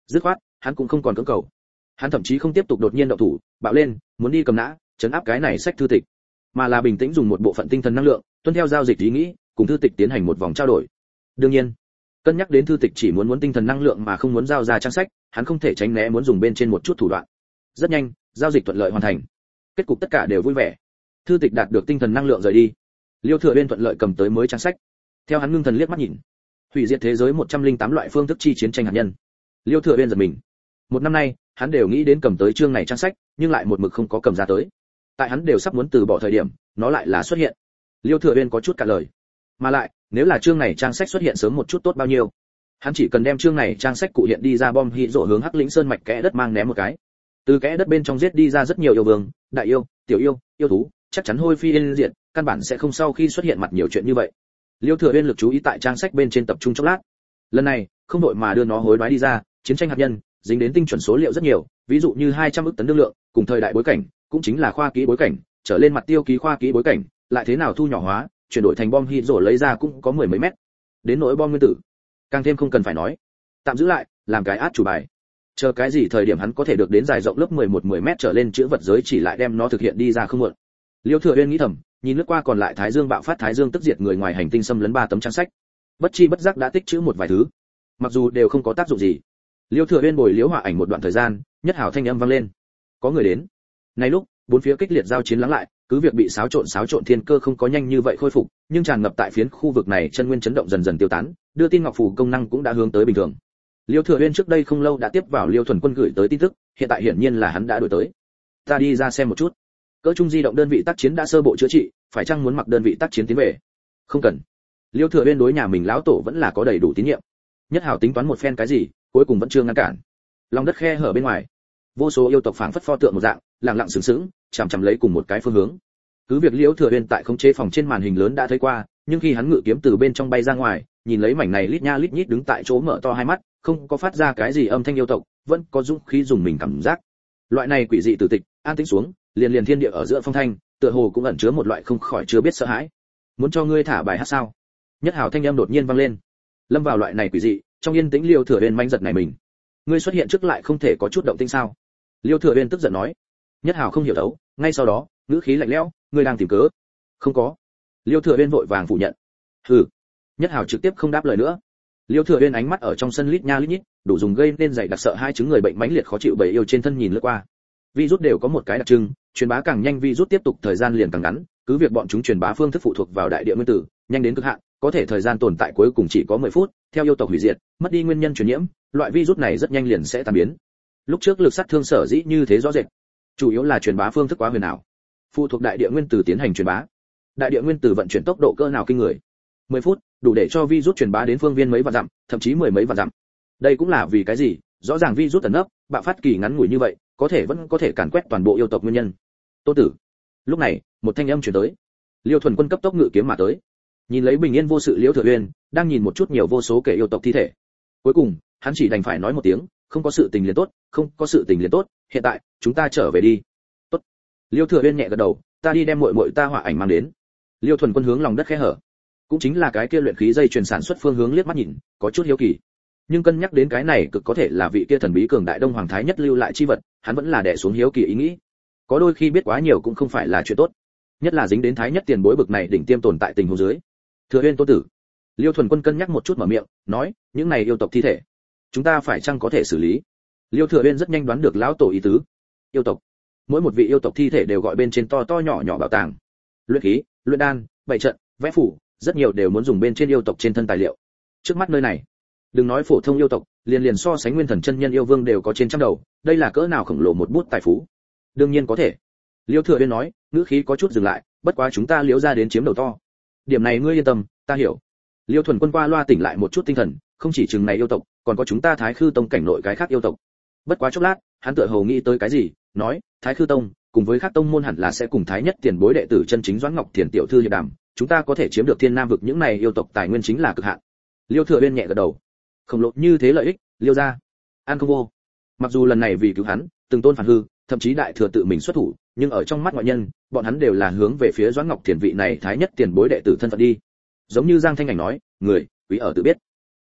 [SPEAKER 1] Dứt khoát, hắn cũng không còn cưỡng cầu. Hắn thậm chí không tiếp tục đột nhiên động thủ, bạo lên, muốn đi cầm nã, chấn áp cái này sách thư tịch, mà là bình tĩnh dùng một bộ phận tinh thần năng lượng, tuân theo giao dịch ý nghĩ, cùng thư tịch tiến hành một vòng trao đổi. Đương nhiên, cân nhắc đến thư tịch chỉ muốn muốn tinh thần năng lượng mà không muốn giao ra trang sách, hắn không thể tránh né muốn dùng bên trên một chút thủ đoạn. Rất nhanh, giao dịch thuận lợi hoàn thành. Kết cục tất cả đều vui vẻ. Thư tịch đạt được tinh thần năng lượng rời đi. Liêu Thừa Uyên thuận lợi cầm tới mới trang sách. Theo hắn ngưng thần liếc mắt nhìn, hủy diệt thế giới một trăm lẻ tám loại phương thức chi chiến tranh hạt nhân. Liêu Thừa Uyên giật mình. Một năm nay, hắn đều nghĩ đến cầm tới chương này trang sách, nhưng lại một mực không có cầm ra tới. Tại hắn đều sắp muốn từ bỏ thời điểm, nó lại là xuất hiện. Liêu Thừa Uyên có chút cả lời. Mà lại, nếu là chương này trang sách xuất hiện sớm một chút tốt bao nhiêu. Hắn chỉ cần đem chương này trang sách cụ hiện đi ra bom hị rộ hướng Hắc Lĩnh Sơn mạch kẽ đất mang ném một cái. Từ kẽ đất bên trong giết đi ra rất nhiều yêu vương, đại yêu, tiểu yêu, yêu thú, chắc chắn hôi phi yên diệt, căn bản sẽ không sau khi xuất hiện mặt nhiều chuyện như vậy. Liêu Thừa Uyên lực chú ý tại trang sách bên trên tập trung chốc lát. Lần này, không đội mà đưa nó hối đoái đi ra, chiến tranh hạt nhân, dính đến tinh chuẩn số liệu rất nhiều, ví dụ như hai trăm ức tấn năng lượng, cùng thời đại bối cảnh, cũng chính là khoa kỹ bối cảnh, trở lên mặt tiêu ký khoa kỹ bối cảnh, lại thế nào thu nhỏ hóa, chuyển đổi thành bom hít rổ lấy ra cũng có mười mấy mét. Đến nỗi bom nguyên tử, càng thêm không cần phải nói. Tạm giữ lại, làm cái át chủ bài. Chờ cái gì thời điểm hắn có thể được đến dài rộng lớp mười một mười mét trở lên chữ vật giới chỉ lại đem nó thực hiện đi ra không muộn. Liêu Thừa Uyên nghĩ thầm, nhìn lướt qua còn lại Thái Dương bạo phát Thái Dương tức diệt người ngoài hành tinh xâm lấn ba tấm trang sách. Bất chi bất giác đã tích trữ một vài thứ. Mặc dù đều không có tác dụng gì. Liêu Thừa Uyên bồi liễu họa ảnh một đoạn thời gian, nhất hảo thanh âm vang lên. Có người đến. Này lúc, bốn phía kích liệt giao chiến lắng lại, cứ việc bị xáo trộn xáo trộn thiên cơ không có nhanh như vậy khôi phục, nhưng tràn ngập tại phiến khu vực này chân nguyên chấn động dần dần tiêu tán, đưa tin ngọc phù công năng cũng đã hướng tới bình thường. Liêu Thừa Uyên trước đây không lâu đã tiếp vào Liêu Thuần Quân gửi tới tin tức, hiện tại hiển nhiên là hắn đã đổi tới. Ta đi ra xem một chút. Cỡ trung di động đơn vị tác chiến đã sơ bộ chữa trị, phải chăng muốn mặc đơn vị tác chiến tiến về? Không cần. Liêu Thừa Uyên đối nhà mình lão tổ vẫn là có đầy đủ tín nhiệm. Nhất hảo tính toán một phen cái gì, cuối cùng vẫn chưa ngăn cản. Lòng đất khe hở bên ngoài, vô số yêu tộc phảng phất pho tượng một dạng, lặng lặng sướng sướng, chằm chằm lấy cùng một cái phương hướng. Cứ việc Liêu Thừa Uyên tại khống chế phòng trên màn hình lớn đã thấy qua, nhưng khi hắn ngự kiếm từ bên trong bay ra ngoài, nhìn lấy mảnh này lít nha lít nhít đứng tại chỗ mở to hai mắt, không có phát ra cái gì âm thanh yêu tộc, vẫn có dũng khí dùng mình cảm giác. Loại này quỷ dị tử tịch, an tĩnh xuống, liền liền thiên địa ở giữa phong thanh, tựa hồ cũng ẩn chứa một loại không khỏi chưa biết sợ hãi. Muốn cho ngươi thả bài hát sao? Nhất hảo thanh âm đột nhiên vang lên. Lâm vào loại này quỷ dị, trong yên tĩnh Liêu Thừa Uyên manh giật này mình. Ngươi xuất hiện trước lại không thể có chút động tĩnh sao? Liêu Thừa Uyên tức giận nói. Nhất hảo không hiểu thấu, ngay sau đó, ngữ khí lạnh lẽo, ngươi đang tìm cớ? Không có. Liêu Thừa Uyên vội vàng phủ nhận. Hừ. Nhất hảo trực tiếp không đáp lời nữa. Liêu Thừa Uyên ánh mắt ở trong sân lít nha lít nhít, đủ dùng gây nên dày đặc sợ hai chứng người bệnh mãnh liệt khó chịu bầy yêu trên thân nhìn lướt qua. Virus đều có một cái đặc trưng, truyền bá càng nhanh virus tiếp tục thời gian liền càng ngắn, cứ việc bọn chúng truyền bá phương thức phụ thuộc vào đại địa nguyên tử, nhanh đến cực hạn, có thể thời gian tồn tại cuối cùng chỉ có mười phút, theo yêu tộc hủy diệt, mất đi nguyên nhân truyền nhiễm, loại virus này rất nhanh liền sẽ tan biến. Lúc trước lực sát thương sở dĩ như thế rõ rệt, chủ yếu là truyền bá phương thức quá huyền ảo, phụ thuộc đại địa nguyên tử tiến hành truyền bá. Đại địa nguyên tử vận chuyển tốc độ cỡ nào kinh người. mười phút, đủ để cho virus truyền bá đến phương viên mấy vạn dặm, thậm chí mười mấy vạn dặm. Đây cũng là vì cái gì, rõ ràng virus ẩn nấp, bạo phát kỳ ngắn ngủi như vậy, có thể vẫn có thể càn quét toàn bộ yêu tộc nguyên nhân. Tô tử. Lúc này, một thanh âm truyền tới. Liêu Thuần Quân cấp tốc ngự kiếm mà tới. Nhìn lấy bình yên vô sự Liêu Thừa Uyên, đang nhìn một chút nhiều vô số kẻ yêu tộc thi thể. Cuối cùng, hắn chỉ đành phải nói một tiếng, không có sự tình liền tốt, không có sự tình liền tốt, hiện tại, chúng ta trở về đi. Tốt. Liêu Thừa Uyên nhẹ gật đầu, ta đi đem muội muội ta họa ảnh mang đến. Liêu Thuần Quân hướng lòng đất khe hở, cũng chính là cái kia luyện khí dây truyền sản xuất phương hướng liếc mắt nhìn, có chút hiếu kỳ. Nhưng cân nhắc đến cái này cực có thể là vị kia thần bí cường đại Đông Hoàng Thái nhất lưu lại chi vật, hắn vẫn là đè xuống hiếu kỳ ý nghĩ. Có đôi khi biết quá nhiều cũng không phải là chuyện tốt, nhất là dính đến Thái nhất tiền bối bực này đỉnh tiêm tồn tại tình huống dưới. Thừa Uyên Tô tử. Liêu Thuần Quân cân nhắc một chút mở miệng, nói, những này yêu tộc thi thể, chúng ta phải chăng có thể xử lý? Liêu Thừa Uyên rất nhanh đoán được lão tổ ý tứ. Yêu tộc, mỗi một vị yêu tộc thi thể đều gọi bên trên to to nhỏ nhỏ bảo tàng, luyện khí, luyện đan, bảy trận, vẽ phủ, rất nhiều đều muốn dùng bên trên yêu tộc trên thân tài liệu. Trước mắt nơi này, đừng nói phổ thông yêu tộc, liền liền so sánh nguyên thần chân nhân yêu vương đều có trên trăm đầu, đây là cỡ nào khổng lồ một bút tài phú. Đương nhiên có thể. Liêu Thừa Uyên nói, ngữ khí có chút dừng lại, bất quá chúng ta liếu ra đến chiếm đầu to. Điểm này ngươi yên tâm, ta hiểu. Liêu Thuần Quân qua loa tỉnh lại một chút tinh thần, không chỉ chừng này yêu tộc, còn có chúng ta Thái Khư Tông cảnh nội cái khác yêu tộc. Bất quá chốc lát, hắn tựa hồ nghĩ tới cái gì, nói, Thái Khư Tông, cùng với các tông môn hẳn là sẽ cùng Thái nhất tiền bối đệ tử chân chính Doãn Ngọc Thiền tiểu thư hiệp đàm, chúng ta có thể chiếm được Thiên Nam vực những này yêu tộc tài nguyên chính là cực hạn. Liêu Thừa Uyên nhẹ gật đầu. Khổng lồ như thế lợi ích, Liêu gia, an không vô. Mặc dù lần này vì cứu hắn, từng tôn phản hư, thậm chí đại thừa tự mình xuất thủ, nhưng ở trong mắt ngoại nhân, bọn hắn đều là hướng về phía Doãn Ngọc Thiền vị này Thái nhất tiền bối đệ tử thân phận đi. Giống như Giang Thanh Ảnh nói, người, quý ở tự biết.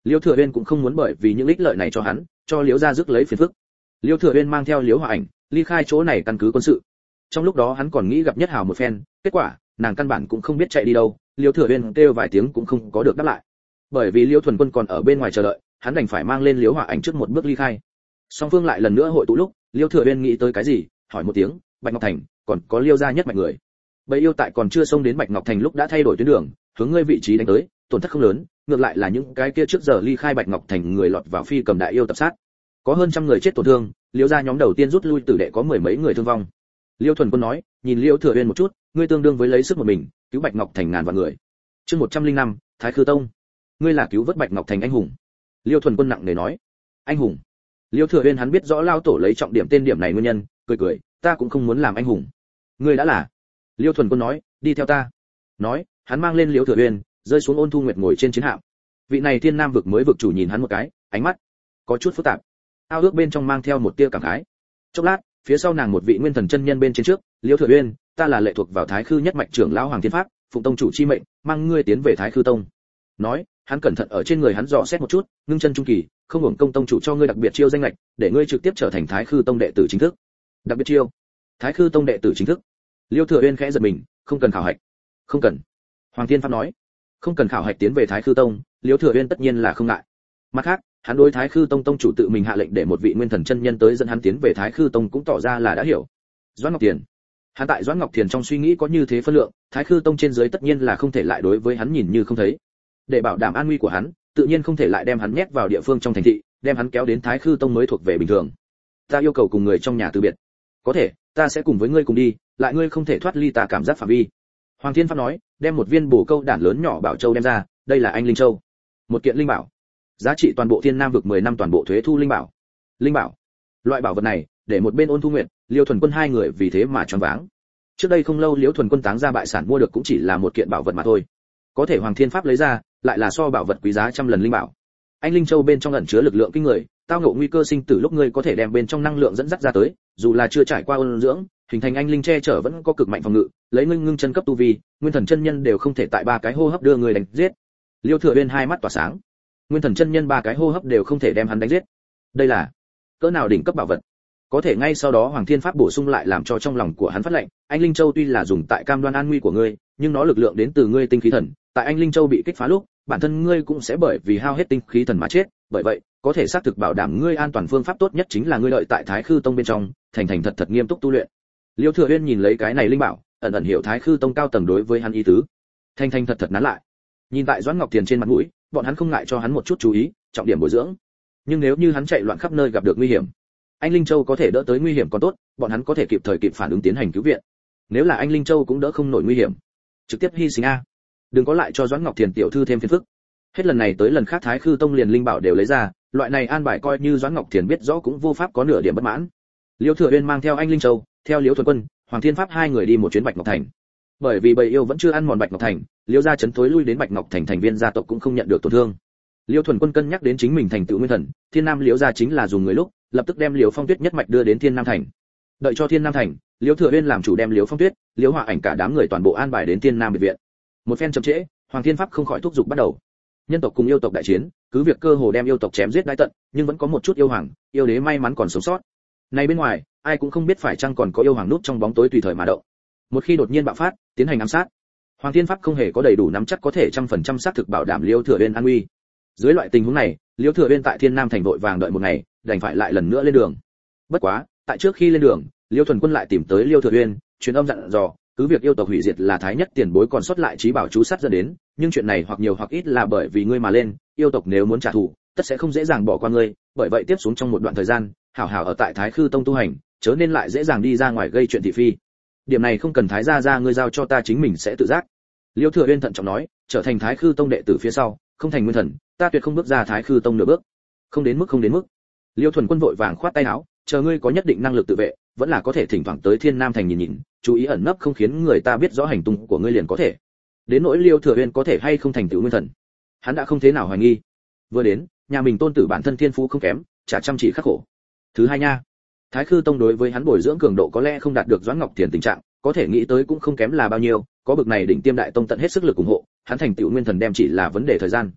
[SPEAKER 1] Liêu Thừa Uyên cũng không muốn bởi vì những ích lợi này cho hắn, cho Liêu gia rước lấy phiền phức. Liêu Thừa Uyên mang theo Liêu Hỏa Ảnh ly khai chỗ này căn cứ quân sự. Trong lúc đó hắn còn nghĩ gặp Nhất Hào một phen, kết quả nàng căn bản cũng không biết chạy đi đâu, Liêu Thừa Uyên kêu vài tiếng cũng không có được đáp lại. Bởi vì Liêu Thuần Quân còn ở bên ngoài chờ đợi, hắn đành phải mang lên Liêu Hỏa Ảnh trước một bước ly khai. Song phương lại lần nữa hội tụ lúc, Liêu Thừa Uyên nghĩ tới cái gì, hỏi một tiếng, Bạch Ngọc Thành, còn có Liêu gia nhất mạnh người. Bầy yêu tại còn chưa xông đến Bạch Ngọc Thành lúc đã thay đổi tuyến đường, hướng ngươi vị trí đánh tới, tổn thất không lớn, ngược lại là những cái kia trước giờ ly khai Bạch Ngọc Thành người lọt vào phi cầm đại yêu tập sát. Có hơn trăm người chết tổn thương, Liêu gia nhóm đầu tiên rút lui tử đệ có mười mấy người thương vong. Liêu Thuần Quân nói, nhìn Liêu Thừa Uyên một chút, ngươi tương đương với lấy sức một mình, cứu Bạch Ngọc Thành ngàn vạn người. Chương một trăm linh năm, Thái Khư Tông. Ngươi là cứu vớt Bạch Ngọc Thành anh hùng. Liêu Thuần Quân nặng nề nói, anh hùng. Liêu Thừa Uyên hắn biết rõ lao tổ lấy trọng điểm tên điểm này nguyên nhân, cười cười, ta cũng không muốn làm anh hùng. Ngươi đã là. Liêu Thuần Quân nói, đi theo ta. Nói, hắn mang lên Liêu Thừa Uyên, rơi xuống Ôn Thu Nguyệt ngồi trên chiến hạm. Vị này Thiên Nam vực mới vực chủ nhìn hắn một cái, ánh mắt có chút phức tạp. Ao ước bên trong mang theo một tia cảm khái. Chốc lát, phía sau nàng một vị nguyên thần chân nhân bên trên trước, Liêu Thừa Uyên, ta là lệ thuộc vào Thái Khư nhất mạch trưởng lão Hoàng Thiên Pháp, phụng tông chủ chi mệnh, mang ngươi tiến về Thái Khư Tông. Nói, hắn cẩn thận ở trên người hắn dò xét một chút, ngưng chân trung kỳ, không hưởng công tông chủ cho ngươi đặc biệt chiêu danh lệch, để ngươi trực tiếp trở thành Thái Khư Tông đệ tử chính thức. Đặc biệt chiêu? Thái Khư Tông đệ tử chính thức? Liêu Thừa Uyên khẽ giật mình, không cần khảo hạch. Không cần. Hoàng Thiên Pháp nói, không cần khảo hạch tiến về Thái Khư Tông, Liêu Thừa Uyên tất nhiên là không ngại. Mặt khác, hắn đối Thái Khư Tông tông chủ tự mình hạ lệnh để một vị nguyên thần chân nhân tới dẫn hắn tiến về Thái Khư Tông cũng tỏ ra là đã hiểu. Doãn Ngọc Thiền, hắn tại Doãn Ngọc Thiền trong suy nghĩ có như thế phân lượng, Thái Khư Tông trên dưới tất nhiên là không thể lại đối với hắn nhìn như không thấy. Để bảo đảm an nguy của hắn, tự nhiên không thể lại đem hắn nhét vào địa phương trong thành thị, đem hắn kéo đến Thái Khư Tông mới thuộc về bình thường. Ta yêu cầu cùng người trong nhà từ biệt. Có thể, ta sẽ cùng với ngươi cùng đi, lại ngươi không thể thoát ly ta cảm giác phạm vi. Hoàng Thiên Pháp nói, đem một viên bổ câu đản lớn nhỏ bảo châu đem ra, đây là anh linh châu, một kiện linh bảo, giá trị toàn bộ Thiên Nam vực mười năm toàn bộ thuế thu linh bảo. Linh bảo, loại bảo vật này, để một bên Ôn Thu Nguyệt, Liêu Thuần Quân hai người vì thế mà choáng váng. Trước đây không lâu Liêu Thuần Quân táng ra bại sản mua được cũng chỉ là một kiện bảo vật mà thôi, có thể Hoàng Thiên Pháp lấy ra, lại là so bảo vật quý giá trăm lần linh bảo. Anh linh châu bên trong ẩn chứa lực lượng kinh người, tao ngộ nguy cơ sinh tử lúc ngươi có thể đem bên trong năng lượng dẫn dắt ra tới, dù là chưa trải qua ôn dưỡng, hình thành anh linh che chở vẫn có cực mạnh phòng ngự, lấy ngưng ngưng chân cấp tu vi, nguyên thần chân nhân đều không thể tại ba cái hô hấp đưa người đánh giết. Liêu Thừa Uyên hai mắt tỏa sáng, nguyên thần chân nhân ba cái hô hấp đều không thể đem hắn đánh giết. Đây là cỡ nào đỉnh cấp bảo vật. Có thể ngay sau đó Hoàng Thiên Pháp bổ sung lại làm cho trong lòng của hắn phát lệnh, anh linh châu tuy là dùng tại cam đoan an nguy của ngươi, nhưng nó lực lượng đến từ ngươi tinh khí thần, tại anh linh châu bị kích phá lúc, bản thân ngươi cũng sẽ bởi vì hao hết tinh khí thần mà chết, bởi vậy, có thể xác thực bảo đảm ngươi an toàn phương pháp tốt nhất chính là ngươi đợi tại Thái Khư Tông bên trong, thành thành thật thật nghiêm túc tu luyện. Liêu Thừa Uyên nhìn lấy cái này linh bảo, ẩn ẩn hiểu Thái Khư Tông cao tầng đối với hắn ý tứ. Thành thành thật thật nán lại. Nhìn tại Doãn Ngọc Thiền trên mặt mũi, bọn hắn không ngại cho hắn một chút chú ý, trọng điểm bồi dưỡng. Nhưng nếu như hắn chạy loạn khắp nơi gặp được nguy hiểm, anh linh châu có thể đỡ tới nguy hiểm còn tốt, bọn hắn có thể kịp thời kịp phản ứng tiến hành cứu viện. Nếu là anh linh châu cũng đỡ không nổi nguy hiểm, trực tiếp hy sinh a. Đừng có lại cho Doãn Ngọc Thiền tiểu thư thêm phiền phức. Hết lần này tới lần khác Thái Khư Tông liền linh bảo đều lấy ra, loại này an bài coi như Doãn Ngọc Thiền biết rõ cũng vô pháp có nửa điểm bất mãn. Liêu Thừa Uyên mang theo anh linh châu, theo Liêu Thuần Quân, Hoàng Thiên Pháp hai người đi một chuyến Bạch Ngọc Thành. Bởi vì bầy yêu vẫn chưa ăn mòn Bạch Ngọc Thành, Liêu gia chấn thối lui đến Bạch Ngọc Thành thành viên gia tộc cũng không nhận được tổn thương. Liêu Thuần Quân cân nhắc đến chính mình thành tựu nguyên thần, Thiên Nam Liêu gia chính là dùng người lúc, lập tức đem Liêu Phong Tuyết nhất mạch đưa đến Thiên Nam thành. Đợi cho Thiên Nam thành, Liêu Thừa Uyên làm chủ đem Liêu Phong Tuyết, Liêu Hỏa Ảnh cả đám người toàn bộ an bài đến Thiên Nam biệt viện. Một phen chậm trễ, Hoàng Thiên Pháp không khỏi thúc giục bắt đầu. Nhân tộc cùng yêu tộc đại chiến, cứ việc cơ hồ đem yêu tộc chém giết đái tận, nhưng vẫn có một chút yêu hoàng, yêu đế may mắn còn sống sót. Này bên ngoài, ai cũng không biết phải chăng còn có yêu hoàng núp trong bóng tối tùy thời mà động. Một khi đột nhiên bạo phát, tiến hành ám sát, Hoàng Thiên Pháp không hề có đầy đủ nắm chắc có thể trăm phần trăm xác thực bảo đảm Liêu Thừa Uyên an nguy. Dưới loại tình huống này, Liêu Thừa Uyên tại Thiên Nam thành vội vàng đợi một ngày, đành phải lại lần nữa lên đường. Bất quá, tại trước khi lên đường, Liêu Thuần Quân lại tìm tới Liêu Thừa Uyên, truyền âm dặn dò, cứ việc yêu tộc hủy diệt là thái nhất tiền bối còn sót lại trí bảo chú sát dẫn đến, nhưng chuyện này hoặc nhiều hoặc ít là bởi vì ngươi mà lên, yêu tộc nếu muốn trả thù, tất sẽ không dễ dàng bỏ qua ngươi, bởi vậy tiếp xuống trong một đoạn thời gian, hảo hảo ở tại Thái Khư Tông tu hành, chớ nên lại dễ dàng đi ra ngoài gây chuyện thị phi. Điểm này không cần thái gia gia ngươi giao cho ta, chính mình sẽ tự giác. Liêu Thừa Uyên thận trọng nói, trở thành Thái Khư Tông đệ tử phía sau, không thành nguyên thần, ta tuyệt không bước ra Thái Khư Tông nửa bước. Không đến mức không đến mức. Liêu Thuần Quân vội vàng khoát tay áo, chờ ngươi có nhất định năng lực tự vệ, vẫn là có thể thỉnh thoảng tới Thiên Nam thành nhìn nhìn, chú ý ẩn nấp không khiến người ta biết rõ hành tung của ngươi liền có thể. Đến nỗi Liêu Thừa Uyên có thể hay không thành tựu nguyên thần, hắn đã không thế nào hoài nghi. Vừa đến, nhà mình tôn tử bản thân thiên phú không kém, chả chăm chỉ khắc khổ. Thứ hai nha, Thái Khư Tông đối với hắn bồi dưỡng cường độ có lẽ không đạt được Doãn Ngọc Thiền tình trạng, có thể nghĩ tới cũng không kém là bao nhiêu, có bực này đỉnh tiêm đại tông tận hết sức lực ủng hộ, hắn thành tựu nguyên thần đem chỉ là vấn đề thời gian.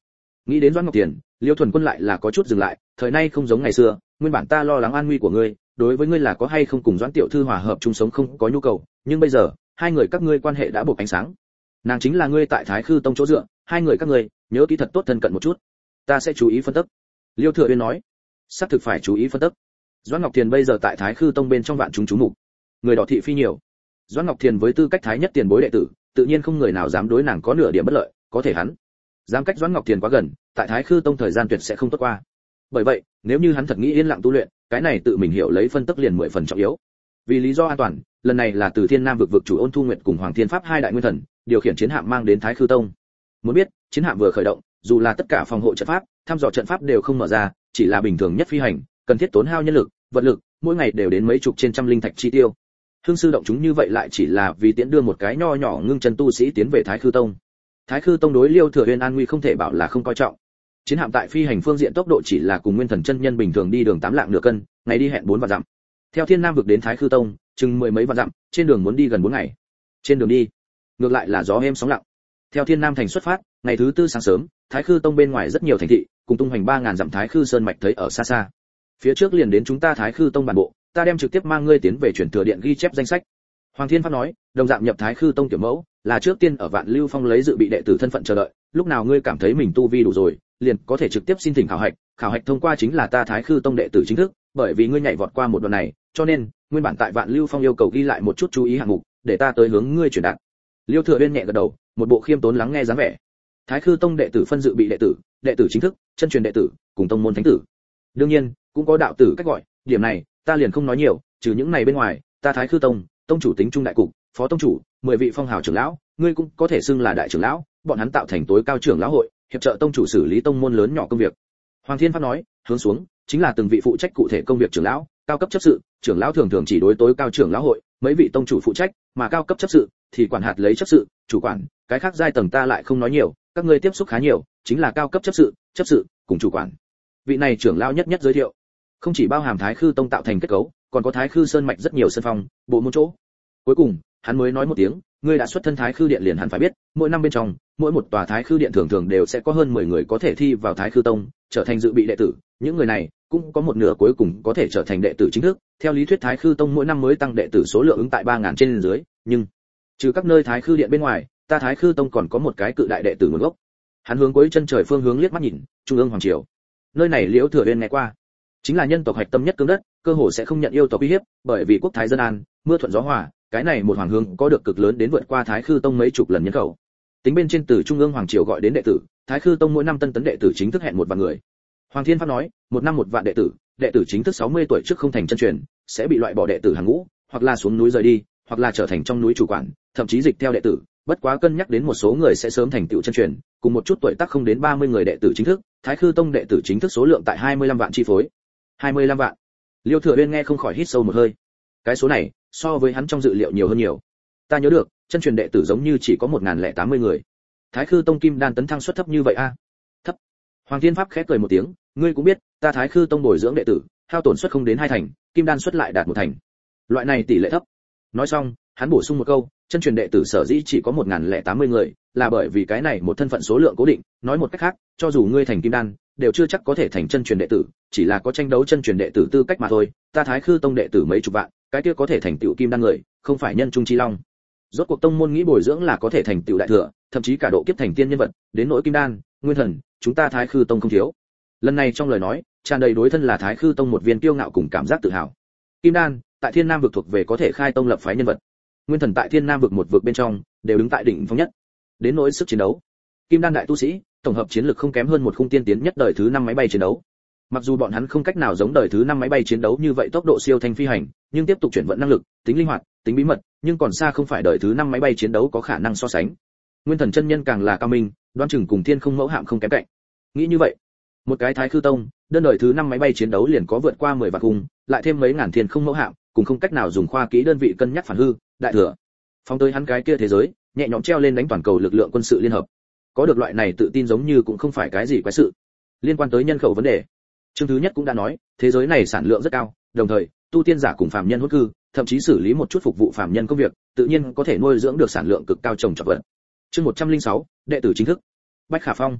[SPEAKER 1] Nghĩ đến Doãn Ngọc Tiền, Liêu Thuần Quân lại là có chút dừng lại, thời nay không giống ngày xưa, nguyên bản ta lo lắng an nguy của ngươi, đối với ngươi là có hay không cùng Doãn tiểu thư hòa hợp chung sống không có nhu cầu, nhưng bây giờ, hai người các ngươi quan hệ đã bộc ánh sáng. Nàng chính là ngươi tại Thái Khư Tông chỗ dựa, hai người các ngươi, nhớ kỹ thật tốt thân cận một chút. Ta sẽ chú ý phân tích. Liêu Thừa Uyên nói, sắp thực phải chú ý phân tích. Doãn Ngọc Thiền bây giờ tại Thái Khư Tông bên trong vạn chúng chú mục, người đỏ thị phi nhiều. Doãn Ngọc Thiền với tư cách thái nhất tiền bối đệ tử, tự nhiên không người nào dám đối nàng có nửa điểm bất lợi, có thể hắn dám cách Doãn Ngọc Thiền quá gần, tại Thái Khư Tông thời gian tuyệt sẽ không tốt qua. Bởi vậy, nếu như hắn thật nghĩ yên lặng tu luyện, cái này tự mình hiểu lấy phân tích liền mười phần trọng yếu. Vì lý do an toàn, lần này là từ Thiên Nam vực vực chủ Ôn Thu Nguyệt cùng Hoàng Thiên Pháp hai đại nguyên thần, điều khiển chiến hạm mang đến Thái Khư Tông. Muốn biết, chiến hạm vừa khởi động, dù là tất cả phòng hộ trận pháp, thăm dò trận pháp đều không mở ra, chỉ là bình thường nhất phi hành, cần thiết tốn hao nhân lực, vật lực, mỗi ngày đều đến mấy chục trên trăm linh thạch chi tiêu. Hương sư động chúng như vậy lại chỉ là vì tiễn đưa một cái nho nhỏ ngưng chân tu sĩ tiến về Thái Khư Tông. Thái Khư Tông đối Liêu Thừa Uyên an nguy không thể bảo là không coi trọng. Chiến hạm tại phi hành phương diện tốc độ chỉ là cùng nguyên thần chân nhân bình thường đi đường tám lạng nửa cân, ngày đi hẹn bốn vạn dặm. Theo Thiên Nam vực đến Thái Khư Tông, chừng mười mấy vạn dặm, trên đường muốn đi gần bốn ngày. Trên đường đi, ngược lại là gió êm sóng lặng. Theo Thiên Nam thành xuất phát, ngày thứ tư sáng sớm, Thái Khư Tông bên ngoài rất nhiều thành thị, cùng tung hoành ba ngàn dặm Thái Khư Sơn mạch thấy ở xa xa. Phía trước liền đến chúng ta Thái Khư Tông bản bộ, ta đem trực tiếp mang ngươi tiến về chuyển thừa điện ghi chép danh sách. Hoàng Thiên Pháp nói, đồng dạng nhập Thái Khư Tông tiểu mẫu, là trước tiên ở Vạn Lưu Phong lấy dự bị đệ tử thân phận chờ đợi, lúc nào ngươi cảm thấy mình tu vi đủ rồi, liền có thể trực tiếp xin thỉnh khảo hạch, khảo hạch thông qua chính là ta Thái Khư Tông đệ tử chính thức, bởi vì ngươi nhảy vọt qua một đoạn này, cho nên, nguyên bản tại Vạn Lưu Phong yêu cầu ghi lại một chút chú ý hạng mục, để ta tới hướng ngươi truyền đạt. Liêu Thừa Uyên nhẹ gật đầu, một bộ khiêm tốn lắng nghe dáng vẻ. Thái Khư Tông đệ tử phân dự bị đệ tử, đệ tử chính thức, chân truyền đệ tử, cùng tông môn thánh tử. Đương nhiên, cũng có đạo tử cách gọi, điểm này, ta liền không nói nhiều, trừ những này bên ngoài, ta Thái Khư Tông, tông chủ tính trung đại cục, phó tông chủ, mười vị phong hào trưởng lão, ngươi cũng có thể xưng là đại trưởng lão, bọn hắn tạo thành tối cao trưởng lão hội, hiệp trợ tông chủ xử lý tông môn lớn nhỏ công việc. Hoàng Thiên Pháp nói, hướng xuống, chính là từng vị phụ trách cụ thể công việc trưởng lão, cao cấp chấp sự, trưởng lão thường thường chỉ đối tối cao trưởng lão hội, mấy vị tông chủ phụ trách, mà cao cấp chấp sự thì quản hạt lấy chấp sự, chủ quản, cái khác giai tầng ta lại không nói nhiều, các ngươi tiếp xúc khá nhiều, chính là cao cấp chấp sự, chấp sự cùng chủ quản. Vị này trưởng lão nhất nhất giới thiệu, không chỉ bao hàm Thái Khư Tông tạo thành kết cấu, còn có Thái Khư Sơn mạch rất nhiều sân phong, bộ môn chỗ. Cuối cùng, hắn mới nói một tiếng, ngươi đã xuất thân Thái Khư điện liền hẳn phải biết, mỗi năm bên trong, mỗi một tòa Thái Khư điện thường thường đều sẽ có hơn mười người có thể thi vào Thái Khư Tông, trở thành dự bị đệ tử, những người này cũng có một nửa cuối cùng có thể trở thành đệ tử chính thức. Theo lý thuyết Thái Khư Tông mỗi năm mới tăng đệ tử số lượng ứng tại ba ngàn trên dưới, nhưng trừ các nơi Thái Khư điện bên ngoài, ta Thái Khư Tông còn có một cái cự đại đệ tử nguồn gốc. Hắn hướng cuối chân trời phương hướng liếc mắt nhìn, trung ương hoàng triều. Nơi này Liễu Thừa Uyên nghe qua, chính là nhân tộc hạch tâm nhất cương đất, cơ hồ sẽ không nhận yêu tộc uy hiếp, bởi vì quốc thái dân an, mưa thuận gió hòa, cái này một hoàng hương có được cực lớn đến vượt qua Thái Khư Tông mấy chục lần nhân khẩu. Tính bên trên từ trung ương hoàng triều gọi đến đệ tử, Thái Khư Tông mỗi năm tân tấn đệ tử chính thức hẹn một vạn người. Hoàng Thiên Pháp nói, một năm một vạn đệ tử, đệ tử chính thức sáu mươi tuổi trước không thành chân truyền, sẽ bị loại bỏ đệ tử hàng ngũ, hoặc là xuống núi rời đi, hoặc là trở thành trong núi chủ quản, thậm chí dịch theo đệ tử, bất quá cân nhắc đến một số người sẽ sớm thành tựu chân truyền, cùng một chút tuổi tác không đến ba mươi người đệ tử chính thức, Thái Khư Tông đệ tử chính thức số lượng tại hai mươi lăm vạn chi phối. hai mươi lăm vạn. Liêu Thừa Uyên nghe không khỏi hít sâu một hơi. Cái số này, so với hắn trong dự liệu nhiều hơn nhiều. Ta nhớ được, chân truyền đệ tử giống như chỉ có một nghìn lẻ tám mươi người. Thái Khư Tông kim đan tấn thăng suất thấp như vậy a? À? Thấp. Hoàng Thiên Pháp khẽ cười một tiếng, ngươi cũng biết, ta Thái Khư Tông bồi dưỡng đệ tử, hao tổn suất không đến hai thành, kim đan suất lại đạt một thành. Loại này tỷ lệ thấp. Nói xong, hắn bổ sung một câu, chân truyền đệ tử sở dĩ chỉ có một nghìn lẻ tám mươi người, là bởi vì cái này một thân phận số lượng cố định, nói một cách khác, cho dù ngươi thành kim đan, đều chưa chắc có thể thành chân truyền đệ tử, chỉ là có tranh đấu chân truyền đệ tử tư cách mà thôi. Ta Thái Khư Tông đệ tử mấy chục vạn, cái kia có thể thành tựu kim đan người, không phải nhân trung chi long. Rốt cuộc tông môn nghĩ bồi dưỡng là có thể thành tựu đại thừa, thậm chí cả độ kiếp thành tiên nhân vật, đến nỗi kim đan, nguyên thần, chúng ta Thái Khư Tông không thiếu. Lần này trong lời nói, tràn đầy đối thân là Thái Khư Tông một viên kiêu ngạo cùng cảm giác tự hào. Kim đan, tại Thiên Nam vực thuộc về có thể khai tông lập phái nhân vật. Nguyên thần tại Thiên Nam vực một vực bên trong, đều đứng tại đỉnh phong nhất. Đến nỗi sức chiến đấu, kim đan đại tu sĩ, tổng hợp chiến lực không kém hơn một khung tiên tiến nhất đời thứ năm máy bay chiến đấu. Mặc dù bọn hắn không cách nào giống đời thứ năm máy bay chiến đấu như vậy tốc độ siêu thanh phi hành, nhưng tiếp tục chuyển vận năng lực, tính linh hoạt, tính bí mật, nhưng còn xa không phải đời thứ năm máy bay chiến đấu có khả năng so sánh. Nguyên thần chân nhân càng là cao minh, đoán chừng cùng Thiên Không mẫu hạm không kém cạnh. Nghĩ như vậy, một cái Thái Khư Tông, đơn đời thứ năm máy bay chiến đấu liền có vượt qua mười vạn khung, lại thêm mấy ngàn Thiên Không mẫu hạm, cùng không cách nào dùng khoa kỹ đơn vị cân nhắc phản hư, đại thừa. Phóng tới hắn cái kia thế giới, nhẹ nhõm treo lên đánh toàn cầu lực lượng quân sự liên hợp. Có được loại này tự tin giống như cũng không phải cái gì quái sự. Liên quan tới nhân khẩu vấn đề, chương thứ nhất cũng đã nói, thế giới này sản lượng rất cao, đồng thời, tu tiên giả cùng phàm nhân hốt cư, thậm chí xử lý một chút phục vụ phàm nhân công việc, tự nhiên có thể nuôi dưỡng được sản lượng cực cao trồng trọt vật. Chương một trăm lẻ sáu, đệ tử chính thức. Bách Khả Phong.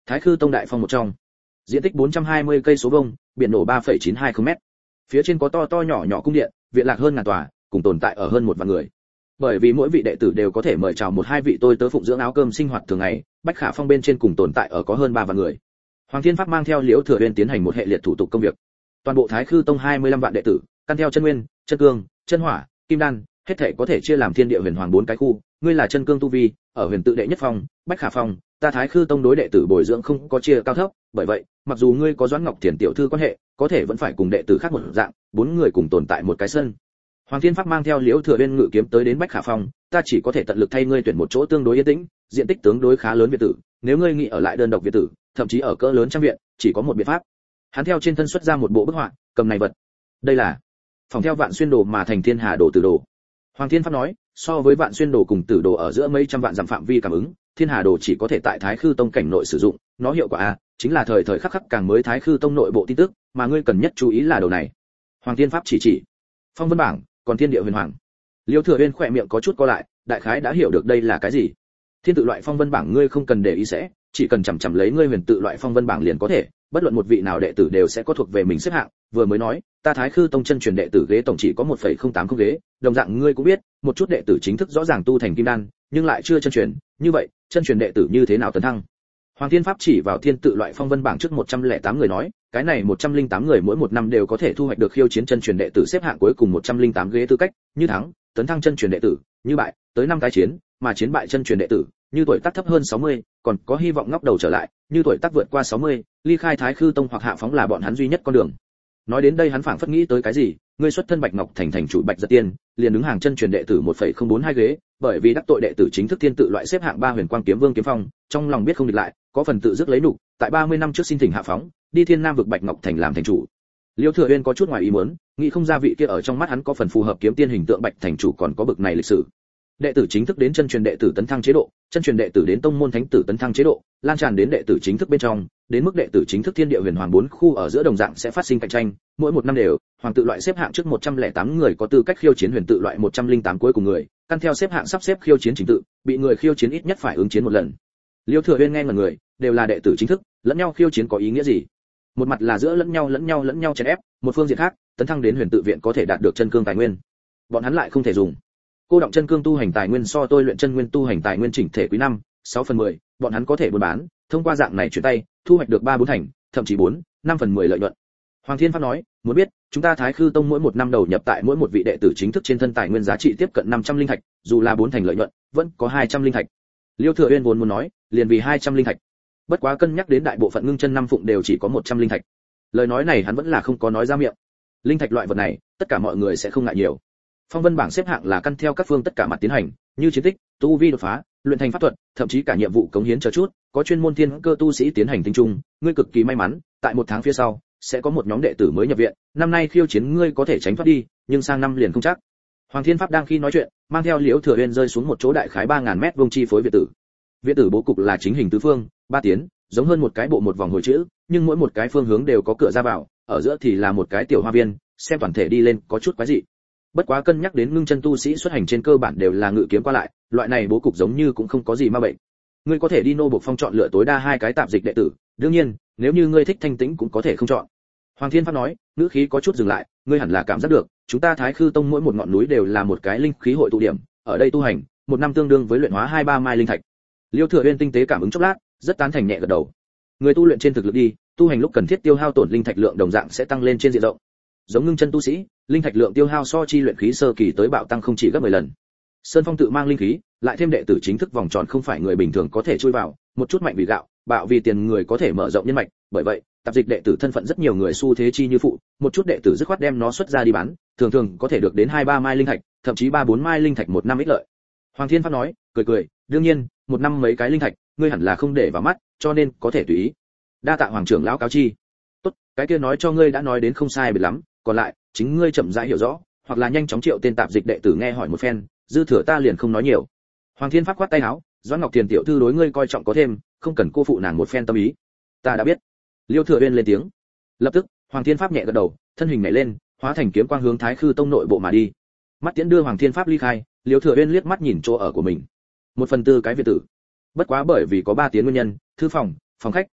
[SPEAKER 1] Thái Khư Tông đại phong một trong, diện tích bốn trăm hai mươi cây số vuông, biển nổ ba phẩy chín hai không mét. Phía trên có to to nhỏ nhỏ cung điện, viện lạc hơn ngàn tòa, cùng tồn tại ở hơn một vạn người. Bởi vì mỗi vị đệ tử đều có thể mời chào một hai vị tôi tớ phụng dưỡng áo cơm sinh hoạt thường ngày, Bách Khả Phong bên trên cùng tồn tại ở có hơn ba vạn người. Hoàng Thiên Pháp mang theo Liễu Thừa Uyên tiến hành một hệ liệt thủ tục công việc. Toàn bộ Thái Khư Tông hai mươi lăm vạn đệ tử, căn theo chân nguyên, chân cương, chân hỏa, kim đan, hết thảy có thể chia làm thiên địa huyền hoàng bốn cái khu, ngươi là chân cương tu vi, ở huyền tự đệ nhất phong, Bách Khả Phong, ta Thái Khư Tông đối đệ tử bồi dưỡng không có chia cao thấp, bởi vậy, mặc dù ngươi có Doãn Ngọc Thiền tiểu thư quan hệ, có thể vẫn phải cùng đệ tử khác một dạng, bốn người cùng tồn tại một cái sân. Hoàng Thiên Pháp mang theo Liễu Thừa Uyên ngự kiếm tới đến Bách Khả Phong, ta chỉ có thể tận lực thay ngươi tuyển một chỗ tương đối yên tĩnh, diện tích tương đối khá lớn viện tử, nếu ngươi nghĩ ở lại đơn độc viện tử, thậm chí ở cỡ lớn trang viện, chỉ có một biện pháp. Hắn theo trên thân xuất ra một bộ bức họa, cầm này vật. Đây là phòng theo Vạn Xuyên Đồ mà thành Thiên Hà Đồ Tử Đồ. Hoàng Thiên Pháp nói, so với Vạn Xuyên Đồ cùng Tử Đồ ở giữa mấy trăm vạn dặm phạm vi cảm ứng, Thiên Hà Đồ chỉ có thể tại Thái Khư Tông cảnh nội sử dụng, nó hiệu quả a, chính là thời thời khắc khắc càng mới Thái Khư Tông nội bộ tin tức, mà ngươi cần nhất chú ý là đồ này. Hoàng Thiên Pháp chỉ chỉ. Phong Vân bảng, còn Thiên Địa Huyền Hoàng. Liêu Thừa Uyên khỏe miệng có chút co lại, đại khái đã hiểu được đây là cái gì. Thiên tự loại phong vân bảng ngươi không cần để ý sẽ, chỉ cần chằm chằm lấy ngươi huyền tự loại phong vân bảng liền có thể, bất luận một vị nào đệ tử đều sẽ có thuộc về mình xếp hạng, vừa mới nói, ta Thái Khư Tông chân truyền đệ tử ghế tổng chỉ có một phẩy không tám không ghế, đồng dạng ngươi cũng biết, một chút đệ tử chính thức rõ ràng tu thành kim đan, nhưng lại chưa chân truyền, như vậy, chân truyền đệ tử như thế nào tấn thăng? Hoàng Thiên Pháp chỉ vào thiên tự loại phong vân bảng trước một trăm lẻ tám người nói, cái này một trăm lẻ tám người mỗi một năm đều có thể thu hoạch được khiêu chiến chân truyền đệ tử xếp hạng cuối cùng một trăm lẻ tám ghế tư cách, như thắng, tấn thăng chân truyền đệ tử, như bại, tới năm tái chiến, mà chiến bại chân truyền đệ tử, như tuổi tác thấp hơn sáu mươi, còn có hy vọng ngóc đầu trở lại, như tuổi tác vượt qua sáu mươi, ly khai Thái Khư Tông hoặc hạ phóng là bọn hắn duy nhất con đường. Nói đến đây hắn phảng phất nghĩ tới cái gì, ngươi xuất thân Bạch Ngọc Thành thành chủ Bạch Giật Tiên, liền đứng hàng chân truyền đệ tử một phẩy không bốn hai ghế, bởi vì đắc tội đệ tử chính thức thiên tự loại xếp hạng ba Huyền Quang Kiếm Vương Kiếm Phong, trong lòng biết không địch lại, có phần tự dứt lấy nục, tại ba mươi năm trước xin thỉnh hạ phóng, đi Thiên Nam vực Bạch Ngọc Thành làm thành chủ. Liêu Thừa Uyên có chút ngoài ý muốn, nghĩ không ra vị kia ở trong mắt hắn có phần phù hợp kiếm tiên hình tượng Bạch thành chủ còn có bực này lịch sử. Đệ tử chính thức đến chân truyền đệ tử tấn thăng chế độ, chân truyền đệ tử đến tông môn thánh tử tấn thăng chế độ, lan tràn đến đệ tử chính thức bên trong, đến mức đệ tử chính thức thiên địa huyền hoàng bốn khu ở giữa đồng dạng sẽ phát sinh cạnh tranh, mỗi một năm đều, hoàng tự loại xếp hạng trước một trăm lẻ tám người có tư cách khiêu chiến huyền tự loại một trăm lẻ tám cuối cùng người, căn theo xếp hạng sắp xếp khiêu chiến trình tự, bị người khiêu chiến ít nhất phải ứng chiến một lần. Liêu Thừa Uyên nghe ngẩn người, đều là đệ tử chính thức, lẫn nhau khiêu chiến có ý nghĩa gì? Một mặt là giữa lẫn nhau lẫn nhau lẫn nhau chèn ép, một phương diện khác, tấn thăng đến huyền tự viện có thể đạt được chân cương tài nguyên. Bọn hắn lại không thể dùng. Cô động chân cương tu hành tài nguyên so tôi luyện chân nguyên tu hành tài nguyên chỉnh thể quý năm, sáu phần mười, bọn hắn có thể buôn bán, thông qua dạng này chuyển tay, thu hoạch được ba bốn thành, thậm chí bốn, năm phần mười lợi nhuận. Hoàng Thiên Pháp nói, muốn biết, chúng ta Thái Khư Tông mỗi một năm đầu nhập tại mỗi một vị đệ tử chính thức trên thân tài nguyên giá trị tiếp cận năm trăm linh thạch, dù là bốn thành lợi nhuận, vẫn có hai trăm linh thạch. Liêu Thừa Uyên vốn muốn nói, liền vì hai trăm linh thạch. Bất quá cân nhắc đến đại bộ phận ngưng chân năm phụng đều chỉ có một trăm linh thạch. Lời nói này hắn vẫn là không có nói ra miệng. Linh thạch loại vật này, tất cả mọi người sẽ không ngại nhiều. Phong vân bảng xếp hạng là căn theo các phương tất cả mặt tiến hành, như chiến tích, tu vi đột phá, luyện thành pháp thuật, thậm chí cả nhiệm vụ cống hiến chờ chút, có chuyên môn thiên cơ tu sĩ tiến hành tinh trung, ngươi cực kỳ may mắn, tại một tháng phía sau sẽ có một nhóm đệ tử mới nhập viện, năm nay khiêu chiến ngươi có thể tránh thoát đi, nhưng sang năm liền không chắc. Hoàng Thiên Pháp đang khi nói chuyện, mang theo Liễu Thừa Uyên rơi xuống một chỗ đại khái ba nghìn mét vuông chi phối viện tử. Viện tử bố cục là chính hình tứ phương, ba tiến, giống hơn một cái bộ một vòng hồi chữ, nhưng mỗi một cái phương hướng đều có cửa ra vào, ở giữa thì là một cái tiểu hoa viên, xem toàn thể đi lên có chút quái dị. Bất quá cân nhắc đến ngưng chân tu sĩ xuất hành trên cơ bản đều là ngự kiếm qua lại, loại này bố cục giống như cũng không có gì ma bệnh. Ngươi có thể đi nô buộc phong chọn lựa tối đa hai cái tạp dịch đệ tử, đương nhiên, nếu như ngươi thích thanh tĩnh cũng có thể không chọn. Hoàng Thiên Pháp nói, ngữ khí có chút dừng lại, ngươi hẳn là cảm giác được, chúng ta Thái Khư Tông mỗi một ngọn núi đều là một cái linh khí hội tụ điểm, ở đây tu hành, một năm tương đương với luyện hóa hai ba mai linh thạch. Liêu Thừa Uyên tinh tế cảm ứng chốc lát, rất tán thành nhẹ gật đầu. Người tu luyện trên thực lực đi, tu hành lúc cần thiết tiêu hao tổn linh thạch lượng đồng dạng sẽ tăng lên trên diện rộng. Giống ngưng chân tu sĩ, linh thạch lượng tiêu hao so chi luyện khí sơ kỳ tới bạo tăng không chỉ gấp mười lần. Sơn Phong tự mang linh khí, lại thêm đệ tử chính thức vòng tròn không phải người bình thường có thể chui vào, một chút mạnh vì gạo, bạo vì tiền người có thể mở rộng nhân mạch, bởi vậy, tạp dịch đệ tử thân phận rất nhiều người xu thế chi như phụ, một chút đệ tử dứt khoát đem nó xuất ra đi bán, thường thường có thể được đến hai ba mai linh thạch, thậm chí ba bốn mai linh thạch một năm ích lợi. Hoàng Thiên Pháp nói, cười cười, đương nhiên, một năm mấy cái linh thạch, ngươi hẳn là không để vào mắt, cho nên có thể tùy ý. Đa tạ hoàng trưởng lão cáo chi. Tốt, cái kia nói cho ngươi đã nói đến không sai biệt lắm, còn lại, chính ngươi chậm rãi hiểu rõ, hoặc là nhanh chóng triệu tên tạp dịch đệ tử nghe hỏi một phen, dư thừa ta liền không nói nhiều. Hoàng Thiên Pháp quát tay áo, Doãn Ngọc Tiền tiểu thư đối ngươi coi trọng có thêm, không cần cô phụ nàng một phen tâm ý. Ta đã biết. Liêu Thừa Uyên lên tiếng. Lập tức, Hoàng Thiên Pháp nhẹ gật đầu, thân hình nhảy lên, hóa thành kiếm quang hướng Thái Khư Tông nội bộ mà đi. Mắt tiễn đưa Hoàng Thiên Pháp ly khai, Liêu Thừa Uyên liếc mắt nhìn chỗ ở của mình. Một phần tư cái viện tử. Bất quá bởi vì có ba tiếng nguyên nhân, thư phòng, phòng khách,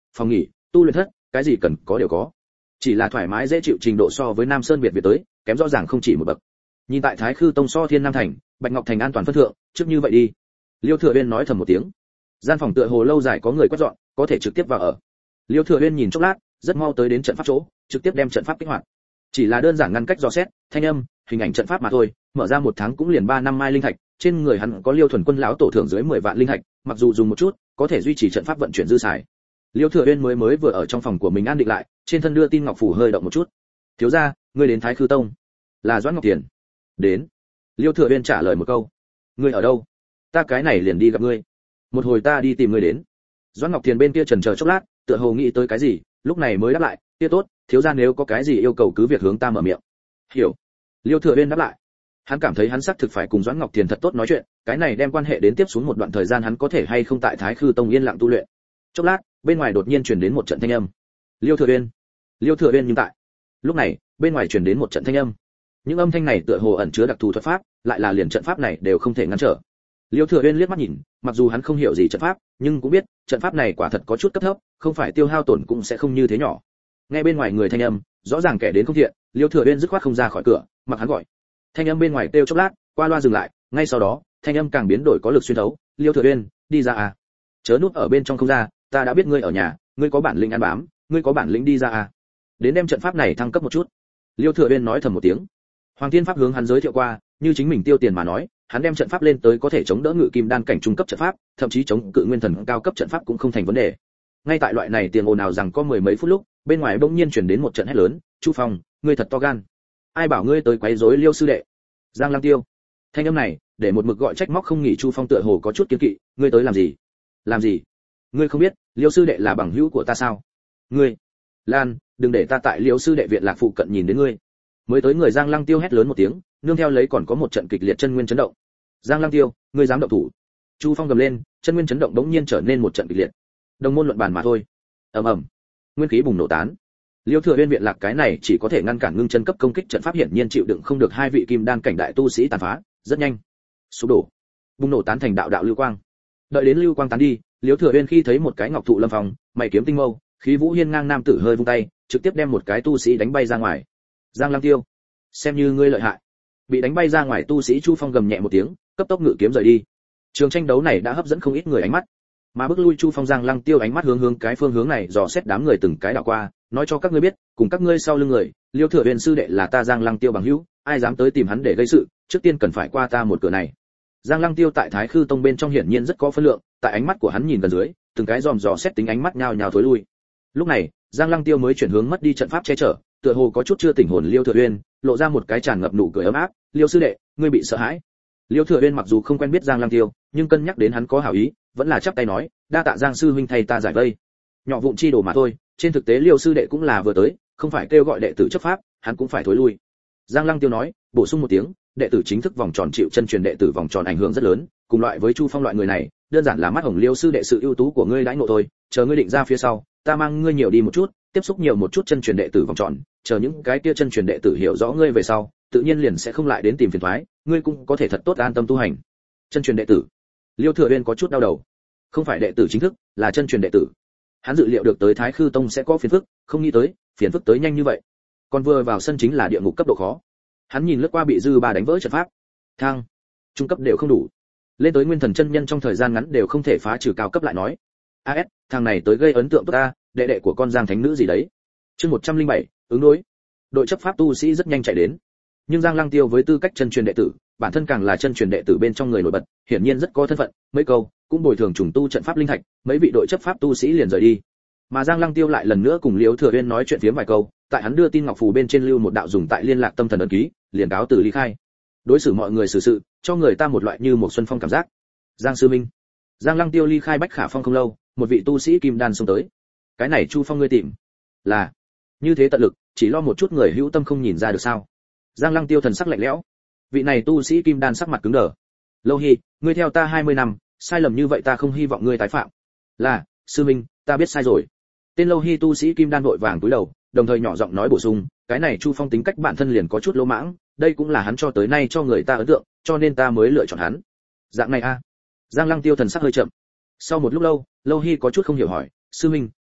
[SPEAKER 1] phòng nghỉ, tu luyện thất, cái gì cần có đều có. Chỉ là thoải mái dễ chịu trình độ so với Nam Sơn Biệt Việt tới, kém rõ ràng không chỉ một bậc. Nhìn tại Thái Khư Tông so Thiên Nam thành, Bạch Ngọc thành an toàn phân thượng, trước như vậy đi. Liêu Thừa Uyên nói thầm một tiếng. Gian phòng tựa hồ lâu dài có người quét dọn, có thể trực tiếp vào ở. Liêu Thừa Uyên nhìn chốc lát, rất mau tới đến trận pháp chỗ, trực tiếp đem trận pháp kích hoạt. Chỉ là đơn giản ngăn cách dò xét, thanh âm, hình ảnh trận pháp mà thôi, mở ra một tháng cũng liền ba năm mai linh thạch, trên người hắn có Liêu Thuần Quân lão tổ thưởng dưới mười vạn linh thạch, mặc dù dùng một chút, có thể duy trì trận pháp vận chuyển dư xài. Liêu Thừa Uyên mới mới vừa ở trong phòng của mình an định lại, trên thân đưa tin ngọc phủ hơi động một chút. "Thiếu gia, ngươi đến Thái Khư Tông?" "Là Doãn Ngọc Tiền." "Đến." Liêu Thừa Uyên trả lời một câu. "Ngươi ở đâu?" "Ta cái này liền đi gặp ngươi." "Một hồi ta đi tìm ngươi đến." Doãn Ngọc Tiền bên kia chần chờ chốc lát, tựa hồ nghĩ tới cái gì, lúc này mới đáp lại, "Kia tốt, thiếu gia nếu có cái gì yêu cầu cứ việc hướng ta mở miệng." "Hiểu." Liêu Thừa Uyên đáp lại. Hắn cảm thấy hắn xác thực phải cùng Doãn Ngọc Tiền thật tốt nói chuyện, cái này đem quan hệ đến tiếp xuống một đoạn thời gian hắn có thể hay không tại Thái Khư Tông yên lặng tu luyện. Chốc lát, bên ngoài đột nhiên truyền đến một trận thanh âm. "Liêu Thừa Uyên." Liêu Thừa Uyên nhưng tại. Lúc này, bên ngoài truyền đến một trận thanh âm. Những âm thanh này tựa hồ ẩn chứa đặc thù thuật pháp, lại là liền trận pháp này đều không thể ngăn trở. Liêu Thừa Uyên liếc mắt nhìn, mặc dù hắn không hiểu gì trận pháp, nhưng cũng biết, trận pháp này quả thật có chút cấp thấp, không phải tiêu hao tổn cũng sẽ không như thế nhỏ. Nghe bên ngoài người thanh âm, rõ ràng kẻ đến không thiện, Liêu Thừa Uyên dứt khoát không ra khỏi cửa, mặc hắn gọi. Thanh âm bên ngoài kêu chốc lát, qua loa dừng lại, ngay sau đó, thanh âm càng biến đổi có lực xuyên thấu, "Liêu Thừa Uyên, đi ra à? Chớ núp ở bên trong không ra, ta đã biết ngươi ở nhà, ngươi có bản lĩnh ăn bám, ngươi có bản lĩnh đi ra à? Đến đem trận pháp này thăng cấp một chút." Liêu Thừa Uyên nói thầm một tiếng. Hoàng Thiên Pháp hướng hắn giới thiệu qua, như chính mình tiêu tiền mà nói, hắn đem trận pháp lên tới có thể chống đỡ ngự kim đan cảnh trung cấp trận pháp, thậm chí chống cự nguyên thần cao cấp trận pháp cũng không thành vấn đề. Ngay tại loại này tiền ồn nào rằng có mười mấy phút lúc, bên ngoài bỗng nhiên truyền đến một trận hét lớn, "Chu Phong, ngươi thật to gan. Ai bảo ngươi tới quấy rối Liêu sư đệ?" "Giang Lăng Tiêu." Thanh âm này, để một mực gọi trách móc không nghỉ Chu Phong tựa hồ có chút kiêng kỵ, "Ngươi tới làm gì?" "Làm gì? Ngươi không biết, Liêu sư đệ là bằng hữu của ta sao?" "Ngươi, Lan, đừng để ta tại Liêu sư đệ viện lạc phụ cận nhìn đến ngươi." Mới tới người Giang Lăng Tiêu hét lớn một tiếng, nương theo lấy còn có một trận kịch liệt chân nguyên chấn động. "Giang Lăng Tiêu, ngươi dám động thủ?" Chu Phong gầm lên, chân nguyên chấn động đống nhiên trở nên một trận kịch liệt. Đồng môn luận bàn mà thôi. Ầm ầm, nguyên khí bùng nổ tán. Liêu Thừa Uyên viện lạc cái này chỉ có thể ngăn cản ngưng chân cấp công kích trận pháp hiển nhiên chịu đựng không được hai vị kim đan cảnh đại tu sĩ tàn phá, rất nhanh sụp đổ, bùng nổ tán thành đạo đạo lưu quang. Đợi đến lưu quang tán đi, Liêu Thừa Uyên khi thấy một cái ngọc thụ lâm phong, mày kiếm tinh mâu, khí vũ hiên ngang nam tử hơi vung tay, trực tiếp đem một cái tu sĩ đánh bay ra ngoài. "Giang Lăng Tiêu, xem như ngươi lợi hại." Bị đánh bay ra ngoài tu sĩ Chu Phong gầm nhẹ một tiếng, cấp tốc ngự kiếm rời đi. Trường tranh đấu này đã hấp dẫn không ít người ánh mắt, mà bước lui Chu Phong, Giang Lăng Tiêu ánh mắt hướng hướng cái phương hướng này dò xét đám người từng cái đảo qua, nói cho các ngươi biết, cùng các ngươi sau lưng người, Liêu Thừa Uyên sư đệ là ta Giang Lăng Tiêu bằng hữu, ai dám tới tìm hắn để gây sự, trước tiên cần phải qua ta một cửa này. Giang Lăng Tiêu tại Thái Khư Tông bên trong hiển nhiên rất có phân lượng, tại ánh mắt của hắn nhìn gần dưới, từng cái dòm dò xét tính ánh mắt nhao nhao thối lui. Lúc này, Giang Lăng Tiêu mới chuyển hướng mất đi trận pháp che chở, tựa hồ có chút chưa tỉnh hồn Liêu Thừa Uyên, lộ ra một cái tràn ngập nụ cười ấm áp, "Liêu sư đệ, ngươi bị sợ hãi?" Liêu Thừa Uyên mặc dù không quen biết Giang Lăng Tiêu, nhưng cân nhắc đến hắn có hảo ý, vẫn là chắp tay nói, "Đa tạ Giang sư huynh thay ta giải vây. Nhỏ vụn chi đồ mà thôi, trên thực tế Liêu sư đệ cũng là vừa tới, không phải kêu gọi đệ tử chấp pháp, hắn cũng phải thối lui." Giang Lăng Tiêu nói, bổ sung một tiếng, "Đệ tử chính thức vòng tròn chịu chân truyền đệ tử vòng tròn ảnh hưởng rất lớn, cùng loại với Chu Phong loại người này, đơn giản là mắt hồng Liêu sư đệ sự ưu tú của ngươi đãi ngộ thôi, chờ ngươi định ra phía sau, ta mang ngươi nhiều đi một chút, tiếp xúc nhiều một chút chân truyền đệ tử vòng tròn, chờ những cái kia chân truyền đệ tử hiểu rõ ngươi về sau, tự nhiên liền sẽ không lại đến tìm phiền toái, ngươi cũng có thể thật tốt an tâm tu hành." Chân truyền đệ tử? Liêu Thừa Uyên có chút đau đầu. Không phải đệ tử chính thức, là chân truyền đệ tử. Hắn dự liệu được tới Thái Khư Tông sẽ có phiền phức, không nghĩ tới, phiền phức tới nhanh như vậy. Còn vừa vào sân chính là địa ngục cấp độ khó. Hắn nhìn lướt qua bị dư ba đánh vỡ trận pháp, thang, trung cấp đều không đủ, lên tới nguyên thần chân nhân trong thời gian ngắn đều không thể phá trừ cao cấp lại nói. a ét, thằng này tới gây ấn tượng tốt ta, đệ đệ của con Giang thánh nữ gì đấy. Chương một trăm lẻ bảy, ứng đối. Đội chấp pháp tu sĩ rất nhanh chạy đến. Nhưng Giang Lăng Tiêu với tư cách chân truyền đệ tử, bản thân càng là chân truyền đệ tử bên trong người nổi bật, hiển nhiên rất có thân phận, mấy câu cũng bồi thường trùng tu trận pháp linh thạch, mấy vị đội chấp pháp tu sĩ liền rời đi. Mà Giang Lăng Tiêu lại lần nữa cùng Liễu Thừa Uyên nói chuyện phiếm vài câu, tại hắn đưa tin ngọc phù bên trên lưu một đạo dùng tại liên lạc tâm thần ấn ký, liền cáo từ ly khai. Đối xử mọi người xử sự, cho người ta một loại như một xuân phong cảm giác. Giang sư minh. Giang Lăng Tiêu ly khai Bách Khả Phong không lâu, một vị tu sĩ kim đan xông tới. Cái này Chu Phong ngươi tìm? Là. Như thế tận lực, chỉ lo một chút người hữu tâm không nhìn ra được sao? Giang Lăng Tiêu thần sắc lạnh lẽo. Vị này tu sĩ kim đan sắc mặt cứng đờ. Lâu Hi, ngươi theo ta hai mươi năm, sai lầm như vậy ta không hy vọng ngươi tái phạm. Là, sư minh, ta biết sai rồi. Tên Lâu Hi tu sĩ kim đan vội vàng cúi đầu, đồng thời nhỏ giọng nói bổ sung, cái này Chu Phong tính cách bản thân liền có chút lỗ mãng, đây cũng là hắn cho tới nay cho người ta ấn tượng, cho nên ta mới lựa chọn hắn. Dạng này a? À? Giang Lăng Tiêu thần sắc hơi chậm. Sau một lúc lâu, Lâu Hi có chút không hiểu hỏi, sư minh,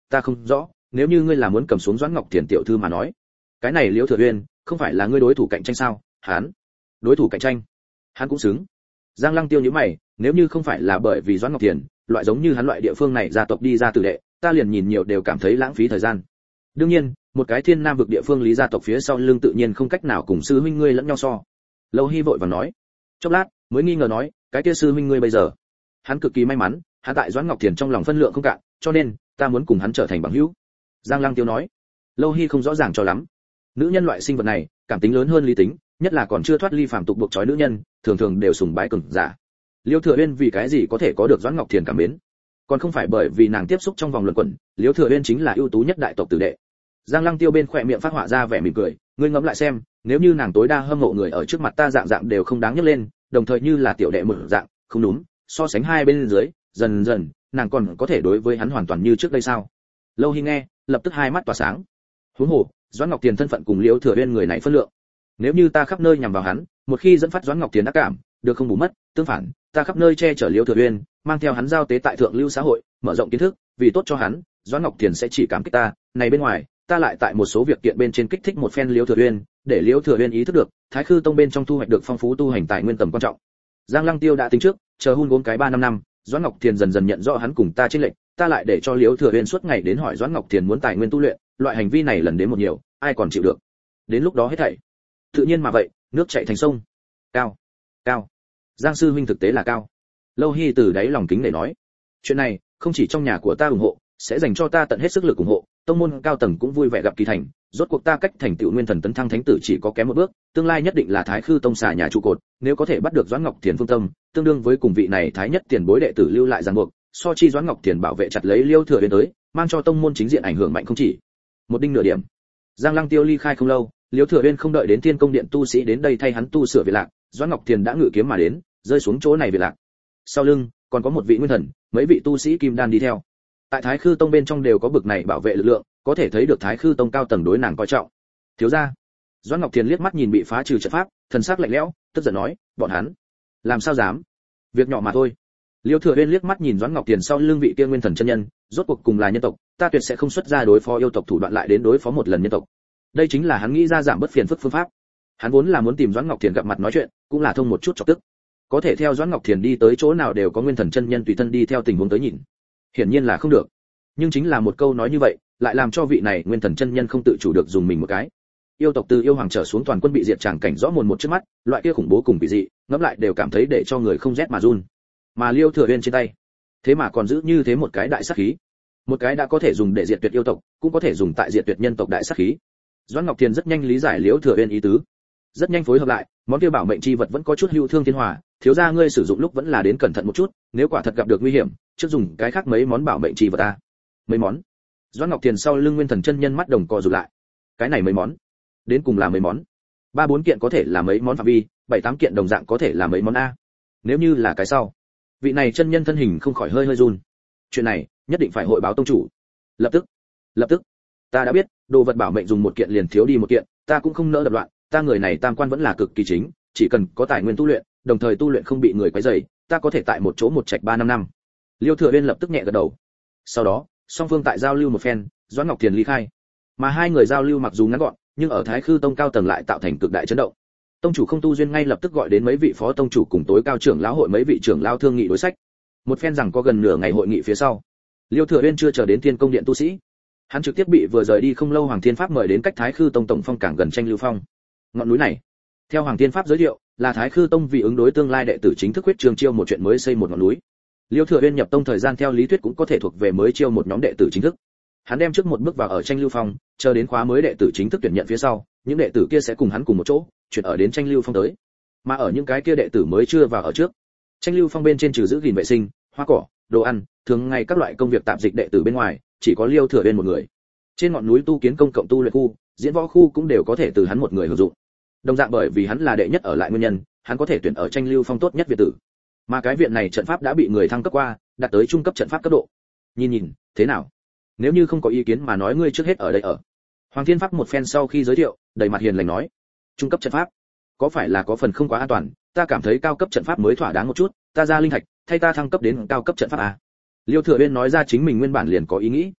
[SPEAKER 1] ta không rõ, nếu như ngươi là muốn cầm xuống Doãn Ngọc Thiền tiểu thư mà nói, cái này Liễu Thừa Uyên không phải là ngươi đối thủ cạnh tranh sao? Hắn, đối thủ cạnh tranh, hắn cũng xứng. Giang Lăng Tiêu nhíu mày, nếu như không phải là bởi vì Doãn Ngọc Thiền, loại giống như hắn loại địa phương này gia tộc đi ra tử đệ, ta liền nhìn nhiều đều cảm thấy lãng phí thời gian. Đương nhiên, một cái Thiên Nam vực địa phương lý gia tộc phía sau lưng tự nhiên không cách nào cùng sư huynh ngươi lẫn nhau so. Lâu Hy vội vàng nói. Chốc lát, mới nghi ngờ nói, cái kia sư huynh ngươi bây giờ, hắn cực kỳ may mắn, hắn tại Doãn Ngọc Thiền trong lòng phân lượng không cạn, cho nên ta muốn cùng hắn trở thành bằng hữu. Giang Lăng Tiêu nói. Lâu Hy không rõ ràng cho lắm. Nữ nhân loại sinh vật này, cảm tính lớn hơn lý tính, nhất là còn chưa thoát ly phàm tục buộc trói nữ nhân, thường thường đều sùng bái cường giả. Liễu Thừa Uyên vì cái gì có thể có được Doãn Ngọc Thiền cảm mến? Còn không phải bởi vì nàng tiếp xúc trong vòng luận quẩn, Liễu Thừa Uyên chính là ưu tú nhất đại tộc tử đệ. Giang Lăng Tiêu bên khỏe miệng phát họa ra vẻ mỉm cười, ngươi ngẫm lại xem, nếu như nàng tối đa hâm mộ người ở trước mặt ta dạng dạng đều không đáng nhắc lên, đồng thời như là tiểu đệ một dạng, không đúng, so sánh hai bên dưới, dần dần, nàng còn có thể đối với hắn hoàn toàn như trước đây sao? Lâu Hy nghe, lập tức hai mắt tỏa sáng. Huống hồ, Doãn Ngọc Thiền thân phận cùng Liễu Thừa Uyên người này phân lượng. Nếu như ta khắp nơi nhằm vào hắn, một khi dẫn phát Doãn Ngọc Thiền ác cảm, được không bù mất, tương phản, ta khắp nơi che chở Liễu Thừa Uyên, mang theo hắn giao tế tại thượng lưu xã hội, mở rộng kiến thức, vì tốt cho hắn, Doãn Ngọc Thiền sẽ chỉ cảm kích ta, này bên ngoài, ta lại tại một số việc kiện bên trên kích thích một phen Liễu Thừa Uyên, để Liễu Thừa Uyên ý thức được, Thái Khư Tông bên trong thu hoạch được phong phú tu hành tài nguyên tầm quan trọng. Giang Lăng Tiêu đã tính trước, chờ hun gốm cái ba năm năm, Doãn Ngọc Thiền dần dần nhận rõ hắn cùng ta trên lệnh, ta lại để cho Liễu Thừa Uyên suốt ngày đến hỏi Doãn Ngọc Thiền muốn tài nguyên tu luyện, loại hành vi này lần đến một nhiều, ai còn chịu được. Đến lúc đó hết thảy, tự nhiên mà vậy, nước chảy thành sông. Cao, cao. Giang sư huynh thực tế là cao. Lâu Hy từ đáy lòng kính để nói, chuyện này không chỉ trong nhà của ta ủng hộ, sẽ dành cho ta tận hết sức lực ủng hộ, tông môn cao tầng cũng vui vẻ gặp kỳ thành, rốt cuộc ta cách thành tựu nguyên thần tấn thăng thánh tử chỉ có kém một bước, tương lai nhất định là Thái Khư Tông xà nhà trụ cột, nếu có thể bắt được Doãn Ngọc Thiền phương tâm, tương đương với cùng vị này thái nhất tiền bối đệ tử lưu lại ràng buộc, so chi Doãn Ngọc Thiền bảo vệ chặt lấy Liêu Thừa Uyên tới, mang cho tông môn chính diện ảnh hưởng mạnh không chỉ một đinh nửa điểm. Giang Lăng Tiêu ly khai không lâu, Liêu Thừa Uyên không đợi đến Thiên Công Điện tu sĩ đến đây thay hắn tu sửa viện lạc, Doãn Ngọc Thiền đã ngự kiếm mà đến, rơi xuống chỗ này viện lạc. Sau lưng còn có một vị nguyên thần, mấy vị tu sĩ kim đan đi theo. Tại Thái Khư Tông bên trong đều có bực này bảo vệ lực lượng, có thể thấy được Thái Khư Tông cao tầng đối nàng coi trọng. Thiếu gia, Doãn Ngọc Thiền liếc mắt nhìn bị phá trừ trận pháp, thần sắc lạnh lẽo, tức giận nói, bọn hắn làm sao dám? Việc nhỏ mà thôi. Liêu Thừa Uyên liếc mắt nhìn Doãn Ngọc Thiền sau lưng vị kia nguyên thần chân nhân, rốt cuộc cùng là nhân tộc, ta tuyệt sẽ không xuất ra đối phó yêu tộc thủ đoạn lại đến đối phó một lần nhân tộc. Đây chính là hắn nghĩ ra giảm bất phiền phức phương pháp. Hắn vốn là muốn tìm Doãn Ngọc Thiền gặp mặt nói chuyện, cũng là thông một chút chọc tức. Có thể theo Doãn Ngọc Thiền đi tới chỗ nào đều có nguyên thần chân nhân tùy thân đi theo tình huống tới nhìn. Hiển nhiên là không được. Nhưng chính là một câu nói như vậy, lại làm cho vị này nguyên thần chân nhân không tự chủ được dùng mình một cái. Yêu tộc từ yêu hoàng trở xuống toàn quân bị diệt tràng cảnh rõ mồn một trước mắt, loại kia khủng bố cùng bị dị, ngẫm lại đều cảm thấy để cho người không rét mà run. Mà Liêu Thừa Uyên trên tay, thế mà còn giữ như thế một cái đại sát khí. Một cái đã có thể dùng để diệt tuyệt yêu tộc, cũng có thể dùng tại diệt tuyệt nhân tộc đại sát khí. Doãn Ngọc Thiền rất nhanh lý giải Liêu Thừa Uyên ý tứ, rất nhanh phối hợp lại, món kia bảo mệnh chi vật vẫn có chút hữu thương thiên hòa, thiếu gia ngươi sử dụng lúc vẫn là đến cẩn thận một chút, nếu quả thật gặp được nguy hiểm, trước dùng cái khác mấy món bảo mệnh chi vật ta. Mấy món? Doãn Ngọc Thiền sau lưng nguyên thần chân nhân mắt đồng co rụt lại. Cái này mấy món? Đến cùng là mấy món? Ba bốn kiện có thể là mấy món phạm vi, bảy tám kiện đồng dạng có thể là mấy món a. Nếu như là cái sau, vị này chân nhân thân hình không khỏi hơi hơi run. Chuyện này nhất định phải hội báo tông chủ. Lập tức, lập tức. Ta đã biết, đồ vật bảo mệnh dùng một kiện liền thiếu đi một kiện, ta cũng không nỡ đập loạn, ta người này tam quan vẫn là cực kỳ chính, chỉ cần có tài nguyên tu luyện, đồng thời tu luyện không bị người quấy rầy, ta có thể tại một chỗ một trạch ba năm năm. Liêu Thừa Uyên lập tức nhẹ gật đầu. Sau đó, song phương tại giao lưu một phen, Doãn Ngọc Thiền ly khai. Mà hai người giao lưu mặc dù ngắn gọn, nhưng ở Thái Khư Tông cao tầng lại tạo thành cực đại chấn động. Tông chủ Không Tu Duyên ngay lập tức gọi đến mấy vị phó tông chủ cùng tối cao trưởng lão hội mấy vị trưởng lão thương nghị đối sách. Một phen rằng có gần nửa ngày hội nghị phía sau, Liêu Thừa Uyên chưa chờ đến Thiên Công Điện tu sĩ, hắn trực tiếp bị vừa rời đi không lâu Hoàng Thiên Pháp mời đến cách Thái Khư Tông tổng phong cảng gần Tranh Lưu Phong. Ngọn núi này, theo Hoàng Thiên Pháp giới thiệu, là Thái Khư Tông vì ứng đối tương lai đệ tử chính thức huyết trường chiêu một chuyện mới xây một ngọn núi. Liêu Thừa Uyên nhập tông thời gian theo lý thuyết cũng có thể thuộc về mới chiêu một nhóm đệ tử chính thức. Hắn đem trước một bước vào ở Tranh Lưu Phong, chờ đến khóa mới đệ tử chính thức tuyển nhận phía sau, những đệ tử kia sẽ cùng hắn cùng một chỗ, chuyển ở đến Tranh Lưu Phong tới. Mà ở những cái kia đệ tử mới chưa vào ở trước, Tranh Lưu Phong bên trên trừ giữ gìn vệ sinh, hoa cỏ, đồ ăn, thường ngày các loại công việc tạp dịch đệ tử bên ngoài, chỉ có Liêu Thừa Uyên một người. Trên ngọn núi tu kiến công cộng tu luyện khu, diễn võ khu cũng đều có thể từ hắn một người hưởng dụng. Đồng dạng bởi vì hắn là đệ nhất ở lại nguyên nhân, hắn có thể tuyển ở Tranh Lưu Phong tốt nhất viện tử. Mà cái viện này trận pháp đã bị người thăng cấp qua, đạt tới trung cấp trận pháp cấp độ. Nhìn nhìn, thế nào? Nếu như không có ý kiến mà nói ngươi trước hết ở đây ở. Hoàng Thiên Pháp một phen sau khi giới thiệu, đầy mặt hiền lành nói, trung cấp trận pháp, có phải là có phần không quá an toàn, ta cảm thấy cao cấp trận pháp mới thỏa đáng một chút, ta ra linh thạch, thay ta thăng cấp đến cao cấp trận pháp à? Liêu Thừa Uyên nói ra chính mình nguyên bản liền có ý nghĩ.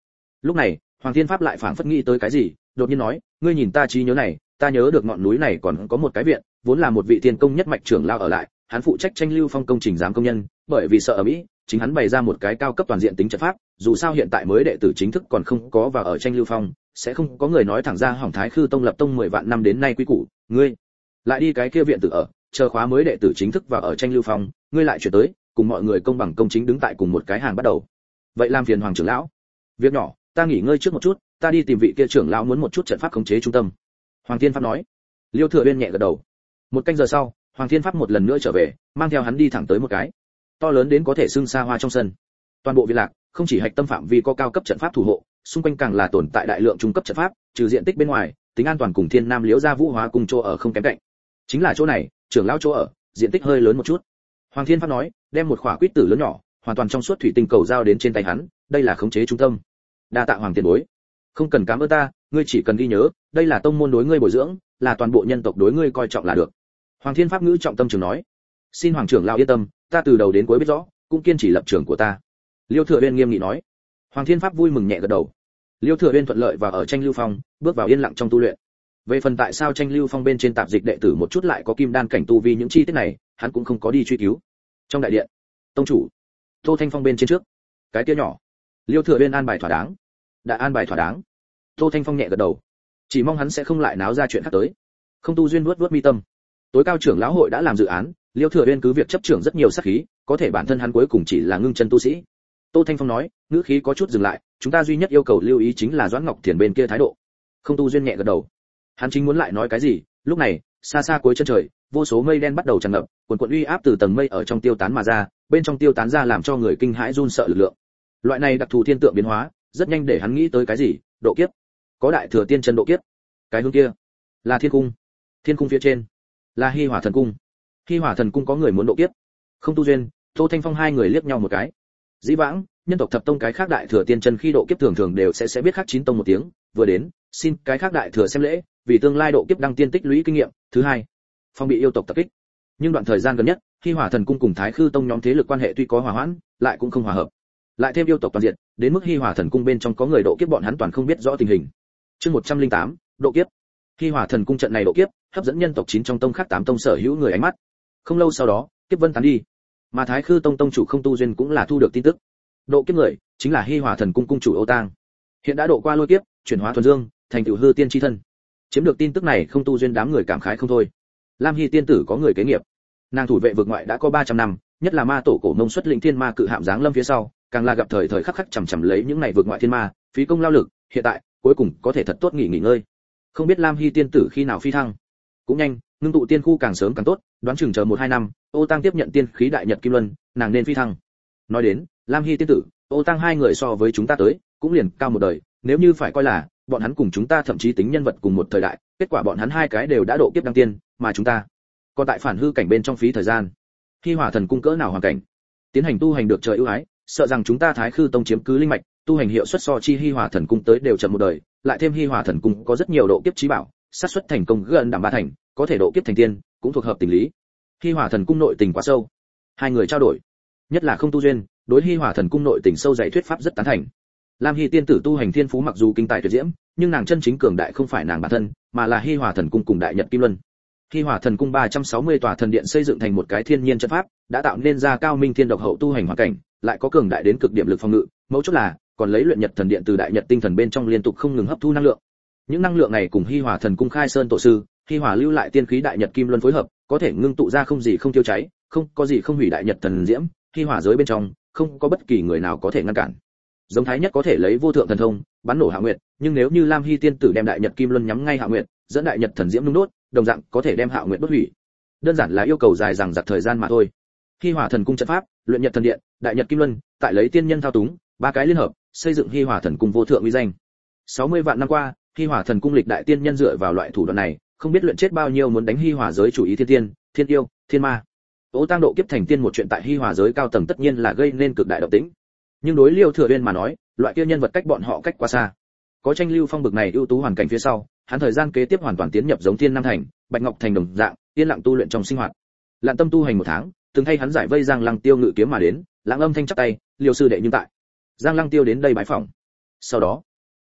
[SPEAKER 1] Lúc này, Hoàng Thiên Pháp lại phảng phất nghĩ tới cái gì, đột nhiên nói, ngươi nhìn ta trí nhớ này, ta nhớ được ngọn núi này còn có một cái viện, vốn là một vị tiên công nhất mạch trưởng lao ở lại, hắn phụ trách tranh lưu phong công trình giám công nhân, bởi vì sợ ở mỹ, chính hắn bày ra một cái cao cấp toàn diện tính trận pháp, dù sao hiện tại mới đệ tử chính thức còn không có vào ở tranh lưu phong, sẽ không có người nói thẳng ra hỏng Thái Khư tông lập tông mười vạn năm đến nay quy củ, ngươi lại đi cái kia viện tử ở, chờ khóa mới đệ tử chính thức vào ở tranh lưu phong, ngươi lại chuyển tới, cùng mọi người công bằng công chính đứng tại cùng một cái hàng bắt đầu. Vậy làm phiền Hoàng trưởng lão. Việc nhỏ, ta nghỉ ngơi trước một chút, ta đi tìm vị kia trưởng lão muốn một chút trận pháp khống chế trung tâm. Hoàng Thiên Pháp nói. Liêu Thừa Uyên nhẹ gật đầu. Một canh giờ sau, Hoàng Thiên Pháp một lần nữa trở về, mang theo hắn đi thẳng tới một cái to lớn đến có thể xưng xa hoa trong sân. Toàn bộ viện lạc, không chỉ hạch tâm phạm vi có cao cấp trận pháp thủ hộ, xung quanh càng là tồn tại đại lượng trung cấp trận pháp, trừ diện tích bên ngoài, tính an toàn cùng Thiên Nam Liễu gia Vũ Hóa cùng chỗ ở không kém cạnh. Chính là chỗ này, trưởng lão chỗ ở, diện tích hơi lớn một chút. Hoàng Thiên Pháp nói, đem một khỏa quýt tử lớn nhỏ, hoàn toàn trong suốt thủy tinh cầu giao đến trên tay hắn, đây là khống chế trung tâm. Đa tạ Hoàng tiền bối. Không cần cảm ơn ta, ngươi chỉ cần ghi nhớ, đây là tông môn đối ngươi bồi dưỡng, là toàn bộ nhân tộc đối ngươi coi trọng là được. Hoàng Thiên Pháp ngữ trọng tâm trường nói, xin Hoàng trưởng lão yên tâm, ta từ đầu đến cuối biết rõ, cũng kiên trì lập trường của ta. Liêu Thừa Uyên nghiêm nghị nói. Hoàng Thiên Pháp vui mừng nhẹ gật đầu. Liêu Thừa Uyên thuận lợi và ở tranh lưu phong, bước vào yên lặng trong tu luyện. Về phần tại sao tranh lưu phong bên trên tạp dịch đệ tử một chút lại có kim đan cảnh tu vi những chi tiết này, hắn cũng không có đi truy cứu. Trong đại điện, tông chủ Tô Thanh Phong bên trên trước, cái kia nhỏ. Liêu Thừa Uyên an bài thỏa đáng. Đã an bài thỏa đáng. Tô Thanh Phong nhẹ gật đầu. Chỉ mong hắn sẽ không lại náo ra chuyện khác tới. Không tu duyên vuốt vuốt mi tâm. Tối cao trưởng lão hội đã làm dự án, Liêu Thừa Uyên cứ việc chấp trưởng rất nhiều sát khí, có thể bản thân hắn cuối cùng chỉ là ngưng chân tu sĩ. Tô Thanh Phong nói, ngữ khí có chút dừng lại, chúng ta duy nhất yêu cầu lưu ý chính là Doãn Ngọc Thiền bên kia thái độ. Không tu duyên nhẹ gật đầu. Hắn chính muốn lại nói cái gì, lúc này, xa xa cuối chân trời, vô số mây đen bắt đầu tràn ngập, cuồn cuộn uy áp từ tầng mây ở trong tiêu tán mà ra, bên trong tiêu tán ra làm cho người kinh hãi run sợ lực lượng. Loại này đặc thù thiên tượng biến hóa, rất nhanh để hắn nghĩ tới cái gì, độ kiếp. Có đại thừa tiên chân độ kiếp. Cái hướng kia, là thiên cung. Thiên cung phía trên, là Hi Hỏa thần cung. Hi Hỏa thần cung có người muốn độ kiếp. Không tu duyên, Tô Thanh Phong hai người liếc nhau một cái. Dĩ vãng, nhân tộc thập tông cái khác đại thừa tiên chân khi độ kiếp thường thường đều sẽ sẽ biết khác chín tông một tiếng, vừa đến, xin cái khác đại thừa xem lễ, vì tương lai độ kiếp đăng tiên tích lũy kinh nghiệm. Thứ hai, phong bị yêu tộc tập kích. Nhưng đoạn thời gian gần nhất, Hi Hỏa thần cung cùng Thái Khư tông nhóm thế lực quan hệ tuy có hòa hoãn, lại cũng không hòa hợp. Lại thêm yêu tộc toàn diện, đến mức Hi Hỏa thần cung bên trong có người độ kiếp bọn hắn toàn không biết rõ tình hình. Chương một trăm lẻ tám, độ kiếp. Hi Hỏa thần cung trận này độ kiếp, hấp dẫn nhân tộc chín trong tông khác tám tông sở hữu người ánh mắt. Không lâu sau đó, kiếp vân tán đi, mà Thái Khư tông tông chủ Không Tu duyên cũng là thu được tin tức. Độ kiếp người chính là Hi Hỏa thần cung cung chủ Âu Tang. Hiện đã độ qua lôi kiếp, chuyển hóa thuần dương, thành tựu hư tiên chi thân. Chiếm được tin tức này, Không Tu duyên đám người cảm khái không thôi. Lam Hy tiên tử có người kế nghiệp. Nàng thủ vệ vực ngoại đã có ba trăm năm, nhất là ma tổ cổ mông xuất lĩnh thiên ma cự hạm giáng lâm phía sau, càng là gặp thời thời khắc khắc chằm chằm lấy những này vực ngoại thiên ma, phí công lao lực, hiện tại cuối cùng có thể thật tốt nghỉ nghỉ ngơi. Không biết Lam Hy tiên tử khi nào phi thăng. Cũng nhanh, ngưng tụ tiên khu càng sớm càng tốt, đoán chừng chờ một hai năm, Ô Tăng tiếp nhận tiên khí đại nhật kim luân, nàng nên phi thăng. Nói đến, Lam Hy tiên tử, Ô Tăng hai người so với chúng ta tới, cũng liền cao một đời, nếu như phải coi là bọn hắn cùng chúng ta thậm chí tính nhân vật cùng một thời đại, kết quả bọn hắn hai cái đều đã độ kiếp đăng tiên, mà chúng ta còn tại phản hư cảnh bên trong phí thời gian. Hi Hỏa thần cung cỡ nào hoàn cảnh, tiến hành tu hành được trời ưu ái, sợ rằng chúng ta Thái Khư tông chiếm cứ linh mạch, tu hành hiệu suất so chi Hi Hỏa thần cung tới đều chậm một đời, lại thêm Hi Hỏa thần cung có rất nhiều độ kiếp chí bảo, xác suất thành công gần đảm ba thành, có thể độ kiếp thành tiên, cũng thuộc hợp tình lý. Hi Hỏa thần cung nội tình quá sâu. Hai người trao đổi, nhất là Không Tu duyên, đối Hi Hỏa thần cung nội tình sâu dày thuyết pháp rất tán thành. Lam Hy tiên tử tu hành thiên phú mặc dù kinh tài tuyệt diễm, nhưng nàng chân chính cường đại không phải nàng bản thân, mà là Hi Hỏa thần cung cùng đại nhật kim luân. Hi Hỏa thần cung ba trăm sáu mươi tòa thần điện xây dựng thành một cái thiên nhiên trận pháp, đã tạo nên ra cao minh thiên độc hậu tu hành hoàn cảnh, lại có cường đại đến cực điểm lực phòng ngự, mấu chốt là còn lấy luyện nhật thần điện từ đại nhật tinh thần bên trong liên tục không ngừng hấp thu năng lượng. Những năng lượng này cùng Hi Hỏa thần cung khai sơn tổ sư, Hi Hỏa lưu lại tiên khí đại nhật kim luân phối hợp, có thể ngưng tụ ra không gì không tiêu cháy, không có gì không hủy đại nhật thần diễm, Hi Hỏa giới bên trong không có bất kỳ người nào có thể ngăn cản. Giống Thái nhất có thể lấy vô thượng thần thông bắn nổ Hạ Nguyệt, nhưng nếu như Lam Hy tiên tử đem đại nhật kim luân nhắm ngay Hạ Nguyệt, dẫn đại nhật thần diễm nung đốt, đồng dạng có thể đem Hạ Nguyệt đốt hủy. Đơn giản là yêu cầu dài dằng dặc thời gian mà thôi. Hi Hỏa thần cung trận pháp, luyện nhật thần điện, đại nhật kim luân, tại lấy tiên nhân thao túng, ba cái liên hợp, xây dựng Hi Hỏa thần cung vô thượng uy danh. sáu mươi vạn năm qua, Hi Hỏa thần cung lịch đại tiên nhân dựa vào loại thủ đoạn này, không biết luyện chết bao nhiêu muốn đánh Hi Hỏa giới chủ ý thiên tiên, thiên yêu, thiên ma. Ô Tăng độ kiếp thành tiên một chuyện tại Hi Hỏa giới cao tầng tất nhiên là gây nên cực đại động tĩnh. Nhưng đối Liêu Thừa Uyên mà nói, loại kia nhân vật cách bọn họ cách quá xa. Có tranh lưu phong bực này ưu tú hoàn cảnh phía sau, hắn thời gian kế tiếp hoàn toàn tiến nhập giống Thiên Nam thành, Bạch Ngọc thành đồng dạng, yên lặng tu luyện trong sinh hoạt. Lạn tâm tu hành một tháng, từng thay hắn giải vây Giang Lăng Tiêu ngự kiếm mà đến, Lãng Âm thanh chắp tay, Liêu sư đệ nhưng tại. Giang Lăng Tiêu đến đây bái phỏng. Sau đó,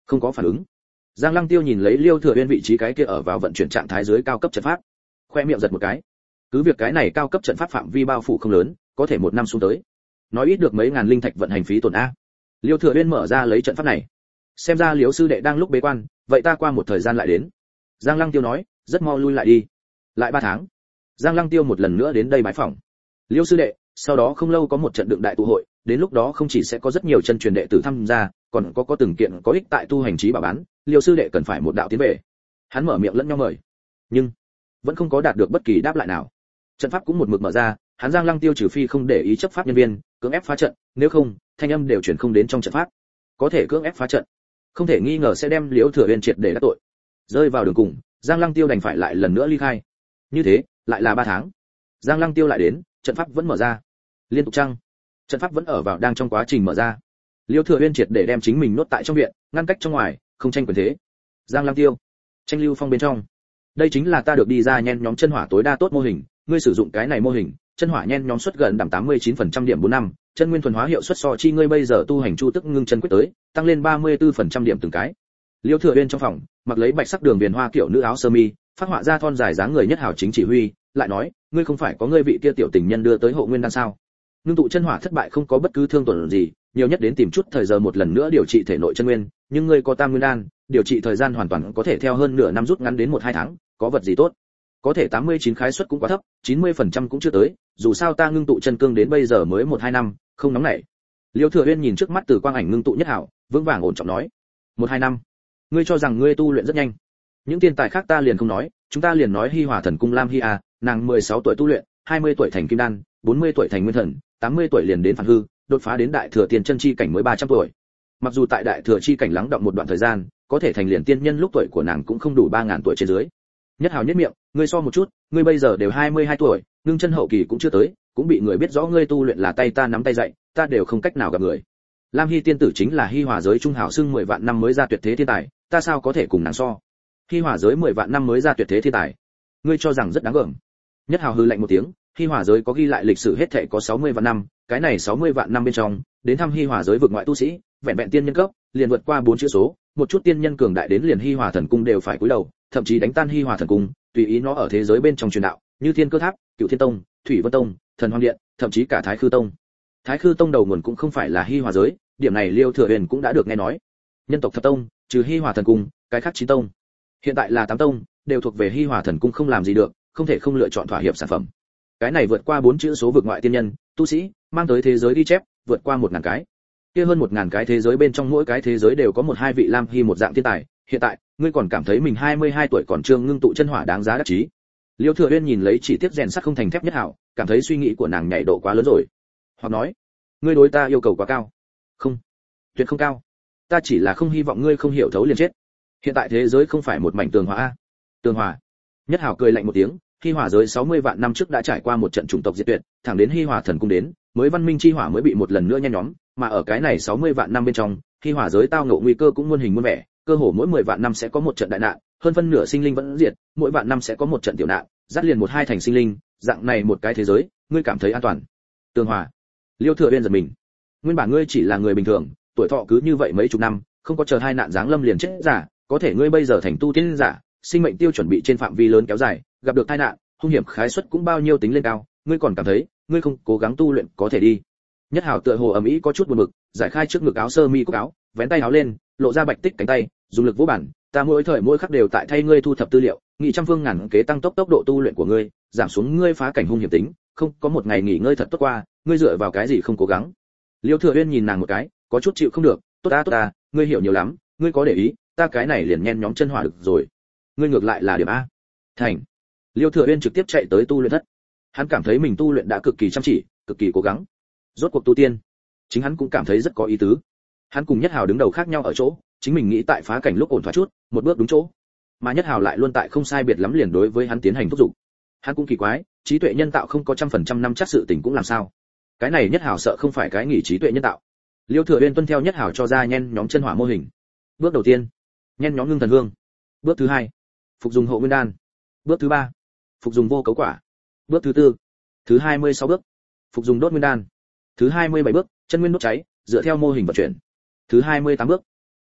[SPEAKER 1] Không có phản ứng. Giang Lăng Tiêu nhìn lấy Liêu Thừa Uyên vị trí cái kia ở vào vận chuyển trạng thái dưới cao cấp trận pháp, khoe miệng giật một cái. Cứ việc cái này cao cấp trận pháp phạm vi bao phủ không lớn, có thể một năm xuống tới, nói ít được mấy ngàn linh thạch vận hành phí tổn a. Liêu Thừa Uyên mở ra lấy trận pháp này. Xem ra Liễu sư đệ đang lúc bế quan, vậy ta qua một thời gian lại đến. Giang Lăng Tiêu nói, rất mau lui lại đi. Lại ba tháng. Giang Lăng Tiêu một lần nữa đến đây bái phỏng. Liêu sư đệ, sau đó không lâu có một trận đựng đại tụ hội, đến lúc đó không chỉ sẽ có rất nhiều chân truyền đệ tử tham gia, còn có có từng kiện có ích tại tu hành trí bảo bán, Liêu sư đệ cần phải một đạo tiến về. Hắn mở miệng lẫn nhau mời, nhưng vẫn không có đạt được bất kỳ đáp lại nào. Trận pháp cũng một mực mở ra, hắn Giang Lăng Tiêu trừ phi không để ý chấp pháp nhân viên, cưỡng ép phá trận, nếu không, thanh âm đều chuyển không đến trong trận pháp. Có thể cưỡng ép phá trận, không thể nghi ngờ sẽ đem Liễu Thừa Uyên triệt để đắc tội. Rơi vào đường cùng, Giang Lăng Tiêu đành phải lại lần nữa ly khai. Như thế, lại là ba tháng. Giang Lăng Tiêu lại đến, trận pháp vẫn mở ra. Liên tục trăng, trận pháp vẫn ở vào đang trong quá trình mở ra. Liễu Thừa Uyên triệt để đem chính mình nốt tại trong viện, ngăn cách trong ngoài, không tranh quyền thế. Giang Lăng Tiêu, tranh lưu phong bên trong. Đây chính là ta được đi ra nhen nhóm chân hỏa tối đa tốt mô hình, ngươi sử dụng cái này mô hình, chân hỏa nhen nhóm suất gần đảm tám mươi chín phần trăm điểm bốn năm, chân nguyên thuần hóa hiệu suất so chi ngươi bây giờ tu hành chu tức ngưng chân quyết tới, tăng lên ba mươi tư phần trăm điểm từng cái. Liêu Thừa Uyên trong phòng, mặc lấy bạch sắc đường viền hoa kiểu nữ áo sơ mi, phát họa ra thon dài dáng người nhất hảo chính chỉ huy, lại nói, ngươi không phải có ngươi vị kia tiểu tình nhân đưa tới hộ nguyên đan sao? Ngưng tụ chân hỏa thất bại không có bất cứ thương tổn gì, nhiều nhất đến tìm chút thời giờ một lần nữa điều trị thể nội chân nguyên, nhưng ngươi có tam nguyên đan, điều trị thời gian hoàn toàn có thể theo hơn nửa năm rút ngắn đến một hai tháng, có vật gì tốt? Có thể tám mươi chín khái suất cũng quá thấp, chín mươi phần trăm cũng chưa tới, dù sao ta ngưng tụ chân cương đến bây giờ mới một hai năm, không nóng nảy. Liêu Thừa Uyên nhìn trước mắt từ quang ảnh ngưng tụ nhất hảo, vững vàng ổn trọng nói, một hai năm, ngươi cho rằng ngươi tu luyện rất nhanh. Những tiền tài khác ta liền không nói, chúng ta liền nói Hi Hòa Thần Cung Lam Hi a, nàng mười sáu tuổi tu luyện, hai mươi tuổi thành kim đan, bốn mươi tuổi thành nguyên thần, tám mươi tuổi liền đến phản hư, đột phá đến đại thừa tiền chân chi cảnh mới ba trăm tuổi. Mặc dù tại đại thừa chi cảnh lắng động một đoạn thời gian, có thể thành liền tiên nhân lúc tuổi của nàng cũng không đủ ba ngàn tuổi trên dưới. Nhất Hào nhất miệng, ngươi so một chút, ngươi bây giờ đều hai mươi hai tuổi, ngưng chân hậu kỳ cũng chưa tới, cũng bị người biết rõ ngươi tu luyện là tay ta nắm tay dạy, ta đều không cách nào gặp người. Lam Hy tiên tử chính là Hi Hòa giới trung hảo xưng mười vạn năm mới ra tuyệt thế thiên tài, ta sao có thể cùng nàng so? Hi Hòa giới mười vạn năm mới ra tuyệt thế thiên tài, ngươi cho rằng rất đáng gờm. Nhất Hào hừ lạnh một tiếng, Hi Hòa giới có ghi lại lịch sử hết thảy có sáu mươi vạn năm, cái này sáu mươi vạn năm bên trong, đến thăm Hi Hòa giới vực ngoại tu sĩ, vẹn vẹn tiên nhân cấp, liền vượt qua bốn chữ số, một chút tiên nhân cường đại đến liền Hi Hòa thần cung đều phải cúi đầu, thậm chí đánh tan Hi Hòa thần cung, tùy ý nó ở thế giới bên trong truyền đạo, như Thiên Cơ Tháp, Cửu Thiên Tông, Thủy Vân Tông, Thần Hoàng Điện, thậm chí cả Thái Khư Tông. Thái Khư Tông đầu nguồn cũng không phải là Hi Hòa giới, điểm này Liêu Thừa Uyên cũng đã được nghe nói. Nhân tộc thập tông, trừ Hi Hòa thần cung, cái khác chín tông, hiện tại là tám tông, đều thuộc về Hi Hòa thần cung không làm gì được, không thể không lựa chọn thỏa hiệp sản phẩm. Cái này vượt qua bốn chữ số vực ngoại tiên nhân, tu sĩ, mang tới thế giới đi chép, vượt qua một ngàn cái. Kia hơn một ngàn cái thế giới bên trong mỗi cái thế giới đều có một hai vị Lam Hy một dạng thiên tài, hiện tại, ngươi còn cảm thấy mình hai mươi hai tuổi còn chưa ngưng tụ chân hỏa đáng giá đắc chí. Liêu Thừa Uyên nhìn lấy chỉ tiếc rèn sắt không thành thép Nhất Hảo, cảm thấy suy nghĩ của nàng nhảy độ quá lớn rồi. Hoặc nói, ngươi đối ta yêu cầu quá cao. Không, tuyệt không cao. Ta chỉ là không hy vọng ngươi không hiểu thấu liền chết. Hiện tại thế giới không phải một mảnh tường hòa a. Tường hòa. Nhất Hảo cười lạnh một tiếng, Hi Hòa giới sáu mươi vạn năm trước đã trải qua một trận chủng tộc diệt tuyệt, thẳng đến Hi Hòa thần cung đến, mới văn minh chi hỏa mới bị một lần nữa nhen nhóm, mà ở cái này sáu mươi vạn năm bên trong, Hi Hòa giới tao ngộ nguy cơ cũng muôn hình muôn vẻ, cơ hồ mỗi mười vạn năm sẽ có một trận đại nạn, hơn phân nửa sinh linh vẫn diệt, mỗi vạn năm sẽ có một trận tiểu nạn, dắt liền một hai thành sinh linh, dạng này một cái thế giới, ngươi cảm thấy an toàn? Tường hòa. Liêu Thừa Uyên giật mình. Nguyên bản ngươi chỉ là người bình thường, tuổi thọ cứ như vậy mấy chục năm, không có chờ hai nạn giáng lâm liền chết giả, có thể ngươi bây giờ thành tu tiên giả, sinh mệnh tiêu chuẩn bị trên phạm vi lớn kéo dài, gặp được tai nạn, hung hiểm khái suất cũng bao nhiêu tính lên cao, ngươi còn cảm thấy, ngươi không cố gắng tu luyện có thể đi. Nhất Hảo tựa hồ ầm ĩ có chút buồn bực, giải khai trước ngực áo sơ mi cúc áo, vén tay áo lên, lộ ra bạch tích cánh tay, dùng lực vỗ bản, ta mỗi thời mỗi khắc đều tại thay ngươi thu thập tư liệu, nghị trăm phương ngàn kế tăng tốc tốc độ tu luyện của ngươi, giảm xuống ngươi phá cảnh hung hiểm tính, không có một ngày nghỉ ngơi thật tốt qua, ngươi dựa vào cái gì không cố gắng? Liêu Thừa Uyên nhìn nàng một cái, có chút chịu không được, tốt ta tốt ta, ngươi hiểu nhiều lắm, ngươi có để ý, ta cái này liền nhen nhóm chân hỏa được rồi. Ngươi ngược lại là điểm a. Thành. Liêu Thừa Uyên trực tiếp chạy tới tu luyện thất. Hắn cảm thấy mình tu luyện đã cực kỳ chăm chỉ, cực kỳ cố gắng. Rốt cuộc tu tiên, chính hắn cũng cảm thấy rất có ý tứ. Hắn cùng Nhất Hào đứng đầu khác nhau ở chỗ, chính mình nghĩ tại phá cảnh lúc ổn thỏa chút, một bước đúng chỗ. Mà Nhất Hào lại luôn tại không sai biệt lắm liền đối với hắn tiến hành thúc giục. Hắn cũng kỳ quái, trí tuệ nhân tạo không có trăm phần trăm năm chắc sự tình cũng làm sao? Cái này Nhất Hào sợ không phải cái nghỉ trí tuệ nhân tạo. Liêu Thừa Uyên tuân theo Nhất Hào cho ra nhen nhóm chân hỏa mô hình. Bước đầu tiên, nhen nhóm ngưng thần hương. Bước thứ hai, phục dùng hộ nguyên đan. Bước thứ ba, phục dùng vô cấu quả. Bước thứ tư, thứ hai mươi sáu bước, phục dùng đốt nguyên đan. Thứ hai mươi bảy bước, chân nguyên đốt cháy, dựa theo mô hình vận chuyển. Thứ hai mươi tám bước,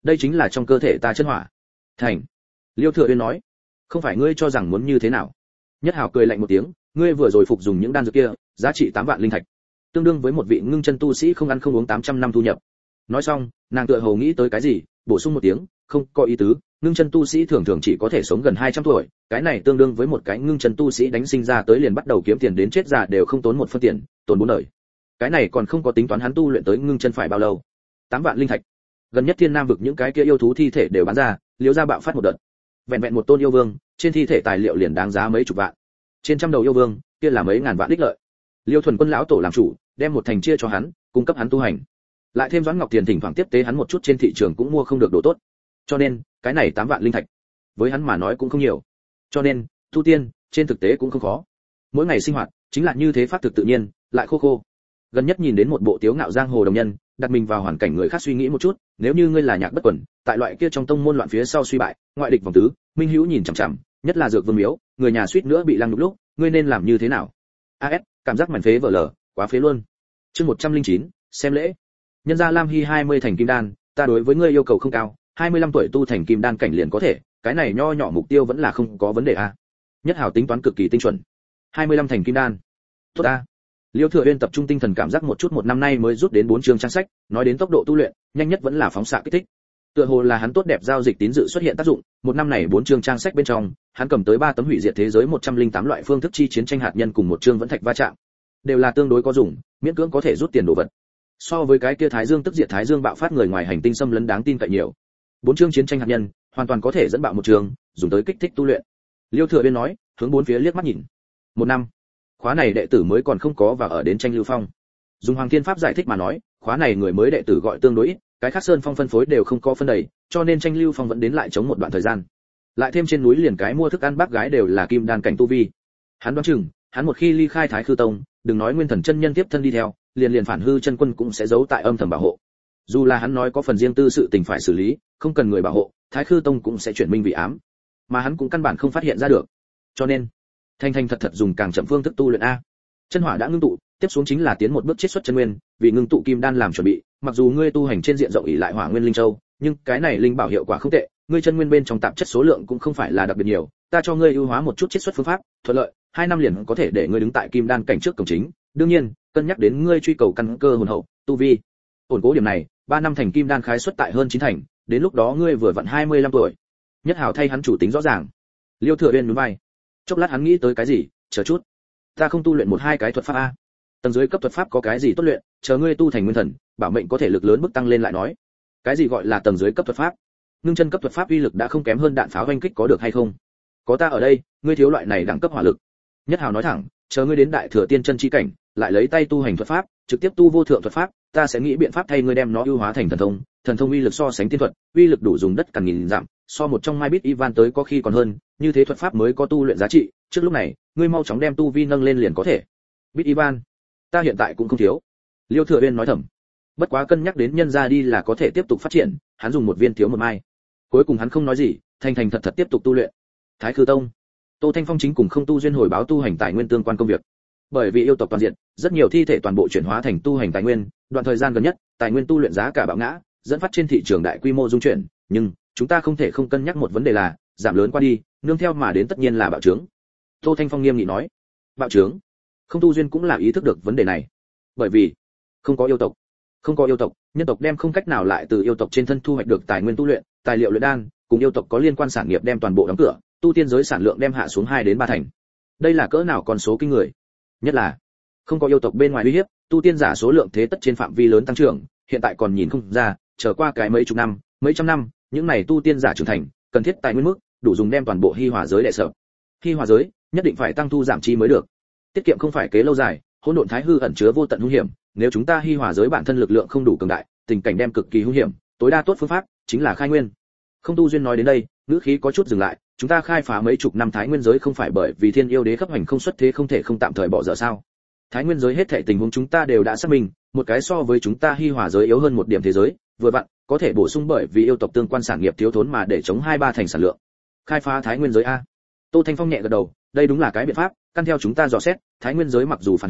[SPEAKER 1] đây chính là trong cơ thể ta chân hỏa. Thành. Liêu Thừa Uyên nói, không phải ngươi cho rằng muốn như thế nào. Nhất Hào cười lạnh một tiếng, ngươi vừa rồi phục dùng những đan dược kia, giá trị tám vạn linh thạch, tương đương với một vị ngưng chân tu sĩ không ăn không uống tám trăm năm thu nhập. Nói xong, nàng tựa hồ nghĩ tới cái gì, bổ sung một tiếng, không có ý tứ, ngưng chân tu sĩ thường thường chỉ có thể sống gần hai trăm tuổi, cái này tương đương với một cái ngưng chân tu sĩ đánh sinh ra tới liền bắt đầu kiếm tiền đến chết già đều không tốn một phân tiền, tốn bốn đời. Cái này còn không có tính toán hắn tu luyện tới ngưng chân phải bao lâu. tám vạn linh thạch. Gần nhất Thiên Nam vực những cái kia yêu thú thi thể đều bán ra, liếu ra bạo phát một đợt. Vẹn vẹn một tôn yêu vương, trên thi thể tài liệu liền đáng giá mấy chục vạn. Trên trăm đầu yêu vương, kia là mấy ngàn vạn đích lợi. Liêu Thuần Quân lão tổ làm chủ, đem một thành chia cho hắn, cung cấp hắn tu hành. Lại thêm Doãn Ngọc Tiền thỉnh thoảng tiếp tế hắn một chút trên thị trường cũng mua không được đồ tốt. Cho nên, cái này tám vạn linh thạch, với hắn mà nói cũng không nhiều. Cho nên, tu tiên, trên thực tế cũng không khó. Mỗi ngày sinh hoạt, chính là như thế pháp thực tự nhiên, lại khô khô. Gần nhất nhìn đến một bộ tiếu ngạo giang hồ đồng nhân, đặt mình vào hoàn cảnh người khác suy nghĩ một chút, nếu như ngươi là Nhạc Bất Quần, tại loại kia trong tông môn loạn phía sau suy bại, ngoại địch vòng tứ, minh hữu nhìn chằm chằm, nhất là dược vương miếu, người nhà suýt nữa bị lăng đục lúc, ngươi nên làm như thế nào? a ét, cảm giác mảnh phế vỡ lở, quá phế luôn. Chương một trăm linh chín, xem lễ. Nhân gia Lam Hy hai mươi thành kim đan, ta đối với ngươi yêu cầu không cao, hai mươi lăm tuổi tu thành kim đan cảnh liền có thể, cái này nho nhỏ mục tiêu vẫn là không có vấn đề a. Nhất Hào tính toán cực kỳ tinh chuẩn. hai mươi lăm thành kim đan. Tốt a. Liêu Thừa Uyên tập trung tinh thần cảm giác một chút một năm nay mới rút đến bốn chương trang sách, nói đến tốc độ tu luyện, nhanh nhất vẫn là phóng xạ kích thích. Tựa hồ là hắn tốt đẹp giao dịch tín dự xuất hiện tác dụng, một năm này bốn chương trang sách bên trong, hắn cầm tới ba tấm hủy diệt thế giới một trăm linh tám loại phương thức chi chiến tranh hạt nhân cùng một chương vẫn thạch va chạm. Đều là tương đối có dùng, miễn cưỡng có thể rút tiền đồ vật. So với cái kia Thái Dương tức diệt Thái Dương bạo phát người ngoài hành tinh xâm lấn đáng tin cậy nhiều. Bốn chương chiến tranh hạt nhân, hoàn toàn có thể dẫn bạo một trường, dùng tới kích thích tu luyện. Liêu Thừa Uyên nói, hướng bốn phía liếc mắt nhìn. Một năm, khóa này đệ tử mới còn không có và ở đến tranh lưu phong. Dùng Hoàng Thiên Pháp giải thích mà nói, khóa này người mới đệ tử gọi tương đối ít, cái khác sơn phong phân phối đều không có phân đầy, cho nên tranh lưu phong vẫn đến lại chống một đoạn thời gian. Lại thêm trên núi liền cái mua thức ăn bác gái đều là kim đan cảnh tu vi. Hắn đoán chừng, hắn một khi ly khai Thái Khư Tông, đừng nói Nguyên Thần chân nhân tiếp thân đi theo, liền liền Phản Hư chân quân cũng sẽ giấu tại âm thầm bảo hộ. Dù là hắn nói có phần riêng tư sự tình phải xử lý, không cần người bảo hộ, Thái Khư Tông cũng sẽ chuyển minh vị ám, mà hắn cũng căn bản không phát hiện ra được. Cho nên, thanh thanh thật thật dùng càng chậm phương thức tu luyện a. Chân hỏa đã ngưng tụ, tiếp xuống chính là tiến một bước chiết xuất chân nguyên, vì ngưng tụ kim đan làm chuẩn bị, mặc dù ngươi tu hành trên diện rộng ỷ lại Hỏa Nguyên Linh Châu, nhưng cái này linh bảo hiệu quả không tệ, ngươi chân nguyên bên trong tạp chất số lượng cũng không phải là đặc biệt nhiều, ta cho ngươi ưu hóa một chút chiết xuất phương pháp, thuận lợi, hai năm liền có thể để ngươi đứng tại kim đan cảnh trước cổng chính, đương nhiên, cân nhắc đến ngươi truy cầu căn cơ hồn hậu, tu vi. Ổn cố điểm này, ba năm thành kim đan khái suất tại hơn chín thành, đến lúc đó ngươi vừa vặn hai mươi lăm tuổi. Nhất Hào thay hắn chủ tính rõ ràng. Liêu Thừa Uyên nhún vai. Chốc lát hắn nghĩ tới cái gì, chờ chút. Ta không tu luyện một hai cái thuật pháp a. Tầng dưới cấp thuật pháp có cái gì tốt luyện, chờ ngươi tu thành nguyên thần, bảo mệnh có thể lực lớn mức tăng lên lại nói. Cái gì gọi là tầng dưới cấp thuật pháp? Ngưng chân cấp thuật pháp uy lực đã không kém hơn đạn pháo oanh kích có được hay không? Có ta ở đây, ngươi thiếu loại này đẳng cấp hỏa lực. Nhất Hào nói thẳng, chờ ngươi đến đại thừa tiên chân chi cảnh, lại lấy tay tu hành thuật pháp, trực tiếp tu vô thượng thuật pháp, ta sẽ nghĩ biện pháp thay ngươi đem nó ưu hóa thành thần thông, thần thông uy lực so sánh tiên thuật, uy lực đủ dùng đất cằn nghìn dặm, so một trong mai bit Ivan tới có khi còn hơn, như thế thuật pháp mới có tu luyện giá trị, trước lúc này, ngươi mau chóng đem tu vi nâng lên liền có thể. Bit Ivan, ta hiện tại cũng không thiếu. Liêu Thừa Uyên nói thầm. Bất quá cân nhắc đến nhân ra đi là có thể tiếp tục phát triển, hắn dùng một viên thiếu một mai. Cuối cùng hắn không nói gì, thành thành thật thật tiếp tục tu luyện. Thái Khư Tông, Tô Thanh Phong chính cùng không tu duyên hồi báo tu hành tài nguyên tương quan công việc. Bởi vì yêu tộc toàn diện, rất nhiều thi thể toàn bộ chuyển hóa thành tu hành tài nguyên, đoạn thời gian gần nhất, tài nguyên tu luyện giá cả bạo ngã, dẫn phát trên thị trường đại quy mô dung chuyển, nhưng chúng ta không thể không cân nhắc một vấn đề là, giảm lớn qua đi, nương theo mà đến tất nhiên là bạo trướng. Tô Thanh Phong nghiêm nghị nói. Bạo trướng? Không tu duyên cũng là ý thức được vấn đề này. Bởi vì không có yêu tộc, không có yêu tộc, nhân tộc đem không cách nào lại từ yêu tộc trên thân thu hoạch được tài nguyên tu luyện, tài liệu luyện đan, cùng yêu tộc có liên quan sản nghiệp đem toàn bộ đóng cửa, tu tiên giới sản lượng đem hạ xuống hai đến ba thành. Đây là cỡ nào con số kinh người. Nhất là không có yêu tộc bên ngoài uy hiếp, tu tiên giả số lượng thế tất trên phạm vi lớn tăng trưởng, hiện tại còn nhìn không ra, chờ qua cái mấy chục năm, mấy trăm năm, những này tu tiên giả trưởng thành, cần thiết tài nguyên mức, đủ dùng đem toàn bộ Hi Hòa giới đè sợ. Hi Hòa giới, nhất định phải tăng thu giảm chi mới được. Tiết kiệm không phải kế lâu dài, hỗn độn thái hư ẩn chứa vô tận hung hiểm, nếu chúng ta Hi Hòa giới bản thân lực lượng không đủ cường đại, tình cảnh đem cực kỳ hung hiểm, tối đa tốt phương pháp chính là khai nguyên. Không tu duyên nói đến đây, ngữ khí có chút dừng lại, chúng ta khai phá mấy chục năm thái nguyên giới không phải bởi vì thiên yêu đế khắp hành không xuất thế không thể không tạm thời bỏ dở sao? Thái nguyên giới hết thảy tình huống chúng ta đều đã xác minh, một cái so với chúng ta Hi Hòa giới yếu hơn một điểm thế giới, vừa vặn có thể bổ sung bởi vì yêu tộc tương quan sản nghiệp thiếu thốn mà để chống hai ba thành sản lượng. Khai phá thái nguyên giới a. Tô Thanh Phong nhẹ gật đầu, đây đúng là cái biện pháp, căn theo chúng ta dò xét, thái nguyên giới mặc dù phản hư,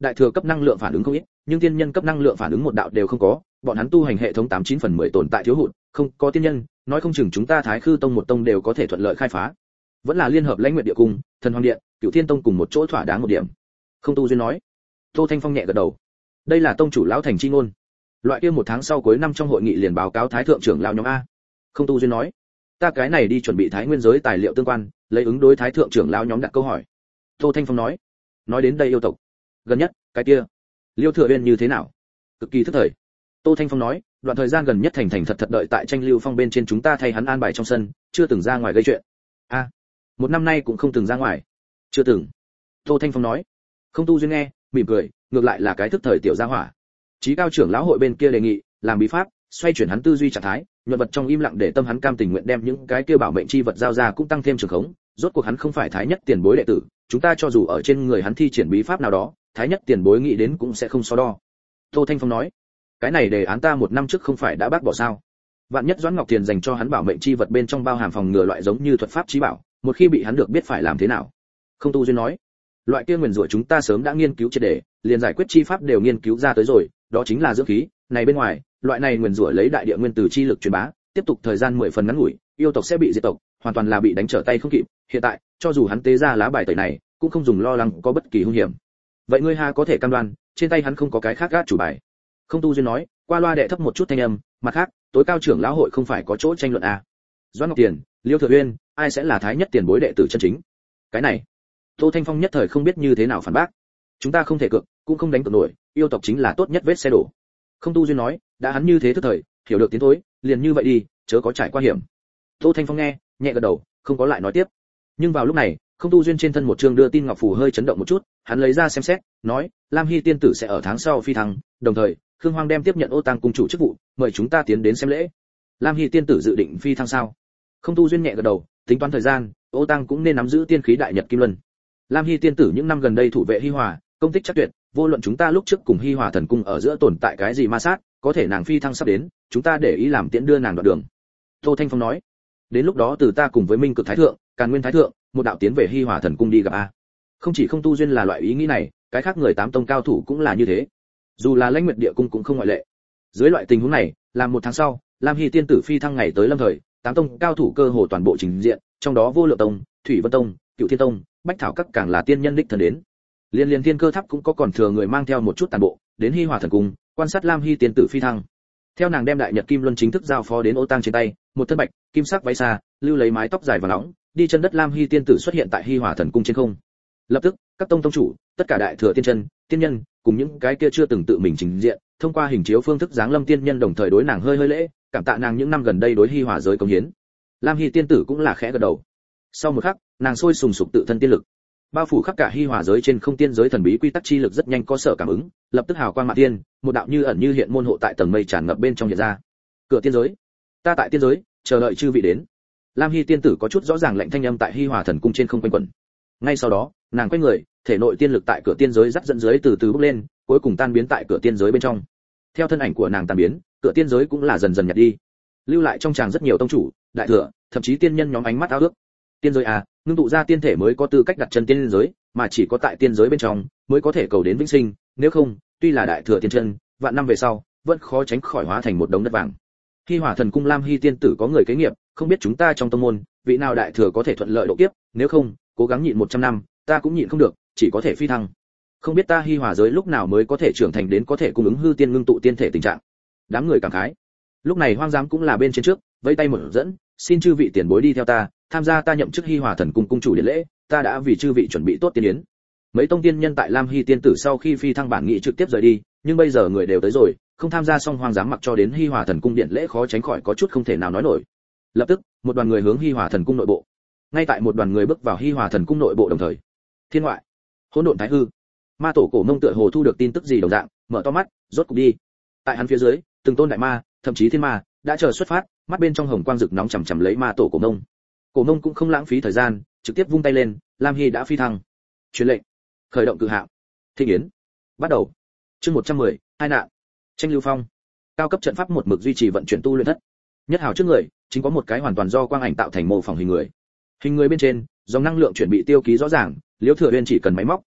[SPEAKER 1] đại thừa cấp năng lượng phản ứng không ít, nhưng tiên nhân cấp năng lượng phản ứng một đạo đều không có, bọn hắn tu hành hệ thống tám chín phần mười tồn tại thiếu hụt, không có tiên nhân, nói không chừng chúng ta Thái Khư tông một tông đều có thể thuận lợi khai phá. Vẫn là liên hợp Lãnh Nguyệt Địa Cung, Thần Hoàng Điện, Cửu Thiên tông cùng một chỗ thỏa đáng một điểm. Không Tu duyên nói. Tô Thanh Phong nhẹ gật đầu. Đây là tông chủ lão thành chi ngôn. Loại kia một tháng sau cuối năm trong hội nghị liền báo cáo Thái thượng trưởng lão nhóm a. Không Tu duyên nói. Ta cái này đi chuẩn bị Thái Nguyên giới tài liệu tương quan, lấy ứng đối Thái thượng trưởng lão nhóm đặt câu hỏi. Tô Thanh Phong nói. Nói đến đây yêu tộc. Gần nhất, cái kia, Liêu Thừa Uyên như thế nào? Cực kỳ thức thời. Tô Thanh Phong nói, đoạn thời gian gần nhất thành thành thật thật đợi tại tranh lưu phong bên trên, chúng ta thay hắn an bài trong sân, chưa từng ra ngoài gây chuyện. A, à, một năm nay cũng không từng ra ngoài. Chưa từng. Tô Thanh Phong nói. Không Tu duyên nghe, mỉm cười, ngược lại là cái thức thời tiểu gia hỏa. Chí cao trưởng lão hội bên kia đề nghị, làm bí pháp, xoay chuyển hắn tư duy trạng thái, nhuận vật trong im lặng để tâm hắn cam tình nguyện đem những cái kia bảo mệnh chi vật giao ra cũng tăng thêm trường khống, rốt cuộc hắn không phải thái nhất tiền bối đệ tử, chúng ta cho dù ở trên người hắn thi triển bí pháp nào đó, thái nhất tiền bối nghĩ đến cũng sẽ không so đo. Tô Thanh Phong nói, cái này đề án ta một năm trước không phải đã bác bỏ sao? Vạn nhất Doãn Ngọc Tiền dành cho hắn bảo mệnh chi vật bên trong bao hàm phòng ngừa loại giống như thuật pháp chí bảo, một khi bị hắn được biết phải làm thế nào? Không Tu duyên nói, loại kia nguyền rủa chúng ta sớm đã nghiên cứu triệt để, liền giải quyết chi pháp đều nghiên cứu ra tới rồi, đó chính là dưỡng khí, này bên ngoài, loại này nguyền rủa lấy đại địa nguyên tử chi lực truyền bá, tiếp tục thời gian mười phần ngắn ngủi, yêu tộc sẽ bị diệt tộc, hoàn toàn là bị đánh trở tay không kịp, hiện tại, cho dù hắn tế ra lá bài tẩy này, cũng không dùng lo lắng có bất kỳ hung hiểm. Vậy ngươi ha có thể cam đoan, trên tay hắn không có cái khác gác chủ bài? Không Tu duyên nói, qua loa đệ thấp một chút thanh âm, mặt khác, tối cao trưởng lão hội không phải có chỗ tranh luận à? Doãn Ngọc Tiền, Liêu Thừa Uyên, ai sẽ là thái nhất tiền bối đệ tử chân chính? Cái này, Tô Thanh Phong nhất thời không biết như thế nào phản bác. Chúng ta không thể cược, cũng không đánh cược nổi, yêu tộc chính là tốt nhất vết xe đổ. Không Tu duyên nói, đã hắn như thế thức thời, hiểu được tiến thối, liền như vậy đi, chớ có trải qua hiểm. Tô Thanh Phong nghe, nhẹ gật đầu, không có lại nói tiếp. Nhưng vào lúc này, Không Tu duyên trên thân một chương đưa tin ngọc phù hơi chấn động một chút, hắn lấy ra xem xét, nói, Lam Hy tiên tử sẽ ở tháng sau phi thăng, đồng thời, Khương Hoang đem tiếp nhận Ô Tang cung chủ chức vụ, mời chúng ta tiến đến xem lễ. Lam Hy tiên tử dự định phi thăng sao? Không Tu duyên nhẹ gật đầu, tính toán thời gian, Ô Tang cũng nên nắm giữ tiên khí đại nhật kim luân. Lam Hy tiên tử những năm gần đây thủ vệ Hi Hòa, công tích chắc tuyệt, vô luận chúng ta lúc trước cùng Hi Hòa thần cung ở giữa tồn tại cái gì ma sát, có thể nàng phi thăng sắp đến, chúng ta để ý làm tiễn đưa nàng đoạn đường. Tô Thanh Phong nói, đến lúc đó từ ta cùng với Minh Cực Thái thượng, Càn Nguyên Thái thượng, một đạo tiến về Hi Hòa thần cung đi gặp a. Không chỉ Không Tu duyên là loại ý nghĩ này, cái khác người tám tông cao thủ cũng là như thế. Dù là Lãnh Nguyệt Địa cung cũng không ngoại lệ. Dưới loại tình huống này, làm một tháng sau, Lam Hy tiên tử phi thăng ngày tới lâm thời, tám tông cao thủ cơ hồ toàn bộ trình diện, trong đó Vô Lượng tông, Thủy Vân tông, Cửu Thiên tông, Bách Thảo các càng là tiên nhân đích thân đến. Liên liên Thiên Cơ tháp cũng có còn thừa người mang theo một chút tàn bộ, đến Hi Hòa thần cung, quan sát Lam Hy tiên tử phi thăng. Theo nàng đem đại nhật kim luân chính thức giao phó đến Ô Tang trên tay, một thân bạch, kim sắc váy xa, lưu lấy mái tóc dài và nóng, đi chân đất Lam Hy tiên tử xuất hiện tại Hi Hòa thần cung trên không. Lập tức, các tông tông chủ, tất cả đại thừa tiên chân, tiên nhân, cùng những cái kia chưa từng tự mình trình diện, thông qua hình chiếu phương thức giáng lâm tiên nhân đồng thời đối nàng hơi hơi lễ, cảm tạ nàng những năm gần đây đối Hi Hòa giới công hiến. Lam Hy tiên tử cũng là khẽ gật đầu. Sau một khắc, nàng sôi sùng sục tự thân tiên lực, bao phủ khắp cả Hi Hòa giới trên không tiên giới thần bí quy tắc chi lực rất nhanh có sở cảm ứng, lập tức hào quang mạn tiên, một đạo như ẩn như hiện môn hộ tại tầng mây tràn ngập bên trong hiện ra. Cửa tiên giới, ta tại tiên giới, chờ đợi chư vị đến. Lam Hy tiên tử có chút rõ ràng lệnh thanh âm tại Hi Hòa thần cung trên không quanh quẩn. Ngay sau đó, nàng quay người, thể nội tiên lực tại cửa tiên giới dắt dẫn dưới từ từ bốc lên, cuối cùng tan biến tại cửa tiên giới bên trong. Theo thân ảnh của nàng tan biến, cửa tiên giới cũng là dần dần nhạt đi. Lưu lại trong tràng rất nhiều tông chủ, đại thừa, thậm chí tiên nhân nhóm ánh mắt ao ước. Tiên giới à, ngưng tụ ra tiên thể mới có tư cách đặt chân tiên giới, mà chỉ có tại tiên giới bên trong mới có thể cầu đến vĩnh sinh, nếu không, tuy là đại thừa tiên chân, vạn năm về sau, vẫn khó tránh khỏi hóa thành một đống đất vàng. Hi Hòa thần cung Lam Hy tiên tử có người kế nghiệp, không biết chúng ta trong tông môn, vị nào đại thừa có thể thuận lợi độ kiếp, nếu không, cố gắng nhịn một trăm năm, ta cũng nhịn không được, chỉ có thể phi thăng. Không biết ta Hi Hòa giới lúc nào mới có thể trưởng thành đến có thể cung ứng hư tiên ngưng tụ tiên thể tình trạng. Đám người cảm khái. Lúc này Hoang Giám cũng là bên trên trước, vẫy tay một dẫn, xin chư vị tiền bối đi theo ta, tham gia ta nhậm chức Hi Hòa thần cung cung chủ điện lễ, ta đã vì chư vị chuẩn bị tốt tiên yến. Mấy tông tiên nhân tại Lam Hy tiên tử sau khi phi thăng bản nghị trực tiếp rời đi, nhưng bây giờ người đều tới rồi, không tham gia xong Hoang Giám mặc cho đến Hi Hòa thần cung điện lễ khó tránh khỏi có chút không thể nào nói nổi. Lập tức, một đoàn người hướng Hi Hòa thần cung nội bộ. Ngay tại một đoàn người bước vào Hi Hòa thần cung nội bộ đồng thời, thiên ngoại, hỗn độn thái hư, ma tổ cổ mông tựa hồ thu được tin tức gì đồng dạng, mở to mắt, rốt cục đi. Tại hắn phía dưới, từng tôn đại ma, thậm chí thiên ma đã chờ xuất phát, mắt bên trong hồng quang rực nóng chằm chằm lấy ma tổ cổ mông. Cổ mông cũng không lãng phí thời gian, trực tiếp vung tay lên, Lam Hy đã phi thăng. Truyền lệnh, khởi động cự hạm, thịnh yến, bắt đầu. Chương một trăm mười, hai nạn, tranh lưu phong. Cao cấp trận pháp một mực duy trì vận chuyển tu luyện thất. Nhất hào trước người, chính có một cái hoàn toàn do quang ảnh tạo thành mô phỏng hình người. Hình người bên trên, dòng năng lượng chuyển bị tiêu ký rõ ràng, Liễu Thừa Uyên chỉ cần máy móc,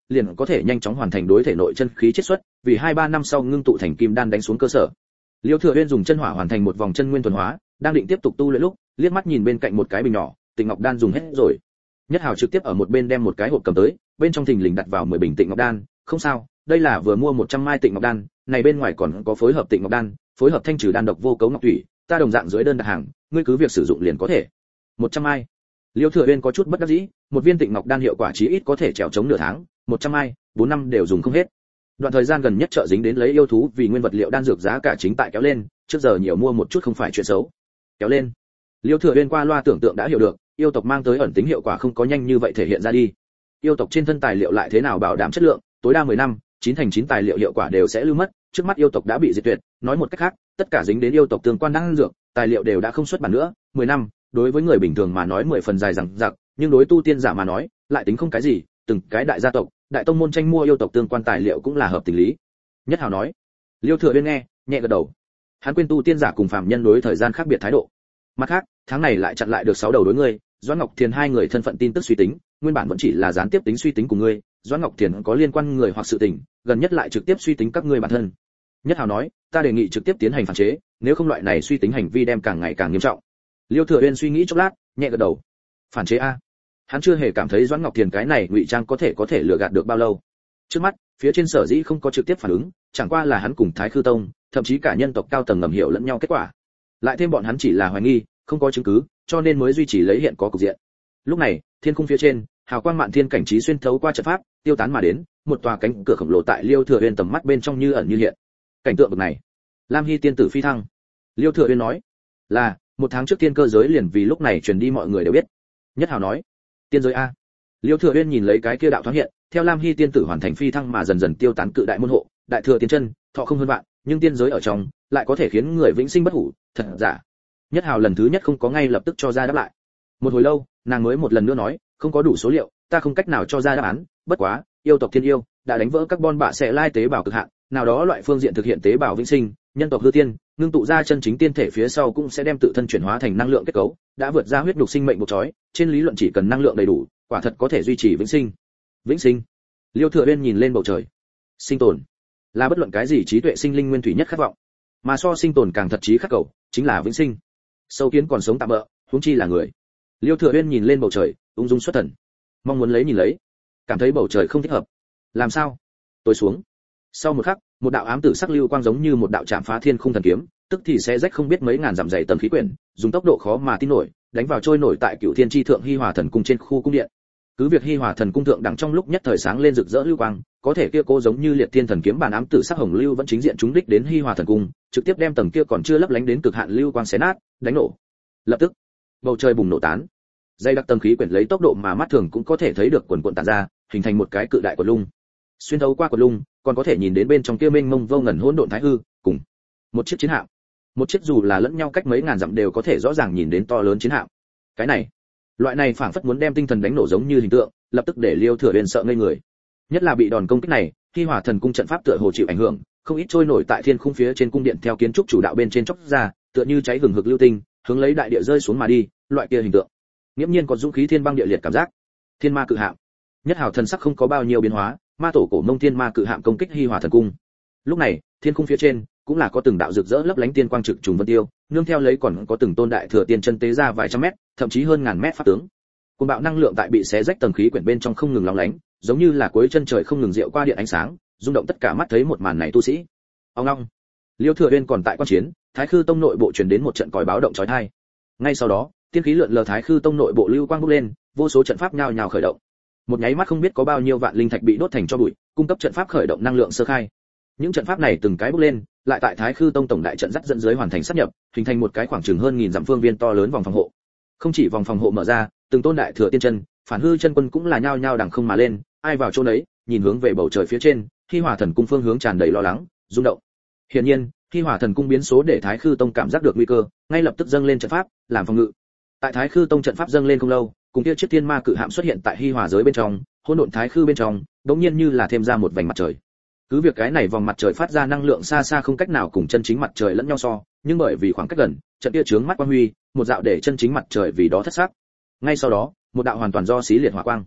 [SPEAKER 1] liền có thể nhanh chóng hoàn thành đối thể nội chân khí chiết xuất, vì hai ba năm sau ngưng tụ thành kim đan đánh xuống cơ sở. Liêu Thừa Uyên dùng chân hỏa hoàn thành một vòng chân nguyên thuần hóa, đang định tiếp tục tu luyện lúc, liếc mắt nhìn bên cạnh một cái bình nhỏ, Tịnh Ngọc đan dùng hết rồi. Nhất Hào trực tiếp ở một bên đem một cái hộp cầm tới, bên trong thình lình đặt vào mười bình Tịnh Ngọc đan, không sao, đây là vừa mua một trăm mai Tịnh Ngọc đan, này bên ngoài còn có phối hợp Tịnh Ngọc đan, phối hợp thanh trừ đan độc vô cấu ngọc thủy, ta đồng dạng dưới đơn đặt hàng, ngươi cứ việc sử dụng liền có thể. một trăm mai. Liêu Thừa Uyên có chút bất đắc dĩ, một viên Tịnh Ngọc đan hiệu quả chí ít có thể trèo chống nửa tháng, một trăm mai, bốn năm đều dùng không hết. Đoạn thời gian gần nhất chợ dính đến lấy yêu thú vì nguyên vật liệu đan dược giá cả chính tại kéo lên, trước giờ nhiều mua một chút không phải chuyện xấu. Kéo lên. Liêu Thừa Uyên qua loa tưởng tượng đã hiểu được, yêu tộc mang tới ẩn tính hiệu quả không có nhanh như vậy thể hiện ra đi. Yêu tộc trên thân tài liệu lại thế nào bảo đảm chất lượng, tối đa mười năm, chín thành chín tài liệu hiệu quả đều sẽ lưu mất, trước mắt yêu tộc đã bị diệt tuyệt, nói một cách khác, tất cả dính đến yêu tộc tương quan đan dược, tài liệu đều đã không xuất bản nữa, mười năm, đối với người bình thường mà nói mười phần dài dằng dặc, nhưng đối tu tiên giả mà nói, lại tính không cái gì, từng cái đại gia tộc, đại tông môn tranh mua yêu tộc tương quan tài liệu cũng là hợp tình lý. Nhất Hào nói. Liêu Thừa Uyên nghe, nhẹ gật đầu. Hắn quên tu tiên giả cùng phàm nhân đối thời gian khác biệt thái độ. Mặt khác, tháng này lại chặn lại được sáu đầu đối ngươi, Doãn Ngọc Thiền hai người thân phận tin tức suy tính, nguyên bản vẫn chỉ là gián tiếp tính suy tính của ngươi, Doãn Ngọc Thiền có liên quan người hoặc sự tình, gần nhất lại trực tiếp suy tính các ngươi bản thân. Nhất Hào nói, ta đề nghị trực tiếp tiến hành phản chế, nếu không loại này suy tính hành vi đem càng ngày càng nghiêm trọng. Liêu Thừa Uyên suy nghĩ chốc lát, nhẹ gật đầu. Phản chế a? Hắn chưa hề cảm thấy Doãn Ngọc Thiền cái này ngụy trang có thể có thể lừa gạt được bao lâu. Trước mắt, phía trên sở dĩ không có trực tiếp phản ứng, chẳng qua là hắn cùng Thái Khư Tông, thậm chí cả nhân tộc cao tầng ngầm hiểu lẫn nhau kết quả. Lại thêm bọn hắn chỉ là hoài nghi, không có chứng cứ, cho nên mới duy trì lấy hiện có cục diện. Lúc này, thiên khung phía trên, hào quang mạn thiên cảnh trí xuyên thấu qua trận pháp, tiêu tán mà đến, một tòa cánh cửa khổng lồ tại Liêu Thừa Uyên tầm mắt bên trong như ẩn như hiện. Cảnh tượng bực này, Lam Hy tiên tử phi thăng. Liêu Thừa Uyên nói, là, một tháng trước tiên cơ giới liền vì lúc này truyền đi mọi người đều biết. Nhất Hào nói, tiên giới a? Liêu Thừa Uyên nhìn lấy cái kia đạo thoáng hiện, theo Lam Hy tiên tử hoàn thành phi thăng mà dần dần tiêu tán cự đại môn hộ, đại thừa tiên chân, thọ không hơn vạn, nhưng tiên giới ở trong lại có thể khiến người vĩnh sinh bất hủ, thật giả? Nhất Hào lần thứ nhất không có ngay lập tức cho ra đáp lại. Một hồi lâu, nàng mới một lần nữa nói, không có đủ số liệu, ta không cách nào cho ra đáp án, bất quá, yêu tộc thiên yêu đã đánh vỡ carbon bạ sẽ lai tế bào cực hạn, nào đó loại phương diện thực hiện tế bào vĩnh sinh, nhân tộc hư tiên, ngưng tụ ra chân chính tiên thể phía sau cũng sẽ đem tự thân chuyển hóa thành năng lượng kết cấu, đã vượt ra huyết nhục sinh mệnh buộc chói, trên lý luận chỉ cần năng lượng đầy đủ, quả thật có thể duy trì vĩnh sinh. Vĩnh sinh. Liêu Thừa Uyên nhìn lên bầu trời. Sinh tồn là bất luận cái gì trí tuệ sinh linh nguyên thủy nhất khát vọng, mà so sinh tồn càng thật chí khắc cầu, chính là vĩnh sinh. Sâu kiến còn sống tạm bỡ, huống chi là người. Liêu Thừa Uyên nhìn lên bầu trời, ung dung xuất thần, mong muốn lấy nhìn lấy, cảm thấy bầu trời không thích hợp. Làm sao? Tối xuống. Sau một khắc, một đạo ám tử sắc lưu quang giống như một đạo chạm phá thiên khung thần kiếm, tức thì sẽ rách không biết mấy ngàn dặm dày tầng khí quyển, dùng tốc độ khó mà tin nổi, đánh vào trôi nổi tại Cửu Thiên chi thượng Hi Hòa thần cung trên khu cung điện. Cứ việc Hi Hòa thần cung thượng đẳng trong lúc nhất thời sáng lên rực rỡ lưu quang, có thể kia cô giống như liệt thiên thần kiếm bản ám tử sắc hồng lưu vẫn chính diện trúng đích đến Hi Hòa thần cung, trực tiếp đem tầng kia còn chưa lấp lánh đến cực hạn lưu quang xé nát, đánh nổ. Lập tức, bầu trời bùng nổ tán. Dây đặc tầng khí quyển lấy tốc độ mà mắt thường cũng có thể thấy được quần quần tản ra, hình thành một cái cự đại quần lung. Xuyên thấu qua quần lung, còn có thể nhìn đến bên trong kia mênh mông vô ngần hỗn độn thái hư, cùng một chiếc chiến hạm. Một chiếc dù là lẫn nhau cách mấy ngàn dặm đều có thể rõ ràng nhìn đến to lớn chiến hạm. Cái này, loại này phảng phất muốn đem tinh thần đánh nổ giống như hình tượng, lập tức để Liêu Thừa Uyên sợ ngây người. Nhất là bị đòn công kích này, Hi Hòa thần cung trận pháp tựa hồ chịu ảnh hưởng, không ít trôi nổi tại thiên khung phía trên cung điện theo kiến trúc chủ đạo bên trên chốc ra, tựa như cháy hừng hực lưu tinh, hướng lấy đại địa rơi xuống mà đi, loại kia hình tượng. Nghiễm nhiên có dũng khí thiên băng địa liệt cảm giác. Thiên ma cự hạm. Nhất Hào thần sắc không có bao nhiêu biến hóa, ma tổ cổ mông thiên ma cự hạm công kích Hi Hòa thần cung. Lúc này, thiên khung phía trên cũng là có từng đạo rực rỡ lấp lánh tiên quang trực trùng vân tiêu, nương theo lấy còn có từng tôn đại thừa tiên chân tế ra vài trăm mét, thậm chí hơn ngàn mét pháp tướng. Cuồng bạo năng lượng tại bị xé rách tầng khí quyển bên trong không ngừng lóng lánh, giống như là cuối chân trời không ngừng diệu qua điện ánh sáng, rung động tất cả mắt thấy một màn này tu sĩ. Ông long. Liêu Thừa Uyên còn tại quan chiến, Thái Khư Tông nội bộ truyền đến một trận còi báo động chói tai. Ngay sau đó, tiên khí lượn lờ Thái Khư Tông nội bộ lưu quang bốc lên, vô số trận pháp nhao nhao khởi động. Một nháy mắt không biết có bao nhiêu vạn linh thạch bị đốt thành tro bụi, cung cấp trận pháp khởi động năng lượng sơ khai. Những trận pháp này từng cái bốc lên, lại tại Thái Khư Tông tổng đại trận dắt dẫn dưới hoàn thành sáp nhập, hình thành một cái khoảng chừng hơn nghìn dặm phương viên to lớn vòng phòng hộ. Không chỉ vòng phòng hộ mở ra, từng tôn đại thừa tiên chân, phản hư chân quân cũng là nhao nhao đằng không mà lên, ai vào chỗ nấy, nhìn hướng về bầu trời phía trên, Hi Hòa thần cung phương hướng tràn đầy lo lắng, rung động. Hiển nhiên, Hi Hòa thần cung biến số để Thái Khư Tông cảm giác được nguy cơ, ngay lập tức dâng lên trận pháp, làm phòng ngự. Tại Thái Khư Tông trận pháp dâng lên không lâu, cùng kia chiếc thiên ma cự hạm xuất hiện tại Hi Hòa giới bên trong, hỗn độn Thái Khư bên trong, đống nhiên như là thêm ra một vành mặt trời. Cứ việc cái này vòng mặt trời phát ra năng lượng xa xa không cách nào cùng chân chính mặt trời lẫn nhau so, nhưng bởi vì khoảng cách gần, trận kia chướng mắt quang huy, một dạo để chân chính mặt trời vì đó thất sắc. Ngay sau đó, một đạo hoàn toàn do xí liệt hỏa quang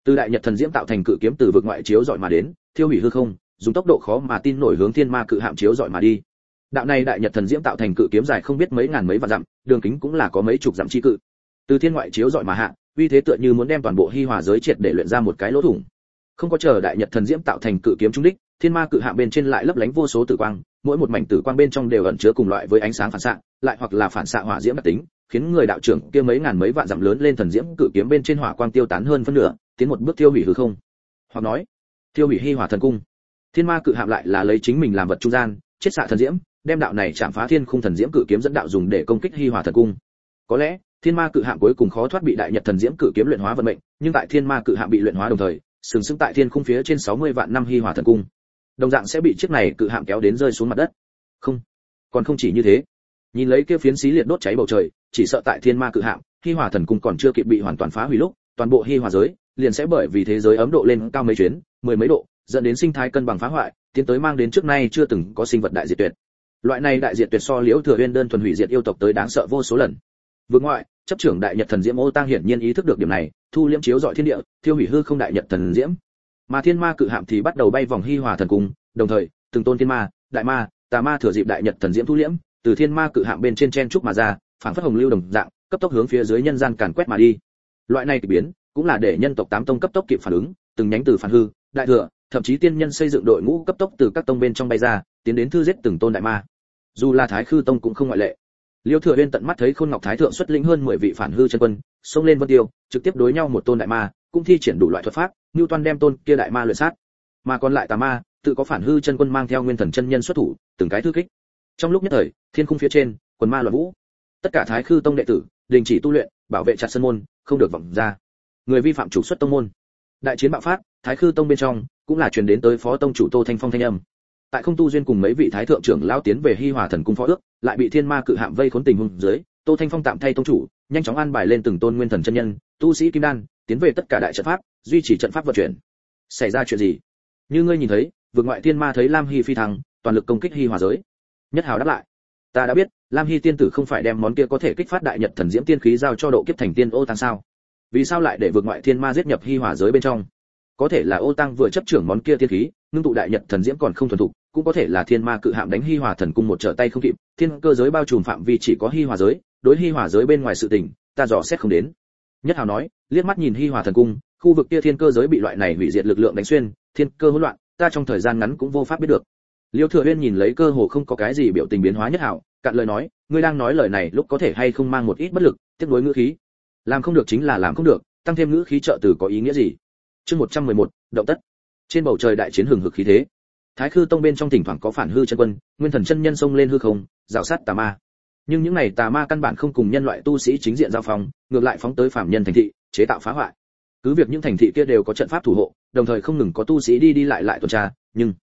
[SPEAKER 1] Từ đại nhật thần diễm tạo thành cự kiếm từ vực ngoại chiếu dọi mà đến, thiêu hủy hư không, dùng tốc độ khó mà tin nổi hướng thiên ma cự hạm chiếu dọi mà đi. Đạo này đại nhật thần diễm tạo thành cự kiếm dài không biết mấy ngàn mấy vạn dặm, đường kính cũng là có mấy chục dặm chi cự. Từ thiên ngoại chiếu dọi mà hạ, uy thế tựa như muốn đem toàn bộ hi hòa giới triệt để luyện ra một cái lỗ thủng. Không có chờ đại nhật thần diễm tạo thành cự kiếm trúng đích, thiên ma cự hạm bên trên lại lấp lánh vô số tử quang, mỗi một mảnh tử quang bên trong đều ẩn chứa cùng loại với ánh sáng phản xạ, lại hoặc là phản xạ hỏa diễm đặc tính, khiến người đạo trưởng kia mấy ngàn mấy vạn dặm lớn lên thần diễm cự kiếm bên trên hỏa quang tiêu tán hơn phân nửa, tiến một bước tiêu hủy hư không. Hoặc nói, tiêu hủy hi hòa thần cung. Thiên ma cự hạm lại là lấy chính mình làm vật trung gian, chiết xạ thần diễm, đem đạo này chạm phá thiên khung thần diễm cự kiếm dẫn đạo dùng để công kích hi hòa thần cung. Có lẽ, thiên ma cự hạm cuối cùng khó thoát bị đại nhật thần diễm cự kiếm luyện hóa vận mệnh, nhưng tại thiên ma cự hạm bị luyện hóa đồng thời, sừng sững tại thiên khung phía trên sáu mươi vạn năm hi hòa thần cung, đồng dạng sẽ bị chiếc này cự hạm kéo đến rơi xuống mặt đất. Không, còn không chỉ như thế. Nhìn lấy kia phiến xí liệt đốt cháy bầu trời, chỉ sợ tại thiên ma cự hạm, hi hòa thần cung còn chưa kịp bị hoàn toàn phá hủy lúc, toàn bộ hi hòa giới liền sẽ bởi vì thế giới ấm độ lên cao mấy chuyến, mười mấy độ, dẫn đến sinh thái cân bằng phá hoại, tiến tới mang đến trước nay chưa từng có sinh vật đại diệt tuyệt. Loại này đại diệt tuyệt so Liễu Thừa Uyên đơn thuần hủy diệt yêu tộc tới đáng sợ vô số lần. Vương ngoại, chấp trưởng đại nhật thần diễm Ô Tang hiển nhiên ý thức được điểm này, thu liễm chiếu rọi thiên địa, thiêu hủy hư không đại nhật thần diễm. Mà thiên ma cự hạm thì bắt đầu bay vòng hi hòa thần cung, đồng thời, từng tôn thiên ma, đại ma, tà ma thừa dịp đại nhật thần diễm thu liễm, từ thiên ma cự hạm bên trên chen trúc mà ra, phảng phất hồng lưu đồng dạng, cấp tốc hướng phía dưới nhân gian càn quét mà đi. Loại này kỳ biến, cũng là để nhân tộc tám tông cấp tốc kịp phản ứng, từng nhánh từ phản hư, đại thừa, thậm chí tiên nhân xây dựng đội ngũ cấp tốc từ các tông bên trong bay ra, tiến đến thư giết từng tôn đại ma. Dù là Thái Khư tông cũng không ngoại lệ. Liêu Thừa Uyên tận mắt thấy Khôn Ngọc Thái thượng xuất lĩnh hơn mười vị phản hư chân quân, xông lên Vân Tiêu, trực tiếp đối nhau một tôn đại ma, cũng thi triển đủ loại thuật pháp, Nưu Toan đem tôn kia đại ma luyện sát. Mà còn lại tà ma, tự có phản hư chân quân mang theo nguyên thần chân nhân xuất thủ, từng cái thư kích. Trong lúc nhất thời, thiên khung phía trên, quần ma loạn vũ. Tất cả Thái Khư tông đệ tử đình chỉ tu luyện, bảo vệ chặt sân môn, không được vọng ra. Người vi phạm trục xuất tông môn. Đại chiến bạo phát, Thái Khư tông bên trong cũng là truyền đến tới phó tông chủ Tô Thanh Phong thanh âm. Tại không tu duyên cùng mấy vị thái thượng trưởng lão tiến về Hi Hòa thần cung phó ước, lại bị thiên ma cự hạm vây khốn tình huống dưới, Tô Thanh Phong tạm thay tông chủ, nhanh chóng an bài lên từng tôn nguyên thần chân nhân, tu sĩ kim đan, tiến về tất cả đại trận pháp, duy trì trận pháp vận chuyển. Xảy ra chuyện gì? Như ngươi nhìn thấy, vượt ngoại thiên ma thấy Lam Hy phi thăng, toàn lực công kích Hi Hòa giới. Nhất Hào đáp lại, ta đã biết, Lam Hy tiên tử không phải đem món kia có thể kích phát đại nhật thần diễm tiên khí giao cho độ kiếp thành tiên Ô Tăng sao? Vì sao lại để vượt ngoại thiên ma giết nhập Hi Hòa giới bên trong? Có thể là Ô Tăng vừa chấp trưởng món kia tiên khí, ngưng tụ đại nhật thần diễm còn không thuần thục, cũng có thể là thiên ma cự hạm đánh Hi Hòa thần cung một trở tay không kịp, thiên cơ giới bao trùm phạm vi chỉ có Hi Hòa giới, đối Hi Hòa giới bên ngoài sự tình, ta dò xét không đến. Nhất Hào nói, liếc mắt nhìn Hi Hòa thần cung, khu vực kia thiên cơ giới bị loại này hủy diệt lực lượng đánh xuyên, thiên cơ hỗn loạn, ta trong thời gian ngắn cũng vô pháp biết được. Liêu Thừa Uyên nhìn lấy cơ hồ không có cái gì biểu tình biến hóa Nhất Hào, cạn lời nói, ngươi đang nói lời này lúc có thể hay không mang một ít bất lực, tiếp nối ngữ khí. Làm không được chính là làm không được, tăng thêm ngữ khí trợ từ có ý nghĩa gì? Chương một trăm mười một, động tất. Trên bầu trời đại chiến hừng hực khí thế. Thái Khư tông bên trong thỉnh thoảng có phản hư chân quân, nguyên thần chân nhân xông lên hư không, rào sát tà ma. Nhưng những này tà ma căn bản không cùng nhân loại tu sĩ chính diện giao phong, ngược lại phóng tới phàm nhân thành thị, chế tạo phá hoại. Cứ việc những thành thị kia đều có trận pháp thủ hộ, đồng thời không ngừng có tu sĩ đi đi lại lại tuần tra, nhưng